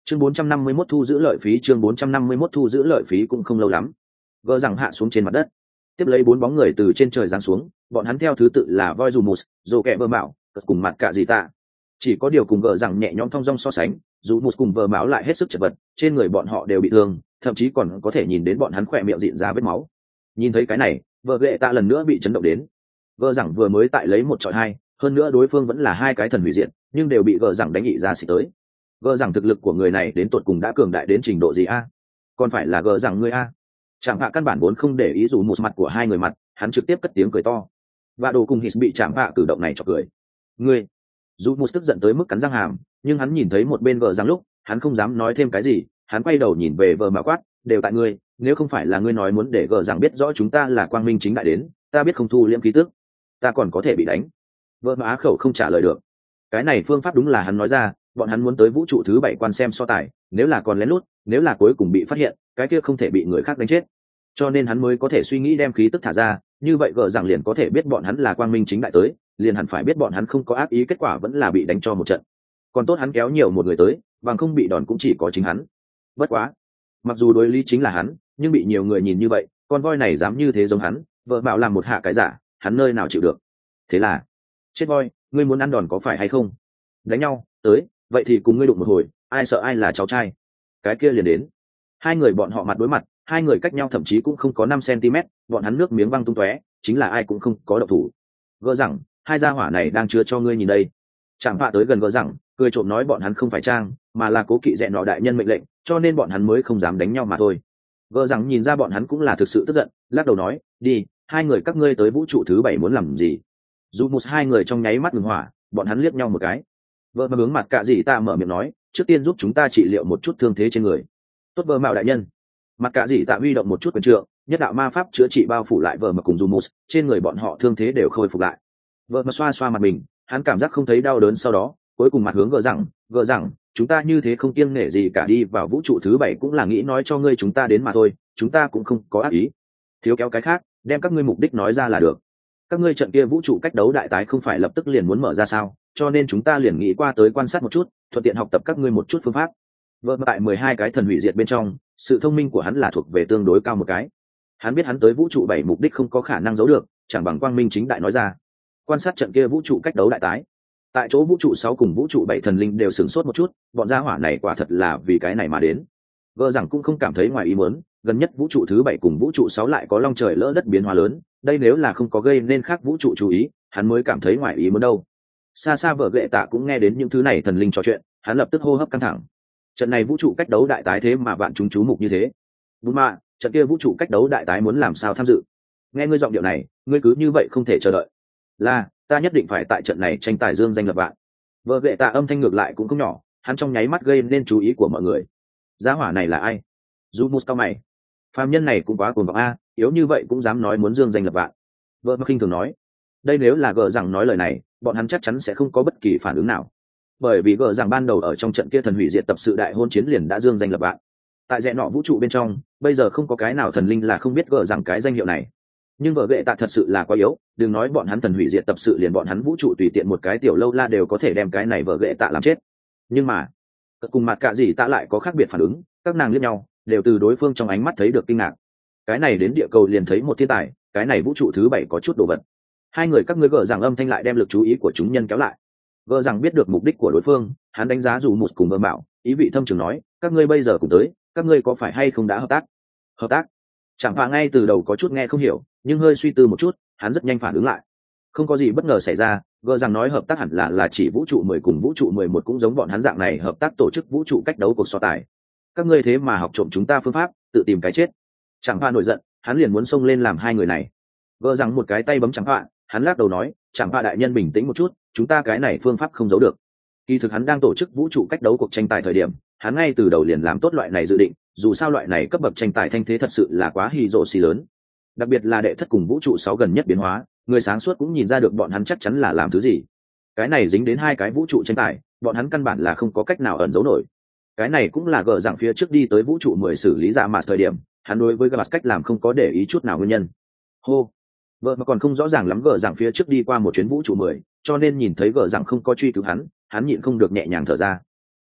chương 451 thu giữ lợi phí, chương 451 thu giữ lợi phí cũng không lâu lắm. Gờ rằng hạ xuống trên mặt đất, tiếp lấy 4 bóng người từ trên trời giáng xuống, bọn hắn theo thứ tự là Voi Jumus, Dồ Kẹ Vơ Mạo, cùng mặt cả gì tạ. Chỉ có điều cùng gờ rằng nhẹ nhõm thong dong so sánh, Jumus cùng Vơ Mạo lại hết sức chật vật, trên người bọn họ đều bị thương, thậm chí còn có thể nhìn đến bọn hắn khỏe miệng rịn ra vết máu. Nhìn thấy cái này, vợ ghệ tạ lần nữa bị chấn động đến. Gờ rằng vừa mới tại lấy 1 chọi 2, hơn nữa đối phương vẫn là 2 cái thần hủy diệt, nhưng đều bị gờ rằng đánh nhị ra xịt tới. Gờ rằng thực lực của người này đến tột cùng đã cường đại đến trình độ gì a? Còn phải là gờ rằng ngươi a? Trạm Hạ căn bản vốn không để ý dù một mặt của hai người mặt, hắn trực tiếp cất tiếng cười to. Và đồ cùng Hít bị Trạm Hạ cử động này chọc cười. Ngươi! Dù một tức giận tới mức cắn răng hàm, nhưng hắn nhìn thấy một bên vợ rằng lúc, hắn không dám nói thêm cái gì, hắn quay đầu nhìn về vợ mà quát, đều tại ngươi, nếu không phải là ngươi nói muốn để gờ rằng biết rõ chúng ta là quang minh chính đại đến, ta biết không thu liễm khí tức, ta còn có thể bị đánh. Vợ mà á khẩu không trả lời được. Cái này phương pháp đúng là hắn nói ra, bọn hắn muốn tới vũ trụ thứ 7 quan xem so tài, nếu là còn lén lút, nếu là cuối cùng bị phát hiện, cái kia không thể bị người khác đánh chết. Cho nên hắn mới có thể suy nghĩ đem khí tức thả ra, như vậy gờ rằng liền có thể biết bọn hắn là quang minh chính đại tới, liền hẳn phải biết bọn hắn không có ác ý, kết quả vẫn là bị đánh cho một trận. Còn tốt hắn kéo nhiều một người tới, bằng không bị đòn cũng chỉ có chính hắn. Bất quá, mặc dù đối lý chính là hắn, nhưng bị nhiều người nhìn như vậy, con voi này dám như thế giống hắn, vợ bảo làm một hạ cái giả, hắn nơi nào chịu được. Thế là, chết voi, ngươi muốn ăn đòn có phải hay không? Đánh nhau, tới, vậy thì cùng ngươi đụng một hồi, ai sợ ai là cháu trai. Cái kia liền đến. Hai người bọn họ mặt đối mặt, hai người cách nhau thậm chí cũng không có 5 cm, bọn hắn nước miếng văng tung tóe, chính là ai cũng không có động thủ. Gỡ rằng, hai gia hỏa này đang chứa cho ngươi nhìn đây. Chẳng Hạ tới gần gỡ rằng, cười trộm nói bọn hắn không phải trang, mà là cố kỵ dẹn nọ đại nhân mệnh lệnh, cho nên bọn hắn mới không dám đánh nhau mà thôi. Gỡ rằng nhìn ra bọn hắn cũng là thực sự tức giận, lắc đầu nói, đi, hai người các ngươi tới vũ trụ thứ 7 muốn làm gì? Dù một hai người trong nháy mắt ngừng hỏa, bọn hắn liếc nhau một cái. Vợ mà hướng mặt cả gì ta mở miệng nói, trước tiên giúp chúng ta trị liệu một chút thương thế trên người. Tốt vợ mạo đại nhân. Mặt cả gì tạ huy động một chút quyền trượng, nhất đạo ma pháp chữa trị bao phủ lại vợ mà cùng dù một, trên người bọn họ thương thế đều khôi phục lại. Vợ mà xoa xoa mặt mình, hắn cảm giác không thấy đau đớn, sau đó cuối cùng mặt hướng gỡ rằng chúng ta như thế không kiêng nể gì cả, đi vào vũ trụ thứ 7 cũng là nghĩ nói cho ngươi chúng ta đến mà thôi, chúng ta cũng không có ác ý. Thiếu kéo cái khác, đem các ngươi mục đích nói ra là được. Các ngươi trận kia vũ trụ cách đấu đại tái không phải lập tức liền muốn mở ra sao, cho nên chúng ta liền nghĩ qua tới quan sát một chút, thuận tiện học tập các ngươi một chút phương pháp. Vợ tại 12 cái thần hủy diệt bên trong, sự thông minh của hắn là thuộc về tương đối cao một cái. Hắn biết hắn tới vũ trụ 7 mục đích không có khả năng giấu được, chẳng bằng quang minh chính đại nói ra. Quan sát trận kia vũ trụ cách đấu đại tái. Tại chỗ vũ trụ 6 cùng vũ trụ 7 thần linh đều sửng sốt một chút, bọn gia hỏa này quả thật là vì cái này mà đến. Vợ rằng cũng không cảm thấy ngoài ý muốn, gần nhất vũ trụ thứ 7 cùng vũ trụ 6 lại có long trời lỡ đất biến hóa lớn, đây nếu là không có gây nên khác vũ trụ chú ý, hắn mới cảm thấy ngoài ý muốn đâu. Xa xa vợ ghệ tạ cũng nghe đến những thứ này thần linh trò chuyện, hắn lập tức hô hấp căng thẳng. Trận này vũ trụ cách đấu đại tái thế mà vạn chúng chú mục như thế. Bùn mạ, trận kia vũ trụ cách đấu đại tái muốn làm sao tham dự? Nghe ngươi giọng điệu này, ngươi cứ như vậy không thể chờ đợi. Là, ta nhất định phải tại trận này tranh tài dương danh lập vạn. Vợ ghệ tạ âm thanh ngược lại cũng không nhỏ, hắn trong nháy mắt gây nên chú ý của mọi người. Giá hỏa này là ai? Jumus cao mày. Phàm nhân này cũng quá cuồng vọng a, yếu như vậy cũng dám nói muốn dương danh lập vạn. Vợ mà khinh thường nói, đây nếu là gờ rằng nói lời này, bọn hắn chắc chắn sẽ không có bất kỳ phản ứng nào, bởi vì gờ rằng ban đầu ở trong trận kia thần hủy diệt tập sự đại hôn chiến liền đã dương danh lập vạn. Tại rẽ nọ vũ trụ bên trong, bây giờ không có cái nào thần linh là không biết gờ rằng cái danh hiệu này. Nhưng vợ ghệ tạ thật sự là quá yếu, đừng nói bọn hắn thần hủy diệt tập sự, liền bọn hắn vũ trụ tùy tiện một cái tiểu lâu la đều có thể đem cái này vợ ghệ tạ làm chết. Nhưng mà cùng mặt cả gì tạ lại có khác biệt phản ứng, các nàng liếc nhau đều từ đối phương trong ánh mắt thấy được kinh ngạc. Cái này đến địa cầu liền thấy một thiên tài, cái này vũ trụ thứ 7 có chút đồ vật. Hai người các ngươi gờ rằng âm thanh lại đem lực chú ý của chúng nhân kéo lại. Gờ rằng biết được mục đích của đối phương, hắn đánh giá dù một cùng vợ bảo, ý vị thâm trường nói, các ngươi bây giờ cùng tới, các ngươi có phải hay không đã hợp tác? Hợp tác? Chẳng hạn ngay từ đầu có chút nghe không hiểu, nhưng hơi suy tư một chút, hắn rất nhanh phản ứng lại. Không có gì bất ngờ xảy ra, gờ rằng nói hợp tác hẳn là chỉ vũ trụ 10 cùng vũ trụ 11 cũng giống bọn hắn dạng này hợp tác tổ chức vũ trụ cách đấu cuộc so tài. Các ngươi thế mà học trộm chúng ta phương pháp, tự tìm cái chết. Chẳng hạn nổi giận, hắn liền muốn xông lên làm hai người này. Gờ rằng một cái tay bấm chẳng hạn, hắn lắc đầu nói, chẳng hạn đại nhân bình tĩnh một chút, chúng ta cái này phương pháp không giấu được. Kỳ thực hắn đang tổ chức vũ trụ cách đấu cuộc tranh tài thời điểm, hắn ngay từ đầu liền làm tốt loại này dự định, dù sao loại này cấp bậc tranh tài thanh thế thật sự là quá hì rộ xì lớn. Đặc biệt là đệ thất cùng vũ trụ 6 gần nhất biến hóa, người sáng suốt cũng nhìn ra được bọn hắn chắc chắn là làm thứ gì. Cái này dính đến hai cái vũ trụ tranh tài, bọn hắn căn bản là không có cách nào ẩn giấu nổi. Cái này cũng là gờ rằng phía trước đi tới vũ trụ 10 xử lý ra mà thời điểm, hắn đối với Gas cách làm không có để ý chút nào nguyên nhân. Hô, vợ mà còn không rõ ràng lắm gờ rằng phía trước đi qua một chuyến vũ trụ 10, cho nên nhìn thấy gờ rằng không có truy cứu hắn nhịn không được nhẹ nhàng thở ra.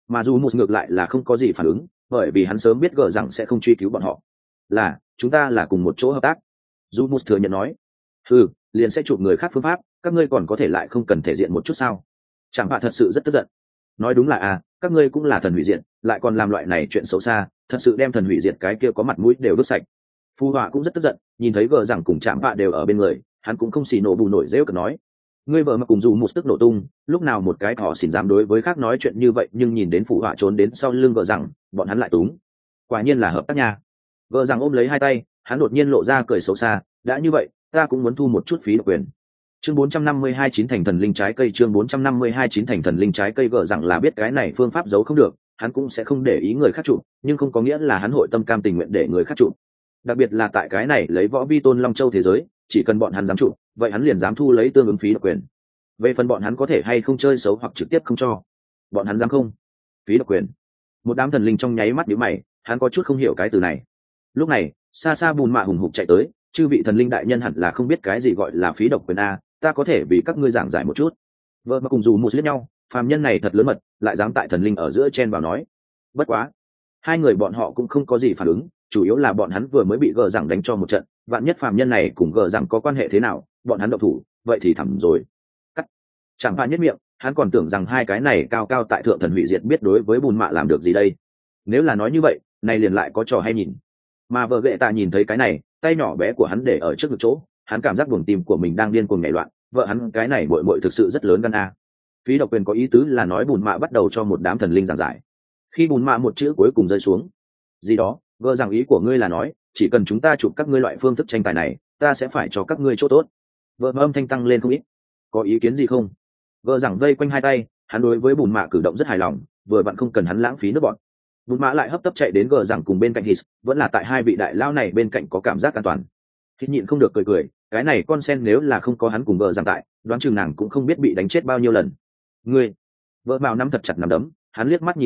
mà dù một ngược lại là không có gì phản ứng, bởi vì hắn sớm biết gờ rằng sẽ không truy cứu bọn họ. Là chúng ta là cùng một chỗ hợp tác, dù một thừa nhận nói. Liền sẽ chụp người khác phương pháp, các ngươi còn có thể lại không cần thể diện một chút sao? Chẳng hạn thật sự rất tức giận. Nói đúng là các ngươi cũng là thần hủy diệt, lại còn làm loại này chuyện xấu xa, thật sự đem thần hủy diệt cái kia có mặt mũi đều vứt sạch. Phu họa cũng rất tức giận, nhìn thấy gờ rằng cùng chạm bạ đều ở bên người, hắn cũng không xì nổ bù nổi rêu cực nói. Ngươi vợ mà cùng dù một tức nổ tung, lúc nào một cái thỏ xỉn dám đối với khác nói chuyện như vậy, nhưng nhìn đến phụ họa trốn đến sau lưng vợ rằng, bọn hắn lại túng. Quả nhiên là hợp tác nha. Vợ rằng ôm lấy hai tay, hắn đột nhiên lộ ra cười xấu xa, đã như vậy, ta cũng muốn thu một chút phí độc quyền. Chương 452 chín thành thần linh trái cây, chương 452 chín thành thần linh trái cây. Vợ rằng là biết cái này phương pháp giấu không được, hắn cũng sẽ không để ý người khác chụp, nhưng không có nghĩa là hắn hội tâm cam tình nguyện để người khác chụp. Đặc biệt là tại cái này lấy võ vi tôn Long Châu thế giới, chỉ cần bọn hắn dám chụp, vậy hắn liền dám thu lấy tương ứng phí độc quyền. Về phần bọn hắn có thể hay không chơi xấu hoặc trực tiếp không cho, bọn hắn dám không? Phí độc quyền. Một đám thần linh trong nháy mắt nhíu mày, hắn có chút không hiểu cái từ này. Lúc này, xa xa Bùn Mạ hùng hục chạy tới, chư vị thần linh đại nhân hẳn là không biết cái gì gọi là phí độc quyền a, ta có thể vì các ngươi giảng giải một chút. Vợ mà cùng dù một liếc nhau, phàm nhân này thật lớn mật, lại dám tại thần linh ở giữa chen vào nói. Bất quá, hai người bọn họ cũng không có gì phản ứng, chủ yếu là bọn hắn vừa mới bị gờ rằng đánh cho một trận, vạn nhất phàm nhân này cùng gờ rằng có quan hệ thế nào, bọn hắn động thủ, vậy thì thẳm rồi. Cắt. Chẳng hạn nhất miệng, hắn còn tưởng rằng hai cái này cao cao tại thượng thần hủy diệt biết đối với Bùn Mạ làm được gì đây. Nếu là nói như vậy, này liền lại có trò hay nhìn. Mà vợ ghệ tạ nhìn thấy cái này, tay nhỏ bé của hắn để ở trước ngực chỗ, hắn cảm giác buồng tim của mình đang điên cuồng nhảy loạn. Vợ hắn cái này muội muội thực sự rất lớn gan a. Phí độc quyền có ý tứ là nói Bùn Mạ bắt đầu cho một đám thần linh giảng giải. Khi Bùn Mạ một chữ cuối cùng rơi xuống, gì đó, vợ rằng ý của ngươi là nói, chỉ cần chúng ta chụp các ngươi loại phương thức tranh tài này, ta sẽ phải cho các ngươi chỗ tốt. Vợ âm thanh tăng lên không ít. Có ý kiến gì không? Vợ rằng vây quanh hai tay, hắn đối với Bùn Mạ cử động rất hài lòng, vừa vặn không cần hắn lãng phí nước bọn. Bùn Mạ lại hấp tấp chạy đến gờ rằng cùng bên cạnh Hít, vẫn là tại hai vị đại lao này bên cạnh có cảm giác an toàn. Hít nhịn không được cười cười, cái này con sen nếu là không có hắn cùng gờ rằng tại, đoán chừng nàng cũng không biết bị đánh chết bao nhiêu lần. Ngươi, vợ Mạo nắm thật chặt nắm đấm, hắn liếc mắt nhìn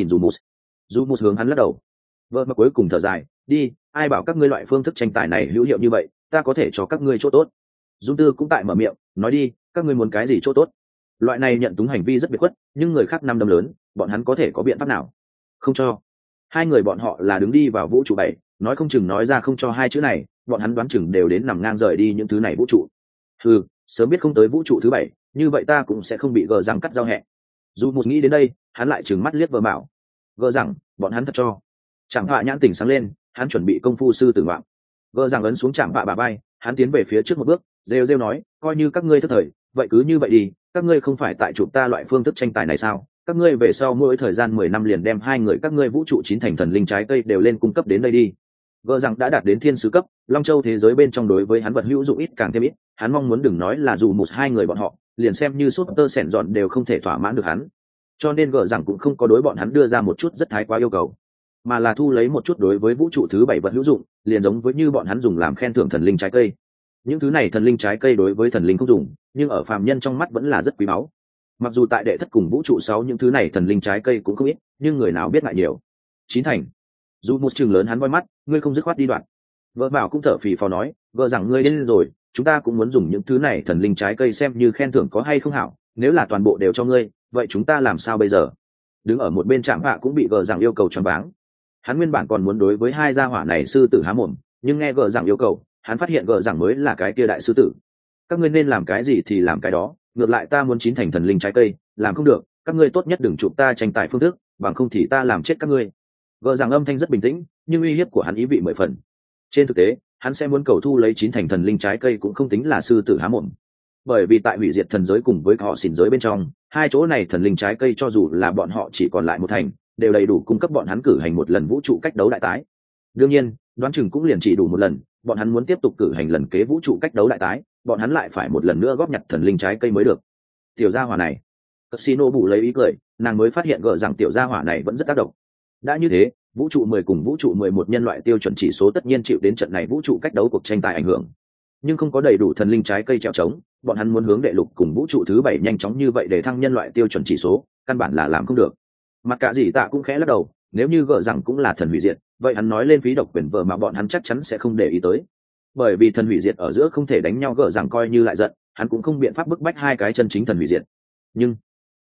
Dù Mус hướng hắn lắc đầu. Vợ mà cuối cùng thở dài, đi, ai bảo các ngươi loại phương thức tranh tài này hữu hiệu như vậy, ta có thể cho các ngươi chỗ tốt. Dung Tư cũng tại mở miệng, nói đi, các ngươi muốn cái gì chỗ tốt? Loại này nhận túng hành vi rất biệt khuất, nhưng người khác năm đấm lớn, bọn hắn có thể có biện pháp nào? Không cho. Hai người bọn họ là đứng đi vào vũ trụ 7, nói không chừng nói ra không cho hai chữ này, bọn hắn đoán chừng đều đến nằm ngang rời đi những thứ này vũ trụ. Sớm biết không tới vũ trụ thứ 7, như vậy ta cũng sẽ không bị gờ rằng cắt giao hẹ. Dù một nghĩ đến đây, hắn lại trừng mắt liếc vợ Bảo. Gờ rằng, bọn hắn thật cho. Chẳng họa nhãn tỉnh sáng lên, hắn chuẩn bị công phu sư tử ngoạm. Gờ rằng ấn xuống chạm bạ bà bay, hắn tiến về phía trước một bước, rêu nói, coi như các ngươi thất thời, vậy cứ như vậy đi, các ngươi không phải tại chụp ta loại phương thức tranh tài này sao? Các ngươi về sau mỗi thời gian 10 năm liền đem hai người các ngươi vũ trụ 9 thành thần linh trái cây đều lên cung cấp đến đây đi. Gờ rằng đã đạt đến thiên sứ cấp, Long Châu thế giới bên trong đối với hắn vật hữu dụng ít càng thêm ít, hắn mong muốn đừng nói là dù một hai người bọn họ, liền xem như súp tơ sẻn dọn đều không thể thỏa mãn được hắn. Cho nên gờ rằng cũng không có đối bọn hắn đưa ra một chút rất thái quá yêu cầu, mà là thu lấy một chút đối với vũ trụ thứ 7 vật hữu dụng, liền giống với như bọn hắn dùng làm khen thưởng thần linh trái cây. Những thứ này thần linh trái cây đối với thần linh không dùng, nhưng ở phàm nhân trong mắt vẫn là rất quý báu. Mặc dù tại đệ thất cùng vũ trụ 6 những thứ này thần linh trái cây cũng không ít, nhưng người nào biết lại nhiều. Chín thành. Dù một trường lớn hắn voi mắt, ngươi không dứt khoát đi đoạn. Vợ Bảo cũng thở phì phò nói, vợ rằng ngươi đến rồi, chúng ta cũng muốn dùng những thứ này thần linh trái cây xem như khen thưởng có hay không hảo, nếu là toàn bộ đều cho ngươi, vậy chúng ta làm sao bây giờ? Đứng ở một bên Trạm Hạ cũng bị vợ rằng yêu cầu choáng váng. Hắn nguyên bản còn muốn đối với hai gia hỏa này sư tử há mồm, nhưng nghe vợ rằng yêu cầu, hắn phát hiện vợ rằng mới là cái kia đại sư tử. Các ngươi nên làm cái gì thì làm cái đó, ngược lại ta muốn 9 thành thần linh trái cây, làm không được, các ngươi tốt nhất đừng chụp ta tranh tài phương thức, bằng không thì ta làm chết các ngươi. Vợ rằng âm thanh rất bình tĩnh, nhưng uy hiếp của hắn ý vị 10 phần. Trên thực tế, hắn sẽ muốn cầu thu lấy 9 thành thần linh trái cây cũng không tính là sư tử há mồm. Bởi vì tại hủy diệt thần giới cùng với họ xỉn giới bên trong, hai chỗ này thần linh trái cây cho dù là bọn họ chỉ còn lại một thành, đều đầy đủ cung cấp bọn hắn cử hành một lần vũ trụ cách đấu đại tái. Đương nhiên, đoán chừng cũng liền chỉ đủ một lần, bọn hắn muốn tiếp tục cử hành lần kế vũ trụ cách đấu đại tái, bọn hắn lại phải một lần nữa góp nhặt thần linh trái cây mới được. Tiểu gia hỏa này, Casino bù lấy ý cười, nàng mới phát hiện gỡ rằng tiểu gia hỏa này vẫn rất tác động. Đã như thế, vũ trụ 10 cùng vũ trụ 11 nhân loại tiêu chuẩn chỉ số tất nhiên chịu đến trận này vũ trụ cách đấu cuộc tranh tài ảnh hưởng. Nhưng không có đầy đủ thần linh trái cây trèo trống, bọn hắn muốn hướng đệ lục cùng vũ trụ thứ 7 nhanh chóng như vậy để thăng nhân loại tiêu chuẩn chỉ số, căn bản là làm không được. Mặt cả gì tạ cũng khẽ lắc đầu, nếu như gỡ rằng cũng là thần hủy diệt, vậy hắn nói lên phí độc quyền vợ mà bọn hắn chắc chắn sẽ không để ý tới. Bởi vì thần hủy diệt ở giữa không thể đánh nhau, gỡ rằng coi như lại giận, hắn cũng không biện pháp bức bách hai cái chân chính thần hủy diệt. Nhưng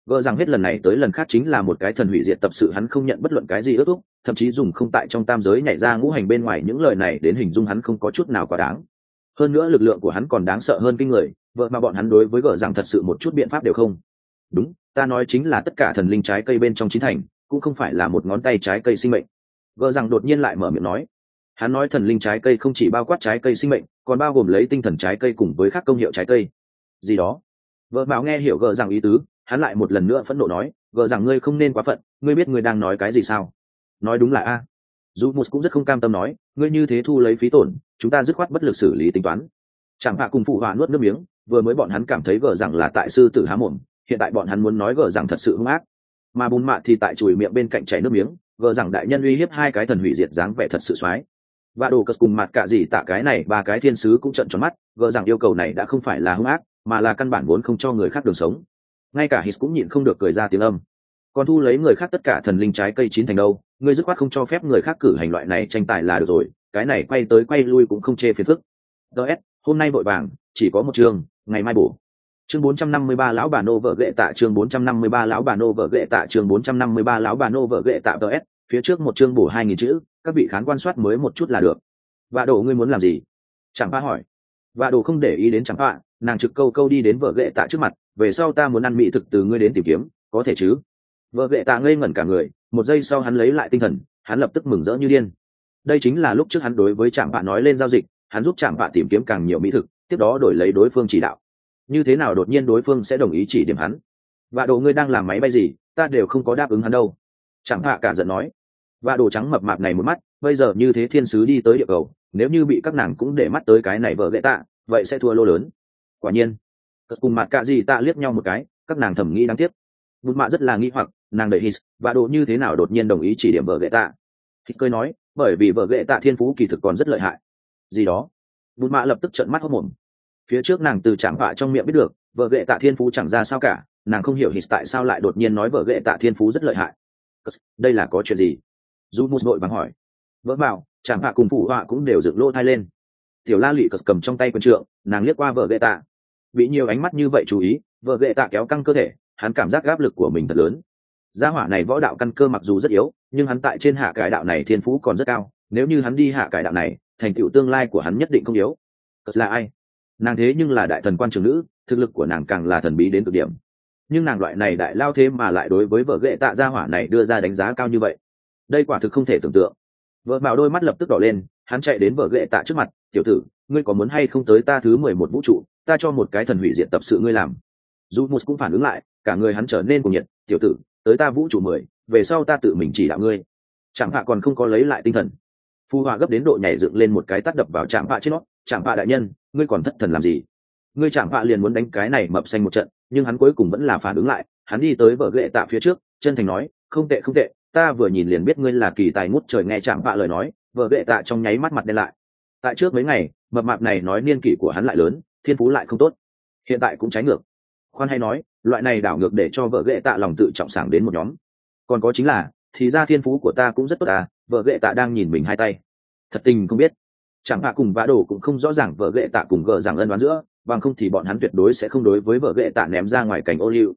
Gỡ rằng hết lần này tới lần khác chính là một cái thần hủy diệt tập sự, hắn không nhận bất luận cái gì ước thúc, thậm chí dùng không tại trong tam giới nhảy ra ngũ hành bên ngoài những lời này đến hình dung hắn không có chút nào quá đáng. Hơn nữa lực lượng của hắn còn đáng sợ hơn kinh người, vợ mà bọn hắn đối với gỡ rằng thật sự một chút biện pháp đều không. Đúng, ta nói chính là tất cả thần linh trái cây bên trong chín thành cũng không phải là một ngón tay trái cây sinh mệnh. Gỡ rằng đột nhiên lại mở miệng nói, hắn nói thần linh trái cây không chỉ bao quát trái cây sinh mệnh, còn bao gồm lấy tinh thần trái cây cùng với các công hiệu trái cây gì đó. Vợ mạo nghe hiểu gỡ rằng ý tứ, hắn lại một lần nữa phẫn nộ nói, gỡ rằng ngươi không nên quá phận, ngươi biết ngươi đang nói cái gì sao? Nói đúng là a. Jumus cũng rất không cam tâm nói, ngươi như thế thu lấy phí tổn, chúng ta dứt khoát bất lực xử lý tính toán. Chẳng hạ cùng phụ họa nuốt nước miếng, vừa mới bọn hắn cảm thấy gỡ rằng là tại sư tử há mồm, hiện tại bọn hắn muốn nói gỡ rằng thật sự hung ác. Mà bùn mạ thì tại chùi miệng bên cạnh chảy nước miếng, gỡ rằng đại nhân uy hiếp hai cái thần hủy diệt dáng vẻ thật sự xoái. Và đồ cất cùng mặt cả gì tạ cái này ba cái thiên sứ cũng trợn tròn mắt, gỡ rằng yêu cầu này đã không phải là hung ác, mà là căn bản vốn không cho người khác đường sống. Ngay cả Hít cũng nhịn không được cười ra tiếng âm. Còn thu lấy người khác tất cả thần linh trái cây chín thành đâu, ngươi dứt khoát không cho phép người khác cử hành loại này tranh tài là được rồi, cái này quay tới quay lui cũng không chê phiền phức. DS, hôm nay vội vàng, chỉ có một chương, ngày mai bổ. Chương 453 lão bà nô vợ ghệ tạ, chương 453 lão bà nô vợ ghệ tạ, chương 453 lão bà nô vợ ghệ tạ. DS, phía trước một chương bổ 2000 chữ, các vị khán quan soát mới một chút là được. Vạ đồ ngươi muốn làm gì? Chẳng pa hỏi. Vạ đồ không để ý đến chẳng pa, nàng trực câu đi đến vợ ghệ tạ trước mặt, về sau ta muốn ăn mỹ thực từ ngươi đến tìm kiếm, có thể chứ? Vợ ghệ tạ ngây ngẩn cả người, một giây sau hắn lấy lại tinh thần, hắn lập tức mừng rỡ như điên. Đây chính là lúc trước hắn đối với trạm bạn nói lên giao dịch, hắn giúp trạm bạn tìm kiếm càng nhiều mỹ thực, tiếp đó đổi lấy đối phương chỉ đạo. Như thế nào đột nhiên đối phương sẽ đồng ý chỉ điểm hắn? Vạ đồ ngươi đang làm máy bay gì, ta đều không có đáp ứng hắn đâu. Trạm hạ cả giận nói. Vạ đồ trắng mập mạp này một mắt, bây giờ như thế thiên sứ đi tới địa cầu, nếu như bị các nàng cũng để mắt tới cái này vợ ghệ tạ, vậy sẽ thua lô lớn. Quả nhiên, cất cùng mặt cả gì tạ liếc nhau một cái, các nàng thầm nghĩ đáng tiếc. Bụt mạ rất là nghi hoặc, nàng đợi Hít, Vạ đồ như thế nào đột nhiên đồng ý chỉ điểm vợ ghệ tạ. Hít cười nói, bởi vì vợ ghệ tạ thiên phú kỳ thực còn rất lợi hại. Gì đó? Bụt mạ lập tức trợn mắt hốt mồm. Phía trước nàng từ chẳng vạ trong miệng biết được, vợ ghệ tạ thiên phú chẳng ra sao cả, nàng không hiểu Hít tại sao lại đột nhiên nói vợ ghệ tạ thiên phú rất lợi hại. Đây là có chuyện gì? Jumus vội vàng hỏi. Vợ bảo, chẳng vạ cùng phụ họa cũng đều dựng lỗ thai lên. Tiểu la lụy cầm trong tay quân trượng, nàng liếc qua vợ ghệ tạ. Bị nhiều ánh mắt như vậy chú ý, vợ ghệ tạ kéo căng cơ thể, hắn cảm giác áp lực của mình thật lớn. Gia hỏa này võ đạo căn cơ mặc dù rất yếu, nhưng hắn tại trên hạ cải đạo này thiên phú còn rất cao, nếu như hắn đi hạ cải đạo này, thành tựu tương lai của hắn nhất định không yếu. Là ai? Nàng thế nhưng là đại thần quan trưởng nữ, thực lực của nàng càng là thần bí đến cực điểm. Nhưng nàng loại này đại lao thế mà lại đối với vợ ghệ tạ gia hỏa này đưa ra đánh giá cao như vậy, đây quả thực không thể tưởng tượng. Vợ mạo đôi mắt lập tức đỏ lên, hắn chạy đến vợ ghệ tạ trước mặt, tiểu tử, ngươi có muốn hay không tới ta thứ 11 vũ trụ, ta cho một cái thần hủy diệt tập sự ngươi làm. Jumus cũng phản ứng lại, cả người hắn trở nên cuồng nhiệt, tiểu tử, tới ta vũ trụ 10, về sau ta tự mình chỉ đạo ngươi. Chẳng hạ còn không có lấy lại tinh thần, phu hòa gấp đến độ nhảy dựng lên một cái tát đập vào Trạm Phạ trên nó. Trạm Phạ đại nhân, ngươi còn thất thần làm gì? Ngươi Trạm Phạ liền muốn đánh cái này mập xanh một trận, nhưng hắn cuối cùng vẫn là phản ứng lại, hắn đi tới vợ ghệ tạ phía trước, chân thành nói, không tệ không tệ, ta vừa nhìn liền biết ngươi là kỳ tài ngút trời. Nghe Trạm Phạ lời nói, vợ ghệ tạ trong nháy mắt mặt đen lại. Tại trước mấy ngày, mập mạp này nói niên kỷ của hắn lại lớn, thiên phú lại không tốt, hiện tại cũng trái ngược. Khoan hay nói, loại này đảo ngược để cho vợ ghệ tạ lòng tự trọng sảng đến một nhóm. Còn có chính là, thì ra thiên phú của ta cũng rất tốt à, vợ ghệ tạ đang nhìn mình hai tay. Thật tình không biết, chẳng hạ cùng vã đồ cũng không rõ ràng vợ ghệ tạ cùng gờ rằng ân đoán giữa, bằng không thì bọn hắn tuyệt đối sẽ không đối với vợ ghệ tạ ném ra ngoài cảnh ô liu.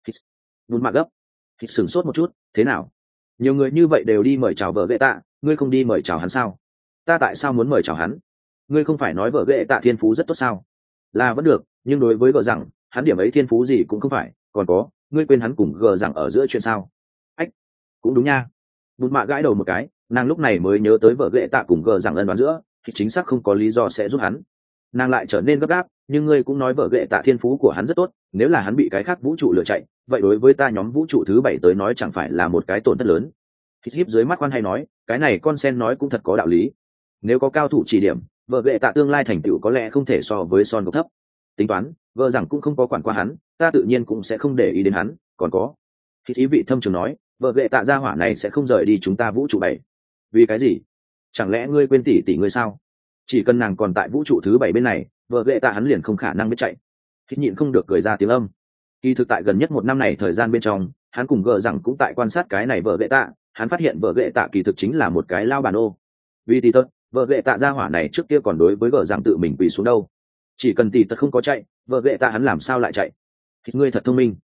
Bùn mạ gấp, Hít sửng sốt một chút, thế nào? Nhiều người như vậy đều đi mời chào vợ ghệ tạ, ngươi không đi mời chào hắn sao? Ta tại sao muốn mời chào hắn? Ngươi không phải nói vợ ghệ tạ thiên phú rất tốt sao? Là vẫn được, nhưng đối với gờ rằng, hắn điểm ấy thiên phú gì cũng không phải, còn có, ngươi quên hắn cùng gờ rằng ở giữa chuyện sao? Ách, cũng đúng nha. Bùn mạ gãi đầu một cái, nàng lúc này mới nhớ tới vợ ghệ tạ cùng gờ rằng ân đoán giữa, thì chính xác không có lý do sẽ giúp hắn. Nàng lại trở nên gấp gáp, nhưng ngươi cũng nói vợ ghệ tạ thiên phú của hắn rất tốt, nếu là hắn bị cái khác vũ trụ lựa chạy, vậy đối với ta nhóm vũ trụ thứ 7 tới nói chẳng phải là một cái tổn thất lớn. Hít híp dưới mắt quan hay nói, cái này con sen nói cũng thật có đạo lý. Nếu có cao thủ chỉ điểm, vợ ghệ tạ tương lai thành tựu có lẽ không thể so với son gốc thấp. Tính toán, vợ rằng cũng không có quản qua hắn, ta tự nhiên cũng sẽ không để ý đến hắn. Còn có, Hít ý vị thâm trường nói, vợ ghệ tạ gia hỏa này sẽ không rời đi chúng ta vũ trụ 7. Vì cái gì? Chẳng lẽ ngươi quên tỷ ngươi sao? Chỉ cần nàng còn tại vũ trụ thứ 7 bên này, vợ ghệ tạ hắn liền không khả năng biết chạy. Hít nhịn không được cười ra tiếng âm. Kỳ thực tại gần nhất một năm này thời gian bên trong, hắn cùng gờ rằng cũng tại quan sát cái này vợ ghệ tạ, hắn phát hiện vợ ghệ tạ kỳ thực chính là một cái lao bàn ô. Vì tỷ tật, vợ ghệ tạ gia hỏa này trước kia còn đối với gờ rằng tự mình quỳ xuống đâu. Chỉ cần tỷ tật không có chạy, vợ ghệ tạ hắn làm sao lại chạy? Hít ngươi thật thông minh.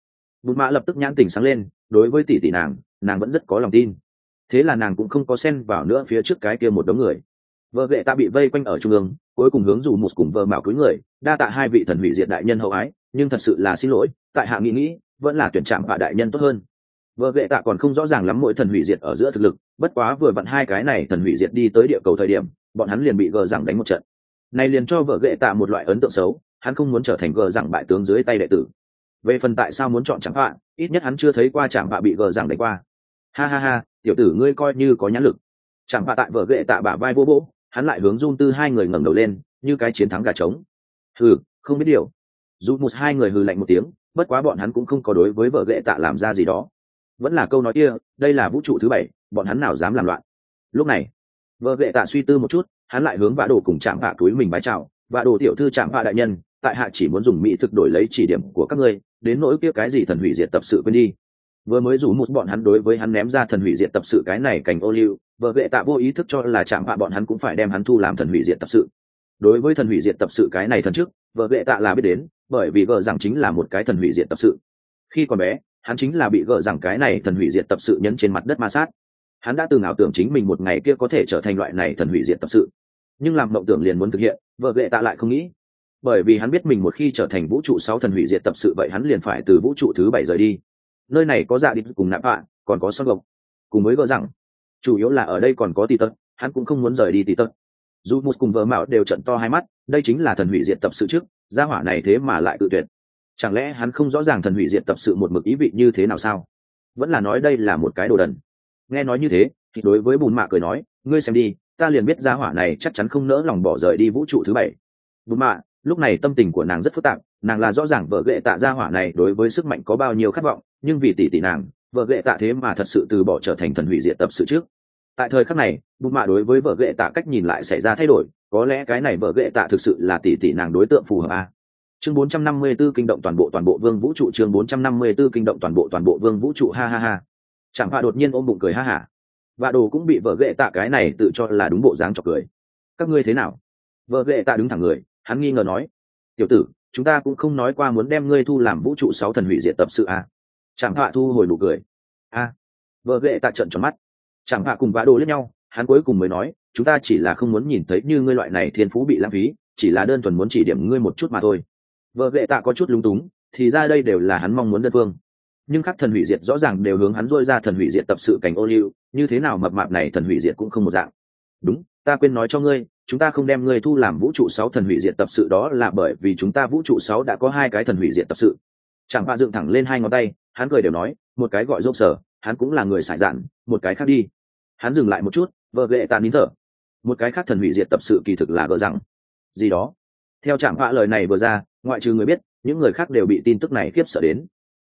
bùn mạ lập tức nhãn tình sáng lên, đối với tỷ tỷ nàng vẫn rất có lòng tin. Thế là nàng cũng không có xen vào nữa phía trước cái kia một đống người. Vợ ghệ tạ bị vây quanh ở trung ương, cuối cùng hướng dù một cùng vợ mạo cúi người, đa tạ hai vị thần hủy diệt đại nhân hậu ái, nhưng thật sự là xin lỗi, tại hạ nghĩ vẫn là tuyển trạm và đại nhân tốt hơn. Vợ ghệ tạ còn không rõ ràng lắm mỗi thần hủy diệt ở giữa thực lực, bất quá vừa vặn hai cái này thần hủy diệt đi tới địa cầu thời điểm, bọn hắn liền bị gờ rằng đánh một trận. Này liền cho vợ ghệ tạ một loại ấn tượng xấu, hắn không muốn trở thành gờ rằng bại tướng dưới tay đệ tử. Về phần tại sao muốn chọn trạm vạ, ít nhất hắn chưa thấy qua trạm vạ bị gờ rằng đánh qua. Ha ha ha, tiểu tử ngươi coi như có nhãn lực. Trạm vạ tại vợ ghệ tạ bả vai vô bố, hắn lại hướng Jun Tư hai người ngẩng đầu lên, như cái chiến thắng gà trống. Hừ, không biết điều. Jun một hai người hừ lạnh một tiếng, bất quá bọn hắn cũng không có đối với vợ ghệ tạ làm ra gì đó. Vẫn là câu nói kia, đây là vũ trụ thứ 7, bọn hắn nào dám làm loạn. Lúc này, vợ ghệ tạ suy tư một chút, hắn lại hướng Vạ Đồ cùng Trạm Vạ túi mình bái chào. Vạ Đồ tiểu thư Trạm Vạ đại nhân, tại hạ chỉ muốn dùng mỹ thực đổi lấy chỉ điểm của các ngươi, đến nỗi kia cái gì thần hủy diệt tập sự quên đi. Vừa mới rủ một bọn hắn đối với hắn ném ra thần hủy diệt tập sự cái này cảnh ô liu, vợ ghệ tạ vô ý thức cho là Trạm Vạ bọn hắn cũng phải đem hắn thu làm thần hủy diệt tập sự. Đối với thần hủy diệt tập sự cái này thần trước, vợ ghệ tạ là biết đến, bởi vì vợ rằng chính là một cái thần hủy diệt tập sự. Khi còn bé, hắn chính là bị gỡ rằng cái này thần hủy diệt tập sự nhấn trên mặt đất ma sát. Hắn đã từng ảo tưởng chính mình một ngày kia có thể trở thành loại này thần hủy diệt tập sự, nhưng làm mộng tưởng liền muốn thực hiện, vợ ghệ tạ lại không nghĩ, bởi vì hắn biết mình một khi trở thành vũ trụ 6 thần hủy diệt tập sự vậy hắn liền phải từ vũ trụ thứ 7 rời đi. Nơi này có dạ đi cùng nạp ạ, còn có son gộc, cùng với gỡ rằng, chủ yếu là ở đây còn có tì tật, hắn cũng không muốn rời đi tì tật. Dù một cùng vợ mạo đều trận to hai mắt, đây chính là thần hủy diệt tập sự trước, gia hỏa này thế mà lại tự tuyệt. Chẳng lẽ hắn không rõ ràng thần hủy diệt tập sự một mực ý vị như thế nào sao? Vẫn là nói đây là một cái đồ đần. Nghe nói như thế thì đối với bùn mạ cười nói, ngươi xem đi, ta liền biết gia hỏa này chắc chắn không nỡ lòng bỏ rời đi vũ trụ thứ 7. Bùn mạ lúc này tâm tình của nàng rất phức tạp, nàng là rõ ràng vợ ghệ tạ gia hỏa này đối với sức mạnh có bao nhiêu khát vọng, nhưng vì tỷ tỷ nàng, vợ ghệ tạ thế mà thật sự từ bỏ trở thành thần hủy diệt tập sự trước. Tại thời khắc này, bùn mạ đối với vợ ghệ tạ cách nhìn lại xảy ra thay đổi, có lẽ cái này vợ ghệ tạ thực sự là tỷ tỷ nàng đối tượng phù hợp a. Chương 454 kinh động toàn bộ vương vũ trụ, chương 454 kinh động toàn bộ vương vũ trụ, ha ha ha. Chẳng Vạ đột nhiên ôm bụng cười ha hả. Vạ Đồ cũng bị vợ ghệ tạ cái này tự cho là đúng bộ dáng chọc cười. Các ngươi thế nào? Vợ ghệ tạ đứng thẳng người, hắn nghi ngờ nói, tiểu tử, chúng ta cũng không nói qua muốn đem ngươi thu làm vũ trụ 6 thần hủy diệt tập sự à? Chẳng Vạ thu hồi nụ cười. A. Vợ ghệ tạ trợn tròn mắt. Chẳng Vạ cùng Vạ Đồ liếc nhau, hắn cuối cùng mới nói, chúng ta chỉ là không muốn nhìn thấy như ngươi loại này thiên phú bị lãng phí, chỉ là đơn thuần muốn chỉ điểm ngươi một chút mà thôi. Vợ ghệ tạ có chút lúng túng, thì ra đây đều là hắn mong muốn đơn phương, nhưng các thần hủy diệt rõ ràng đều hướng hắn dôi ra thần hủy diệt tập sự cảnh ô liu, như thế nào mập mạp này thần hủy diệt cũng không một dạng. Đúng, ta quên nói cho ngươi, chúng ta không đem ngươi thu làm vũ trụ 6 thần hủy diệt tập sự đó là bởi vì chúng ta vũ trụ 6 đã có 2 cái thần hủy diệt tập sự. Chẳng Vạ dựng thẳng lên 2 ngón tay, hắn cười đều nói, một cái gọi rốt sở, hắn cũng là người sải dạn, một cái khác đi. Hắn dừng lại một chút, vợ ghệ tạ nín thở. Một cái khác thần hủy diệt tập sự kỳ thực là gỡ rằng gì đó. Theo Chẳng Vạ lời này vừa ra, ngoại trừ người biết, những người khác đều bị tin tức này khiếp sợ đến.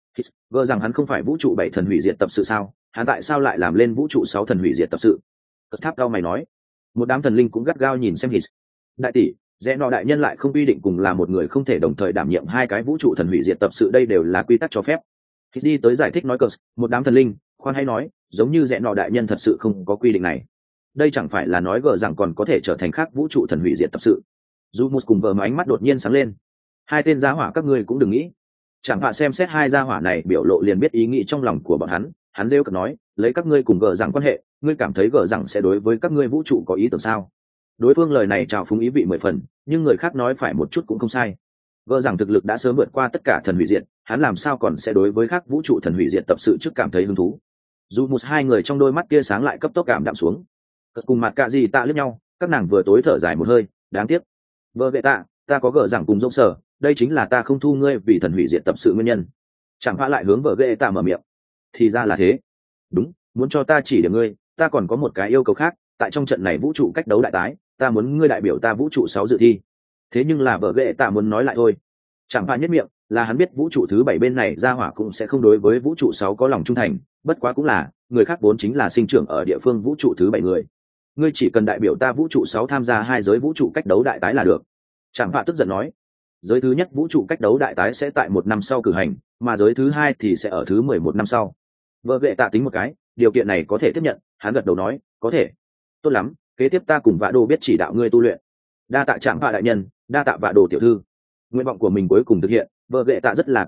Gỡ rằng hắn không phải vũ trụ 7 thần hủy diệt tập sự sao? Hắn tại sao lại làm lên vũ trụ 6 thần hủy diệt tập sự? Cất tháp cao mày nói. Một đám thần linh cũng gắt gao nhìn xem Hít. Đại tỷ, rẽ nọ đại nhân lại không quy định cùng là một người không thể đồng thời đảm nhiệm 2 cái vũ trụ thần hủy diệt tập sự, đây đều là quy tắc cho phép. Hít đi tới giải thích nói cờ, một đám thần linh, khoan hay nói, giống như rẽ nọ đại nhân thật sự không có quy định này. Đây chẳng phải là nói gỡ rằng còn có thể trở thành khác vũ trụ thần hủy diệt tập sự. Jumus cùng vợ mà ánh mắt đột nhiên sáng lên. Hai tên gia hỏa các ngươi cũng đừng nghĩ. Chẳng hạn xem xét hai gia hỏa này biểu lộ liền biết ý nghĩ trong lòng của bọn hắn rêu cực nói, lấy các ngươi cùng gỡ rằng quan hệ, ngươi cảm thấy gỡ rằng sẽ đối với các ngươi vũ trụ có ý tưởng sao? Đối phương lời này trào phúng ý vị 10 phần, nhưng người khác nói phải một chút cũng không sai. Gỡ rằng thực lực đã sớm vượt qua tất cả thần hủy diệt, hắn làm sao còn sẽ đối với khác vũ trụ thần hủy diệt tập sự trước cảm thấy hứng thú? Dù một hai người trong đôi mắt tia sáng lại cấp tốc cảm đạm xuống. Cùng mặt cạ gì tạ liếc nhau, các nàng vừa tối thở dài một hơi, đáng tiếc. Vợ vệ tạ, ta có gỡ rằng cùng dông sở, đây chính là ta không thu ngươi vì thần hủy diệt tập sự nguyên nhân. Chẳng phá lại hướng vợ ghệ tạ mở miệng. Thì ra là thế. Đúng, muốn cho ta chỉ điểm ngươi, ta còn có một cái yêu cầu khác, tại trong trận này vũ trụ cách đấu đại tái, ta muốn ngươi đại biểu ta vũ trụ 6 dự thi. Thế nhưng là vợ ghệ tạ muốn nói lại thôi. Chẳng phá nhất miệng, là hắn biết vũ trụ thứ 7 bên này ra hỏa cũng sẽ không đối với vũ trụ 6 có lòng trung thành, bất quá cũng là, người khác vốn chính là sinh trưởng ở địa phương vũ trụ thứ 7 người. Ngươi chỉ cần đại biểu ta vũ trụ 6 tham gia 2 giới vũ trụ cách đấu đại tái là được. Chẳng phá tức giận nói. Giới thứ nhất vũ trụ cách đấu đại tái sẽ tại 1 năm sau cử hành, mà giới thứ 2 thì sẽ ở thứ 11 năm sau. Vợ ghệ tạ tính một cái, điều kiện này có thể tiếp nhận, hắn gật đầu nói, có thể. Tốt lắm, kế tiếp ta cùng Vạ Đồ biết chỉ đạo ngươi tu luyện. Đa tạ Trạm Vạ đại nhân, đa tạ Vạ Đồ tiểu thư. Nguyện vọng của mình cuối cùng thực hiện, vợ ghệ tạ rất là kích động,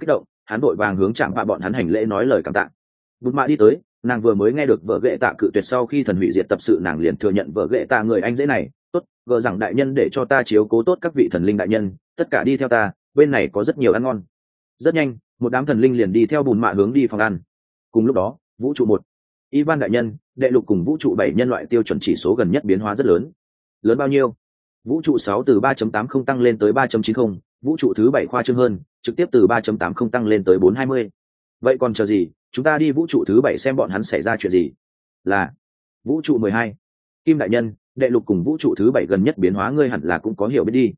hắn vội vàng hướng chạm bạ bọn hắn hành lễ nói lời cảm tạ. Bụt mạ đi tới, nàng vừa mới nghe được vợ ghệ tạ cự tuyệt sau khi thần hủy diệt tập sự, nàng liền thừa nhận vợ ghệ tạ người anh dễ này. Tốt, vợ rằng đại nhân để cho ta chiếu cố tốt các vị thần linh đại nhân, tất cả đi theo ta, bên này có rất nhiều ăn ngon. Rất nhanh, một đám thần linh liền đi theo Bùn mạ hướng đi phòng ăn. Cùng lúc đó, vũ trụ 1, Ivan đại nhân, đệ lục cùng vũ trụ 7 nhân loại tiêu chuẩn chỉ số gần nhất biến hóa rất lớn. Lớn bao nhiêu? Vũ trụ 6 từ 3.80 tăng lên tới 3.90, vũ trụ thứ 7 khoa trương hơn, trực tiếp từ 3.80 tăng lên tới 420. Vậy còn chờ gì, chúng ta đi vũ trụ thứ 7 xem bọn hắn xảy ra chuyện gì. Là vũ trụ 12, Kim đại nhân, đệ lục cùng vũ trụ thứ 7 gần nhất biến hóa ngươi hẳn là cũng có hiểu biết đi.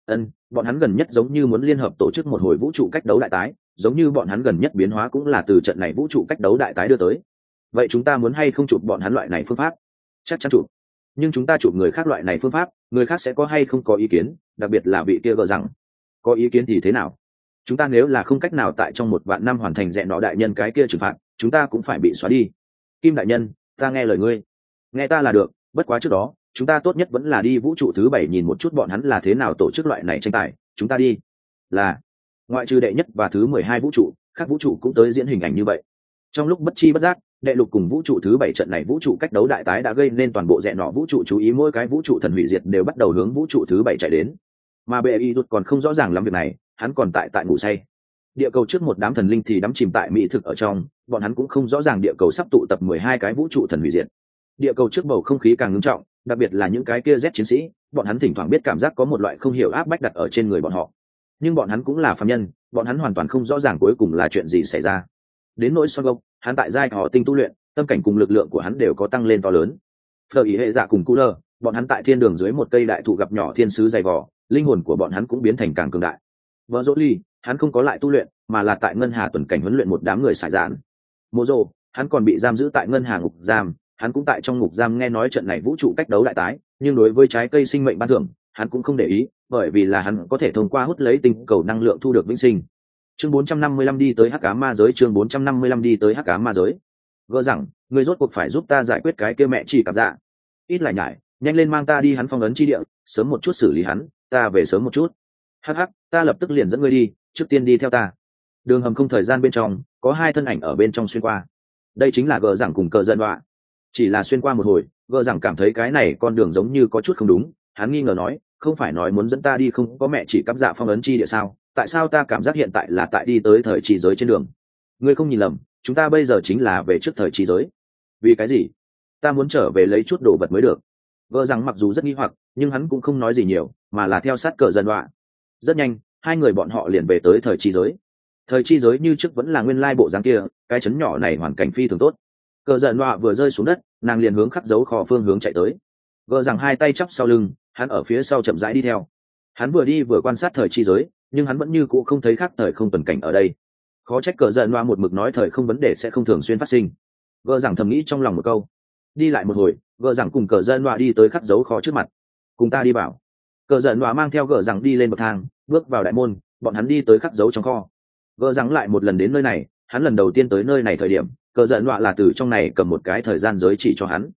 Bọn hắn gần nhất giống như muốn liên hợp tổ chức một hồi vũ trụ cách đấu đại tái, giống như bọn hắn gần nhất biến hóa cũng là từ trận này vũ trụ cách đấu đại tái đưa tới. Vậy chúng ta muốn hay không chụp bọn hắn loại này phương pháp? Chắc chắn chụp. Nhưng chúng ta chụp người khác loại này phương pháp, người khác sẽ có hay không có ý kiến, đặc biệt là vị kia gờ rằng. Có ý kiến thì thế nào? Chúng ta nếu là không cách nào tại trong 1 vạn năm hoàn thành dẹn nọ đại nhân cái kia trừng phạt, chúng ta cũng phải bị xóa đi. Kim đại nhân, ta nghe lời ngươi. Nghe ta là được, bất quá trước đó, chúng ta tốt nhất vẫn là đi vũ trụ thứ 7 nhìn một chút bọn hắn là thế nào tổ chức loại này tranh tài. Chúng ta đi. Là ngoại trừ đệ nhất và thứ 12 vũ trụ, các vũ trụ cũng tới diễn hình ảnh như vậy. Trong lúc bất chi bất giác, đệ lục cùng vũ trụ thứ 7 trận này vũ trụ cách đấu đại tái đã gây nên toàn bộ dẹn nọ vũ trụ chú ý, mỗi cái vũ trụ thần hủy diệt đều bắt đầu hướng vũ trụ thứ 7 chạy đến. Mà bệ y còn không rõ ràng lắm việc này, hắn còn tại ngủ say. Địa cầu trước một đám thần linh thì đắm chìm tại mỹ thực ở trong, bọn hắn cũng không rõ ràng địa cầu sắp tụ tập 12 cái vũ trụ thần hủy diệt. Địa cầu trước bầu không khí càng ngưng trọng, đặc biệt là những cái kia Z chiến sĩ, bọn hắn thỉnh thoảng biết cảm giác có một loại không hiểu áp bách đặt ở trên người bọn họ. Nhưng bọn hắn cũng là phàm nhân, bọn hắn hoàn toàn không rõ ràng cuối cùng là chuyện gì xảy ra. Đến nỗi Son Gốc, hắn tại giai họ tinh tu luyện, tâm cảnh cùng lực lượng của hắn đều có tăng lên to lớn. Phở ý hệ dạ cùng Cú Lơ, bọn hắn tại thiên đường dưới một cây đại thụ gặp nhỏ thiên sứ dày vò, linh hồn của bọn hắn cũng biến thành càng cường đại. Vợ Dỗ Ly, hắn không có lại tu luyện, mà là tại ngân hà tuần cảnh huấn luyện một đám người sải dạn. Mô Dô, hắn còn bị giam giữ tại ngân hà ngục giam, hắn cũng tại trong ngục giam nghe nói trận này vũ trụ cách đấu đại tái, nhưng đối với trái cây sinh mệnh ban thưởng, hắn cũng không để ý, bởi vì là hắn có thể thông qua hút lấy tinh cầu năng lượng thu được vĩnh sinh. Chương 455 đi tới Hắc Ám Ma giới, chương 455 đi tới Hắc Ám Ma giới. Gỡ rằng, ngươi rốt cuộc phải giúp ta giải quyết cái kia mẹ chỉ cặp dạ. Ít lại nhải, nhanh lên mang ta đi hắn phong ấn chi địa, sớm một chút xử lý hắn, ta về sớm một chút. Hắc hắc, ta lập tức liền dẫn ngươi đi, trước tiên đi theo ta. Đường hầm không thời gian bên trong, có 2 thân ảnh ở bên trong xuyên qua. Đây chính là gỡ rằng cùng cờ giận đọa. Chỉ là xuyên qua một hồi, gỡ rằng cảm thấy cái này con đường giống như có chút không đúng, hắn nghi ngờ nói, không phải nói muốn dẫn ta đi không có mẹ chỉ cắp dạ phong ấn chi địa sao? Tại sao ta cảm giác hiện tại là tại đi tới thời chi giới trên đường? Ngươi không nhìn lầm, chúng ta bây giờ chính là về trước thời chi giới. Vì cái gì? Ta muốn trở về lấy chút đồ vật mới được. Gỡ rằng mặc dù rất nghi hoặc, nhưng hắn cũng không nói gì nhiều, mà là theo sát cờ giận đọa. Rất nhanh, 2 người bọn họ liền về tới thời chi giới. Thời chi giới như trước vẫn là nguyên lai bộ dáng kia, cái chấn nhỏ này hoàn cảnh phi thường tốt. Cờ giận đọa vừa rơi xuống đất, nàng liền hướng khắc dấu kho phương hướng chạy tới. Gỡ rằng 2 tay chắp sau lưng, hắn ở phía sau chậm rãi đi theo. Hắn vừa đi vừa quan sát thời chi giới, nhưng hắn vẫn như cũ không thấy khác thời không tuần cảnh ở đây. Khó trách cờ giận đọa một mực nói thời không vấn đề sẽ không thường xuyên phát sinh. Gỡ rằng thầm nghĩ trong lòng một câu. Đi lại một hồi, gỡ rằng cùng cờ giận đọa đi tới khắc dấu kho trước mặt. Cùng ta đi vào. Cờ giận đọa mang theo gỡ rằng đi lên bậc thang, bước vào đại môn, bọn hắn đi tới khắc dấu trong kho. Gỡ rằng lại một lần đến nơi này, hắn lần đầu tiên tới nơi này thời điểm, cờ giận đọa là từ trong này cầm một cái thời gian giới chỉ cho hắn.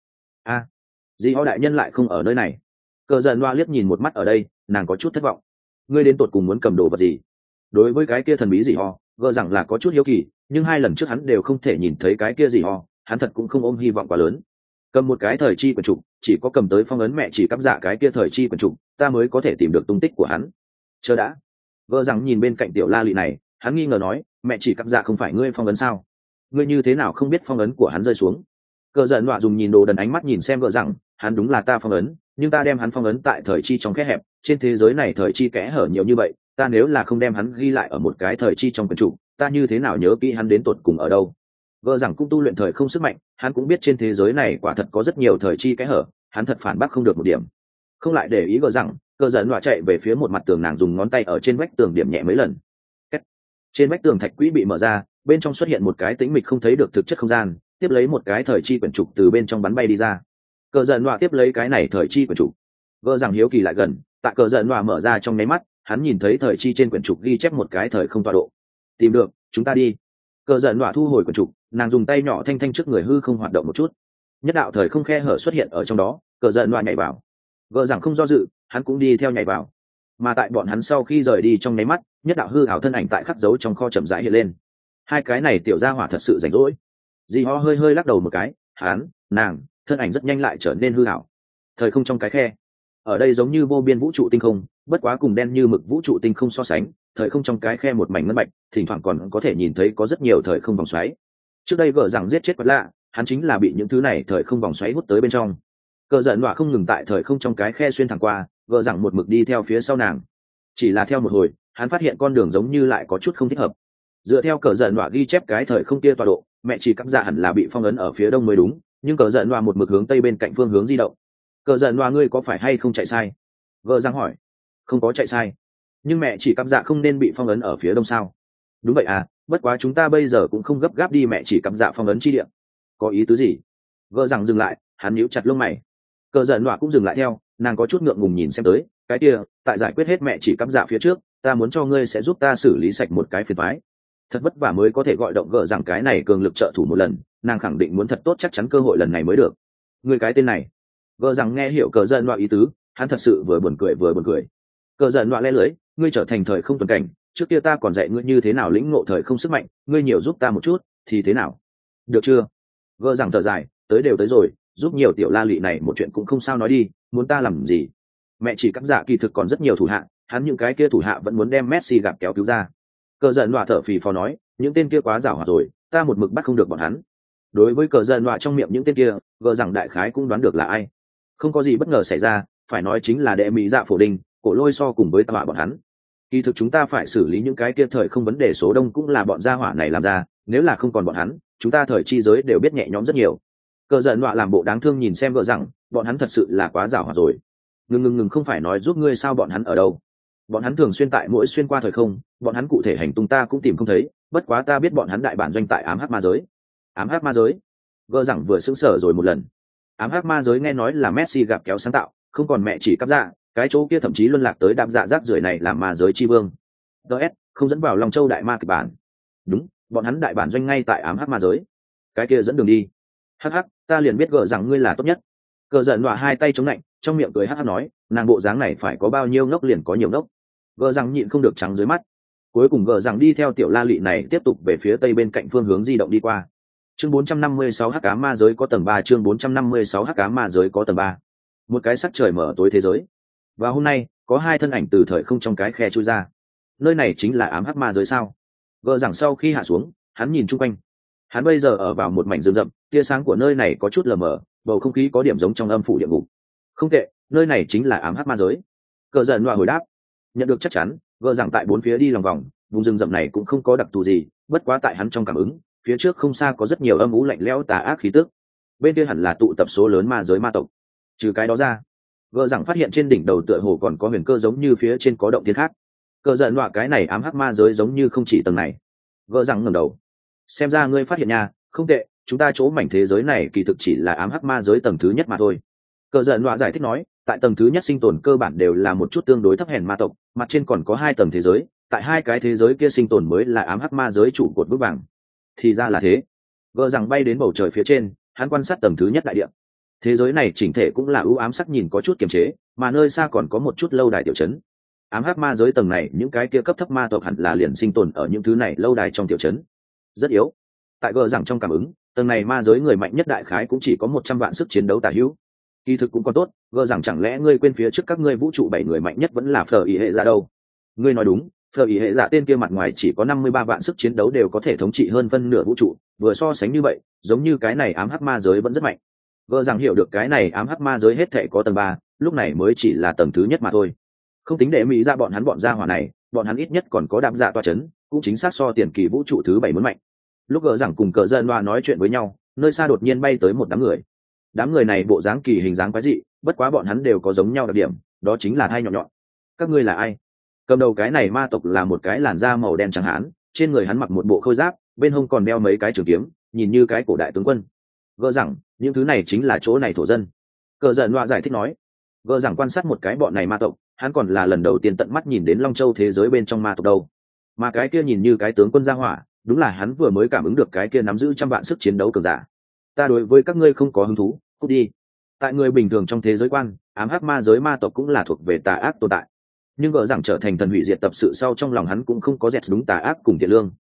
Dì ho đại nhân lại không ở nơi này. Cờ giận đọa liếc nhìn một mắt ở đây, nàng có chút thất vọng. Ngươi đến tột cùng muốn cầm đồ vật gì? Đối với cái kia thần bí dì ho, gỡ rằng là có chút hiếu kỳ, nhưng 2 lần trước hắn đều không thể nhìn thấy cái kia dì ho, hắn thật cũng không ôm hy vọng quá lớn. Cầm một cái thời chi quyển trục, chỉ có cầm tới phong ấn mẹ chỉ cắp dạ cái kia thời chi quyển trục, ta mới có thể tìm được tung tích của hắn. Chờ đã. Gỡ rằng nhìn bên cạnh tiểu la lị này, hắn nghi ngờ nói, mẹ chỉ cắp dạ không phải ngươi phong ấn sao? Ngươi như thế nào không biết phong ấn của hắn rơi xuống? Cờ giận đọa dùng nhìn đồ đần ánh mắt nhìn xem gỡ rằng, hắn đúng là ta phong ấn, nhưng ta đem hắn phong ấn tại thời chi trong kẽ hẹp, trên thế giới này thời chi kẽ hở nhiều như vậy, ta nếu là không đem hắn ghi lại ở một cái thời chi trong quyển trục, ta như thế nào nhớ kỹ hắn đến tột cùng ở đâu? Gỡ rằng cũng tu luyện thời không sức mạnh, hắn cũng biết trên thế giới này quả thật có rất nhiều thời chi kẽ hở, hắn thật phản bác không được một điểm. Không lại để ý gỡ rằng, cờ giận đọa chạy về phía một mặt tường, nàng dùng ngón tay ở trên vách tường điểm nhẹ mấy lần. Trên vách tường thạch quỹ bị mở ra, bên trong xuất hiện một cái tĩnh mịch không thấy được thực chất không gian, tiếp lấy một cái thời chi quyển trục từ bên trong bắn bay đi ra. Cờ giận đọa tiếp lấy cái này thời chi quyển trục. Gỡ rằng hiếu kỳ lại gần, tại cờ giận đọa mở ra trong nháy mắt, hắn nhìn thấy thời chi trên quyển trục ghi chép một cái thời không tọa độ. Tìm được, chúng ta đi. Cờ giận đọa thu hồi quyển trục, nàng dùng tay nhỏ thanh thanh trước người hư không hoạt động một chút. Nhất đạo thời không khe hở xuất hiện ở trong đó, cờ giận đọa nhảy vào. Gỡ rằng không do dự, hắn cũng đi theo nhảy vào. Mà tại bọn hắn sau khi rời đi trong nháy mắt, nhất đạo hư ảo thân ảnh tại khắc dấu trong kho chậm rãi hiện lên. Hai cái này tiểu gia hỏa thật sự rảnh rỗi. Dì Ho hơi hơi lắc đầu một cái, hắn, nàng, thân ảnh rất nhanh lại trở nên hư ảo. Thời không trong cái khe, ở đây giống như vô biên vũ trụ tinh không, bất quá cùng đen như mực vũ trụ tinh không so sánh, thời không trong cái khe một mảnh ngân bạch, thỉnh thoảng còn có thể nhìn thấy có rất nhiều thời không vòng xoáy. Trước đây gỡ rằng giết chết quái lạ, hắn chính là bị những thứ này thời không vòng xoáy hút tới bên trong. Cờ giận đọa không ngừng tại thời không trong cái khe xuyên thẳng qua, gỡ rằng một mực đi theo phía sau nàng. Chỉ là theo một hồi, hắn phát hiện con đường giống như lại có chút không thích hợp. Dựa theo cờ giận đọa ghi chép cái thời không kia tọa độ, mẹ chỉ cắt dạ hẳn là bị phong ấn ở phía đông mới đúng, nhưng cờ giận đọa một mực hướng tây bên cạnh phương hướng di động. Cờ giận đọa, ngươi có phải hay không chạy sai? Gỡ rằng hỏi. Không có chạy sai, nhưng mẹ chỉ cắt dạ không nên bị phong ấn ở phía đông sao? Đúng vậy à, bất quá chúng ta bây giờ cũng không gấp gáp đi mẹ chỉ cắt dạ phong ấn chi địa. Có ý tứ gì? Gỡ rằng dừng lại, hắn nhíu chặt lông mày. Cờ giận đọa cũng dừng lại theo, nàng có chút ngượng ngùng nhìn xem tới, cái kia, tại giải quyết hết mẹ chỉ cắt dạ phía trước, ta muốn cho ngươi sẽ giúp ta xử lý sạch một cái phiền toái. Thật vất vả mới có thể gọi động gỡ rằng cái này cường lực trợ thủ một lần, nàng khẳng định muốn thật tốt chắc chắn cơ hội lần này mới được. Ngươi cái tên này. Gỡ rằng nghe hiểu cờ giận đọa ý tứ, hắn thật sự vừa buồn cười vừa buồn cười. Cờ giận đọa lẽ lưới, ngươi trở thành thời không tuần cảnh, trước kia ta còn dạy ngươi như thế nào lĩnh ngộ thời không sức mạnh, ngươi nhiều giúp ta một chút thì thế nào? Được chưa? Gỡ rằng thở dài, tới đều tới rồi, giúp nhiều tiểu la lị này một chuyện cũng không sao nói đi, muốn ta làm gì? Mẹ chỉ cắt dạ kỳ thực còn rất nhiều thủ hạ, hắn những cái kia thủ hạ vẫn muốn đem Messi gặp kéo cứu ra. Cờ giận đọa thở phì phò nói, những tên kia quá giàu hoạt rồi, ta một mực bắt không được bọn hắn. Đối với cờ giận đọa trong miệng những tên kia, gỡ rằng đại khái cũng đoán được là ai. Không có gì bất ngờ xảy ra, phải nói chính là đệ mỹ dạ phổ đình, cổ lôi so cùng với tọa bọn hắn. Kỳ thực chúng ta phải xử lý những cái kia thời không vấn đề số đông cũng là bọn gia hỏa này làm ra, nếu là không còn bọn hắn, chúng ta thời chi giới đều biết nhẹ nhõm rất nhiều. Cờ giận đọa làm bộ đáng thương nhìn xem gỡ rằng, bọn hắn thật sự là quá giàu hoạt rồi. Ngừng, không phải nói giúp ngươi sao, bọn hắn ở đâu? Bọn hắn thường xuyên tại mỗi xuyên qua thời không, bọn hắn cụ thể hành tung ta cũng tìm không thấy, bất quá ta biết bọn hắn đại bản doanh tại ám hắc ma giới. Ám hắc ma giới? Gỡ rằng vừa sững sờ rồi một lần. Ám hắc ma giới nghe nói là Messi gặp kéo sáng tạo, không còn mẹ chỉ cắp dạ, cái chỗ kia thậm chí luân lạc tới đạm dạ rác rưởi này làm ma giới chi vương. DS, không dẫn vào Long Châu đại ma kịch bản. Đúng, bọn hắn đại bản doanh ngay tại ám hắc ma giới. Cái kia dẫn đường đi. Hắc hắc, ta liền biết gỡ rằng ngươi là tốt nhất. Cờ giận đọa hai tay chống lạnh, trong miệng cười hắc hắc nói, nàng bộ dáng này phải có bao nhiêu ngốc liền có nhiều ngốc. Gỡ rằng nhịn không được trắng dưới mắt. Cuối cùng gỡ rằng đi theo tiểu la lị này tiếp tục về phía tây bên cạnh phương hướng di động đi qua. Chương 456 hắc ám ma giới có tầng 3, chương 456 hắc ám ma giới có tầng 3. Một cái sắc trời mở tối thế giới. Và hôm nay, có hai thân ảnh từ thời không trong cái khe chui ra. Nơi này chính là ám hắc ma giới sao? Gỡ rằng sau khi hạ xuống, hắn nhìn chung quanh. Hắn bây giờ ở vào một mảnh rừng rậm, tia sáng của nơi này có chút lờ mờ, bầu không khí có điểm giống trong âm phủ địa ngục. Không tệ, nơi này chính là ám hắc ma giới. Cờ giận loa hồi đáp. Nhận được chắc chắn, gỡ rằng tại bốn phía đi lòng vòng, vùng rừng rậm này cũng không có đặc thù gì, bất quá tại hắn trong cảm ứng, phía trước không xa có rất nhiều âm u lạnh lẽo tà ác khí tức. Bên kia hẳn là tụ tập số lớn ma giới ma tộc. Trừ cái đó ra, gỡ rằng phát hiện trên đỉnh đầu tựa hồ còn có huyền cơ giống như phía trên có động thiên khác. Cờ giận loa, cái này ám hắc ma giới giống như không chỉ tầng này. Gỡ rằng ngẩng đầu. Xem ra ngươi phát hiện nha, không tệ, chúng ta chỗ mảnh thế giới này kỳ thực chỉ là ám hắc ma giới tầng thứ nhất mà thôi. Cờ giận loa giải thích nói, tại tầng thứ nhất sinh tồn cơ bản đều là một chút tương đối thấp hèn ma tộc, mặt trên còn có hai tầng thế giới, tại hai cái thế giới kia sinh tồn mới là ám hắc ma giới trụ cột vững vàng. Thì ra là thế. Gỡ rằng bay đến bầu trời phía trên, hắn quan sát tầng thứ nhất đại địa. Thế giới này chỉnh thể cũng là ưu ám sắc nhìn có chút kiềm chế, mà nơi xa còn có một chút lâu đài tiểu trấn. Ám hắc ma giới tầng này, những cái kia cấp thấp ma tộc hẳn là liền sinh tồn ở những thứ này lâu đài trong tiểu trấn. Rất yếu. Tại gỡ rằng trong cảm ứng, tầng này ma giới người mạnh nhất đại khái cũng chỉ có 100 vạn sức chiến đấu tả hữu. Kỳ thực cũng còn tốt, gỡ rằng chẳng lẽ ngươi quên phía trước các ngươi vũ trụ 7 người mạnh nhất vẫn là Phở ý hệ dạ đâu? Ngươi nói đúng, Phở ý hệ dạ tên kia mặt ngoài chỉ có 53 vạn sức chiến đấu đều có thể thống trị hơn phân nửa vũ trụ, vừa so sánh như vậy, giống như cái này ám hắc ma giới vẫn rất mạnh. Gỡ rằng hiểu được cái này ám hắc ma giới hết thảy có tầng 3, lúc này mới chỉ là tầng thứ nhất mà thôi. Không tính để mỹ ra bọn hắn gia hỏa này, bọn hắn ít nhất còn có đạm dạ tọa chấn, cũng chính xác so tiền kỳ vũ trụ thứ 7 muốn mạnh. Lúc gỡ rằng cùng cờ dân loa nói chuyện với nhau, nơi xa đột nhiên bay tới một đám người. Đám người này bộ dáng kỳ hình dáng quái dị, bất quá bọn hắn đều có giống nhau đặc điểm, đó chính là hai nhọn nhọn. Các ngươi là ai? Cầm đầu cái này ma tộc là một cái làn da màu đen trắng hán, trên người hắn mặc một bộ khôi giáp, bên hông còn đeo mấy cái trường kiếm, nhìn như cái cổ đại tướng quân. Gỡ rằng những thứ này chính là chỗ này thổ dân. Cờ giận loa giải thích nói. Gỡ rằng quan sát một cái bọn này ma tộc, hắn còn là lần đầu tiên tận mắt nhìn đến Long Châu thế giới bên trong ma tộc đâu. Mà cái kia nhìn như cái tướng quân gia hỏa, đúng là hắn vừa mới cảm ứng được cái kia nắm giữ trăm vạn sức chiến đấu cường giả. Ta đối với các ngươi không có hứng thú, cút đi. Tại người bình thường trong thế giới quan, ám hắc ma giới ma tộc cũng là thuộc về tà ác tồn tại. Nhưng gỡ rằng trở thành thần hủy diệt tập sự sau, trong lòng hắn cũng không có dẹt đúng tà ác cùng thiện lương.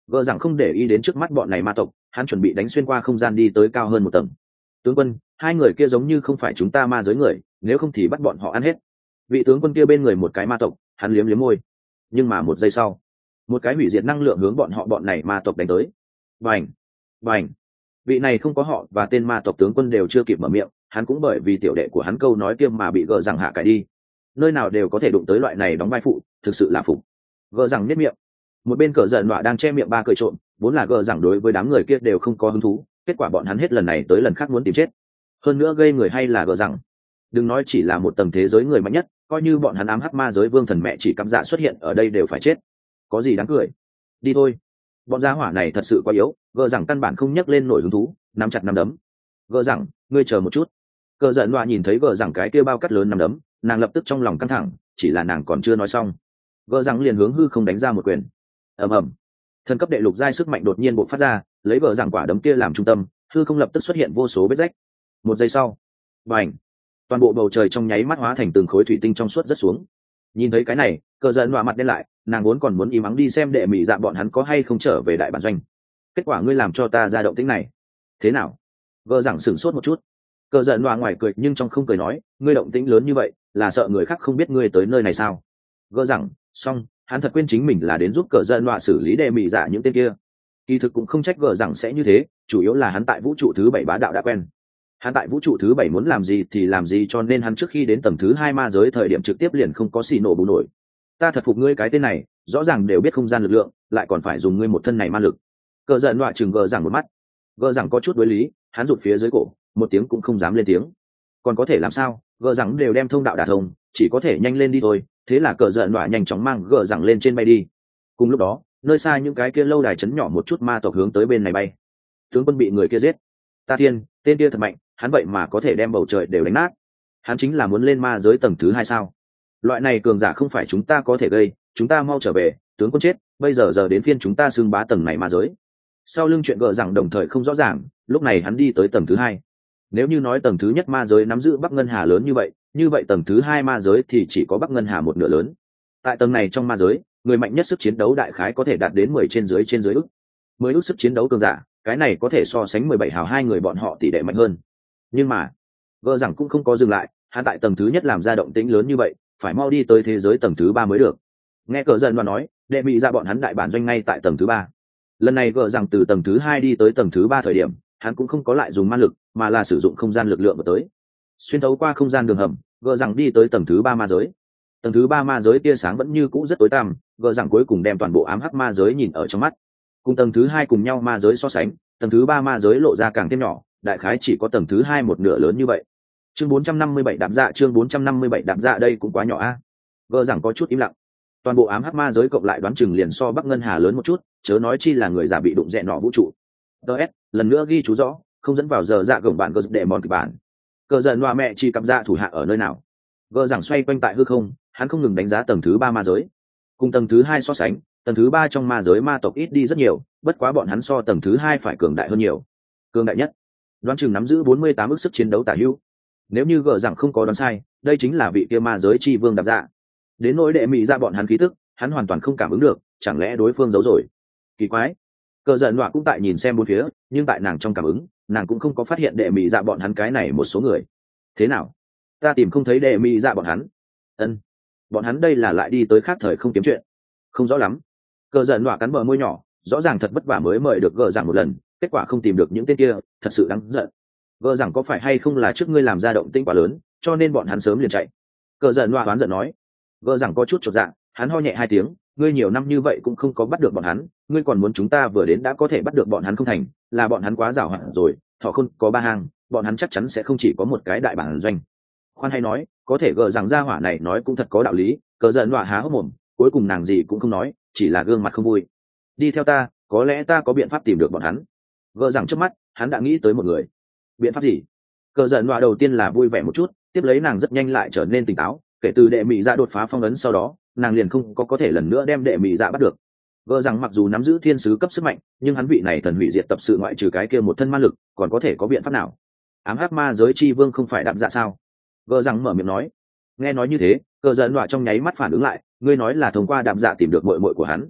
Gờ rằng không để ý đến trước mắt bọn này ma tộc, hắn chuẩn bị đánh xuyên qua không gian đi tới cao hơn một tầng. Tướng quân, hai người kia giống như không phải chúng ta ma giới người, nếu không thì bắt bọn họ ăn hết. Vị tướng quân kia bên người một cái ma tộc, hắn liếm liếm môi. Nhưng mà một giây sau, một cái hủy diệt năng lượng hướng bọn này ma tộc đánh tới. Bành, bành. Vị này không có họ và tên ma tộc tướng quân đều chưa kịp mở miệng, hắn cũng bởi vì tiểu đệ của hắn câu nói kia mà bị gờ rằng hạ cải đi. Nơi nào đều có thể đụng tới loại này đóng vai phụ, thực sự là phục. Gờ rằng nhếch miệng. Một bên cờ giận nọa đang che miệng ba cười trộm, vốn là gờ rằng đối với đám người kia đều không có hứng thú, kết quả bọn hắn hết lần này tới lần khác muốn tìm chết. Hơn nữa gây người hay là gờ rằng, đừng nói chỉ là một tầng thế giới người mạnh nhất, coi như bọn hắn ám hắc ma giới vương thần mẹ chỉ cắm dạ xuất hiện ở đây đều phải chết. Có gì đáng cười? Đi thôi. Bọn gia hỏa này thật sự quá yếu, gờ rằng căn bản không nhắc lên nổi hứng thú, nắm chặt nắm đấm. Gờ rằng, ngươi chờ một chút. Cờ giận nọa nhìn thấy gờ rằng cái kia bao cắt lớn nắm đấm, nàng lập tức trong lòng căng thẳng, chỉ là nàng còn chưa nói xong, gờ rằng liền hướng hư không đánh ra một quyền. Ầm ầm. Thần cấp đệ lục giai sức mạnh đột nhiên bộc phát ra, lấy gờ rằng quả đấm kia làm trung tâm, hư không lập tức xuất hiện vô số vết rách. Một giây sau, bành, toàn bộ bầu trời trong nháy mắt hóa thành từng khối thủy tinh trong suốt rất xuống. Nhìn thấy cái này, cờ giận nọa mặt đen lại, nàng vốn còn muốn im ắng đi xem đệ mị dạ bọn hắn có hay không trở về đại bản doanh. Kết quả ngươi làm cho ta ra động tĩnh này. Thế nào? Gờ rằng sửng sốt một chút. Cờ giận nọa ngoài cười nhưng trong không cười nói, ngươi động tĩnh lớn như vậy, là sợ người khác không biết ngươi tới nơi này sao? Gờ rằng, xong, hắn thật quên chính mình là đến giúp cờ giận nọa xử lý đệ mị dạ những tên kia. Kỳ thực cũng không trách gờ rằng sẽ như thế, chủ yếu là hắn tại vũ trụ thứ 7 bá đạo đã quen. Hắn tại vũ trụ thứ 7 muốn làm gì thì làm gì, cho nên hắn trước khi đến tầng thứ 2 ma giới thời điểm trực tiếp liền không có xì nổ bù nổi. Ta thật phục ngươi cái tên này, rõ ràng đều biết không gian lực lượng, lại còn phải dùng ngươi một thân này ma lực. Cờ giận nọa chừng gờ rằng một mắt. Gờ rằng có chút đối lý, hắn rụt phía dưới cổ, một tiếng cũng không dám lên tiếng. Còn có thể làm sao, gờ rằng đều đem thông đạo đả thông, chỉ có thể nhanh lên đi thôi. Thế là cờ giận nọa nhanh chóng mang gờ rằng lên trên bay đi. Cùng lúc đó, nơi xa những cái kia lâu đài chấn nhỏ một chút ma tộc hướng tới bên này bay. Tướng quân bị người kia giết. Ta thiên, tên kia thật mạnh, hắn vậy mà có thể đem bầu trời đều đánh nát. Hắn chính là muốn lên ma giới tầng thứ 2 sao? Loại này cường giả không phải chúng ta có thể gây, chúng ta mau trở về, tướng quân chết, bây giờ đến phiên chúng ta xưng bá tầng này ma giới. Sau lưng chuyện gờ rằng đồng thời không rõ ràng, lúc này hắn đi tới tầng thứ 2. Nếu như nói tầng thứ nhất ma giới nắm giữ Bắc Ngân Hà lớn như vậy tầng thứ 2 ma giới thì chỉ có Bắc Ngân Hà một nửa lớn. Tại tầng này trong ma giới, người mạnh nhất sức chiến đấu đại khái có thể đạt đến 10 trên dưới ức. 10 ức sức chiến đấu cường giả, cái này có thể so sánh 17 hào hai người bọn họ tỷ lệ mạnh hơn. Nhưng mà, gờ rằng cũng không có dừng lại, hắn tại tầng thứ nhất làm ra động tĩnh lớn như vậy, phải mau đi tới thế giới tầng thứ 3 mới được. Nghe cờ giận mà nói, đệ bị ra bọn hắn đại bản doanh ngay tại tầng thứ 3. Lần này gờ rằng từ tầng thứ 2 đi tới tầng thứ 3 thời điểm, hắn cũng không có lại dùng ma lực, mà là sử dụng không gian lực lượng tới. Xuyên thấu qua không gian đường hầm, gờ rằng đi tới tầng thứ 3 ma giới. Tầng thứ 3 ma giới tia sáng vẫn như cũ rất tối tăm, gờ rằng cuối cùng đem toàn bộ ám hắc ma giới nhìn ở trong mắt. Cùng tầng thứ 2 cùng nhau ma giới so sánh, tầng thứ 3 ma giới lộ ra càng thêm nhỏ, đại khái chỉ có tầng thứ 2 một nửa lớn như vậy. Chương 457 đạp dạ, chương 457 đạp dạ, đây cũng quá nhỏ a. Gờ rằng có chút im lặng. Toàn bộ ám hắc ma giới cộng lại đoán chừng liền so Bắc Ngân Hà lớn một chút, chớ nói chi là người giả bị đụng rẽ nọ vũ trụ. DS, lần nữa ghi chú rõ, không dẫn vào giờ dạ gồng bạn gờ để mòn kịch bản. Cờ giận loa mẹ chỉ cặp dạ thủ hạ ở nơi nào? Gờ rằng xoay quanh tại hư không, hắn không ngừng đánh giá tầng thứ 3 ma giới. Cùng tầng thứ 2 so sánh, tầng thứ 3 trong ma giới ma tộc ít đi rất nhiều, bất quá bọn hắn so tầng thứ 2 phải cường đại hơn nhiều. Cường đại nhất, đoán chừng nắm giữ 48 ức sức chiến đấu tả hữu. Nếu như gờ rằng không có đoán sai, đây chính là vị kia ma giới chi vương đạp dạ. Đến nỗi đệ mị ra bọn hắn khí tức, hắn hoàn toàn không cảm ứng được, chẳng lẽ đối phương giấu rồi? Kỳ quái. Cờ giận nọa cũng tại nhìn xem bốn phía, nhưng tại nàng trong cảm ứng, nàng cũng không có phát hiện đệ mị dạ bọn hắn cái này một số người. Thế nào? Ta tìm không thấy đệ mị dạ bọn hắn. Ân, bọn hắn đây là lại đi tới khác thời không kiếm chuyện. Không rõ lắm. Cờ giận nọa cắn bờ môi nhỏ, rõ ràng thật vất vả mới mời được gờ rằng một lần, kết quả không tìm được những tên kia, thật sự đáng giận. Gờ rằng có phải hay không là trước ngươi làm ra động tĩnh quá lớn, cho nên bọn hắn sớm liền chạy. Cờ giận nọa oán giận nói. Gờ rằng có chút chột dạ, hắn ho nhẹ hai tiếng, ngươi nhiều năm như vậy cũng không có bắt được bọn hắn, ngươi còn muốn chúng ta vừa đến đã có thể bắt được bọn hắn không thành, là bọn hắn quá giàu hạn rồi, thọ khôn có ba hang, bọn hắn chắc chắn sẽ không chỉ có một cái đại bản doanh. Khoan hay nói, có thể gờ rằng gia hỏa này nói cũng thật có đạo lý. Cờ giận nọa há hốc mồm, cuối cùng nàng gì cũng không nói, chỉ là gương mặt không vui. Đi theo ta, có lẽ ta có biện pháp tìm được bọn hắn. Gờ rằng trước mắt, hắn đã nghĩ tới một người. Biện pháp gì? Cờ giận nọa đầu tiên là vui vẻ một chút, tiếp lấy nàng rất nhanh lại trở nên tỉnh táo. Kể từ đệ mị dạ đột phá phong ấn sau đó, nàng liền không có thể lần nữa đem đệ mị dạ bắt được. Gờ rằng mặc dù nắm giữ thiên sứ cấp sức mạnh, nhưng hắn vị này thần hủy diệt tập sự ngoại trừ cái kia một thân ma lực, còn có thể có biện pháp nào? Ám hắc ma giới chi vương không phải đạm dạ sao? Gờ rằng mở miệng nói. Nghe nói như thế, cờ giận nọa trong nháy mắt phản ứng lại, ngươi nói là thông qua đạm dạ tìm được muội muội của hắn.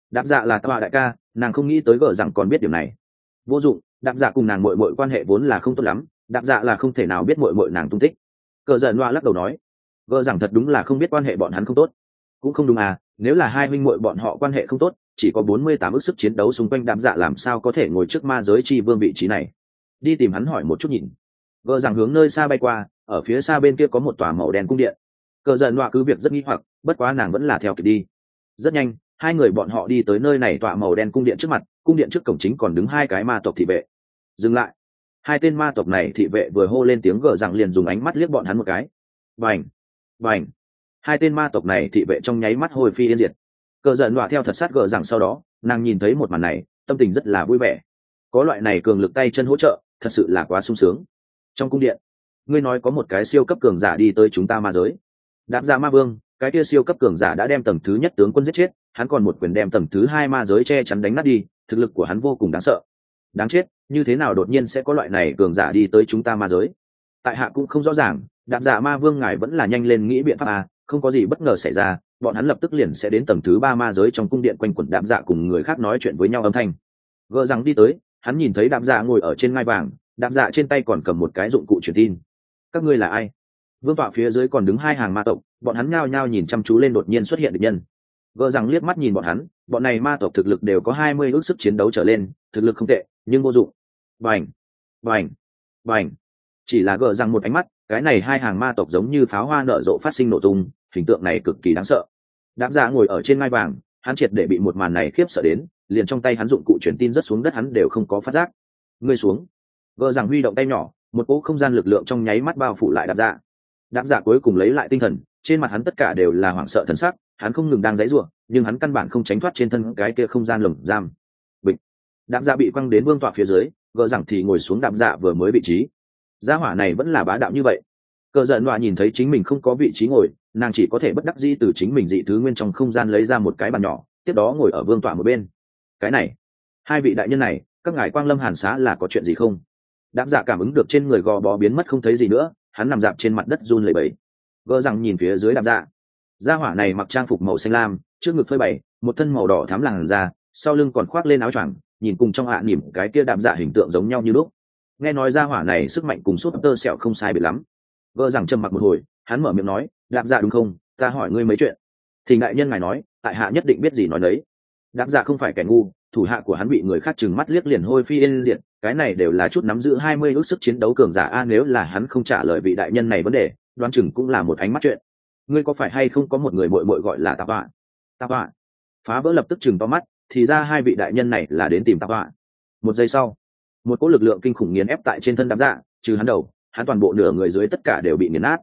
Đạp Dạ là tọa đại ca, nàng không nghĩ tới gờ rằng còn biết điều này. Vô dụng, Đạp Dạ cùng nàng muội muội quan hệ vốn là không tốt lắm, Đạp Dạ là không thể nào biết muội muội nàng tung tích. Cờ giận loa lắc đầu nói, gờ rằng thật đúng là không biết quan hệ bọn hắn không tốt. Cũng không đúng à, nếu là hai huynh muội bọn họ quan hệ không tốt, chỉ có 48 ức sức chiến đấu xung quanh Đạp Dạ làm sao có thể ngồi trước ma giới chi vương vị trí này. Đi tìm hắn hỏi một chút nhìn. Gờ rằng hướng nơi xa bay qua, ở phía xa bên kia có một tòa màu đen cung điện. Cờ giận loa cứ việc rất nghi hoặc, bất quá nàng vẫn là theo kịp đi. Rất nhanh, hai người bọn họ đi tới nơi này tọa màu đen cung điện trước mặt, cung điện trước cổng chính còn đứng hai cái ma tộc thị vệ. Dừng lại. Hai tên ma tộc này thị vệ vừa hô lên tiếng gờ rằng liền dùng ánh mắt liếc bọn hắn một cái. Bành, bành. Hai tên ma tộc này thị vệ trong nháy mắt hồi phi yên diệt. Cờ giận đọa theo thật sát gờ rằng sau đó, nàng nhìn thấy một màn này, tâm tình rất là vui vẻ. Có loại này cường lực tay chân hỗ trợ, thật sự là quá sung sướng. Trong cung điện, ngươi nói có một cái siêu cấp cường giả đi tới chúng ta ma giới. Đạp Dạ ma vương, cái kia siêu cấp cường giả đã đem tầng thứ nhất tướng quân giết chết, hắn còn một quyền đem tầng thứ hai ma giới che chắn đánh nát đi, thực lực của hắn vô cùng đáng sợ. Đáng chết, như thế nào đột nhiên sẽ có loại này cường giả đi tới chúng ta ma giới? Tại hạ cũng không rõ ràng, Đạp Dạ ma vương ngài vẫn là nhanh lên nghĩ biện pháp à, không có gì bất ngờ xảy ra, bọn hắn lập tức liền sẽ đến tầng thứ ba ma giới. Trong cung điện quanh quẩn Đạp Dạ cùng người khác nói chuyện với nhau âm thanh. Gỡ rằng đi tới, hắn nhìn thấy Đạp Dạ ngồi ở trên ngai vàng, Đạp Dạ trên tay còn cầm một cái dụng cụ truyền tin. Các ngươi là ai? Vương tọa phía dưới còn đứng hai hàng ma tộc, bọn hắn nhao nhao nhìn chăm chú lên đột nhiên xuất hiện địch nhân. Gỡ rằng liếc mắt nhìn bọn hắn, bọn này ma tộc thực lực đều có 20 ước sức chiến đấu trở lên, thực lực không tệ, nhưng vô dụng. Bành, bành, bành. Chỉ là gỡ rằng một ánh mắt, cái này hai hàng ma tộc giống như pháo hoa nở rộ phát sinh nổ tung, hình tượng này cực kỳ đáng sợ. Đạp Dạ ngồi ở trên ngai vàng, hắn triệt để bị một màn này khiếp sợ đến, liền trong tay hắn dụng cụ truyền tin rất xuống đất hắn đều không có phát giác. Ngươi xuống. Gỡ rằng huy động tay nhỏ, một cỗ không gian lực lượng trong nháy mắt bao phủ lại Đạp Dạ. Đạp Dạ cuối cùng lấy lại tinh thần, trên mặt hắn tất cả đều là hoảng sợ thần sắc, hắn không ngừng đang giãy giụa, nhưng hắn căn bản không tránh thoát trên thân cái kia không gian lồng giam. Bịch. Đạp Dạ bị quăng đến vương tọa phía dưới, gỡ rằng thì ngồi xuống Đạp Dạ vừa mới vị trí. Gia hỏa này vẫn là bá đạo như vậy. Cờ giận loa nhìn thấy chính mình không có vị trí ngồi, nàng chỉ có thể bất đắc dĩ từ chính mình dị thứ nguyên trong không gian lấy ra một cái bàn nhỏ, tiếp đó ngồi ở vương tọa một bên. Cái này, hai vị đại nhân này, các ngài quang lâm hàn xá là có chuyện gì không? Đạp Dạ cảm ứng được trên người gò bó biến mất không thấy gì nữa, hắn nằm dạp trên mặt đất run lẩy bẩy. Gỡ rằng nhìn phía dưới Đạp Dạ. Gia hỏa này mặc trang phục màu xanh lam, trước ngực phơi bày, một thân màu đỏ thắm làn da, sau lưng còn khoác lên áo choàng, nhìn cùng trong hạ nỉm cái kia Đạp Dạ hình tượng giống nhau như lúc. Nghe nói gia hỏa này sức mạnh cùng súp tơ sẹo không sai biệt lắm. Gỡ rằng trầm mặc một hồi, hắn mở miệng nói, Đạp Dạ đúng không? Ta hỏi ngươi mấy chuyện. Thì đại nhân ngài nói, tại hạ nhất định biết gì nói đấy. Đạp Dạ không phải kẻ ngu, thủ hạ của hắn bị người khác trừng mắt liếc liền hôi phi yên diệt, cái này đều là chút nắm giữ 20 ước sức chiến đấu cường giả a, nếu là hắn không trả lời vị đại nhân này vấn đề, đoán chừng cũng là một ánh mắt chuyện. Ngươi có phải hay không có một người muội muội gọi là Tạp Họa? Tạp Họa? Phá vỡ lập tức chừng to mắt, thì ra hai vị đại nhân này là đến tìm Tạp Họa. Một giây sau, một cỗ lực lượng kinh khủng nghiền ép tại trên thân Đạp Dạ, trừ hắn đầu, hắn toàn bộ nửa người dưới tất cả đều bị nghiền nát.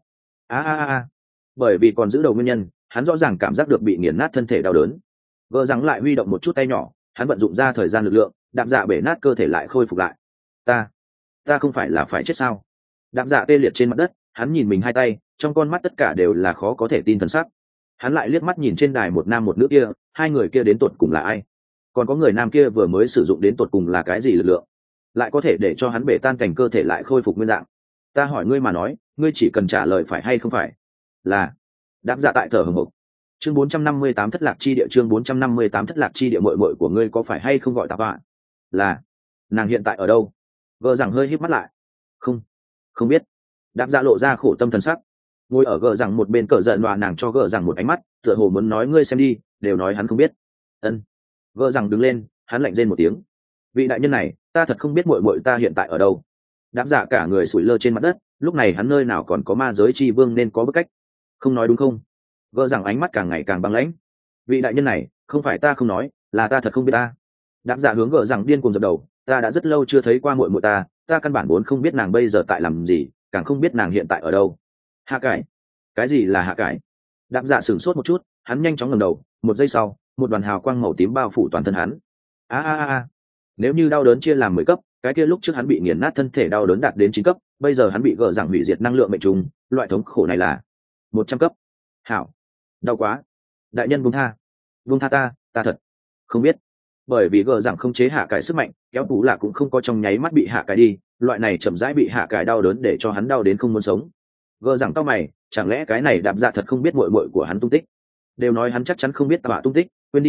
Bởi vì còn giữ đầu nguyên nhân, hắn rõ ràng cảm giác được bị nghiền nát thân thể đau đớn. Gỡ rằng lại huy động một chút tay nhỏ, hắn vận dụng ra thời gian lực lượng, Đạp Dạ bể nát cơ thể lại khôi phục lại. Ta không phải là phải chết sao? Đạp Dạ tê liệt trên mặt đất, hắn nhìn mình hai tay, trong con mắt tất cả đều là khó có thể tin thần sắc. Hắn lại liếc mắt nhìn trên đài một nam một nữ kia, hai người kia đến tột cùng là ai? Còn có người nam kia vừa mới sử dụng đến tột cùng là cái gì lực lượng, lại có thể để cho hắn bể tan cảnh cơ thể lại khôi phục nguyên dạng? Ta hỏi ngươi mà nói, ngươi chỉ cần trả lời phải hay không phải. Là. Đạp Dạ tại thở hổn hển. Chương 458 thất lạc chi địa, chương 458 thất lạc chi địa, muội muội của ngươi có phải hay không gọi Tạp Họa? Là. Nàng hiện tại ở đâu? Gờ rằng hơi híp mắt lại. Không biết. Đạp Dạ lộ ra khổ tâm thần sắc. Ngồi ở gờ rằng một bên cờ giận loa, nàng cho gờ rằng một ánh mắt, tựa hồ muốn nói ngươi xem đi, đều nói hắn không biết. Ân. Gờ rằng đứng lên, hắn lạnh rên một tiếng. Vị đại nhân này, ta thật không biết muội muội ta hiện tại ở đâu. Đạp Dạ cả người sủi lơ trên mặt đất, lúc này hắn nơi nào còn có ma giới chi vương nên có bức cách. Không nói đúng không? Gờ rằng ánh mắt càng ngày càng băng lãnh. Vị đại nhân này, không phải ta không nói, là ta thật không biết ta. Đạp Dạ hướng gờ rằng điên cuồng dập đầu, ta đã rất lâu chưa thấy qua muội muội ta, ta căn bản vốn không biết nàng bây giờ tại làm gì, càng không biết nàng hiện tại ở đâu. Hạ cải? Cái gì là hạ cải? Đạp Dạ sửng sốt một chút, hắn nhanh chóng ngẩng đầu, một giây sau, một đoàn hào quang màu tím bao phủ toàn thân hắn. Nếu như đau đớn chia làm 10 cấp, cái kia lúc trước hắn bị nghiền nát thân thể đau đớn đạt đến 9 cấp, bây giờ hắn bị gỡ rằng hủy diệt năng lượng mệnh trùng, loại thống khổ này là 100 cấp. Hảo, đau quá. Đại nhân buông tha ta thật không biết. Bởi vì gỡ rằng không chế hạ cải sức mạnh, kéo Tú là cũng không có trong nháy mắt bị hạ cải đi, loại này chậm rãi bị hạ cải đau đớn để cho hắn đau đến không muốn sống. Gỡ rằng tao mày, chẳng lẽ cái này Đạp Dạ thật không biết muội muội của hắn tung tích? Đều nói hắn chắc chắn không biết Tạp Họa tung tích, quên đi thôi,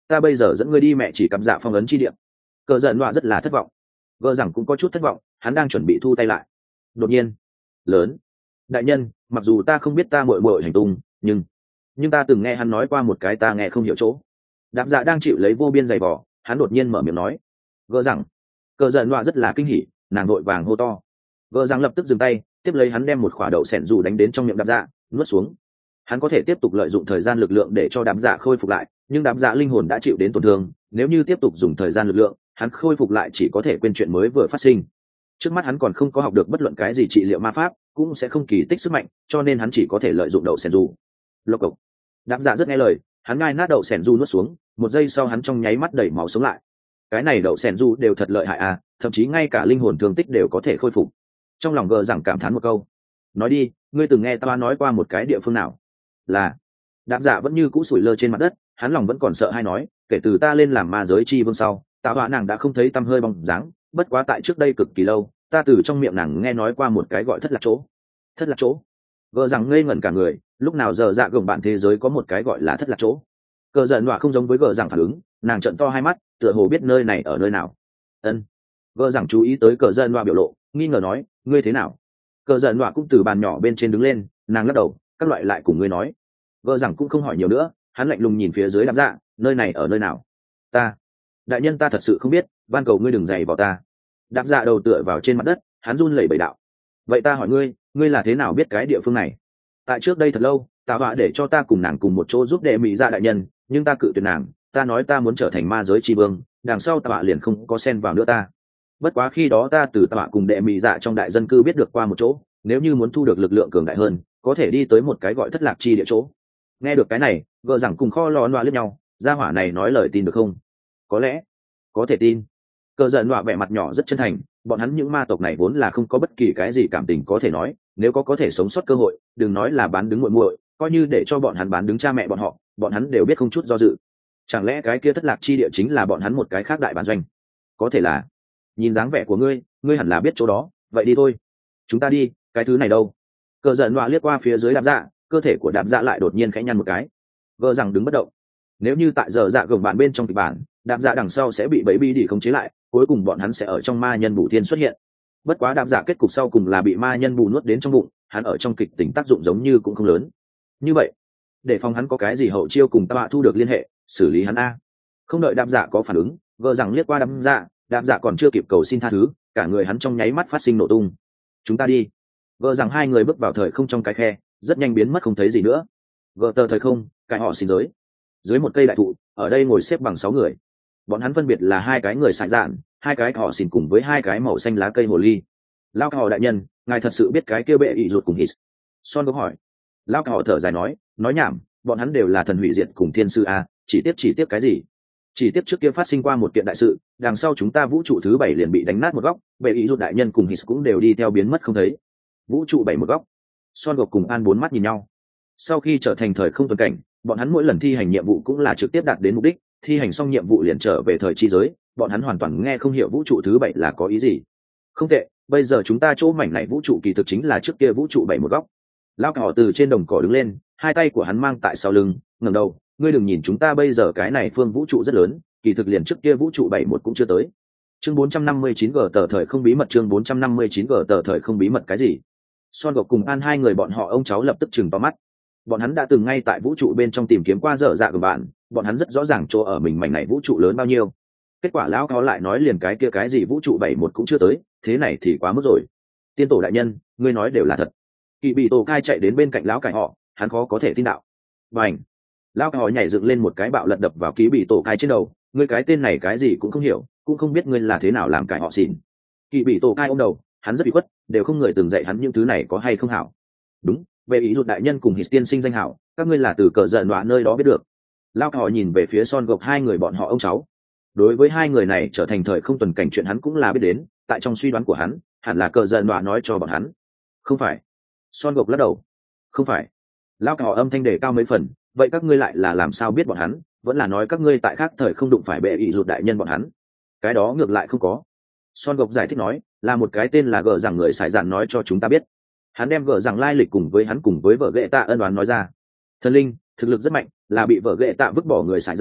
ta bây giờ dẫn ngươi đi mẹ chỉ cắm dạ phong ấn chi địa. Cờ giận đọa rất là thất vọng. Gờ rằng cũng có chút thất vọng, hắn đang chuẩn bị thu tay lại. Đột nhiên lớn, đại nhân, mặc dù ta không biết ta muội muội hành tung, nhưng ta từng nghe hắn nói qua một cái ta nghe không hiểu chỗ. Đạp dạ đang chịu lấy vô biên dày vò, hắn đột nhiên mở miệng nói. Gờ rằng, cờ giận đọa rất là kinh hỉ, nàng vội vàng hô to. Gờ rằng lập tức dừng tay, tiếp lấy hắn đem một quả đậu sẻn dù đánh đến trong miệng đạp dạ, nuốt xuống. Hắn có thể tiếp tục lợi dụng thời gian lực lượng để cho đạp dạ khôi phục lại, nhưng đạp dạ linh hồn đã chịu đến tổn thương, nếu như tiếp tục dùng thời gian lực lượng, hắn khôi phục lại chỉ có thể quên chuyện mới vừa phát sinh. Trước mắt hắn còn không có học được bất luận cái gì trị liệu ma pháp, cũng sẽ không kỳ tích sức mạnh, cho nên hắn chỉ có thể lợi dụng đậu sẻn dù. Lộc cộc. Đạp dạ rất nghe lời, hắn ngai nát đậu sẻn dù nuốt xuống, một giây sau hắn trong nháy mắt đẩy máu sống lại. Cái này đậu sẻn dù đều thật lợi hại à, thậm chí ngay cả linh hồn thương tích đều có thể khôi phục. Trong lòng gờ rằng cảm thán một câu. Nói đi, ngươi từng nghe ta nói qua một cái địa phương nào? Là. Đạp dạ vẫn như cũ sủi lơ trên mặt đất, hắn lòng vẫn còn sợ hay nói, kể từ ta lên làm ma giới chi vương sau, tạ họa nàng đã không thấy tăm hơi bóng dáng, bất quá tại trước đây cực kỳ lâu, ta từ trong miệng nàng nghe nói qua một cái gọi thất lạc chỗ. Thất lạc chỗ? Gờ rằng ngây ngẩn cả người, lúc nào giờ dạ gồng bạn thế giới có một cái gọi là thất lạc chỗ? Cờ giận đọa không giống với gờ rằng phản ứng, nàng trợn to hai mắt, tựa hồ biết nơi này ở nơi nào. Ân. Gờ rằng chú ý tới cờ giận đọa biểu lộ, nghi ngờ nói, ngươi thế nào? Cờ giận đọa cũng từ bàn nhỏ bên trên đứng lên, nàng lắc đầu, các loại lại cùng ngươi nói. Gờ rằng cũng không hỏi nhiều nữa, hắn lạnh lùng nhìn phía dưới đạp dạ, nơi này ở nơi nào? Ta, đại nhân, ta thật sự không biết, van cầu ngươi đừng giày vào ta. Đạp dạ đầu tựa vào trên mặt đất, hắn run lẩy bẩy đạo. Vậy ta hỏi ngươi, ngươi là thế nào biết cái địa phương này? Tại trước đây thật lâu, tạ họa để cho ta cùng nàng cùng một chỗ giúp đệ mỹ dạ đại nhân, nhưng ta cự tuyệt nàng, ta nói ta muốn trở thành ma giới tri vương, đằng sau tạ họa liền không có xen vào nữa ta. Bất quá khi đó ta từ tạ họa cùng đệ mỹ dạ trong đại dân cư biết được qua một chỗ, nếu như muốn thu được lực lượng cường đại hơn, có thể đi tới một cái gọi thất lạc chi địa chỗ. Nghe được cái này, gờ rằng cùng kho lò loa lướt nhau, gia hỏa này nói lời tin được không? Có lẽ có thể tin. Cờ giận loa vẻ mặt nhỏ rất chân thành, bọn hắn những ma tộc này vốn là không có bất kỳ cái gì cảm tình có thể nói, nếu có thể sống sót cơ hội, đừng nói là bán đứng muội muội, coi như để cho bọn hắn bán đứng cha mẹ bọn hắn đều biết không chút do dự. Chẳng lẽ cái kia thất lạc chi địa chính là bọn hắn một cái khác đại bản doanh? Có thể là. Nhìn dáng vẻ của ngươi hẳn là biết chỗ đó, vậy đi thôi. Chúng ta đi, cái thứ này đâu? Cờ giận loa liếc qua phía dưới đạp dạ, cơ thể của đạp dạ lại đột nhiên khẽ nhăn một cái. Gờ rằng đứng bất động. Nếu như tại giờ dạ gồng bạn bên trong kịch bản, đạp dạ đằng sau sẽ bị bẫy bi đi khống chế lại, cuối cùng bọn hắn sẽ ở trong ma nhân bù thiên xuất hiện. Bất quá đạp dạ kết cục sau cùng là bị ma nhân bù nuốt đến trong bụng, hắn ở trong kịch tính tác dụng giống như cũng không lớn. Như vậy, để phòng hắn có cái gì hậu chiêu cùng ta thu được liên hệ, xử lý hắn a. Không đợi đạp dạ có phản ứng, gờ rằng liếc qua đạp dạ còn chưa kịp cầu xin tha thứ, cả người hắn trong nháy mắt phát sinh nổ tung. Chúng ta đi. Gờ rằng hai người bước vào thời không trong cái khe, rất nhanh biến mất không thấy gì nữa. Gờ tờ thời không, cái họ xin giới. Dưới một cây đại thụ, ở đây ngồi xếp bằng 6 người. Bọn hắn phân biệt là 2 cái người sải dạn, 2 cái họ xin cùng với 2 cái màu xanh lá cây hồ ly. Lao họ đại nhân, ngài thật sự biết cái kia bệ ị ruột cùng hít? Son có hỏi. Lao họ thở dài nói nhảm, bọn hắn đều là thần hủy diệt cùng thiên sư a, chỉ tiếp cái gì? Chỉ tiếp trước kia phát sinh qua một kiện đại sự, đằng sau chúng ta vũ trụ thứ 7 liền bị đánh nát một góc, bệ ị ruột đại nhân cùng hít cũng đều đi theo biến mất không thấy. Vũ trụ 7 một góc. Son gộc cùng An 4 mắt nhìn nhau. Sau khi trở thành thời không tuần cảnh, bọn hắn mỗi lần thi hành nhiệm vụ cũng là trực tiếp đạt đến mục đích, thi hành xong nhiệm vụ liền trở về thời chi giới, bọn hắn hoàn toàn nghe không hiểu vũ trụ thứ 7 là có ý gì. Không tệ, bây giờ chúng ta chỗ mảnh này vũ trụ kỳ thực chính là trước kia vũ trụ 7 một góc. Lao cỏ từ trên đồng cỏ đứng lên, hai tay của hắn mang tại sau lưng, ngẩng đầu, ngươi đừng nhìn chúng ta bây giờ cái này phương vũ trụ rất lớn, kỳ thực liền trước kia vũ trụ 7 một cũng chưa tới. Chương 459 g tờ thời không bí mật, chương 459 g tờ thời không bí mật cái gì? Son gộc cùng An hai người bọn họ ông cháu lập tức chừng to mắt. Bọn hắn đã từng ngay tại vũ trụ bên trong tìm kiếm qua dở dạ của bạn, bọn hắn rất rõ ràng chỗ ở mình mảnh này vũ trụ lớn bao nhiêu. Kết quả lão cáo lại nói liền cái kia cái gì vũ trụ 7 một cũng chưa tới, thế này thì quá mức rồi. Tiên tổ đại nhân, ngươi nói đều là thật. Kỳ bị tổ cai chạy đến bên cạnh lão cải họ, hắn khó có thể tin đạo. Bành! Lão cải họ nhảy dựng lên một cái bạo lật đập vào ký bị tổ cai trên đầu, ngươi cái tên này cái gì cũng không hiểu, cũng không biết ngươi là thế nào làm cải họ xỉn. Kỳ bị tổ cai ôm đầu, hắn rất bị khuất, đều không người từng dạy hắn những thứ này có hay không hảo. Đúng, về ý ruột đại nhân cùng hít tiên sinh danh hảo, các ngươi là từ cờ giận đoạ nơi đó biết được. Lao họ nhìn về phía Son gộc hai người bọn họ ông cháu. Đối với hai người này trở thành thời không tuần cảnh chuyện hắn cũng là biết đến, tại trong suy đoán của hắn, hẳn là cờ giận đoạ nói cho bọn hắn. Không phải. Son gộc lắc đầu. Không phải. Lao họ âm thanh đề cao mấy phần, vậy các ngươi lại là làm sao biết bọn hắn, vẫn là nói các ngươi tại khác thời không đụng phải bệ ý ruột đại nhân bọn hắn. Cái đó ngược lại không có. Son gộc giải thích nói, là một cái tên là gờ rằng người xài dạn nói cho chúng ta biết. Hắn đem gờ rằng lai lịch cùng với hắn cùng với vợ ghệ tạ ân đoán nói ra. Thần linh thực lực rất mạnh, là bị vợ ghệ tạ vứt bỏ người xài dạn,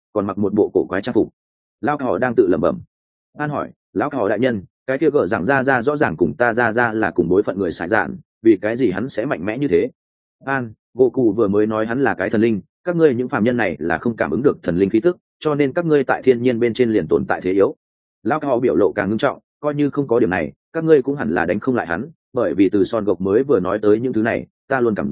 còn mặc một bộ cổ quái trang phục. Lão họ đang tự lẩm bẩm. An hỏi, lão họ đại nhân, cái kia gở rằng ra rõ ràng cùng ta ra là cùng đối phận người sải dạn, vì cái gì hắn sẽ mạnh mẽ như thế? An, gỗ cụ vừa mới nói hắn là cái thần linh, các ngươi những phàm nhân này là không cảm ứng được thần linh khí tức, cho nên các ngươi tại thiên nhiên bên trên liền tồn tại thế yếu. Lão họ biểu lộ càng nghiêm trọng, coi như không có điểm này, các ngươi cũng hẳn là đánh không lại hắn, bởi vì từ Son Gộc mới vừa nói tới những thứ này, ta luôn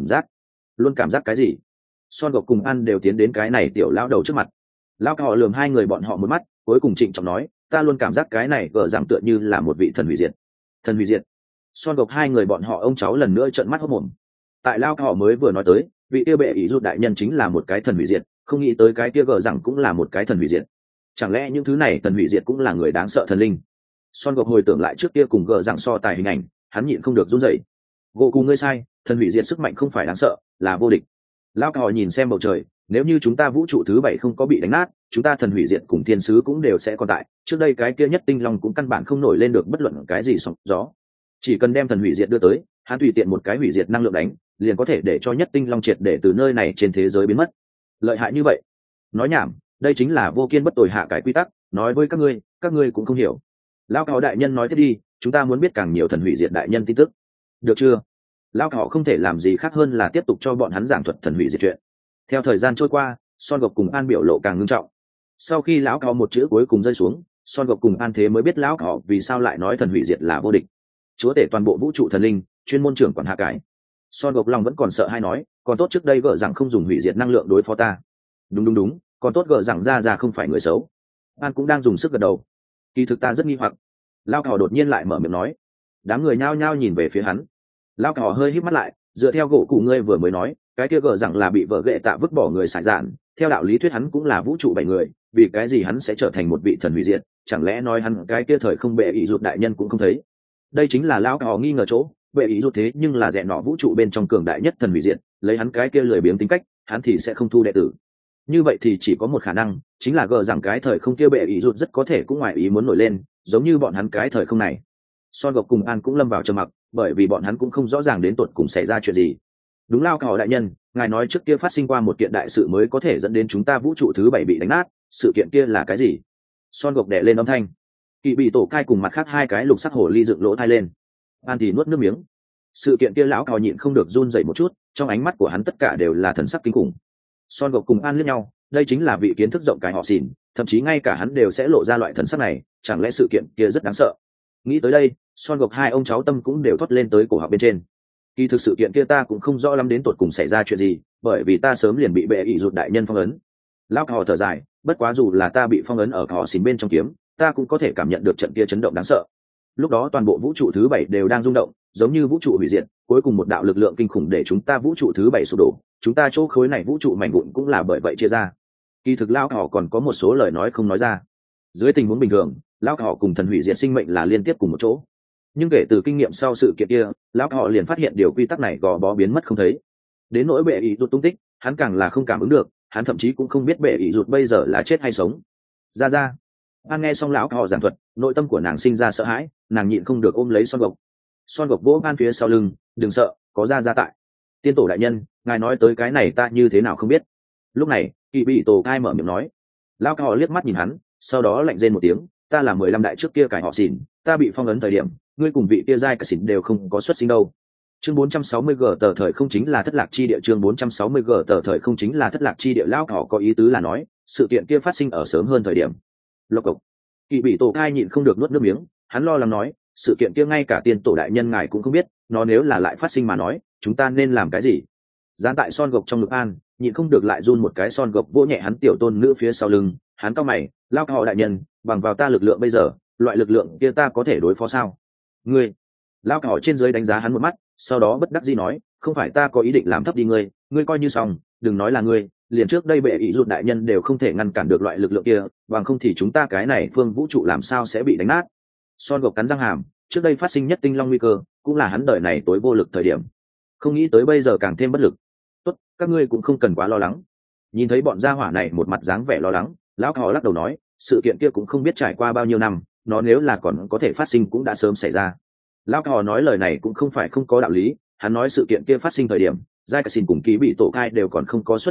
cảm giác cái gì? Son Gộc cùng An đều tiến đến cái này tiểu lão đầu trước mặt. Lão họ lườm hai người bọn họ một mắt, cuối cùng trịnh trọng nói, ta luôn cảm giác cái này gở rằng tựa như là một vị thần hủy diệt. Thần hủy diệt? Son Gộc hai người bọn họ ông cháu lần nữa trợn mắt hốt mồm. Tại lão họ mới vừa nói tới, vị kia bệ ý rút đại nhân chính là một cái thần hủy diệt, không nghĩ tới cái kia gở rằng cũng là một cái thần hủy diệt. Chẳng lẽ những thứ này thần hủy diệt cũng là người đáng sợ thần linh? Son Gộc hồi tưởng lại trước kia cùng gở rằng so tài hình ảnh, hắn nhịn không được run rẩy. Gỗ cù ngươi sai, thần hủy diệt sức mạnh không phải đáng sợ, là vô địch. Lão họ nhìn xem bầu trời, nếu như chúng ta vũ trụ thứ 7 không có bị đánh nát, chúng ta thần hủy diệt cùng thiên sứ cũng đều sẽ còn tại. Trước đây cái kia nhất tinh long cũng căn bản không nổi lên được bất luận cái gì sóng gió. Chỉ cần đem thần hủy diệt đưa tới, hắn tùy tiện một cái hủy diệt năng lượng đánh, liền có thể để cho nhất tinh long triệt để từ nơi này trên thế giới biến mất. Lợi hại như vậy? Nói nhảm, đây chính là vô kiên bất tồi hạ cải quy tắc, nói với các ngươi cũng không hiểu. Lão họ đại nhân nói tiếp đi, chúng ta muốn biết càng nhiều thần hủy diệt đại nhân tin tức. Được chưa? Lão họ không thể làm gì khác hơn là tiếp tục cho bọn hắn giảng thuật thần hủy diệt chuyện. Theo thời gian trôi qua, Son Gộc cùng An biểu lộ càng ngưng trọng. Sau khi lão họ một chữ cuối cùng rơi xuống, Son Gộc cùng An thế mới biết lão họ vì sao lại nói thần hủy diệt là vô địch. Chúa tể toàn bộ vũ trụ thần linh, chuyên môn trưởng quản hạ cải. Son Gộc lòng vẫn còn sợ hay nói, còn tốt trước đây gỡ rằng không dùng hủy diệt năng lượng đối phó ta. Đúng, còn tốt gỡ rằng ra không phải người xấu. An cũng đang dùng sức gật đầu. Kỳ thực ta rất nghi hoặc. Lão họ đột nhiên lại mở miệng nói. Đám người nhao nhao nhìn về phía hắn. Lão họ hơi híp mắt lại, dựa theo gỗ cụ ngươi vừa mới nói, cái kia gở rằng là bị vợ ghệ tạ vứt bỏ người sải dạn, theo đạo lý thuyết hắn cũng là vũ trụ 7 người, vì cái gì hắn sẽ trở thành một vị thần hủy diệt? Chẳng lẽ nói hắn cái kia thời không bệ ý rụt đại nhân cũng không thấy? Đây chính là lão họ nghi ngờ chỗ, bệ ý rụt thế nhưng là dẹn nọ vũ trụ bên trong cường đại nhất thần hủy diệt, lấy hắn cái kia lười biếng tính cách, hắn thì sẽ không thu đệ tử. Như vậy thì chỉ có một khả năng, chính là gở rằng cái thời không kia bệ ý rụt rất có thể cũng ngoài ý muốn nổi lên, giống như bọn hắn cái thời không này. Son Gộc cùng An cũng lâm vào trầm mặc, bởi vì bọn hắn cũng không rõ ràng đến tột cùng xảy ra chuyện gì. Đúng lao họ đại nhân, ngài nói trước kia phát sinh qua một kiện đại sự mới có thể dẫn đến chúng ta vũ trụ thứ 7 bị đánh nát, sự kiện kia là cái gì? Son Gộc đè lên âm thanh. Kỳ bị tổ cai cùng mặt khác hai cái lục sắc hồ ly dựng lỗ thai lên. An thì nuốt nước miếng. Sự kiện kia lão cò nhịn không được run rẩy một chút, trong ánh mắt của hắn tất cả đều là thần sắc kinh khủng. Son Gộc cùng An liếc nhau, đây chính là vị kiến thức rộng cái họ xỉn, thậm chí ngay cả hắn đều sẽ lộ ra loại thần sắc này, chẳng lẽ sự kiện kia rất đáng sợ? Nghĩ tới đây, Son Gộc hai ông cháu tâm cũng đều thoát lên tới cổ họng bên trên. Kỳ thực sự kiện kia ta cũng không rõ lắm đến tột cùng xảy ra chuyện gì, bởi vì ta sớm liền bị bệ ý rụt đại nhân phong ấn. Lão họ thở dài, bất quá dù là ta bị phong ấn ở họ xỉn bên trong kiếm, ta cũng có thể cảm nhận được trận kia chấn động đáng sợ. Lúc đó toàn bộ vũ trụ thứ 7 đều đang rung động, giống như vũ trụ hủy diệt, cuối cùng một đạo lực lượng kinh khủng để chúng ta vũ trụ thứ 7 sụp đổ, chúng ta chỗ khối này vũ trụ mảnh vụn cũng là bởi vậy chia ra. Kỳ thực lão họ còn có một số lời nói không nói ra. Dưới tình huống bình thường, lão họ cùng thần hủy diệt sinh mệnh là liên tiếp cùng một chỗ, nhưng kể từ kinh nghiệm sau sự kiện kia, lão họ liền phát hiện điều quy tắc này gò bó biến mất không thấy. Đến nỗi bệ ý rụt tung tích, hắn càng là không cảm ứng được, hắn thậm chí cũng không biết bệ ý rụt bây giờ là chết hay sống. Ra An nghe xong lão họ giảng thuật, nội tâm của nàng sinh ra sợ hãi, nàng nhịn không được ôm lấy Son Gộc vỗ An phía sau lưng, đừng sợ, có ra tại. Tiên tổ đại nhân, ngài nói tới cái này ta như thế nào không biết. Lúc này Kỳ bị tổ cai mở miệng nói. Lão họ liếc mắt nhìn hắn, sau đó lạnh rên một tiếng, ta là 15 đại trước kia cải họ xỉn, ta bị phong ấn thời điểm, ngươi cùng vị kia giai cả xỉn đều không có xuất sinh đâu. Chương 460 g tờ thời không chính là thất lạc chi địa, chương 460 g tờ thời không chính là thất lạc chi địa. Lão họ có ý tứ là nói, sự kiện kia phát sinh ở sớm hơn thời điểm. Lộc cộc. Kỳ bị tổ cai nhịn không được nuốt nước miếng, hắn lo lắng nói, sự kiện kia ngay cả tiên tổ đại nhân ngài cũng không biết, nó nếu là lại phát sinh mà nói, chúng ta nên làm cái gì? Dán tại Son Gộc trong ngực An, nhịn không được lại run một cái. Son Gộc vỗ nhẹ hắn tiểu tôn nữ phía sau lưng, hắn cau mày, lão họ đại nhân, bằng vào ta lực lượng bây giờ, loại lực lượng kia ta có thể đối phó sao? Ngươi. Lão họ trên dưới đánh giá hắn một mắt, sau đó bất đắc dĩ nói, không phải ta có ý định làm thấp đi ngươi coi như xong, đừng nói là ngươi, liền trước đây bệ ý rụt đại nhân đều không thể ngăn cản được loại lực lượng kia, bằng không thì chúng ta cái này phương vũ trụ làm sao sẽ bị đánh nát. Son Gộc cắn răng hàm, trước đây phát sinh nhất tinh long nguy cơ, cũng là hắn đời này tối vô lực thời điểm, không nghĩ tới bây giờ càng thêm bất lực. Tốt, các ngươi cũng không cần quá lo lắng. Nhìn thấy bọn gia hỏa này một mặt dáng vẻ lo lắng, lão họ lắc đầu nói, sự kiện kia cũng không biết trải qua bao nhiêu năm, nó nếu là còn có thể phát sinh cũng đã sớm xảy ra. Lão họ nói lời này cũng không phải không có đạo lý, hắn nói sự kiện kia phát sinh thời điểm, giai cả xin cùng ký bị tổ cai đều còn không có xuất sinh,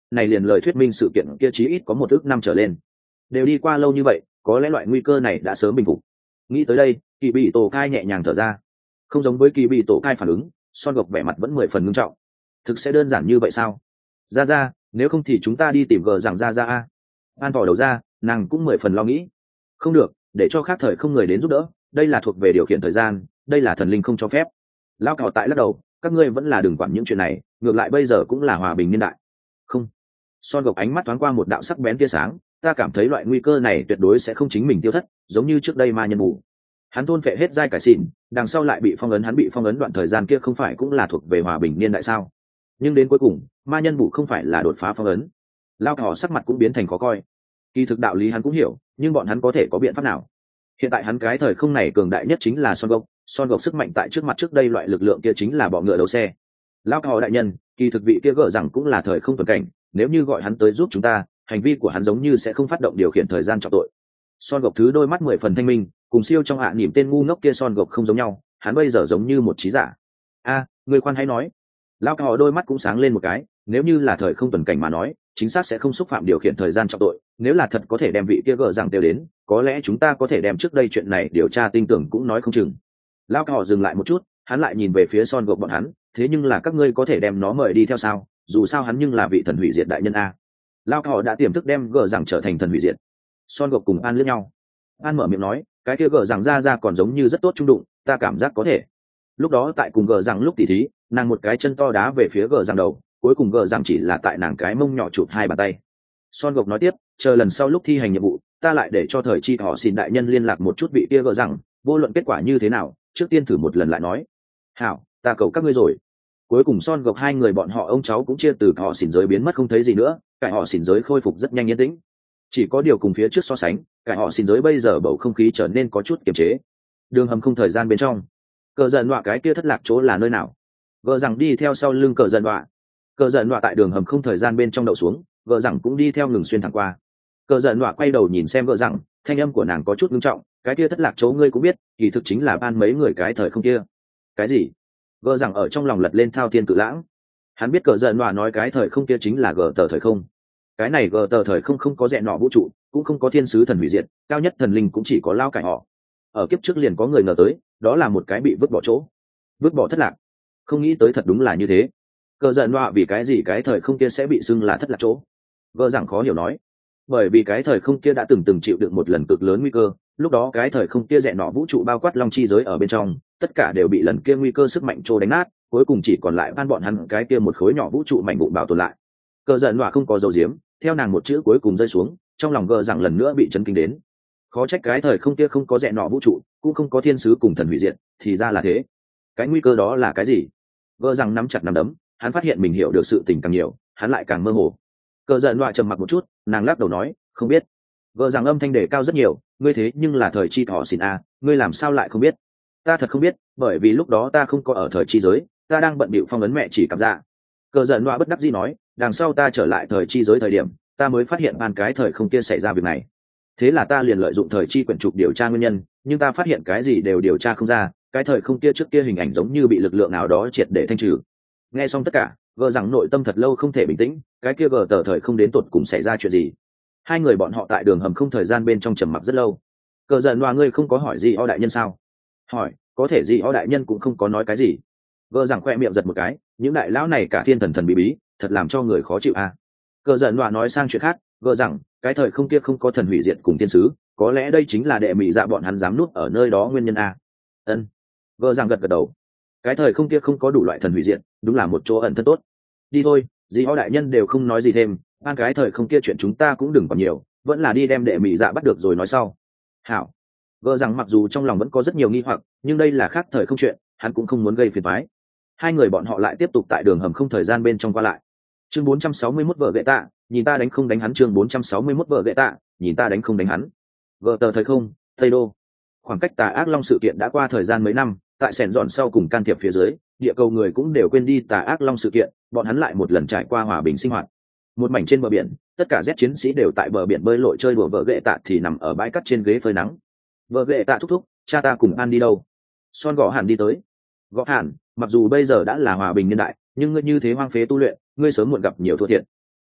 này liền lời thuyết minh sự kiện kia chí ít có 1 ức năm trở lên. Đều đi qua lâu như vậy, có lẽ loại nguy cơ này đã sớm bình phục. Nghĩ tới đây, kỳ bị tổ cai nhẹ nhàng thở ra. Không giống với kỳ bị tổ cai phản ứng, Son gộc vẻ mặt vẫn 10 phần nghiêm trọng. Thực sẽ đơn giản như vậy sao? Ra, nếu không thì chúng ta đi tìm gờ rằng ra a. An thò đầu ra, nàng cũng 10 phần lo nghĩ. Không được, để cho khác thời không người đến giúp đỡ, đây là thuộc về điều khiển thời gian, đây là thần linh không cho phép. Lao cào tại lắc đầu, các ngươi vẫn là đừng quản những chuyện này, ngược lại bây giờ cũng là hòa bình niên đại. Không. Son gộc ánh mắt thoáng qua một đạo sắc bén tia sáng, ta cảm thấy loại nguy cơ này tuyệt đối sẽ không chính mình tiêu thất, giống như trước đây ma nhân mù. Hắn thôn phệ hết giai cải xỉn, đằng sau lại bị phong ấn, hắn bị phong ấn đoạn thời gian kia không phải cũng là thuộc về hòa bình niên đại sao? Nhưng đến cuối cùng, ma nhân mù không phải là đột phá phong ấn. Lao cào sắc mặt cũng biến thành khó coi. Kỳ thực đạo lý hắn cũng hiểu, nhưng bọn hắn có thể có biện pháp nào? Hiện tại hắn cái thời không này cường đại nhất chính là Son gộc sức mạnh tại trước mặt trước đây loại lực lượng kia chính là bọ ngựa đấu xe. Lao cào đại nhân, kỳ thực vị kia gỡ rằng cũng là thời không tuần cảnh, nếu như gọi hắn tới giúp chúng ta, hành vi của hắn giống như sẽ không phát động điều khiển thời gian trọng tội. Son gộc thứ đôi mắt 10 phần thanh minh, cùng siêu trong hạ niệm tên ngu ngốc kia Son gộc không giống nhau, hắn bây giờ giống như một trí giả. Người khoan hãy nói. Lao cào đôi mắt cũng sáng lên một cái, nếu như là thời không tuần cảnh mà nói, chính xác sẽ không xúc phạm điều khiển thời gian trọng tội, nếu là thật có thể đem vị kia gỡ rằng tiêu đến, có lẽ chúng ta có thể đem trước đây chuyện này điều tra tin tưởng cũng nói không chừng. Lao cào dừng lại một chút, hắn lại nhìn về phía Son gộc bọn hắn, thế nhưng là các ngươi có thể đem nó mời đi theo sao? Dù sao hắn nhưng là vị thần hủy diệt đại nhân a. Lao cào đã tiềm thức đem gỡ rằng trở thành thần hủy diệt. Son gộc cùng An liếc nhau. An mở miệng nói, cái kia gỡ rằng ra còn giống như rất tốt trung đụng, ta cảm giác có thể. Lúc đó tại cùng gỡ rằng lúc tỉ thí, nàng một cái chân to đá về phía gỡ rằng đầu, cuối cùng gỡ rằng chỉ là tại nàng cái mông nhỏ chụp 2 bàn tay. Son gộc nói tiếp, chờ lần sau lúc thi hành nhiệm vụ, ta lại để cho thời chi họ xin đại nhân liên lạc một chút vị kia gỡ rằng, vô luận kết quả như thế nào, trước tiên thử một lần lại nói. Hảo, ta cầu các ngươi rồi. Cuối cùng Son gộc hai người bọn họ ông cháu cũng chia từ họ xỉn giới biến mất không thấy gì nữa, cái họ xỉn giới khôi phục rất nhanh yên tĩnh. Chỉ có điều cùng phía trước so sánh, cái họ xỉn giới bây giờ bầu không khí trở nên có chút kiềm chế. Đường hầm không thời gian bên trong, cờ giận đọa cái kia thất lạc chỗ là nơi nào? Gờ rằng đi theo sau lưng cờ giận đọa. Cờ giận đọa tại đường hầm không thời gian bên trong đậu xuống, gờ rằng cũng đi theo ngừng xuyên thẳng qua. Cờ giận đọa quay đầu nhìn xem gờ rằng, thanh âm của nàng có chút nghiêm trọng, cái kia thất lạc chỗ ngươi cũng biết, kỳ thực chính là ban mấy người cái thời không kia. Cái gì? Gờ rằng ở trong lòng lật lên thao thiên cự lãng. Hắn biết cờ giận đọa nói cái thời không kia chính là gờ tờ thời không. Cái này gờ tờ thời không không có dẹn nọ vũ trụ, cũng không có thiên sứ thần hủy diệt, cao nhất thần linh cũng chỉ có lao cải họ. Ở kiếp trước liền có người ngờ tới, đó là một cái bị vứt bỏ chỗ, vứt bỏ thất lạc. Không nghĩ tới thật đúng là như thế. Cờ giận đọa vì cái gì cái thời không kia sẽ bị xưng là thất lạc chỗ? Gờ rằng khó hiểu nói, bởi vì cái thời không kia đã từng chịu đựng một lần cực lớn nguy cơ, lúc đó cái thời không kia dẹn nọ vũ trụ bao quát long chi giới ở bên trong, tất cả đều bị lần kia nguy cơ sức mạnh trô đánh nát, cuối cùng chỉ còn lại ban bọn hắn cái kia một khối nhỏ vũ trụ mảnh vụn bảo tồn lại. Cờ giận đọa không có dầu diếm, theo nàng một chữ cuối cùng rơi xuống, trong lòng gờ rằng lần nữa bị chấn kinh đến. Khó trách cái thời không kia không có dẹn nọ vũ trụ, cũng không có thiên sứ cùng thần hủy diệt, thì ra là thế. Cái nguy cơ đó là cái gì? Gờ rằng nắm chặt nắm đấm, hắn phát hiện mình hiểu được sự tình càng nhiều, hắn lại càng mơ hồ. Cờ giận đọa trầm mặc một chút, nàng lắc đầu nói, không biết. Gờ rằng âm thanh đề cao rất nhiều, ngươi thế nhưng là thời chi thọ xin a, ngươi làm sao lại không biết? Ta thật không biết, bởi vì lúc đó ta không có ở thời chi giới, ta đang bận bịu phong ấn mẹ chỉ cảm dạ. Cờ giận đọa bất đắc dĩ nói, đằng sau ta trở lại thời chi giới thời điểm, ta mới phát hiện ban cái thời không kia xảy ra việc này. Thế là ta liền lợi dụng thời chi quyển trục điều tra nguyên nhân, nhưng ta phát hiện cái gì đều điều tra không ra, cái thời không kia trước kia hình ảnh giống như bị lực lượng nào đó triệt để thanh trừ. Nghe xong tất cả, gờ rằng nội tâm thật lâu không thể bình tĩnh, cái kia gờ tờ thời không đến tột cùng xảy ra chuyện gì? Hai người bọn họ tại đường hầm không thời gian bên trong trầm mặc rất lâu. Cờ giận đọa ngươi không có hỏi gì o đại nhân sao? Hỏi, có thể gì o đại nhân cũng không có nói cái gì. Gờ rằng khoe miệng giật một cái, những đại lão này cả thiên thần thần bí bí, thật làm cho người khó chịu a. Cờ giận đọa nói sang chuyện khác, gờ rằng cái thời không kia không có thần hủy diệt cùng thiên sứ, có lẽ đây chính là đệ mị dạ bọn hắn dám nuốt ở nơi đó nguyên nhân a. Ân. Gờ rằng gật gật đầu. Cái thời không kia không có đủ loại thần hủy diệt, đúng là một chỗ ẩn thân tốt. Đi thôi, dì ho đại nhân đều không nói gì thêm, ban cái thời không kia chuyện chúng ta cũng đừng còn nhiều, vẫn là đi đem đệ mị dạ bắt được rồi nói sau. Hảo. Gờ rằng mặc dù trong lòng vẫn có rất nhiều nghi hoặc, nhưng đây là khác thời không chuyện, hắn cũng không muốn gây phiền toái. Hai người bọn họ lại tiếp tục tại đường hầm không thời gian bên trong qua lại. Chương 461 vợ gậy tạ, nhìn ta đánh không đánh hắn. Chương 461 vợ gậy tạ, nhìn ta đánh không đánh hắn. Vợ tờ thời không, Tây Đô. Khoảng cách Tà Ác Long sự kiện đã qua thời gian mấy năm, tại sẻn dọn sau cùng can thiệp phía dưới, địa cầu người cũng đều quên đi Tà Ác Long sự kiện, bọn hắn lại một lần trải qua hòa bình sinh hoạt. Một mảnh trên bờ biển, tất cả Z chiến sĩ đều tại bờ biển bơi lội chơi đùa, vợ gậy tạ thì nằm ở bãi cát trên ghế phơi nắng. Vợ gậy tạ thúc thúc, cha ta cùng An đi đâu? Son gõ hẳn đi tới. Gõ hẳn, mặc dù bây giờ đã là hòa bình niên đại, nhưng ngươi như thế hoang phế tu luyện, ngươi sớm muộn gặp nhiều thua thiệt.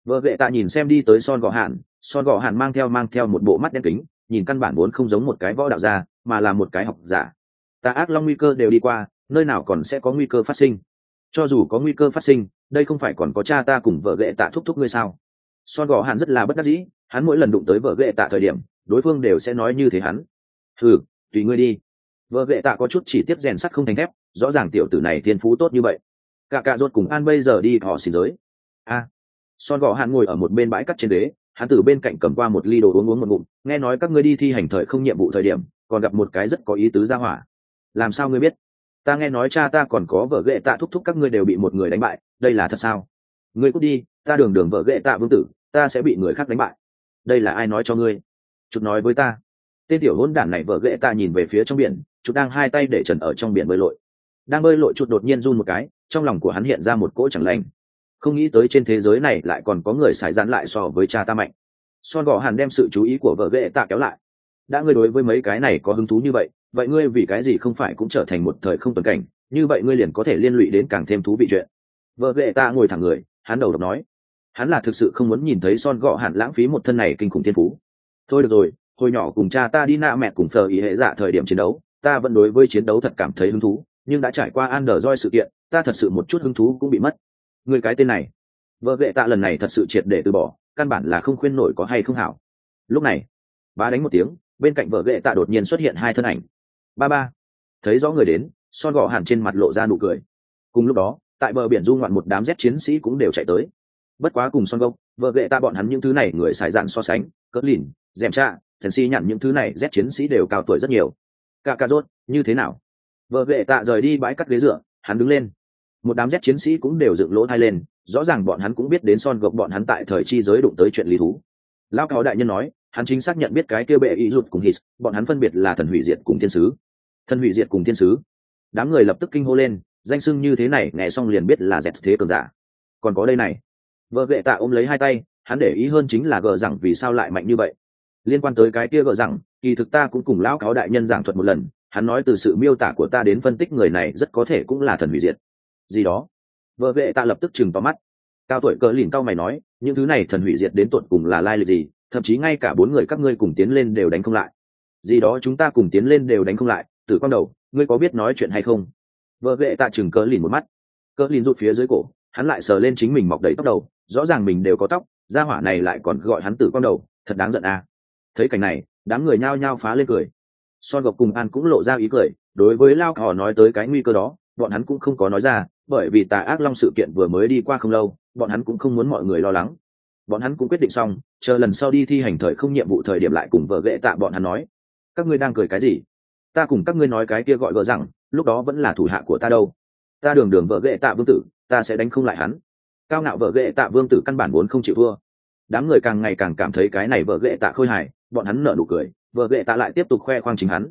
Vợ ghệ tạ nhìn xem đi tới Son Gọ Hạn mang theo một bộ mắt đen kính, nhìn căn bản vốn không giống một cái võ đạo gia, mà là một cái học giả. Tà ác long nguy cơ đều đi qua, nơi nào còn sẽ có nguy cơ phát sinh? Cho dù có nguy cơ phát sinh, đây không phải còn có cha ta cùng vợ ghệ tạ thúc thúc ngươi sao? Son Gọ Hạn rất là bất đắc dĩ, hắn mỗi lần đụng tới vợ ghệ tạ thời điểm, đối phương đều sẽ nói như thế hắn. Hừ, tùy ngươi đi. Vợ ghệ tạ có chút chỉ tiếp rèn sắt không thành thép, rõ ràng tiểu tử này thiên phú tốt như vậy. Cả rốt cùng An bây giờ đi họ xin giới. Son Gọ Hạn ngồi ở một bên bãi cắt trên đế, hắn từ bên cạnh cầm qua một ly đồ uống một ngụm, nghe nói các ngươi đi thi hành thời không nhiệm vụ thời điểm, còn gặp một cái rất có ý tứ ra hỏa. Làm sao ngươi biết? Ta nghe nói cha ta còn có vợ ghệ tạ thúc thúc các ngươi đều bị một người đánh bại, đây là thật sao? Ngươi cút đi, ta đường vợ ghệ tạ vương tử, ta sẽ bị người khác đánh bại. Đây là ai nói cho ngươi? Chút nói với ta. Tên tiểu hỗn đản này vợ ghệ tạ nhìn về phía trong biển, chút đang hai tay để trần ở trong biển bơi lội. Đang bơi lội chút đột nhiên run một cái, trong lòng của hắn hiện ra một cỗ chẳng lành. Không nghĩ tới trên thế giới này lại còn có người xài giãn lại so với cha ta mạnh. Son Gọ Hàn đem sự chú ý của vợ ghệ tạ kéo lại. Đã ngươi đối với mấy cái này có hứng thú như vậy, vậy ngươi vì cái gì không phải cũng trở thành một thời không tuần cảnh, như vậy ngươi liền có thể liên lụy đến càng thêm thú vị chuyện. Vợ ghệ tạ ngồi thẳng người, hắn đầu độc nói, hắn là thực sự không muốn nhìn thấy Son Gọ Hàn lãng phí một thân này kinh khủng thiên phú. Thôi được rồi, hồi nhỏ cùng cha ta đi nạ mẹ cùng phờ ý hệ dạ thời điểm chiến đấu, ta vẫn đối với chiến đấu thật cảm thấy hứng thú, nhưng đã trải qua Underjoy sự kiện, ta thật sự một chút hứng thú cũng bị mất. Người cái tên này, vợ ghệ tạ lần này thật sự triệt để từ bỏ, căn bản là không khuyên nổi có hay không hảo. Lúc này bá đánh một tiếng, bên cạnh vợ ghệ tạ đột nhiên xuất hiện hai thân ảnh. Ba thấy rõ người đến, Son Gọ Hàn trên mặt lộ ra nụ cười. Cùng lúc đó tại bờ biển du ngoạn một đám Z chiến sĩ cũng đều chạy tới. Bất quá cùng Son Gok, vợ ghệ tạ bọn hắn những thứ này người xài dạn so sánh, cỡ lìn, dèm cha, thần si nhận những thứ này Z chiến sĩ đều cao tuổi rất nhiều. Cả rốt như thế nào? Vợ ghệ tạ rời đi bãi cắt ghế dựa, hắn đứng lên. Một đám Z chiến sĩ cũng đều dựng lỗ tai lên, rõ ràng bọn hắn cũng biết đến Son Gok bọn hắn tại thời chi giới đụng tới chuyện lý thú. Lão cáo đại nhân nói, hắn chính xác nhận biết cái kia bệ ý rụt cùng hít, bọn hắn phân biệt là thần hủy diệt cùng thiên sứ. Thần hủy diệt cùng thiên sứ. Đám người lập tức kinh hô lên, danh xưng như thế này nghe xong liền biết là dẹt thế cường giả. Còn có đây này. Vợ ghệ tạ ôm lấy hai tay, hắn để ý hơn chính là gờ rằng vì sao lại mạnh như vậy. Liên quan tới cái kia gờ rằng, kỳ thực ta cũng cùng lão cáo đại nhân giảng thuật một lần, hắn nói từ sự miêu tả của ta đến phân tích người này rất có thể cũng là thần hủy diệt. Gì đó? Vợ ghệ tạ lập tức chừng to mắt. Cao tuổi cỡ lìn cao mày nói, những thứ này thần hủy diệt đến tột cùng là lai lịch gì, thậm chí ngay cả bốn người các ngươi cùng tiến lên đều đánh không lại. Gì đó chúng ta cùng tiến lên đều đánh không lại, Tử Quang Đầu, ngươi có biết nói chuyện hay không? Vợ ghệ tạ chừng cỡ lìn một mắt. Cỡ lìn rụt phía dưới cổ, hắn lại sờ lên chính mình mọc đầy tóc đầu, rõ ràng mình đều có tóc, gia hỏa này lại còn gọi hắn Tử Quang Đầu, thật đáng giận à. Thấy cảnh này, đám người nhao nhao phá lên cười. Son Gok cùng An cũng lộ ra ý cười, đối với Lao Cỏ nói tới cái nguy cơ đó, bọn hắn cũng không có nói ra, bởi vì Tà Ác Long sự kiện vừa mới đi qua không lâu, bọn hắn cũng không muốn mọi người lo lắng. Bọn hắn cũng quyết định xong, chờ lần sau đi thi hành thời không nhiệm vụ thời điểm lại cùng vợ ghệ tạ bọn hắn nói. Các ngươi đang cười cái gì? Ta cùng các ngươi nói cái kia gọi vợ rằng, lúc đó vẫn là thủ hạ của ta đâu. Ta đường vợ ghệ tạ vương tử, ta sẽ đánh không lại hắn. Cao ngạo vợ ghệ tạ vương tử căn bản vốn không chịu thua. Đám người càng ngày càng cảm thấy cái này vợ ghệ tạ khôi hài, bọn hắn nở nụ cười, vợ ghệ tạ lại tiếp tục khoe khoang chính hắn.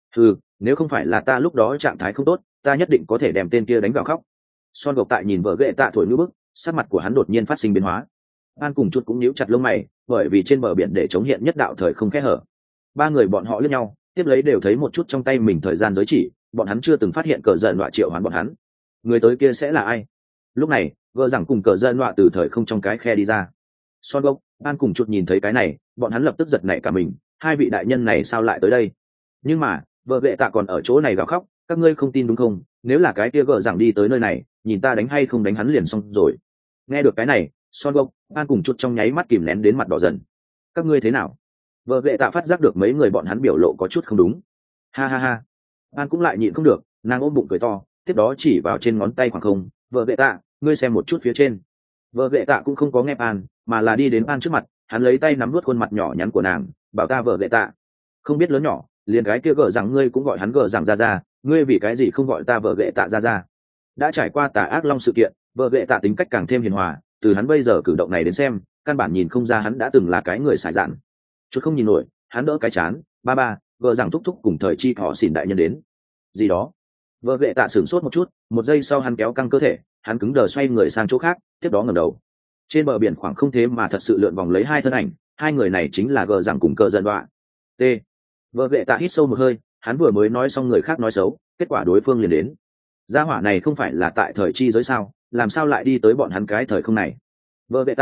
Nếu không phải là ta lúc đó trạng thái không tốt, ta nhất định có thể đem tên kia đánh gào khóc. Son Gok tại nhìn vợ ghệ tạ thổi như bức, sắc mặt của hắn đột nhiên phát sinh biến hóa. An cùng chút cũng nhíu chặt lông mày, bởi vì trên bờ biển để chống hiện nhất đạo thời không kẽ hở. Ba người bọn họ liếc nhau, tiếp lấy đều thấy một chút trong tay mình thời gian giới chỉ, bọn hắn chưa từng phát hiện cờ giận loại triệu hoán bọn hắn. Người tới kia sẽ là ai? Lúc này, gờ rằng cùng cờ giận loại từ thời không trong cái khe đi ra. Son Gok, An cùng chút nhìn thấy cái này, bọn hắn lập tức giật nảy cả mình, hai vị đại nhân này sao lại tới đây? Nhưng mà, vợ ghệ tạ còn ở chỗ này gào khóc, các ngươi không tin đúng không? Nếu là cái kia gờ rằng đi tới nơi này, nhìn ta đánh hay không đánh hắn liền xong rồi. Nghe được cái này, Son Gok, An cùng chút trong nháy mắt kìm nén đến mặt đỏ dần. Các ngươi thế nào? Vợ ghệ tạ phát giác được mấy người bọn hắn biểu lộ có chút không đúng. Ha. An cũng lại nhịn không được, nàng ôm bụng cười to, tiếp đó chỉ vào trên ngón tay khoảng không. Vợ ghệ tạ, ngươi xem một chút phía trên. Vợ ghệ tạ cũng không có nghe An, mà là đi đến An trước mặt, hắn lấy tay nắm nuốt khuôn mặt nhỏ nhắn của nàng, bảo ta vợ ghệ tạ. Không biết lớn nhỏ, liền gái kia gờ rằng ngươi cũng gọi hắn gờ rằng ra, ngươi vì cái gì không gọi ta vợ ghệ tạ ra? Đã trải qua Tà Ác Long sự kiện, vợ ghệ tạ tính cách càng thêm hiền hòa, từ hắn bây giờ cử động này đến xem, căn bản nhìn không ra hắn đã từng là cái người xài dạn. Chút không nhìn nổi, hắn đỡ cái chán, ba, vợ rằng thúc thúc cùng thời chi họ xỉn đại nhân đến. Gì đó? Vợ ghệ tạ sửng sốt một chút, một giây sau hắn kéo căng cơ thể, hắn cứng đờ xoay người sang chỗ khác, tiếp đó ngẩng đầu. Trên bờ biển khoảng không thế mà thật sự lượn vòng lấy hai thân ảnh, hai người này chính là gờ rằng cùng cờ giận đoạ. T. Vợ ghệ tạ hít sâu một hơi, hắn vừa mới nói xong người khác nói xấu, kết quả đối phương liền đến. Gia hỏa này không phải là tại thời chi giới sao, làm sao lại đi tới bọn hắn cái thời không này? Vợ ghệ tạ,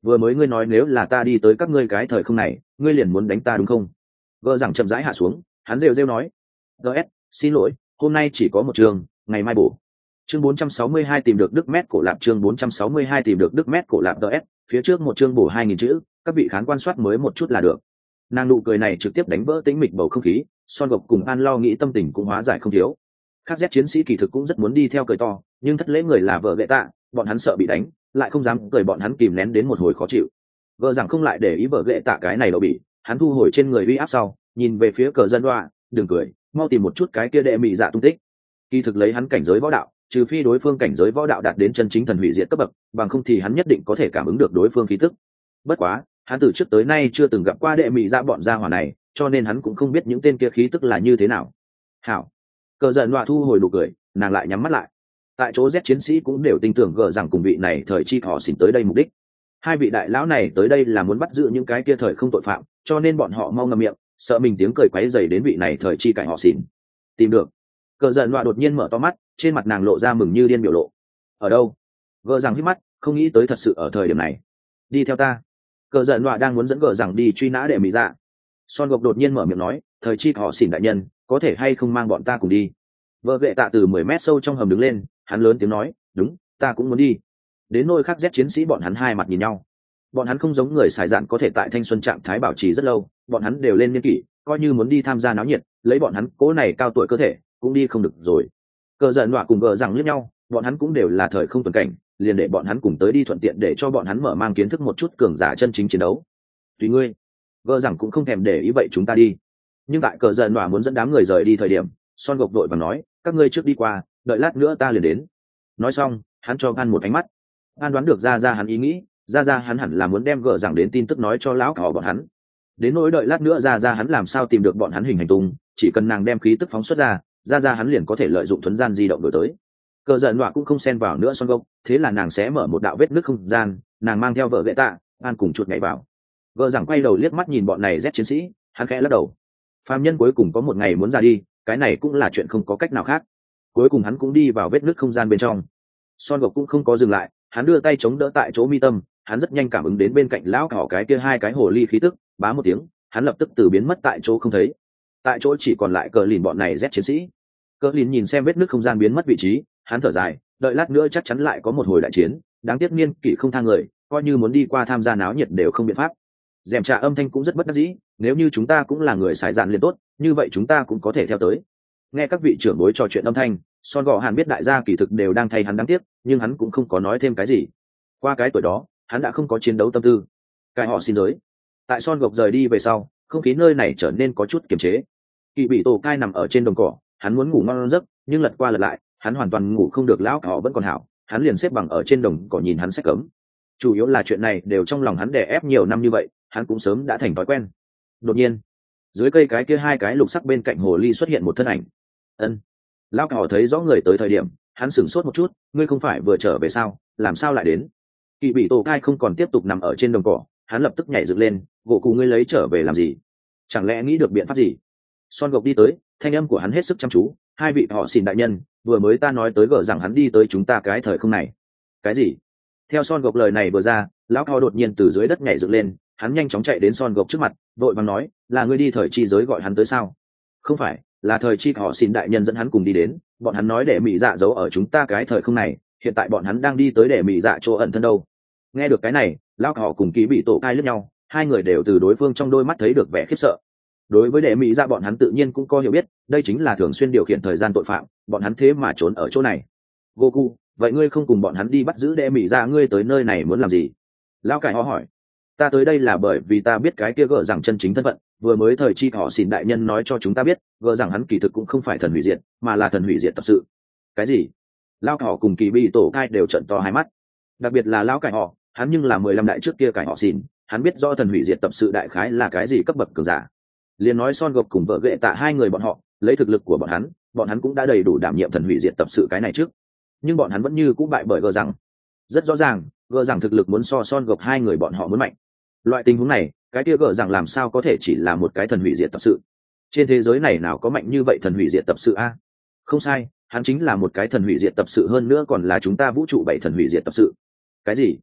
vừa mới ngươi nói nếu là ta đi tới các ngươi cái thời không này ngươi liền muốn đánh ta đúng không? Gờ rằng chậm rãi hạ xuống, hắn rêu rêu nói, ts, xin lỗi, hôm nay chỉ có một trường, ngày mai bổ. Chương 462 tìm được Đức Mét cổ lạp, chương 462 tìm được Đức Mét cổ lạp ts, phía trước một chương bổ 2000 chữ, các vị khán quan soát mới một chút là được. Nàng nụ cười này trực tiếp đánh vỡ tĩnh mịch bầu không khí, Son Gộc cùng An Lo nghĩ tâm tình cũng hóa giải không thiếu. Các Z chiến sĩ kỳ thực cũng rất muốn đi theo cười to, nhưng thất lễ người là vợ lệ tạ, bọn hắn sợ bị đánh, lại không dám cười, bọn hắn kìm nén đến một hồi khó chịu. Vợ rằng không lại để ý vợ lệ tạ cái này đậu bị, hắn thu hồi trên người uy áp sau, nhìn về phía cờ dân đoạ, đừng cười, mau tìm một chút cái kia đệ mị dạ tung tích. Kỳ thực lấy hắn cảnh giới võ đạo, trừ phi đối phương cảnh giới võ đạo đạt đến chân chính thần hủy diệt cấp bậc, bằng không thì hắn nhất định có thể cảm ứng được đối phương khí tức. Bất quá, hắn từ trước tới nay chưa từng gặp qua đệ mị dạ bọn gia hỏa này, cho nên hắn cũng không biết những tên kia khí tức là như thế nào. Hảo, cờ giận đoạ thu hồi nụ cười, nàng lại nhắm mắt lại. Tại chỗ Z chiến sĩ cũng đều tin tưởng gờ rằng cùng vị này thời chi họ xỉn tới đây mục đích. Hai vị đại lão này tới đây là muốn bắt giữ những cái kia thời không tội phạm, cho nên bọn họ mau ngậm miệng, sợ mình tiếng cười quấy rầy đến vị này thời chi cạnh họ xỉn. Tìm được. Cờ giận đoạ đột nhiên mở to mắt, trên mặt nàng lộ ra mừng như điên biểu lộ. Ở đâu? Gờ rằng hít mắt, không nghĩ tới thật sự ở thời điểm này. Đi theo ta. Cờ giận đoạ đang muốn dẫn gờ rằng đi truy nã đệ mỹ dạ. Son Gộc đột nhiên mở miệng nói, thời chi họ xỉn đại nhân, có thể hay không mang bọn ta cùng đi? Vợ ghệ tạ từ 10 mét sâu trong hầm đứng lên, hắn lớn tiếng nói, đúng, ta cũng muốn đi. Đến nơi khác Z chiến sĩ bọn hắn hai mặt nhìn nhau. Bọn hắn không giống người xài dạn có thể tại thanh xuân trạng thái bảo trì rất lâu, bọn hắn đều lên niên kỷ, coi như muốn đi tham gia náo nhiệt, lấy bọn hắn cố này cao tuổi cơ thể cũng đi không được rồi. Cờ giận đọa cùng gờ rằng liếc nhau, bọn hắn cũng đều là thời không tuần cảnh, liền để bọn hắn cùng tới đi thuận tiện để cho bọn hắn mở mang kiến thức một chút cường giả chân chính chiến đấu. Tùy ngươi. Gờ rằng cũng không thèm để ý vậy chúng ta đi. Nhưng tại cờ giận đọa muốn dẫn đám người rời đi thời điểm, Son Gộc đội và nói, các ngươi trước đi qua, đợi lát nữa ta liền đến. Nói xong, hắn cho An một ánh mắt. An đoán được ra hắn ý nghĩ, ra hắn hẳn là muốn đem gờ rằng đến tin tức nói cho lão cỏ bọn hắn. Đến nỗi đợi lát nữa ra hắn làm sao tìm được bọn hắn hình hành tung, chỉ cần nàng đem khí tức phóng xuất ra hắn liền có thể lợi dụng thuấn gian di động đổi tới. Cờ giận đọa cũng không xen vào nữa Son Gộc, thế là nàng sẽ mở một đạo vết nứt không gian, nàng mang theo vợ gậy tạ, An cùng chuột nhảy vào. Gờ rằng quay đầu liếc mắt nhìn bọn này Z chiến sĩ, hắn khẽ lắc đầu. Phàm nhân cuối cùng có một ngày muốn ra đi, cái này cũng là chuyện không có cách nào khác. Cuối cùng hắn cũng đi vào vết nứt không gian bên trong. Son Gộc cũng không có dừng lại, hắn đưa tay chống đỡ tại chỗ mi tâm, hắn rất nhanh cảm ứng đến bên cạnh lão cỏ cái kia hai cái hồ ly khí tức, bá một tiếng, hắn lập tức từ biến mất tại chỗ không thấy. Tại chỗ chỉ còn lại cờ lìn bọn này Z chiến sĩ. Cờ lìn nhìn xem vết nứt không gian biến mất vị trí, hắn thở dài, đợi lát nữa chắc chắn lại có một hồi đại chiến, đáng tiếc niên kỷ không thang người, coi như muốn đi qua tham gia náo nhiệt đều không biện pháp. Dèm trà âm thanh cũng rất bất đắc dĩ, nếu như chúng ta cũng là người xài dạn liền tốt, như vậy chúng ta cũng có thể theo tới. Nghe các vị trưởng bối trò chuyện âm thanh, Son Gọ Hàn biết đại gia kỳ thực đều đang thay hắn đáng tiếc, nhưng hắn cũng không có nói thêm cái gì. Qua cái tuổi đó, hắn đã không có chiến đấu tâm tư. Cái họ xin giới. Tại Son Gộc rời đi về sau, không khí nơi này trở nên có chút kiềm chế. Kỳ bị tổ cai nằm ở trên đồng cỏ, hắn muốn ngủ ngon giấc, nhưng lật qua lật lại, hắn hoàn toàn ngủ không được, lão họ vẫn còn hảo, hắn liền xếp bằng ở trên đồng cỏ nhìn hắn sách cấm. Chủ yếu là chuyện này đều trong lòng hắn đè ép nhiều năm như vậy, hắn cũng sớm đã thành thói quen. Đột nhiên, dưới cây cái kia hai cái lục sắc bên cạnh hồ ly xuất hiện một thân ảnh. Ân. Lão họ thấy rõ người tới thời điểm, hắn sửng sốt một chút, ngươi không phải vừa trở về sao, làm sao lại đến? Kỳ bị tổ cai không còn tiếp tục nằm ở trên đồng cỏ, hắn lập tức nhảy dựng lên, gỗ cụ ngươi lấy trở về làm gì? Chẳng lẽ nghĩ được biện pháp gì? Son Gộc đi tới, thanh âm của hắn hết sức chăm chú, hai vị họ xin đại nhân, vừa mới ta nói tới gở rằng hắn đi tới chúng ta cái thời không này. Cái gì? Theo Son Gộc lời này vừa ra, lão họ đột nhiên từ dưới đất nhảy dựng lên, hắn nhanh chóng chạy đến Son Gộc trước mặt, vội vàng nói, là ngươi đi thời chi giới gọi hắn tới sao? Không phải, là thời chi họ xin đại nhân dẫn hắn cùng đi đến, bọn hắn nói để mỹ dạ giấu ở chúng ta cái thời không này, hiện tại bọn hắn đang đi tới để mỹ dạ chỗ ẩn thân đâu. Nghe được cái này, lão họ cùng Ký bị tổ cai lướt nhau, hai người đều từ đối phương trong đôi mắt thấy được vẻ khiếp sợ. Đối với đệ mỹ dạ bọn hắn tự nhiên cũng có hiểu biết, đây chính là thường xuyên điều khiển thời gian tội phạm, bọn hắn thế mà trốn ở chỗ này. Goku, vậy ngươi không cùng bọn hắn đi bắt giữ đệ mỹ dạ, ngươi tới nơi này muốn làm gì? Lão cải họ hỏi. Ta tới đây là bởi vì ta biết cái kia gỡ rằng chân chính thân phận, vừa mới thời chi họ xin đại nhân nói cho chúng ta biết, gỡ rằng hắn kỳ thực cũng không phải thần hủy diệt, mà là thần hủy diệt tập sự. Cái gì? Lão họ cùng Kỳ bị tổ cai đều trợn to hai mắt. Đặc biệt là lão cải họ, hắn nhưng là 15 đại trước kia cải họ xin, hắn biết rõ thần hủy diệt tập sự đại khái là cái gì cấp bậc cường giả. Liền nói Son Gộc cùng vợ ghệ tạ hai người bọn họ, lấy thực lực của bọn hắn cũng đã đầy đủ đảm nhiệm thần hủy diệt tập sự cái này trước, nhưng bọn hắn vẫn như cũng bại bởi gờ rằng. Rất rõ ràng, gờ rằng thực lực muốn so Son Gộc hai người bọn họ muốn mạnh. Loại tình huống này, cái kia gờ rằng làm sao có thể chỉ là một cái thần hủy diệt tập sự? Trên thế giới này nào có mạnh như vậy thần hủy diệt tập sự a? Không sai, hắn chính là một cái thần hủy diệt tập sự, hơn nữa còn là chúng ta vũ trụ 7 thần hủy diệt tập sự. Cái gì?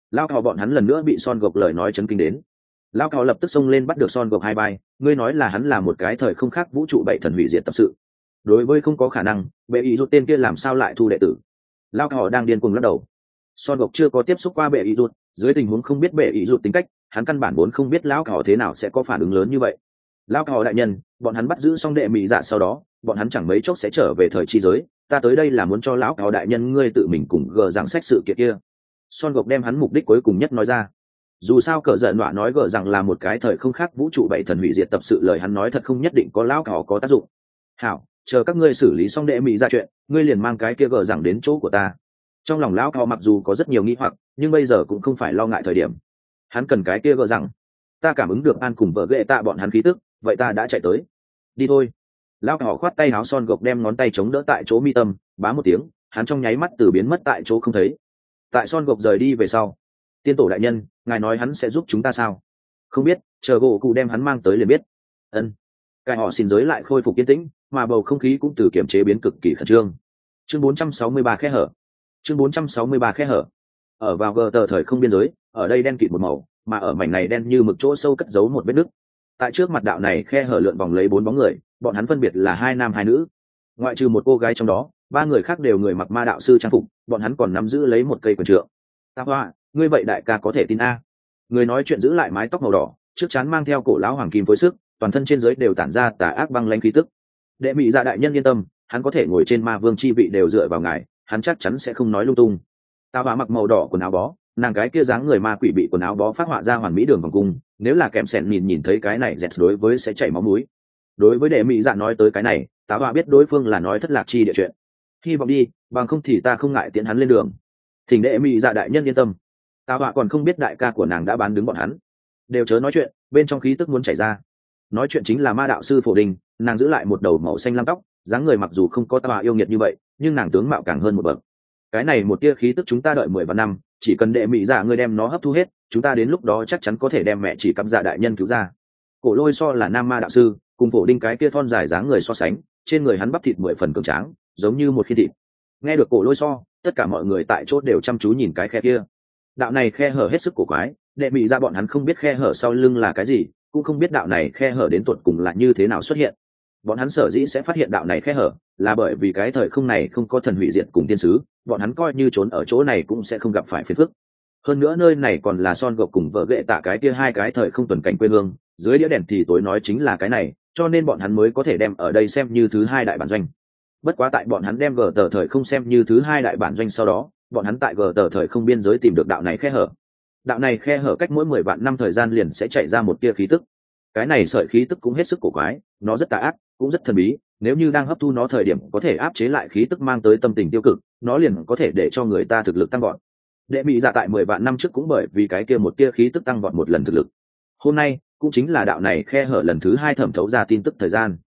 Lao Cào bọn hắn lần nữa bị Son Gộc lời nói chấn kinh đến. Lao Cào lập tức xông lên bắt được Son Gộc hai vai, ngươi nói là hắn là một cái thời không khác vũ trụ bảy thần hủy diệt tập sự. Đối với không có khả năng, bệ ý rút tên kia làm sao lại thu đệ tử. Lao Cào đang điên cuồng lắc đầu. Son Gộc chưa có tiếp xúc qua bệ ý rút, dưới tình huống không biết bệ ý rút tính cách, hắn căn bản vốn không biết Lão Cào thế nào sẽ có phản ứng lớn như vậy. Lão Cào đại nhân, bọn hắn bắt giữ xong đệ mỹ dạ sau đó, bọn hắn chẳng mấy chốc sẽ trở về thời chi giới, ta tới đây là muốn cho Lão Cào đại nhân ngươi tự mình cùng gờ rằng sách sự kiện kia. Son Gộc đem hắn mục đích cuối cùng nhất nói ra. Dù sao cờ giận nọa nói gờ rằng là một cái thời không khác vũ trụ bảy thần hủy diệt tập sự, lời hắn nói thật không nhất định có Lão Cào có tác dụng. Hảo, chờ các ngươi xử lý xong đệ mỹ dạ chuyện, ngươi liền mang cái kia gờ rằng đến chỗ của ta. Trong lòng Lão Cào mặc dù có rất nhiều nghi hoặc, nhưng bây giờ cũng không phải lo ngại thời điểm. Hắn cần cái kia gờ rằng. Ta cảm ứng được An cùng vợ ghệ tạ bọn hắn khí tức, vậy ta đã chạy tới. Đi thôi. Lão Cào khoát tay áo, Son Gộc đem ngón tay chống đỡ tại chỗ mi tâm, bá một tiếng, hắn trong nháy mắt từ biến mất tại chỗ không thấy. Tại Son Gộc rời đi về sau, tiên tổ đại nhân, ngài nói hắn sẽ giúp chúng ta sao? Không biết, chờ gỗ cụ đem hắn mang tới liền biết. Ân. Cái họ xin giới lại khôi phục yên tĩnh, mà bầu không khí cũng từ kiểm chế biến cực kỳ khẩn trương. Chương 463 khe hở. Chương 463 khe hở. Ở vào gờ tờ thời không biên giới, ở đây đen kịt một màu, mà ở mảnh này đen như mực chỗ sâu cất giấu một vết nứt. Tại trước mặt đạo này khe hở lượn vòng lấy 4 bóng người, bọn hắn phân biệt là 2 nam 2 nữ. Ngoại trừ một cô gái trong đó, 3 người khác đều người mặc ma đạo sư trang phục, bọn hắn còn nắm giữ lấy một cây quyền trượng. Ta hoa, ngươi vậy đại ca có thể tin a? Người nói chuyện giữ lại mái tóc màu đỏ, trước trán mang theo cổ lão hoàng kim phối sức, toàn thân trên dưới đều tản ra tà ác băng lãnh khí tức. Đệ mỹ dạ đại nhân yên tâm, hắn có thể ngồi trên ma vương chi vị đều dựa vào ngài, hắn chắc chắn sẽ không nói lung tung. Ta hoa mặc màu đỏ quần áo bó, nàng cái kia dáng người ma quỷ bị quần áo bó phát họa ra hoàn mỹ đường vòng cung, nếu là kèm sẹn nhìn thấy cái này dẹt đối với sẽ chảy máu mũi. Đối với đệ mỹ dạ nói tới cái này, tá hoa biết đối phương là nói thất lạc chi địa chuyện. Hy vọng đi, bằng không thì ta không ngại tiễn hắn lên đường. Thỉnh đệ mỹ dạ đại nhân yên tâm. Tá hoa còn không biết đại ca của nàng đã bán đứng bọn hắn, đều chớ nói chuyện, bên trong khí tức muốn chảy ra. Nói chuyện chính là ma đạo sư Phổ Đình, nàng giữ lại một đầu màu xanh lam tóc, dáng người mặc dù không có tá hoa yêu nghiệt như vậy, nhưng nàng tướng mạo càng hơn một bậc. Cái này một tia khí tức chúng ta đợi 10 vạn năm, chỉ cần đệ mỹ dạ ngươi đem nó hấp thu hết, chúng ta đến lúc đó chắc chắn có thể đem mẹ chỉ cắm dạ đại nhân cứu ra. Cổ Lôi So là nam ma đạo sư, cùng Phổ Đinh cái kia thon dài dáng người so sánh, trên người hắn bắp thịt 10 phần cường tráng, giống như một khiên thịt. Nghe được Cổ Lôi So, tất cả mọi người tại chỗ đều chăm chú nhìn cái khe kia. Đạo này khe hở hết sức cổ quái, đệ mỹ dạ bọn hắn không biết khe hở sau lưng là cái gì, cũng không biết đạo này khe hở đến tuột cùng là như thế nào xuất hiện. Bọn hắn sở dĩ sẽ phát hiện đạo này khe hở, là bởi vì cái thời không này không có thần hủy diệt cùng tiên sứ, bọn hắn coi như trốn ở chỗ này cũng sẽ không gặp phải phiền phức. Hơn nữa nơi này còn là Son Gộc cùng vợ ghệ tạ cái kia 2 cái thời không tuần cảnh quê hương, dưới đĩa đèn thì tối nói chính là cái này, cho nên bọn hắn mới có thể đem ở đây xem như thứ 2 đại bản doanh. Bất quá tại bọn hắn đem gờ tờ thời không xem như thứ 2 đại bản doanh sau đó, bọn hắn tại gờ tờ thời không biên giới tìm được đạo này khe hở. Đạo này khe hở cách mỗi 10 vạn năm thời gian liền sẽ chạy ra một tia khí tức. Cái này sợi khí tức cũng hết sức cổ quái, nó rất tà ác, cũng rất thần bí, nếu như đang hấp thu nó thời điểm có thể áp chế lại khí tức mang tới tâm tình tiêu cực, nó liền có thể để cho người ta thực lực tăng vọt. Đệ mỹ dạ tại 10 vạn năm trước cũng bởi vì cái kia một tia khí tức tăng vọt một lần thực lực. Hôm nay cũng chính là đạo này khe hở lần thứ 2 thẩm thấu ra tin tức thời gian.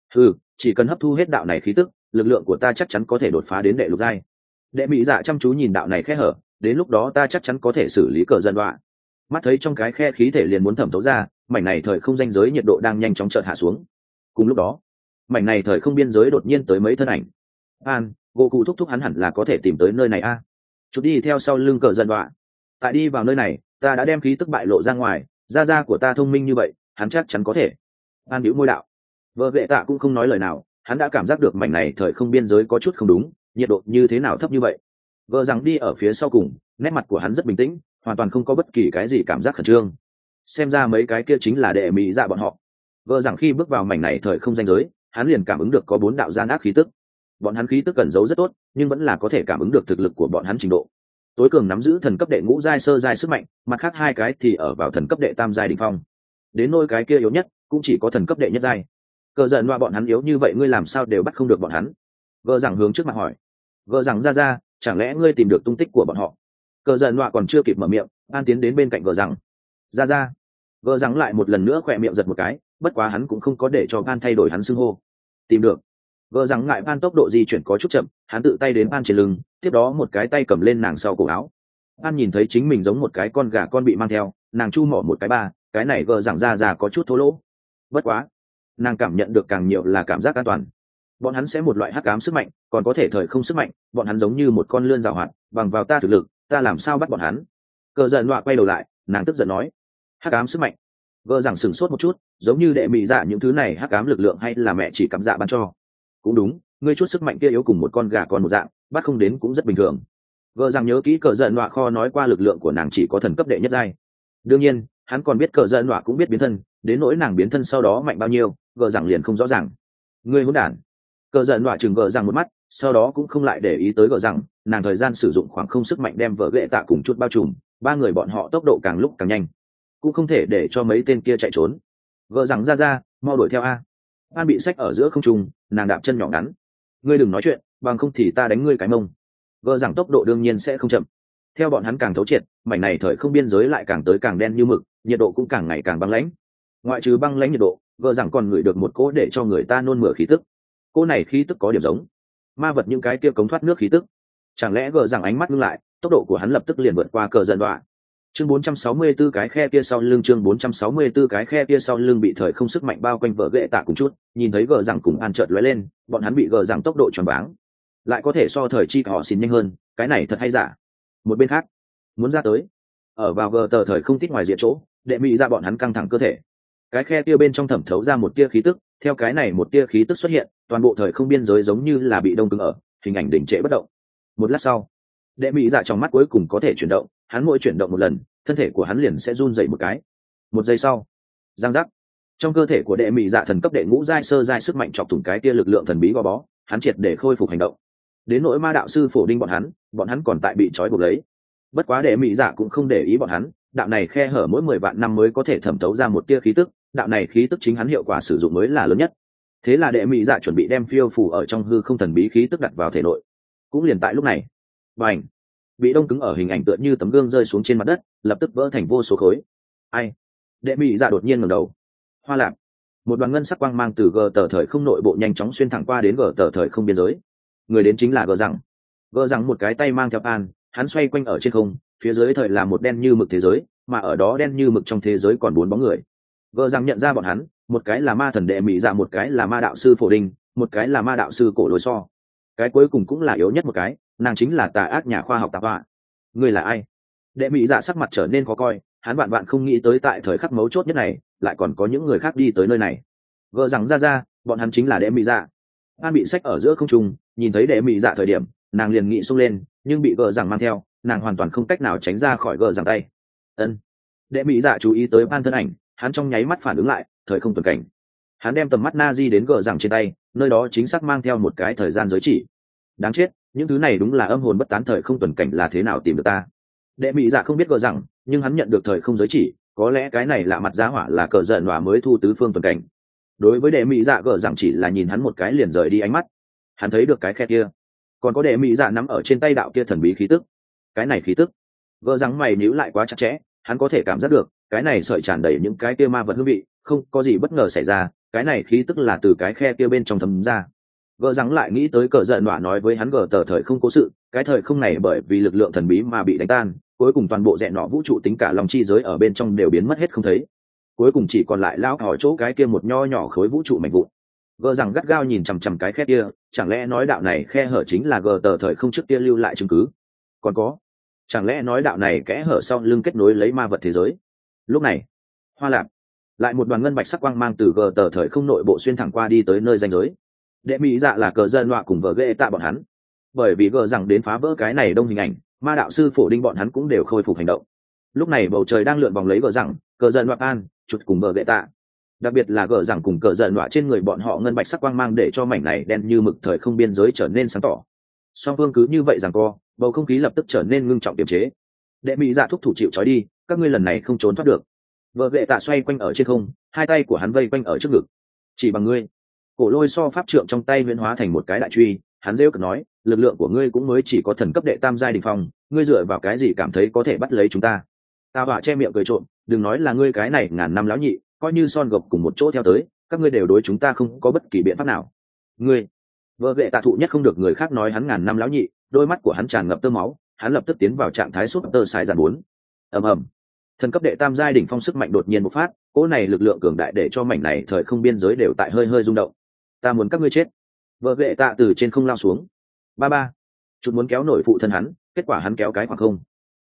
Chỉ cần hấp thu hết đạo này khí tức, lực lượng của ta chắc chắn có thể đột phá đến đệ lục giai. Đệ mỹ dạ chăm chú nhìn đạo này khe hở, đến lúc đó ta chắc chắn có thể xử lý cờ dân đoạ. Mắt thấy trong cái khe khí thể liền muốn thẩm thấu ra, mảnh này thời không ranh giới nhiệt độ đang nhanh chóng chợt hạ xuống. Cùng lúc đó, mảnh này thời không biên giới đột nhiên tới mấy thân ảnh. An, gỗ cụ thúc thúc hắn hẳn là có thể tìm tới nơi này a. Chút đi theo sau lưng cờ dân đoạ. Tại đi vào nơi này, ta đã đem khí tức bại lộ ra ngoài, gia của ta thông minh như vậy, hắn chắc chắn có thể. An bĩu môi đạo. Vợ ghệ tạ cũng không nói lời nào, hắn đã cảm giác được mảnh này thời không biên giới có chút không đúng, nhiệt độ như thế nào thấp như vậy. Vợ rằng đi ở phía sau cùng, nét mặt của hắn rất bình tĩnh, hoàn toàn không có bất kỳ cái gì cảm giác khẩn trương. Xem ra mấy cái kia chính là đệ mỹ dạ bọn họ. Vợ rằng khi bước vào mảnh này thời không ranh giới, hắn liền cảm ứng được có 4 đạo gian ác khí tức. Bọn hắn khí tức cẩn giấu rất tốt, nhưng vẫn là có thể cảm ứng được thực lực của bọn hắn trình độ. Tối cường nắm giữ thần cấp đệ ngũ giai sơ giai sức mạnh, mặt khác 2 cái thì ở vào thần cấp đệ tam giai đỉnh phong. Đến nôi cái kia yếu nhất, cũng chỉ có thần cấp đệ nhất giai. Cờ giận loa bọn hắn yếu như vậy, ngươi làm sao đều bắt không được bọn hắn? Vợ rằng hướng trước mặt hỏi. Vợ rằng ra, chẳng lẽ ngươi tìm được tung tích của bọn họ? Cờ giận loa còn chưa kịp mở miệng, An tiến đến bên cạnh vợ rằng. Ra. Vợ rằng lại một lần nữa khỏe miệng giật một cái, bất quá hắn cũng không có để cho An thay đổi hắn xưng hô. Tìm được. Vợ rằng ngại An tốc độ di chuyển có chút chậm, hắn tự tay đến An trên lưng, tiếp đó một cái tay cầm lên nàng sau cổ áo. An nhìn thấy chính mình giống một cái con gà con bị mang theo, nàng chu mỏ một cái ba, cái này vợ rằng ra có chút thô lỗ. Bất quá, nàng cảm nhận được càng nhiều là cảm giác an toàn. Bọn hắn sẽ một loại hắc ám sức mạnh, còn có thể thời không sức mạnh, bọn hắn giống như một con lươn rào hoạt, bằng vào ta thực lực, ta làm sao bắt bọn hắn? Cờ giận đọa quay đầu lại, nàng tức giận nói, hắc ám sức mạnh. Gờ rằng sửng sốt một chút, giống như đệ mị dạ những thứ này hắc ám lực lượng hay là mẹ chỉ cắm dạ ban cho. Cũng đúng, ngươi chút sức mạnh kia yếu cùng một con gà con một dạng, bắt không đến cũng rất bình thường. Gờ rằng nhớ kỹ cờ giận đọa kho nói qua lực lượng của nàng chỉ có thần cấp đệ nhất giai. Đương nhiên hắn còn biết cờ giận đọa cũng biết biến thân, đến nỗi nàng biến thân sau đó mạnh bao nhiêu gờ rằng liền không rõ ràng. Ngươi hỗn đản. Cờ giận đọa chừng gờ rằng một mắt, sau đó cũng không lại để ý tới gờ rằng, nàng thời gian sử dụng khoảng không sức mạnh đem vợ ghệ tạ cùng chút bao trùm, ba người bọn họ tốc độ càng lúc càng nhanh, cũng không thể để cho mấy tên kia chạy trốn. Gờ rằng ra mau đuổi theo a. An bị sách ở giữa không trung, nàng đạp chân nhỏ ngắn. Ngươi đừng nói chuyện, bằng không thì ta đánh ngươi cái mông. Gờ rằng tốc độ đương nhiên sẽ không chậm. Theo bọn hắn càng thấu triệt, mảnh này thời không biên giới lại càng tới càng đen như mực, nhiệt độ cũng càng ngày càng băng lãnh. Ngoại trừ băng lãnh nhiệt độ, gờ rằng còn ngửi được một cỗ để cho người ta nôn mửa khí tức. Cỗ này khí tức có điểm giống ma vật những cái kia cống thoát nước khí tức. Chẳng lẽ gờ rằng ánh mắt ngưng lại, tốc độ của hắn lập tức liền vượt qua cờ giận đọa. Chương 464 cái khe kia sau lưng, chương 464 cái khe kia sau lưng bị thời không sức mạnh bao quanh vợ ghệ tạ cùng chút, nhìn thấy gờ rằng cùng an chợt lóe lên, bọn hắn bị gờ rằng tốc độ choáng váng. Lại có thể so thời chi họ xin nhanh hơn, cái này thật hay giả. Một bên khác, muốn ra tới, ở vào gờ tờ thời không tít ngoài diện chỗ, đệ mị ra bọn hắn căng thẳng cơ thể. Cái khe kia bên trong thẩm thấu ra một tia khí tức, theo cái này một tia khí tức xuất hiện, toàn bộ thời không biên giới giống như là bị đông cứng ở, hình ảnh đỉnh trệ bất động. Một lát sau, đệ mị dạ trong mắt cuối cùng có thể chuyển động, hắn mỗi chuyển động một lần, thân thể của hắn liền sẽ run dậy một cái. Một giây sau, giang giác, trong cơ thể của đệ mị dạ thần cấp đệ ngũ giai sơ giai sức mạnh chọc thủng cái tia lực lượng thần bí gò bó, hắn triệt để khôi phục hành động. Đến nỗi ma đạo sư phổ đinh bọn hắn còn tại bị trói buộc lấy. Bất quá đệ mị dạ cũng không để ý bọn hắn, đạo này khe hở mỗi 10 vạn năm mới có thể thẩm thấu ra một tia khí tức, đạo này khí tức chính hắn hiệu quả sử dụng mới là lớn nhất. Thế là đệ mị dạ chuẩn bị đem phiêu phù ở trong hư không thần bí khí tức đặt vào thể nội. Cũng liền tại lúc này, bành, bị đông cứng ở hình ảnh tựa như tấm gương rơi xuống trên mặt đất, lập tức vỡ thành vô số khối. Ai? Đệ mị dạ đột nhiên ngẩng đầu. Hoa lạc, một đoàn ngân sắc quang mang từ gờ tờ thời không nội bộ nhanh chóng xuyên thẳng qua đến gờ tờ thời không biên giới. Người đến chính là gờ rằng. Gờ rằng một cái tay mang theo an, hắn xoay quanh ở trên không, phía dưới thời là một đen như mực thế giới, mà ở đó đen như mực trong thế giới còn 4 bóng người. Gờ rằng nhận ra bọn hắn, một cái là ma thần đệ mị dạ, một cái là ma đạo sư phổ đinh, một cái là ma đạo sư cổ lối so. Cái cuối cùng cũng là yếu nhất một cái, nàng chính là tà ác nhà khoa học tà họa. Người là ai? Đệ mị dạ sắc mặt trở nên khó coi, hắn vạn vạn không nghĩ tới tại thời khắc mấu chốt nhất này lại còn có những người khác đi tới nơi này. Gờ rằng ra bọn hắn chính là đệ mị dạ. An bị sách ở giữa không trung, nhìn thấy đệ mị dạ thời điểm, nàng liền nghĩ xông lên, nhưng bị gờ rằng mang theo, nàng hoàn toàn không cách nào tránh ra khỏi gờ rằng tay. Ân. Đệ mị dạ chú ý tới An thân ảnh, hắn trong nháy mắt phản ứng lại, thời không tuần cảnh. Hắn đem tầm mắt na di đến gờ rằng trên tay, nơi đó chính xác mang theo một cái thời gian giới chỉ. Đáng chết, những thứ này đúng là âm hồn bất tán thời không tuần cảnh là thế nào tìm được ta. Đệ mị dạ không biết gờ rằng, nhưng hắn nhận được thời không giới chỉ, có lẽ cái này lạ mặt giá hỏa là cờ giận hỏa mới thu tứ phương tuần cảnh. Đối với đệ mị dạ gờ rằng chỉ là nhìn hắn một cái liền rời đi ánh mắt. Hắn thấy được cái khe kia, còn có đệ mị dạ nắm ở trên tay đạo kia thần bí khí tức. Cái này khí tức, gờ rằng mày nhíu lại quá chặt chẽ, hắn có thể cảm giác được cái này sợi tràn đầy những cái kia ma vật hương vị, không có gì bất ngờ xảy ra, cái này khí tức là từ cái khe kia bên trong thấm ra. Gờ rằng lại nghĩ tới cờ giận hỏa nói với hắn gờ tờ thời không cố sự, cái thời không này bởi vì lực lượng thần bí mà bị đánh tan, cuối cùng toàn bộ rẽ nọ vũ trụ tính cả lòng chi giới ở bên trong đều biến mất hết không thấy, cuối cùng chỉ còn lại lao hỏi chỗ cái kia một nho nhỏ khối vũ trụ mạnh vụn. Gờ rằng gắt gao nhìn chằm chằm cái khe kia, chẳng lẽ nói đạo này khe hở chính là gờ tờ thời không trước kia lưu lại chứng cứ? Còn có, chẳng lẽ nói đạo này kẽ hở sau lưng kết nối lấy ma vật thế giới? Lúc này, hoa lạc, lại một đoàn ngân bạch sắc quang mang từ gờ tờ thời không nội bộ xuyên thẳng qua đi tới nơi ranh giới. Đệ mỹ dạ là cờ dân họa cùng vợ ghệ tạ bọn hắn, bởi vì gờ rằng đến phá vỡ cái này đông hình ảnh, ma đạo sư phổ đinh bọn hắn cũng đều khôi phục hành động. Lúc này bầu trời đang lượn vòng lấy gờ rằng, cờ dân họa an chụt cùng vợ ghệ tạ, đặc biệt là gờ rằng cùng cờ dân họa trên người bọn họ ngân bạch sắc quang mang để cho mảnh này đen như mực thời không biên giới trở nên sáng tỏ. Song phương cứ như vậy rằng co, bầu không khí lập tức trở nên ngưng trọng kiềm chế. Đệ mỹ dạ thúc thủ chịu trói đi, các ngươi lần này không trốn thoát được. Vợ ghệ tạ xoay quanh ở trên không, hai tay của hắn vây quanh ở trước ngực. Chỉ bằng ngươi. Cổ lôi so pháp trượng trong tay huyễn hóa thành một cái đại truy, hắn rêu cực nói, lực lượng của ngươi cũng mới chỉ có thần cấp đệ tam giai đỉnh phong, ngươi dựa vào cái gì cảm thấy có thể bắt lấy chúng ta? Ta họa che miệng cười trộm, đừng nói là ngươi cái này ngàn năm lão nhị, coi như son gộc cùng một chỗ theo tới, các ngươi đều đối chúng ta không có bất kỳ biện pháp nào. Ngươi, vợ ghệ tạ thụ nhất không được người khác nói hắn ngàn năm lão nhị, đôi mắt của hắn tràn ngập tơ máu, hắn lập tức tiến vào trạng thái sút tơ xài giàn bốn. Ầm ầm, thần cấp đệ tam giai đỉnh phong sức mạnh đột nhiên bộc phát, cỗ này lực lượng cường đại để cho mảnh này thời không biên giới đều tại hơi hơi rung động. Ta muốn các ngươi chết. Vợ ghệ tạ từ trên không lao xuống. Ba chút muốn kéo nổi phụ thân hắn, kết quả hắn kéo cái khoảng không.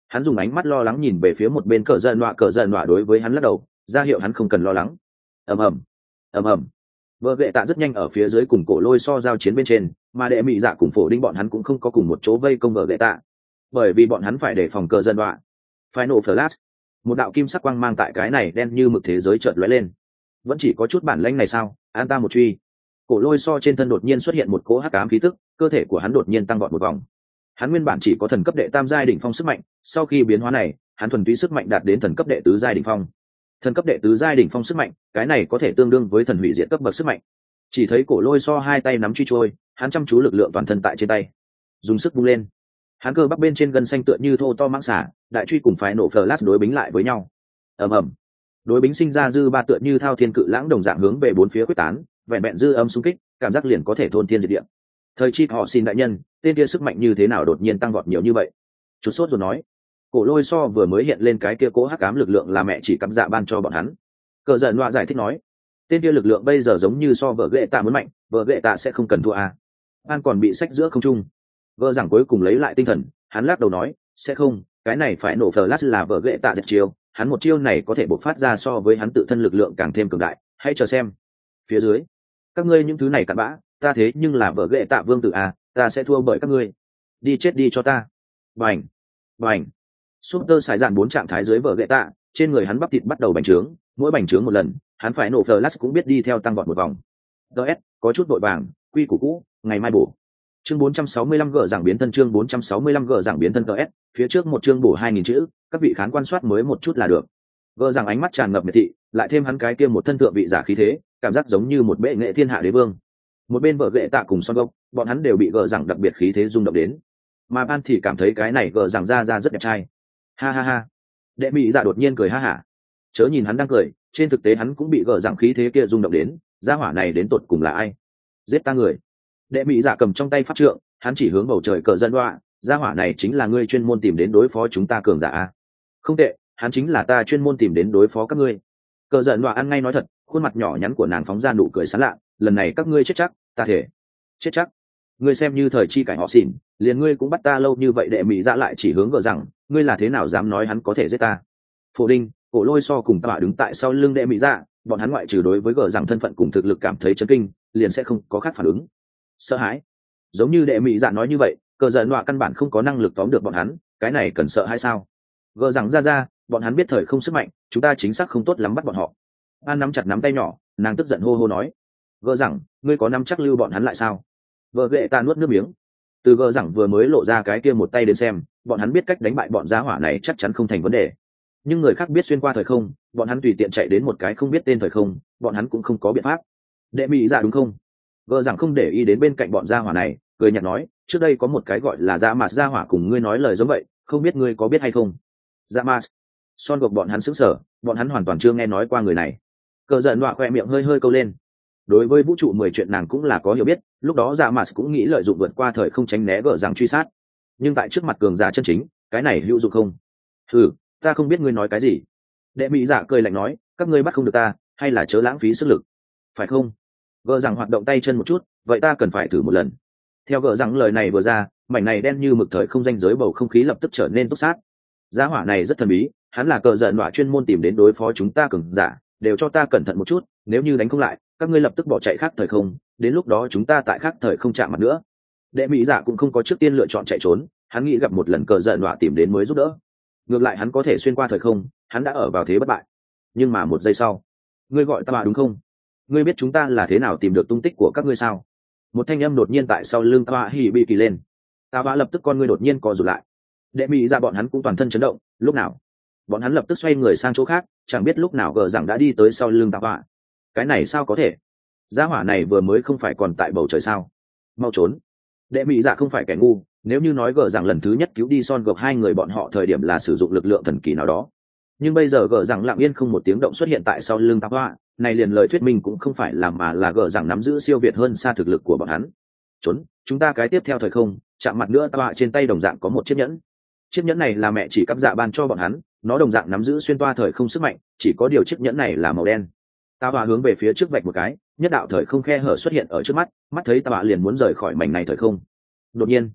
Hắn dùng ánh mắt lo lắng nhìn về phía một bên cờ giận nọa đối với hắn lắc đầu, ra hiệu hắn không cần lo lắng. ầm ầm ầm ầm, vợ ghệ tạ rất nhanh ở phía dưới cùng cổ lôi so giao chiến bên trên, mà đệ mị dạ cùng phổ đinh bọn hắn cũng không có cùng một chỗ vây công vợ ghệ tạ, bởi vì bọn hắn phải đề phòng cờ giận nọa. Final Flash, một đạo kim sắc quang mang tại cái này đen như mực thế giới chợt lóe lên. Vẫn chỉ có chút bản lĩnh này sao? An ta một truy. Cổ lôi so trên thân đột nhiên xuất hiện một cỗ hắc ám khí tức, cơ thể của hắn đột nhiên tăng vọt một vòng. Hắn nguyên bản chỉ có thần cấp đệ tam giai đỉnh phong sức mạnh, sau khi biến hóa này, hắn thuần túy sức mạnh đạt đến thần cấp đệ tứ giai đỉnh phong. Thần cấp đệ tứ giai đỉnh phong sức mạnh, cái này có thể tương đương với thần hủy diệt cấp bậc sức mạnh. Chỉ thấy cổ lôi so hai tay nắm truy trôi, hắn chăm chú lực lượng toàn thân tại trên tay, dùng sức vung lên. Hắn cơ bắp bên trên gân xanh tựa như thô to mãng xả, đại truy cùng phái nổ flash đối bính lại với nhau. ầm ầm, đối bính sinh ra dư ba tựa như thao thiên cự lãng đồng dạng hướng về bốn phía quyết tán, vẹn vẹn dư âm xung kích, cảm giác liền có thể thôn thiên diệt địa. Thời chi họ xin đại nhân, tên kia sức mạnh như thế nào đột nhiên tăng vọt nhiều như vậy? Chút sốt rồi nói. Cổ lôi so vừa mới hiện lên cái kia cố hắc ám lực lượng là mẹ chỉ cắm dạ ban cho bọn hắn. Cờ giận loa giải thích nói, tên kia lực lượng bây giờ giống như so vợ ghệ tạ muốn mạnh, vợ ghệ tạ sẽ không cần thua à? Ban còn bị sách giữa không trung. Vợ rằng cuối cùng lấy lại tinh thần, hắn lắc đầu nói, sẽ không, cái này phải nổ flash là vợ ghệ tạ giật chiêu, hắn một chiêu này có thể bộc phát ra so với hắn tự thân lực lượng càng thêm cường đại, hãy chờ xem. Phía dưới, các ngươi những thứ này cặn bã, ta thế nhưng là vợ ghệ tạ vương tử à, ta sẽ thua bởi các ngươi. Đi chết đi cho ta. Bành, bành. Super xài dạn bốn trạng thái dưới vợ ghệ tạ, trên người hắn bắp thịt bắt đầu bành trướng, mỗi bành trướng một lần, hắn phải nổ flash cũng biết đi theo tăng vọt một vòng. DS, có chút vội vàng, quy củ cũ, ngày mai bổ. Chương 465 gỡ giảng biến thân, chương 465 gỡ giảng biến thân DS, phía trước một chương bổ 2000 chữ, các vị khán quan soát mới một chút là được. Gỡ giảng ánh mắt tràn ngập miệt thị, lại thêm hắn cái kia một thân thượng vị giả khí thế, cảm giác giống như một bệ nghệ thiên hạ đế vương. Một bên vợ ghệ tạ cùng Son Gốc, bọn hắn đều bị gỡ giảng đặc biệt khí thế rung động đến. Mà Ban thì cảm thấy cái này gỡ giảng ra rất đẹp trai. Ha ha ha. Đệ mỹ dạ đột nhiên cười ha hả. Chớ nhìn hắn đang cười, trên thực tế hắn cũng bị gỡ giảng khí thế kia rung động đến, gia hỏa này đến tột cùng là ai? Giết ta người. Đệ mỹ dạ cầm trong tay pháp trượng, hắn chỉ hướng bầu trời cờ dân đoạ, gia hỏa này chính là ngươi chuyên môn tìm đến đối phó chúng ta cường giả. Không tệ, hắn chính là ta chuyên môn tìm đến đối phó các ngươi. Cờ giận đoạ ăn ngay nói thật, khuôn mặt nhỏ nhắn của nàng phóng ra nụ cười sán lạ, lần này các ngươi chết chắc, ta thể. Chết chắc. Ngươi xem như thời chi cảnh họ xỉn, liền ngươi cũng bắt ta lâu như vậy. Đệ mỹ dạ lại chỉ hướng gờ rằng, ngươi là thế nào dám nói hắn có thể giết ta? Phổ đinh, cổ lôi so cùng tọa đứng tại sau lưng đệ mỹ dạ, bọn hắn ngoại trừ đối với gờ rằng thân phận cùng thực lực cảm thấy chấn kinh, liền sẽ không có khác phản ứng. Sợ hãi. Giống như đệ mỹ dạ nói như vậy, cờ giận nọa căn bản không có năng lực tóm được bọn hắn, cái này cần sợ hay sao? Gờ rằng ra, bọn hắn biết thời không sức mạnh, chúng ta chính xác không tốt lắm bắt bọn họ. An nắm chặt nắm tay nhỏ, nàng tức giận hô hô nói, gờ rằng, ngươi có nắm chắc lưu bọn hắn lại sao? Vợ ghệ ta nuốt nước miếng. Từ gờ rằng vừa mới lộ ra cái kia một tay đến xem, bọn hắn biết cách đánh bại bọn giá hỏa này chắc chắn không thành vấn đề. Nhưng người khác biết xuyên qua thời không, bọn hắn tùy tiện chạy đến một cái không biết tên thời không, bọn hắn cũng không có biện pháp. Đệ mỹ dạ đúng không? Gờ rằng không để ý đến bên cạnh bọn gia hỏa này, cười nhạt nói, trước đây có một cái gọi là dạ mạt gia hỏa cùng ngươi nói lời giống vậy, không biết ngươi có biết hay không? Dạ mạt. Son gộp bọn hắn sững sờ, bọn hắn hoàn toàn chưa nghe nói qua người này. Cờ giận đọa khoe miệng hơi hơi câu lên. Đối với vũ trụ 10 chuyện nàng cũng là có hiểu biết, lúc đó dạ mạt cũng nghĩ lợi dụng vượt qua thời không tránh né gờ rằng truy sát. Nhưng tại trước mặt cường giả chân chính, cái này hữu dụng không? Ừ, ta không biết ngươi nói cái gì. Đệ mỹ giả cười lạnh nói, các ngươi bắt không được ta, hay là chớ lãng phí sức lực, phải không? Gờ rằng hoạt động tay chân một chút, vậy ta cần phải thử một lần. Theo gờ rằng lời này vừa ra, mảnh này đen như mực thời không danh giới bầu không khí lập tức trở nên túc sát. Giá hỏa này rất thần bí, hắn là cờ giận đọa chuyên môn tìm đến đối phó chúng ta cường giả, đều cho ta cẩn thận một chút, nếu như đánh không lại, các ngươi lập tức bỏ chạy khác thời không, đến lúc đó chúng ta tại khác thời không chạm mặt nữa. Đệ mỹ giả cũng không có trước tiên lựa chọn chạy trốn, hắn nghĩ gặp một lần cờ giận đọa tìm đến mới giúp đỡ. Ngược lại hắn có thể xuyên qua thời không, hắn đã ở vào thế bất bại. Nhưng mà một giây sau, ngươi gọi ta bà đúng không? Ngươi biết chúng ta là thế nào tìm được tung tích của các ngươi sao? Một thanh âm đột nhiên tại sau lưng ta hỉ bị kỳ lên. Ta bà lập tức con ngươi đột nhiên co rụt lại. Đệ mỹ ra bọn hắn cũng toàn thân chấn động, lúc nào? Bọn hắn lập tức xoay người sang chỗ khác, chẳng biết lúc nào gờ rằng đã đi tới sau lưng ta bà. Cái này sao có thể? Gia hỏa này vừa mới không phải còn tại bầu trời sao? Mau trốn! Đệ mỹ dạ không phải kẻ ngu, nếu như nói gờ rằng lần thứ nhất cứu đi Son gộp hai người bọn họ thời điểm là sử dụng lực lượng thần kỳ nào đó, nhưng bây giờ gờ rằng lặng yên không một tiếng động xuất hiện tại sau lưng tạp họa này, liền lời thuyết minh cũng không phải là mà là gờ rằng nắm giữ siêu việt hơn xa thực lực của bọn hắn. Trốn, chúng ta cái tiếp theo thời không chạm mặt nữa. Tạp họa trên tay đồng dạng có một chiếc nhẫn, chiếc nhẫn này là mẹ chỉ cắp dạ ban cho bọn hắn, nó đồng dạng nắm giữ xuyên toa thời không sức mạnh, chỉ có điều chiếc nhẫn này là màu đen. Tạp họa hướng về phía trước vạch một cái, nhất đạo thời không khe hở xuất hiện ở trước mắt, mắt thấy tạp họa liền muốn rời khỏi mảnh này thời không. Đột nhiên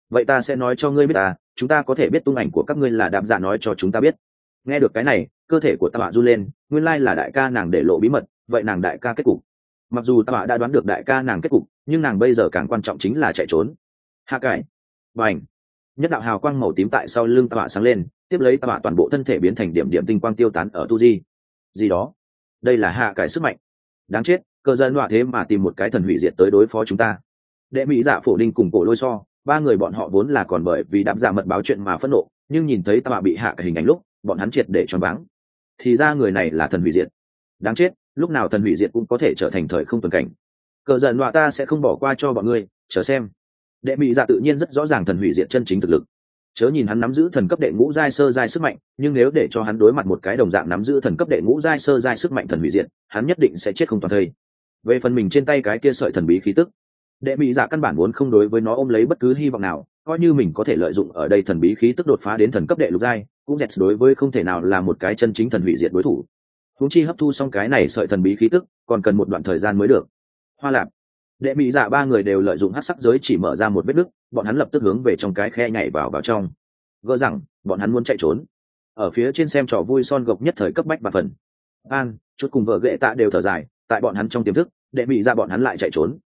vậy ta sẽ nói cho ngươi biết chúng ta có thể biết tung ảnh của các ngươi là đạp dạ nói cho chúng ta biết. Nghe được cái này, cơ thể của tạ run lên, nguyên lai là đại ca nàng để lộ bí mật, vậy nàng đại ca kết cục. Mặc dù tạ đã đoán được đại ca nàng kết cục, nhưng nàng bây giờ càng quan trọng chính là chạy trốn. Hạ cải, bành, nhất đạo hào quang màu tím tại sau lưng tạ sáng lên, tiếp lấy tạ toàn bộ thân thể biến thành điểm điểm tinh quang tiêu tán ở tu di gì đó. Đây là hạ cải sức mạnh. Đáng chết, cơ dân đọa thế mà tìm một cái thần hủy diệt tới đối phó chúng ta. Đệ mỹ dạ phổ đinh cùng cổ lôi so, ba người bọn họ vốn là còn bởi vì đạp dạ mật báo chuyện mà phẫn nộ, nhưng nhìn thấy tạ bị hạ cải hình ảnh lúc, bọn hắn triệt để choáng váng. Thì ra người này là thần hủy diệt. Đáng chết, lúc nào thần hủy diệt cũng có thể trở thành thời không tuần cảnh. Cờ giận đọa ta sẽ không bỏ qua cho bọn ngươi, chờ xem. Đệ mỹ dạ tự nhiên rất rõ ràng thần hủy diệt chân chính thực lực. Chớ nhìn hắn nắm giữ thần cấp đệ ngũ giai sơ giai sức mạnh, nhưng nếu để cho hắn đối mặt một cái đồng dạng nắm giữ thần cấp đệ ngũ giai sơ giai sức mạnh thần hủy diệt, hắn nhất định sẽ chết không toàn thây. Về phần mình trên tay cái kia sợi thần bí khí tức, đệ mỹ dạ căn bản muốn không đối với nó ôm lấy bất cứ hy vọng nào, coi như mình có thể lợi dụng ở đây thần bí khí tức đột phá đến thần cấp đệ lục giai, cũng dẹt đối với không thể nào là một cái chân chính thần hủy diệt đối thủ. Huống chi hấp thu xong cái này sợi thần bí khí tức, còn cần một đoạn thời gian mới được. Hoa lạp, đệ mỹ dạ ba người đều lợi dụng hắc sắc giới chỉ mở ra một vết nứt, bọn hắn lập tức hướng về trong cái khe nhảy vào trong. Gỡ rằng bọn hắn muốn chạy trốn. Ở phía trên xem trò vui son gộc nhất thời cấp bách và phần. An, chút cùng vợ ghệ tạ đều thở dài, tại bọn hắn trong tiềm thức, đệ mỹ dạ bọn hắn lại chạy trốn.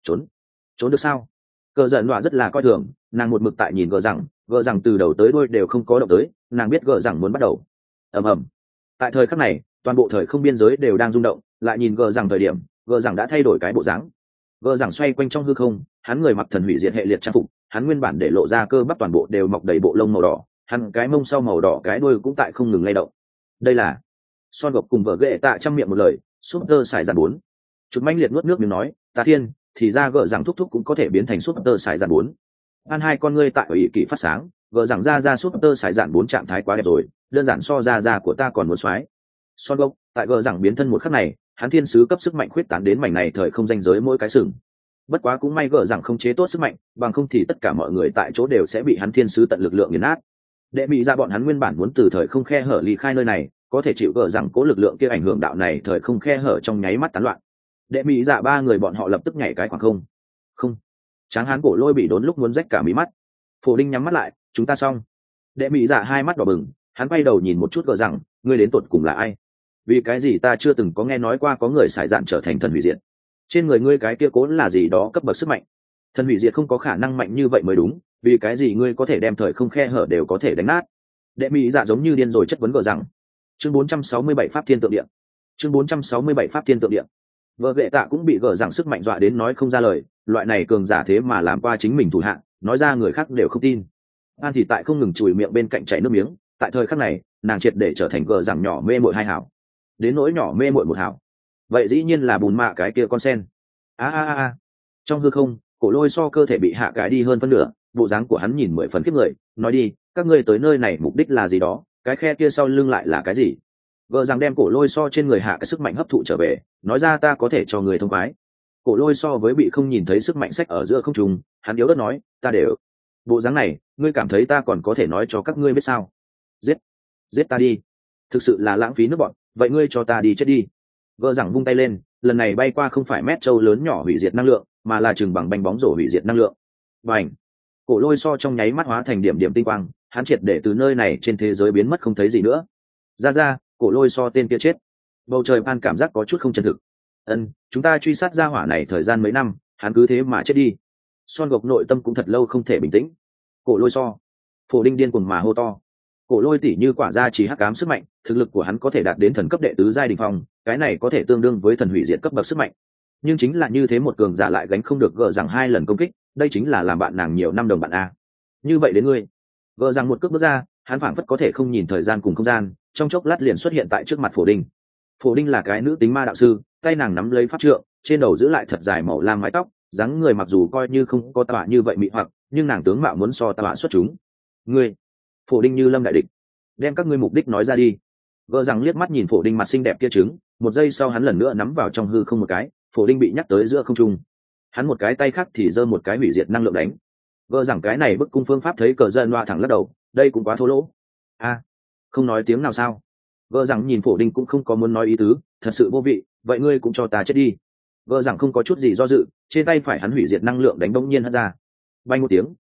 Trốn được sao? Cờ giận đọa rất là coi thường, nàng một mực tại nhìn gỡ rằng từ đầu tới đuôi đều không có động tới, nàng biết gỡ rằng muốn bắt đầu. Ầm ầm. Tại thời khắc này, toàn bộ thời không biên giới đều đang rung động, lại nhìn gỡ rằng thời điểm, gỡ rằng đã thay đổi cái bộ dáng. Gỡ rằng xoay quanh trong hư không, hắn người mặc thần hủy diệt hệ liệt trang phục, hắn nguyên bản để lộ ra cơ bắp toàn bộ đều mọc đầy bộ lông màu đỏ, hắn cái mông sau màu đỏ cái đuôi cũng tại không ngừng lay động. Đây là son gộc cùng vợ ghệ tạ trong miệng một lời, Super xài giản 4. Chút manh liệt nuốt nước miếng nói, ta thiên, thì ra gỡ rằng thúc thúc cũng có thể biến thành Super xài giản 4. An hai con ngươi tại ủy kỳ phát sáng, gỡ rằng ra Super xài giản 4 trạng thái quá đẹp rồi, đơn giản so ra của ta còn muốn xoái. Son gộc, tại gỡ rằng biến thân một khắc này, hắn thiên sứ cấp sức mạnh khuyết tán đến mảnh này thời không danh giới mỗi cái sừng. Bất quá cũng may gỡ rằng không chế tốt sức mạnh, bằng không thì tất cả mọi người tại chỗ đều sẽ bị hắn thiên sứ tận lực lượng nghiền nát. Đệ bị ra bọn hắn nguyên bản muốn từ thời không khe hở ly khai nơi này, có thể chịu gỡ rằng cố lực lượng kia ảnh hưởng đạo này thời không khe hở trong nháy mắt tán loạn. Đệ bị dạ ba người bọn họ lập tức nhảy cái khoảng không. Tráng hán cổ lôi bị đốn lúc muốn rách cả mí mắt. Phổ Đinh nhắm mắt lại, chúng ta xong. Đệ bị dạ hai mắt đỏ bừng, hắn quay đầu nhìn một chút gỡ rằng, ngươi đến tột cùng là ai? Vì cái gì ta chưa từng có nghe nói qua có người xài dạn trở thành thần hủy diệt? Trên người ngươi cái kia cố là gì đó cấp bậc sức mạnh? Thần hủy diệt không có khả năng mạnh như vậy mới đúng, vì cái gì ngươi có thể đem thời không khe hở đều có thể đánh nát? Đệ mỹ dạ giống như điên rồi chất vấn gỡ rằng. Chương 467 pháp thiên tượng địa. Chương 467 pháp thiên tượng địa. Vợ ghệ tạ cũng bị gỡ rằng sức mạnh dọa đến nói không ra lời, loại này cường giả thế mà làm qua chính mình thủ hạ, nói ra người khác đều không tin. An thì tại không ngừng chùi miệng bên cạnh chảy nước miếng, tại thời khắc này, nàng triệt để trở thành gỡ rằng nhỏ mê muội hai hảo. Đến nỗi nhỏ mê muội một hảo. Vậy dĩ nhiên là bùn mạ cái kia con sen. Trong hư không, cổ lôi so cơ thể bị hạ cái đi hơn phân nửa, bộ dáng của hắn nhìn 10 phần kiếp người, nói đi, các ngươi tới nơi này mục đích là gì đó, cái khe kia sau lưng lại là cái gì? Gỡ rằng đem cổ lôi so trên người hạ cái sức mạnh hấp thụ trở về, nói ra ta có thể cho người thông khoái. Cổ lôi so với bị không nhìn thấy sức mạnh sách ở giữa không trung, hắn yếu ớt nói, ta đều. Bộ dáng này, ngươi cảm thấy ta còn có thể nói cho các ngươi biết sao? Giết ta đi. Thực sự là lãng phí nước bọn, vậy ngươi cho ta đi chết đi. Gỡ rằng vung tay lên, lần này bay qua không phải mét trâu lớn nhỏ hủy diệt năng lượng, mà là chừng bằng bánh bóng rổ hủy diệt năng lượng. Bành. Cổ lôi so trong nháy mắt hóa thành điểm điểm tinh quang, hắn triệt để từ nơi này trên thế giới biến mất không thấy gì nữa. Ra, cổ lôi so tên kia chết. Bầu trời pan cảm giác có chút không chân thực. Chúng ta truy sát ra hỏa này thời gian mấy năm, hắn cứ thế mà chết đi. Son gộc nội tâm cũng thật lâu không thể bình tĩnh. Cổ lôi so. Phổ Đinh điên cuồng mà hô to. Cổ lôi tỉ như quả ra chỉ hắc ám sức mạnh, thực lực của hắn có thể đạt đến thần cấp đệ tứ giai đỉnh phong, cái này có thể tương đương với thần hủy diệt cấp bậc sức mạnh. Nhưng chính là như thế một cường giả lại gánh không được gỡ rằng 2 lần công kích, đây chính là làm bạn nàng nhiều năm đồng bạn a. Như vậy đến ngươi. Gỡ rằng một cước bước ra, hắn phảng phất có thể không nhìn thời gian cùng không gian, trong chốc lát liền xuất hiện tại trước mặt Phổ Đinh. Phổ Đinh là cái nữ tính ma đạo sư, tay nàng nắm lấy pháp trượng, trên đầu giữ lại thật dài màu lam mái tóc, dáng người mặc dù coi như không có tạ như vậy mị hoặc, nhưng nàng tướng mạo muốn so tạ xuất chúng. Ngươi. Phổ Đinh như lâm đại địch, đem các ngươi mục đích nói ra đi. Gỡ rằng liếc mắt nhìn Phổ Đinh mặt xinh đẹp kia trứng, một giây sau hắn lần nữa nắm vào trong hư không một cái, Phổ Đinh bị nhắc tới giữa không trung. Hắn một cái tay khác thì giơ một cái hủy diệt năng lượng đánh. Gỡ rằng cái này bức cung phương pháp thấy cờ dân loa thẳng lắc đầu, đây cũng quá thô lỗ. Không nói tiếng nào sao? Gỡ rằng nhìn Phổ Đinh cũng không có muốn nói ý tứ, thật sự vô vị, vậy ngươi cũng cho ta chết đi. Gỡ rằng không có chút gì do dự, trên tay phải hắn hủy diệt năng lượng đánh bỗng nhiên hất ra. Bay một tiếng,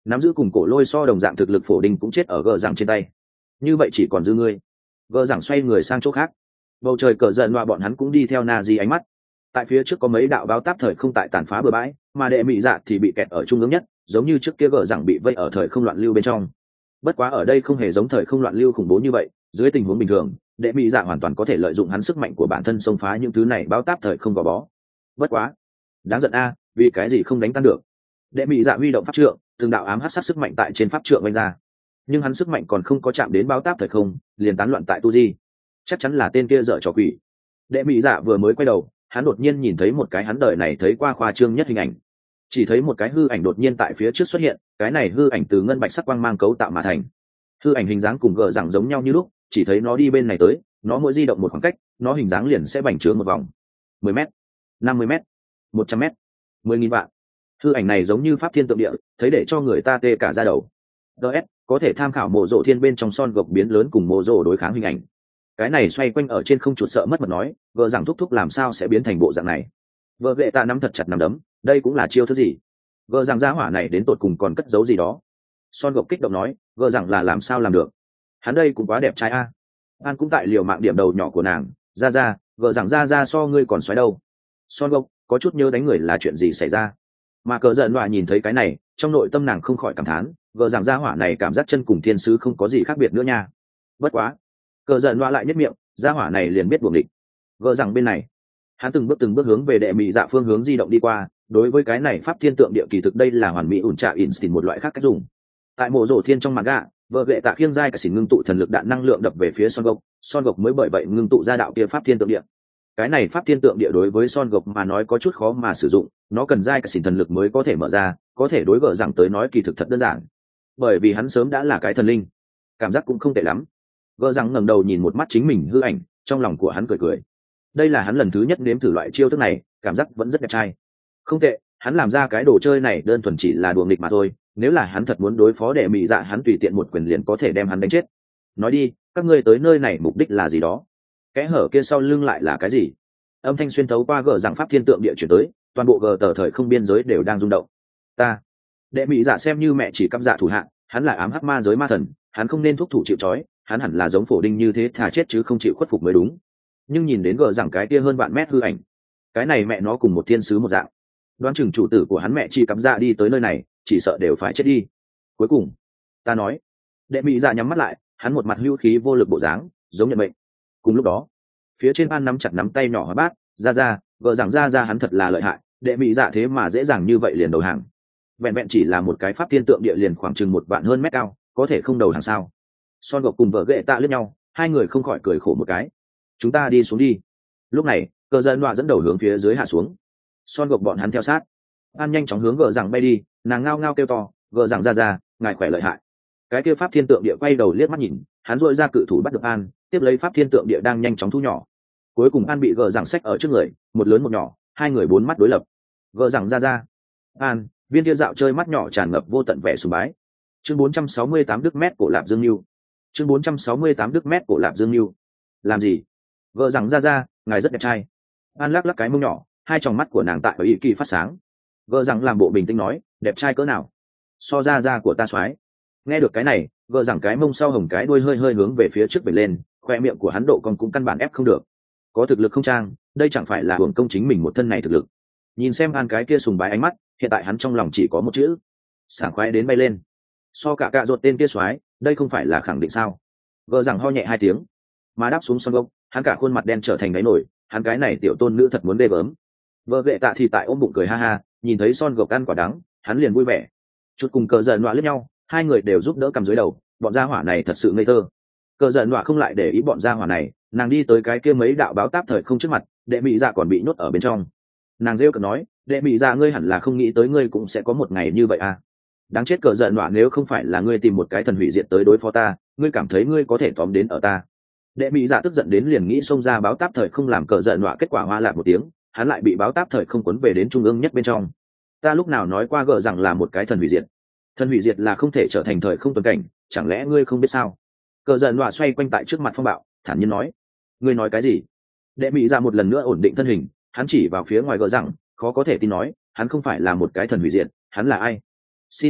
nắm giữ cùng cổ lôi so đồng dạng thực lực phổ đinh cũng chết ở gờ rằng trên tay. Như vậy chỉ còn dư ngươi. Gờ rằng xoay người sang chỗ khác. Bầu trời cờ giận và bọn hắn cũng đi theo Nazi ánh mắt. Tại phía trước có mấy đạo báo táp thời không tại tàn phá bừa bãi, mà đệ mị dạ thì bị kẹt ở trung ương nhất, giống như trước kia gờ rằng bị vây ở thời không loạn lưu bên trong. Bất quá ở đây không hề giống thời không loạn lưu khủng bố như vậy, dưới tình huống bình thường, đệ mị dạ hoàn toàn có thể lợi dụng hắn sức mạnh của bản thân xông phá những thứ này báo táp thời không gò bó. Bất quá, đáng giận a, vì cái gì không đánh tan được? Đệ mị dạ huy động pháp trượng, từng đạo ám hắc sát sức mạnh tại trên pháp trượng vung ra, nhưng hắn sức mạnh còn không có chạm đến báo táp thời không, liền tán loạn tại tu di. Chắc chắn là tên kia dở trò quỷ. Đệ mị dạ vừa mới quay đầu, hắn đột nhiên nhìn thấy một cái hắn đời này thấy qua khoa trương nhất hình ảnh. Chỉ thấy một cái hư ảnh đột nhiên tại phía trước xuất hiện, cái này hư ảnh từ ngân bạch sắc quang mang cấu tạo mà thành. Hư ảnh hình dáng cùng gờ rằng giống nhau như lúc, chỉ thấy nó đi bên này tới, nó mỗi di động một khoảng cách, nó hình dáng liền sẽ bành trướng một vòng. 10 m, 50 m, 100 m, 10.000 vạn. Hư ảnh này giống như pháp thiên tượng địa, thấy để cho người ta tê cả da đầu. DS có thể tham khảo mộ rộ thiên bên trong son gộc biến lớn cùng mộ rộ đối kháng hình ảnh. Cái này xoay quanh ở trên không chuột sợ mất mật nói, vợ rằng thúc thúc làm sao sẽ biến thành bộ dạng này. Vợ ghệ ta nắm thật chặt nắm đấm, đây cũng là chiêu thức gì? Vợ rằng gia hỏa này đến tột cùng còn cất giấu gì đó. Son gộc kích động nói, vợ rằng là làm sao làm được? Hắn đây cũng quá đẹp trai a. An cũng tại liều mạng điểm đầu nhỏ của nàng, ra, vợ rằng ra so ngươi còn xoáy đâu. Son gộc có chút nhớ đánh người là chuyện gì xảy ra. Mà cờ giận đoạ nhìn thấy cái này, trong nội tâm nàng không khỏi cảm thán, vợ rằng gia hỏa này cảm giác chân cùng thiên sứ không có gì khác biệt nữa nha. Bất quá, cờ giận đoạ lại nhất miệng, gia hỏa này liền biết buồng địch. Vợ rằng bên này, hắn từng bước hướng về đệ mị dạ phương hướng di động đi qua. Đối với cái này pháp thiên tượng địa kỳ thực đây là hoàn mỹ ủn trạ instinct một loại khác cách dùng. Tại mộ rổ thiên trong mặt gạ, vợ ghệ tạ khiêng dai cả xỉn ngưng tụ thần lực đạn năng lượng đập về phía son gộc mới bởi vậy ngưng tụ ra đạo kia pháp thiên tượng địa. Cái này pháp thiên tượng địa đối với son gộc mà nói có chút khó mà sử dụng, nó cần dai cả xỉn thần lực mới có thể mở ra, có thể đối gỡ rằng tới nói kỳ thực thật đơn giản, bởi vì hắn sớm đã là cái thần linh, cảm giác cũng không tệ lắm. Gỡ rằng ngẩng đầu nhìn một mắt chính mình hư ảnh, trong lòng của hắn cười. Đây là hắn lần thứ nhất nếm thử loại chiêu thức này, cảm giác vẫn rất đẹp trai. Không tệ, hắn làm ra cái đồ chơi này đơn thuần chỉ là đùa nghịch mà thôi, nếu là hắn thật muốn đối phó đệ mị dạ hắn tùy tiện một quyền liền có thể đem hắn đánh chết. Nói đi, các ngươi tới nơi này mục đích là gì đó? Kẽ hở kia sau lưng lại là cái gì? Âm thanh xuyên thấu qua gờ rằng pháp thiên tượng địa chuyển tới, toàn bộ gờ tờ thời không biên giới đều đang rung động. Đệ mị dạ xem như mẹ chỉ căm dạ thủ hạ, hắn là ám hắc ma giới ma thần, hắn không nên thúc thủ chịu trói, hắn hẳn là giống phổ đinh như thế thà chết chứ không chịu khuất phục mới đúng. Nhưng nhìn đến gờ rằng cái kia hơn vạn mét hư ảnh, cái này mẹ nó cùng một thiên sứ một dạng, đoán chừng chủ tử của hắn mẹ chỉ cắm dạ đi tới nơi này chỉ sợ đều phải chết đi. Cuối cùng ta nói, đệ mị dạ nhắm mắt lại, hắn một mặt hưu khí vô lực bộ dáng, giống nhận mệnh. Cùng lúc đó, phía trên An nắm chặt nắm tay nhỏ hóa bát, ra gờ rằng ra hắn thật là lợi hại, đệ mị dạ thế mà dễ dàng như vậy liền đầu hàng. Vẹn vẹn chỉ là một cái pháp thiên tượng địa liền khoảng chừng 1 vạn hơn mét cao, có thể không đầu hàng sao? Son gộc cùng vợ ghệ tạ lướt nhau, hai người không khỏi cười khổ một cái. Chúng ta đi xuống đi. Lúc này cờ dân đoạ dẫn đầu hướng phía dưới hạ xuống, son gộc bọn hắn theo sát. An nhanh chóng hướng gờ rằng bay đi, nàng ngao ngao kêu to, gờ rằng ra ngài khỏe lợi hại. Cái kia pháp thiên tượng địa quay đầu liếc mắt nhìn, hắn dội ra cự thủ bắt được An, tiếp lấy pháp thiên tượng địa đang nhanh chóng thu nhỏ. Cuối cùng An bị gờ rằng xách ở trước người, một lớn một nhỏ, hai người 4 mắt đối lập. Gờ rằng ra An, viên kia dạo chơi mắt nhỏ tràn ngập vô tận vẻ sùng bái. Chương 468 Đức Mét cổ Lạp Dương Nưu. Chương 468 Đức Mét cổ Lạp Dương Nưu. Làm gì? Gờ rằng ra ngài rất đẹp trai. An lắc lắc cái mông nhỏ, hai tròng mắt của nàng tại ở ý kỳ phát sáng. Gờ rằng làm bộ bình tĩnh nói, đẹp trai cỡ nào? So ra của ta soái. Nghe được cái này, gờ rằng cái mông sau hồng cái đuôi hơi hướng về phía trước về lên, khoe miệng của hắn độ cong cũng căn bản ép không được. Có thực lực không trang, đây chẳng phải là hưởng công chính mình một thân này thực lực. Nhìn xem An cái kia sùng bái ánh mắt, hiện tại hắn trong lòng chỉ có một chữ: sảng khoái đến bay lên. So cả ruột tên kia soái, đây không phải là khẳng định sao? Gờ rằng ho nhẹ 2 tiếng, mà đáp xuống son gốc, hắn cả khuôn mặt đen trở thành đáy nổi, hắn cái này tiểu tôn nữ thật muốn ghê gớm. Vợ ghệ tạ thì tại ôm bụng cười ha ha, nhìn thấy son gộc ăn quả đắng, hắn liền vui vẻ. Chút cùng cờ giận nọa lướt nhau, hai người đều giúp đỡ cầm dưới đầu, bọn gia hỏa này thật sự ngây thơ. Cờ giận nọa không lại để ý bọn gia hỏa này, nàng đi tới cái kia mấy đạo báo táp thời không trước mặt, đệ mị dạ còn bị nhốt ở bên trong. Nàng rêu cợt nói, đệ mị dạ ngươi hẳn là không nghĩ tới ngươi cũng sẽ có một ngày như vậy à? Đáng chết cờ giận nọa, nếu không phải là ngươi tìm một cái thần hủy diệt tới đối phó ta, ngươi cảm thấy ngươi có thể tóm đến ở ta? Đệ mị dạ tức giận đến liền nghĩ xông ra báo táp thời không làm cờ giận nọa, kết quả hoa lạc một tiếng, hắn lại bị báo táp thời không cuốn về đến trung ương nhất bên trong. Ta lúc nào nói qua gờ rằng là một cái thần hủy diệt? Thần hủy diệt là không thể trở thành thời không tuần cảnh, chẳng lẽ ngươi không biết sao? Cờ giận nọa xoay quanh tại trước mặt phong bạo, thản nhiên nói, ngươi nói cái gì? Đệ mị dạ một lần nữa ổn định thân hình, hắn chỉ vào phía ngoài gờ rằng, khó có thể tin nói, hắn không phải là một cái thần hủy diệt, hắn là ai? Xin lỗi,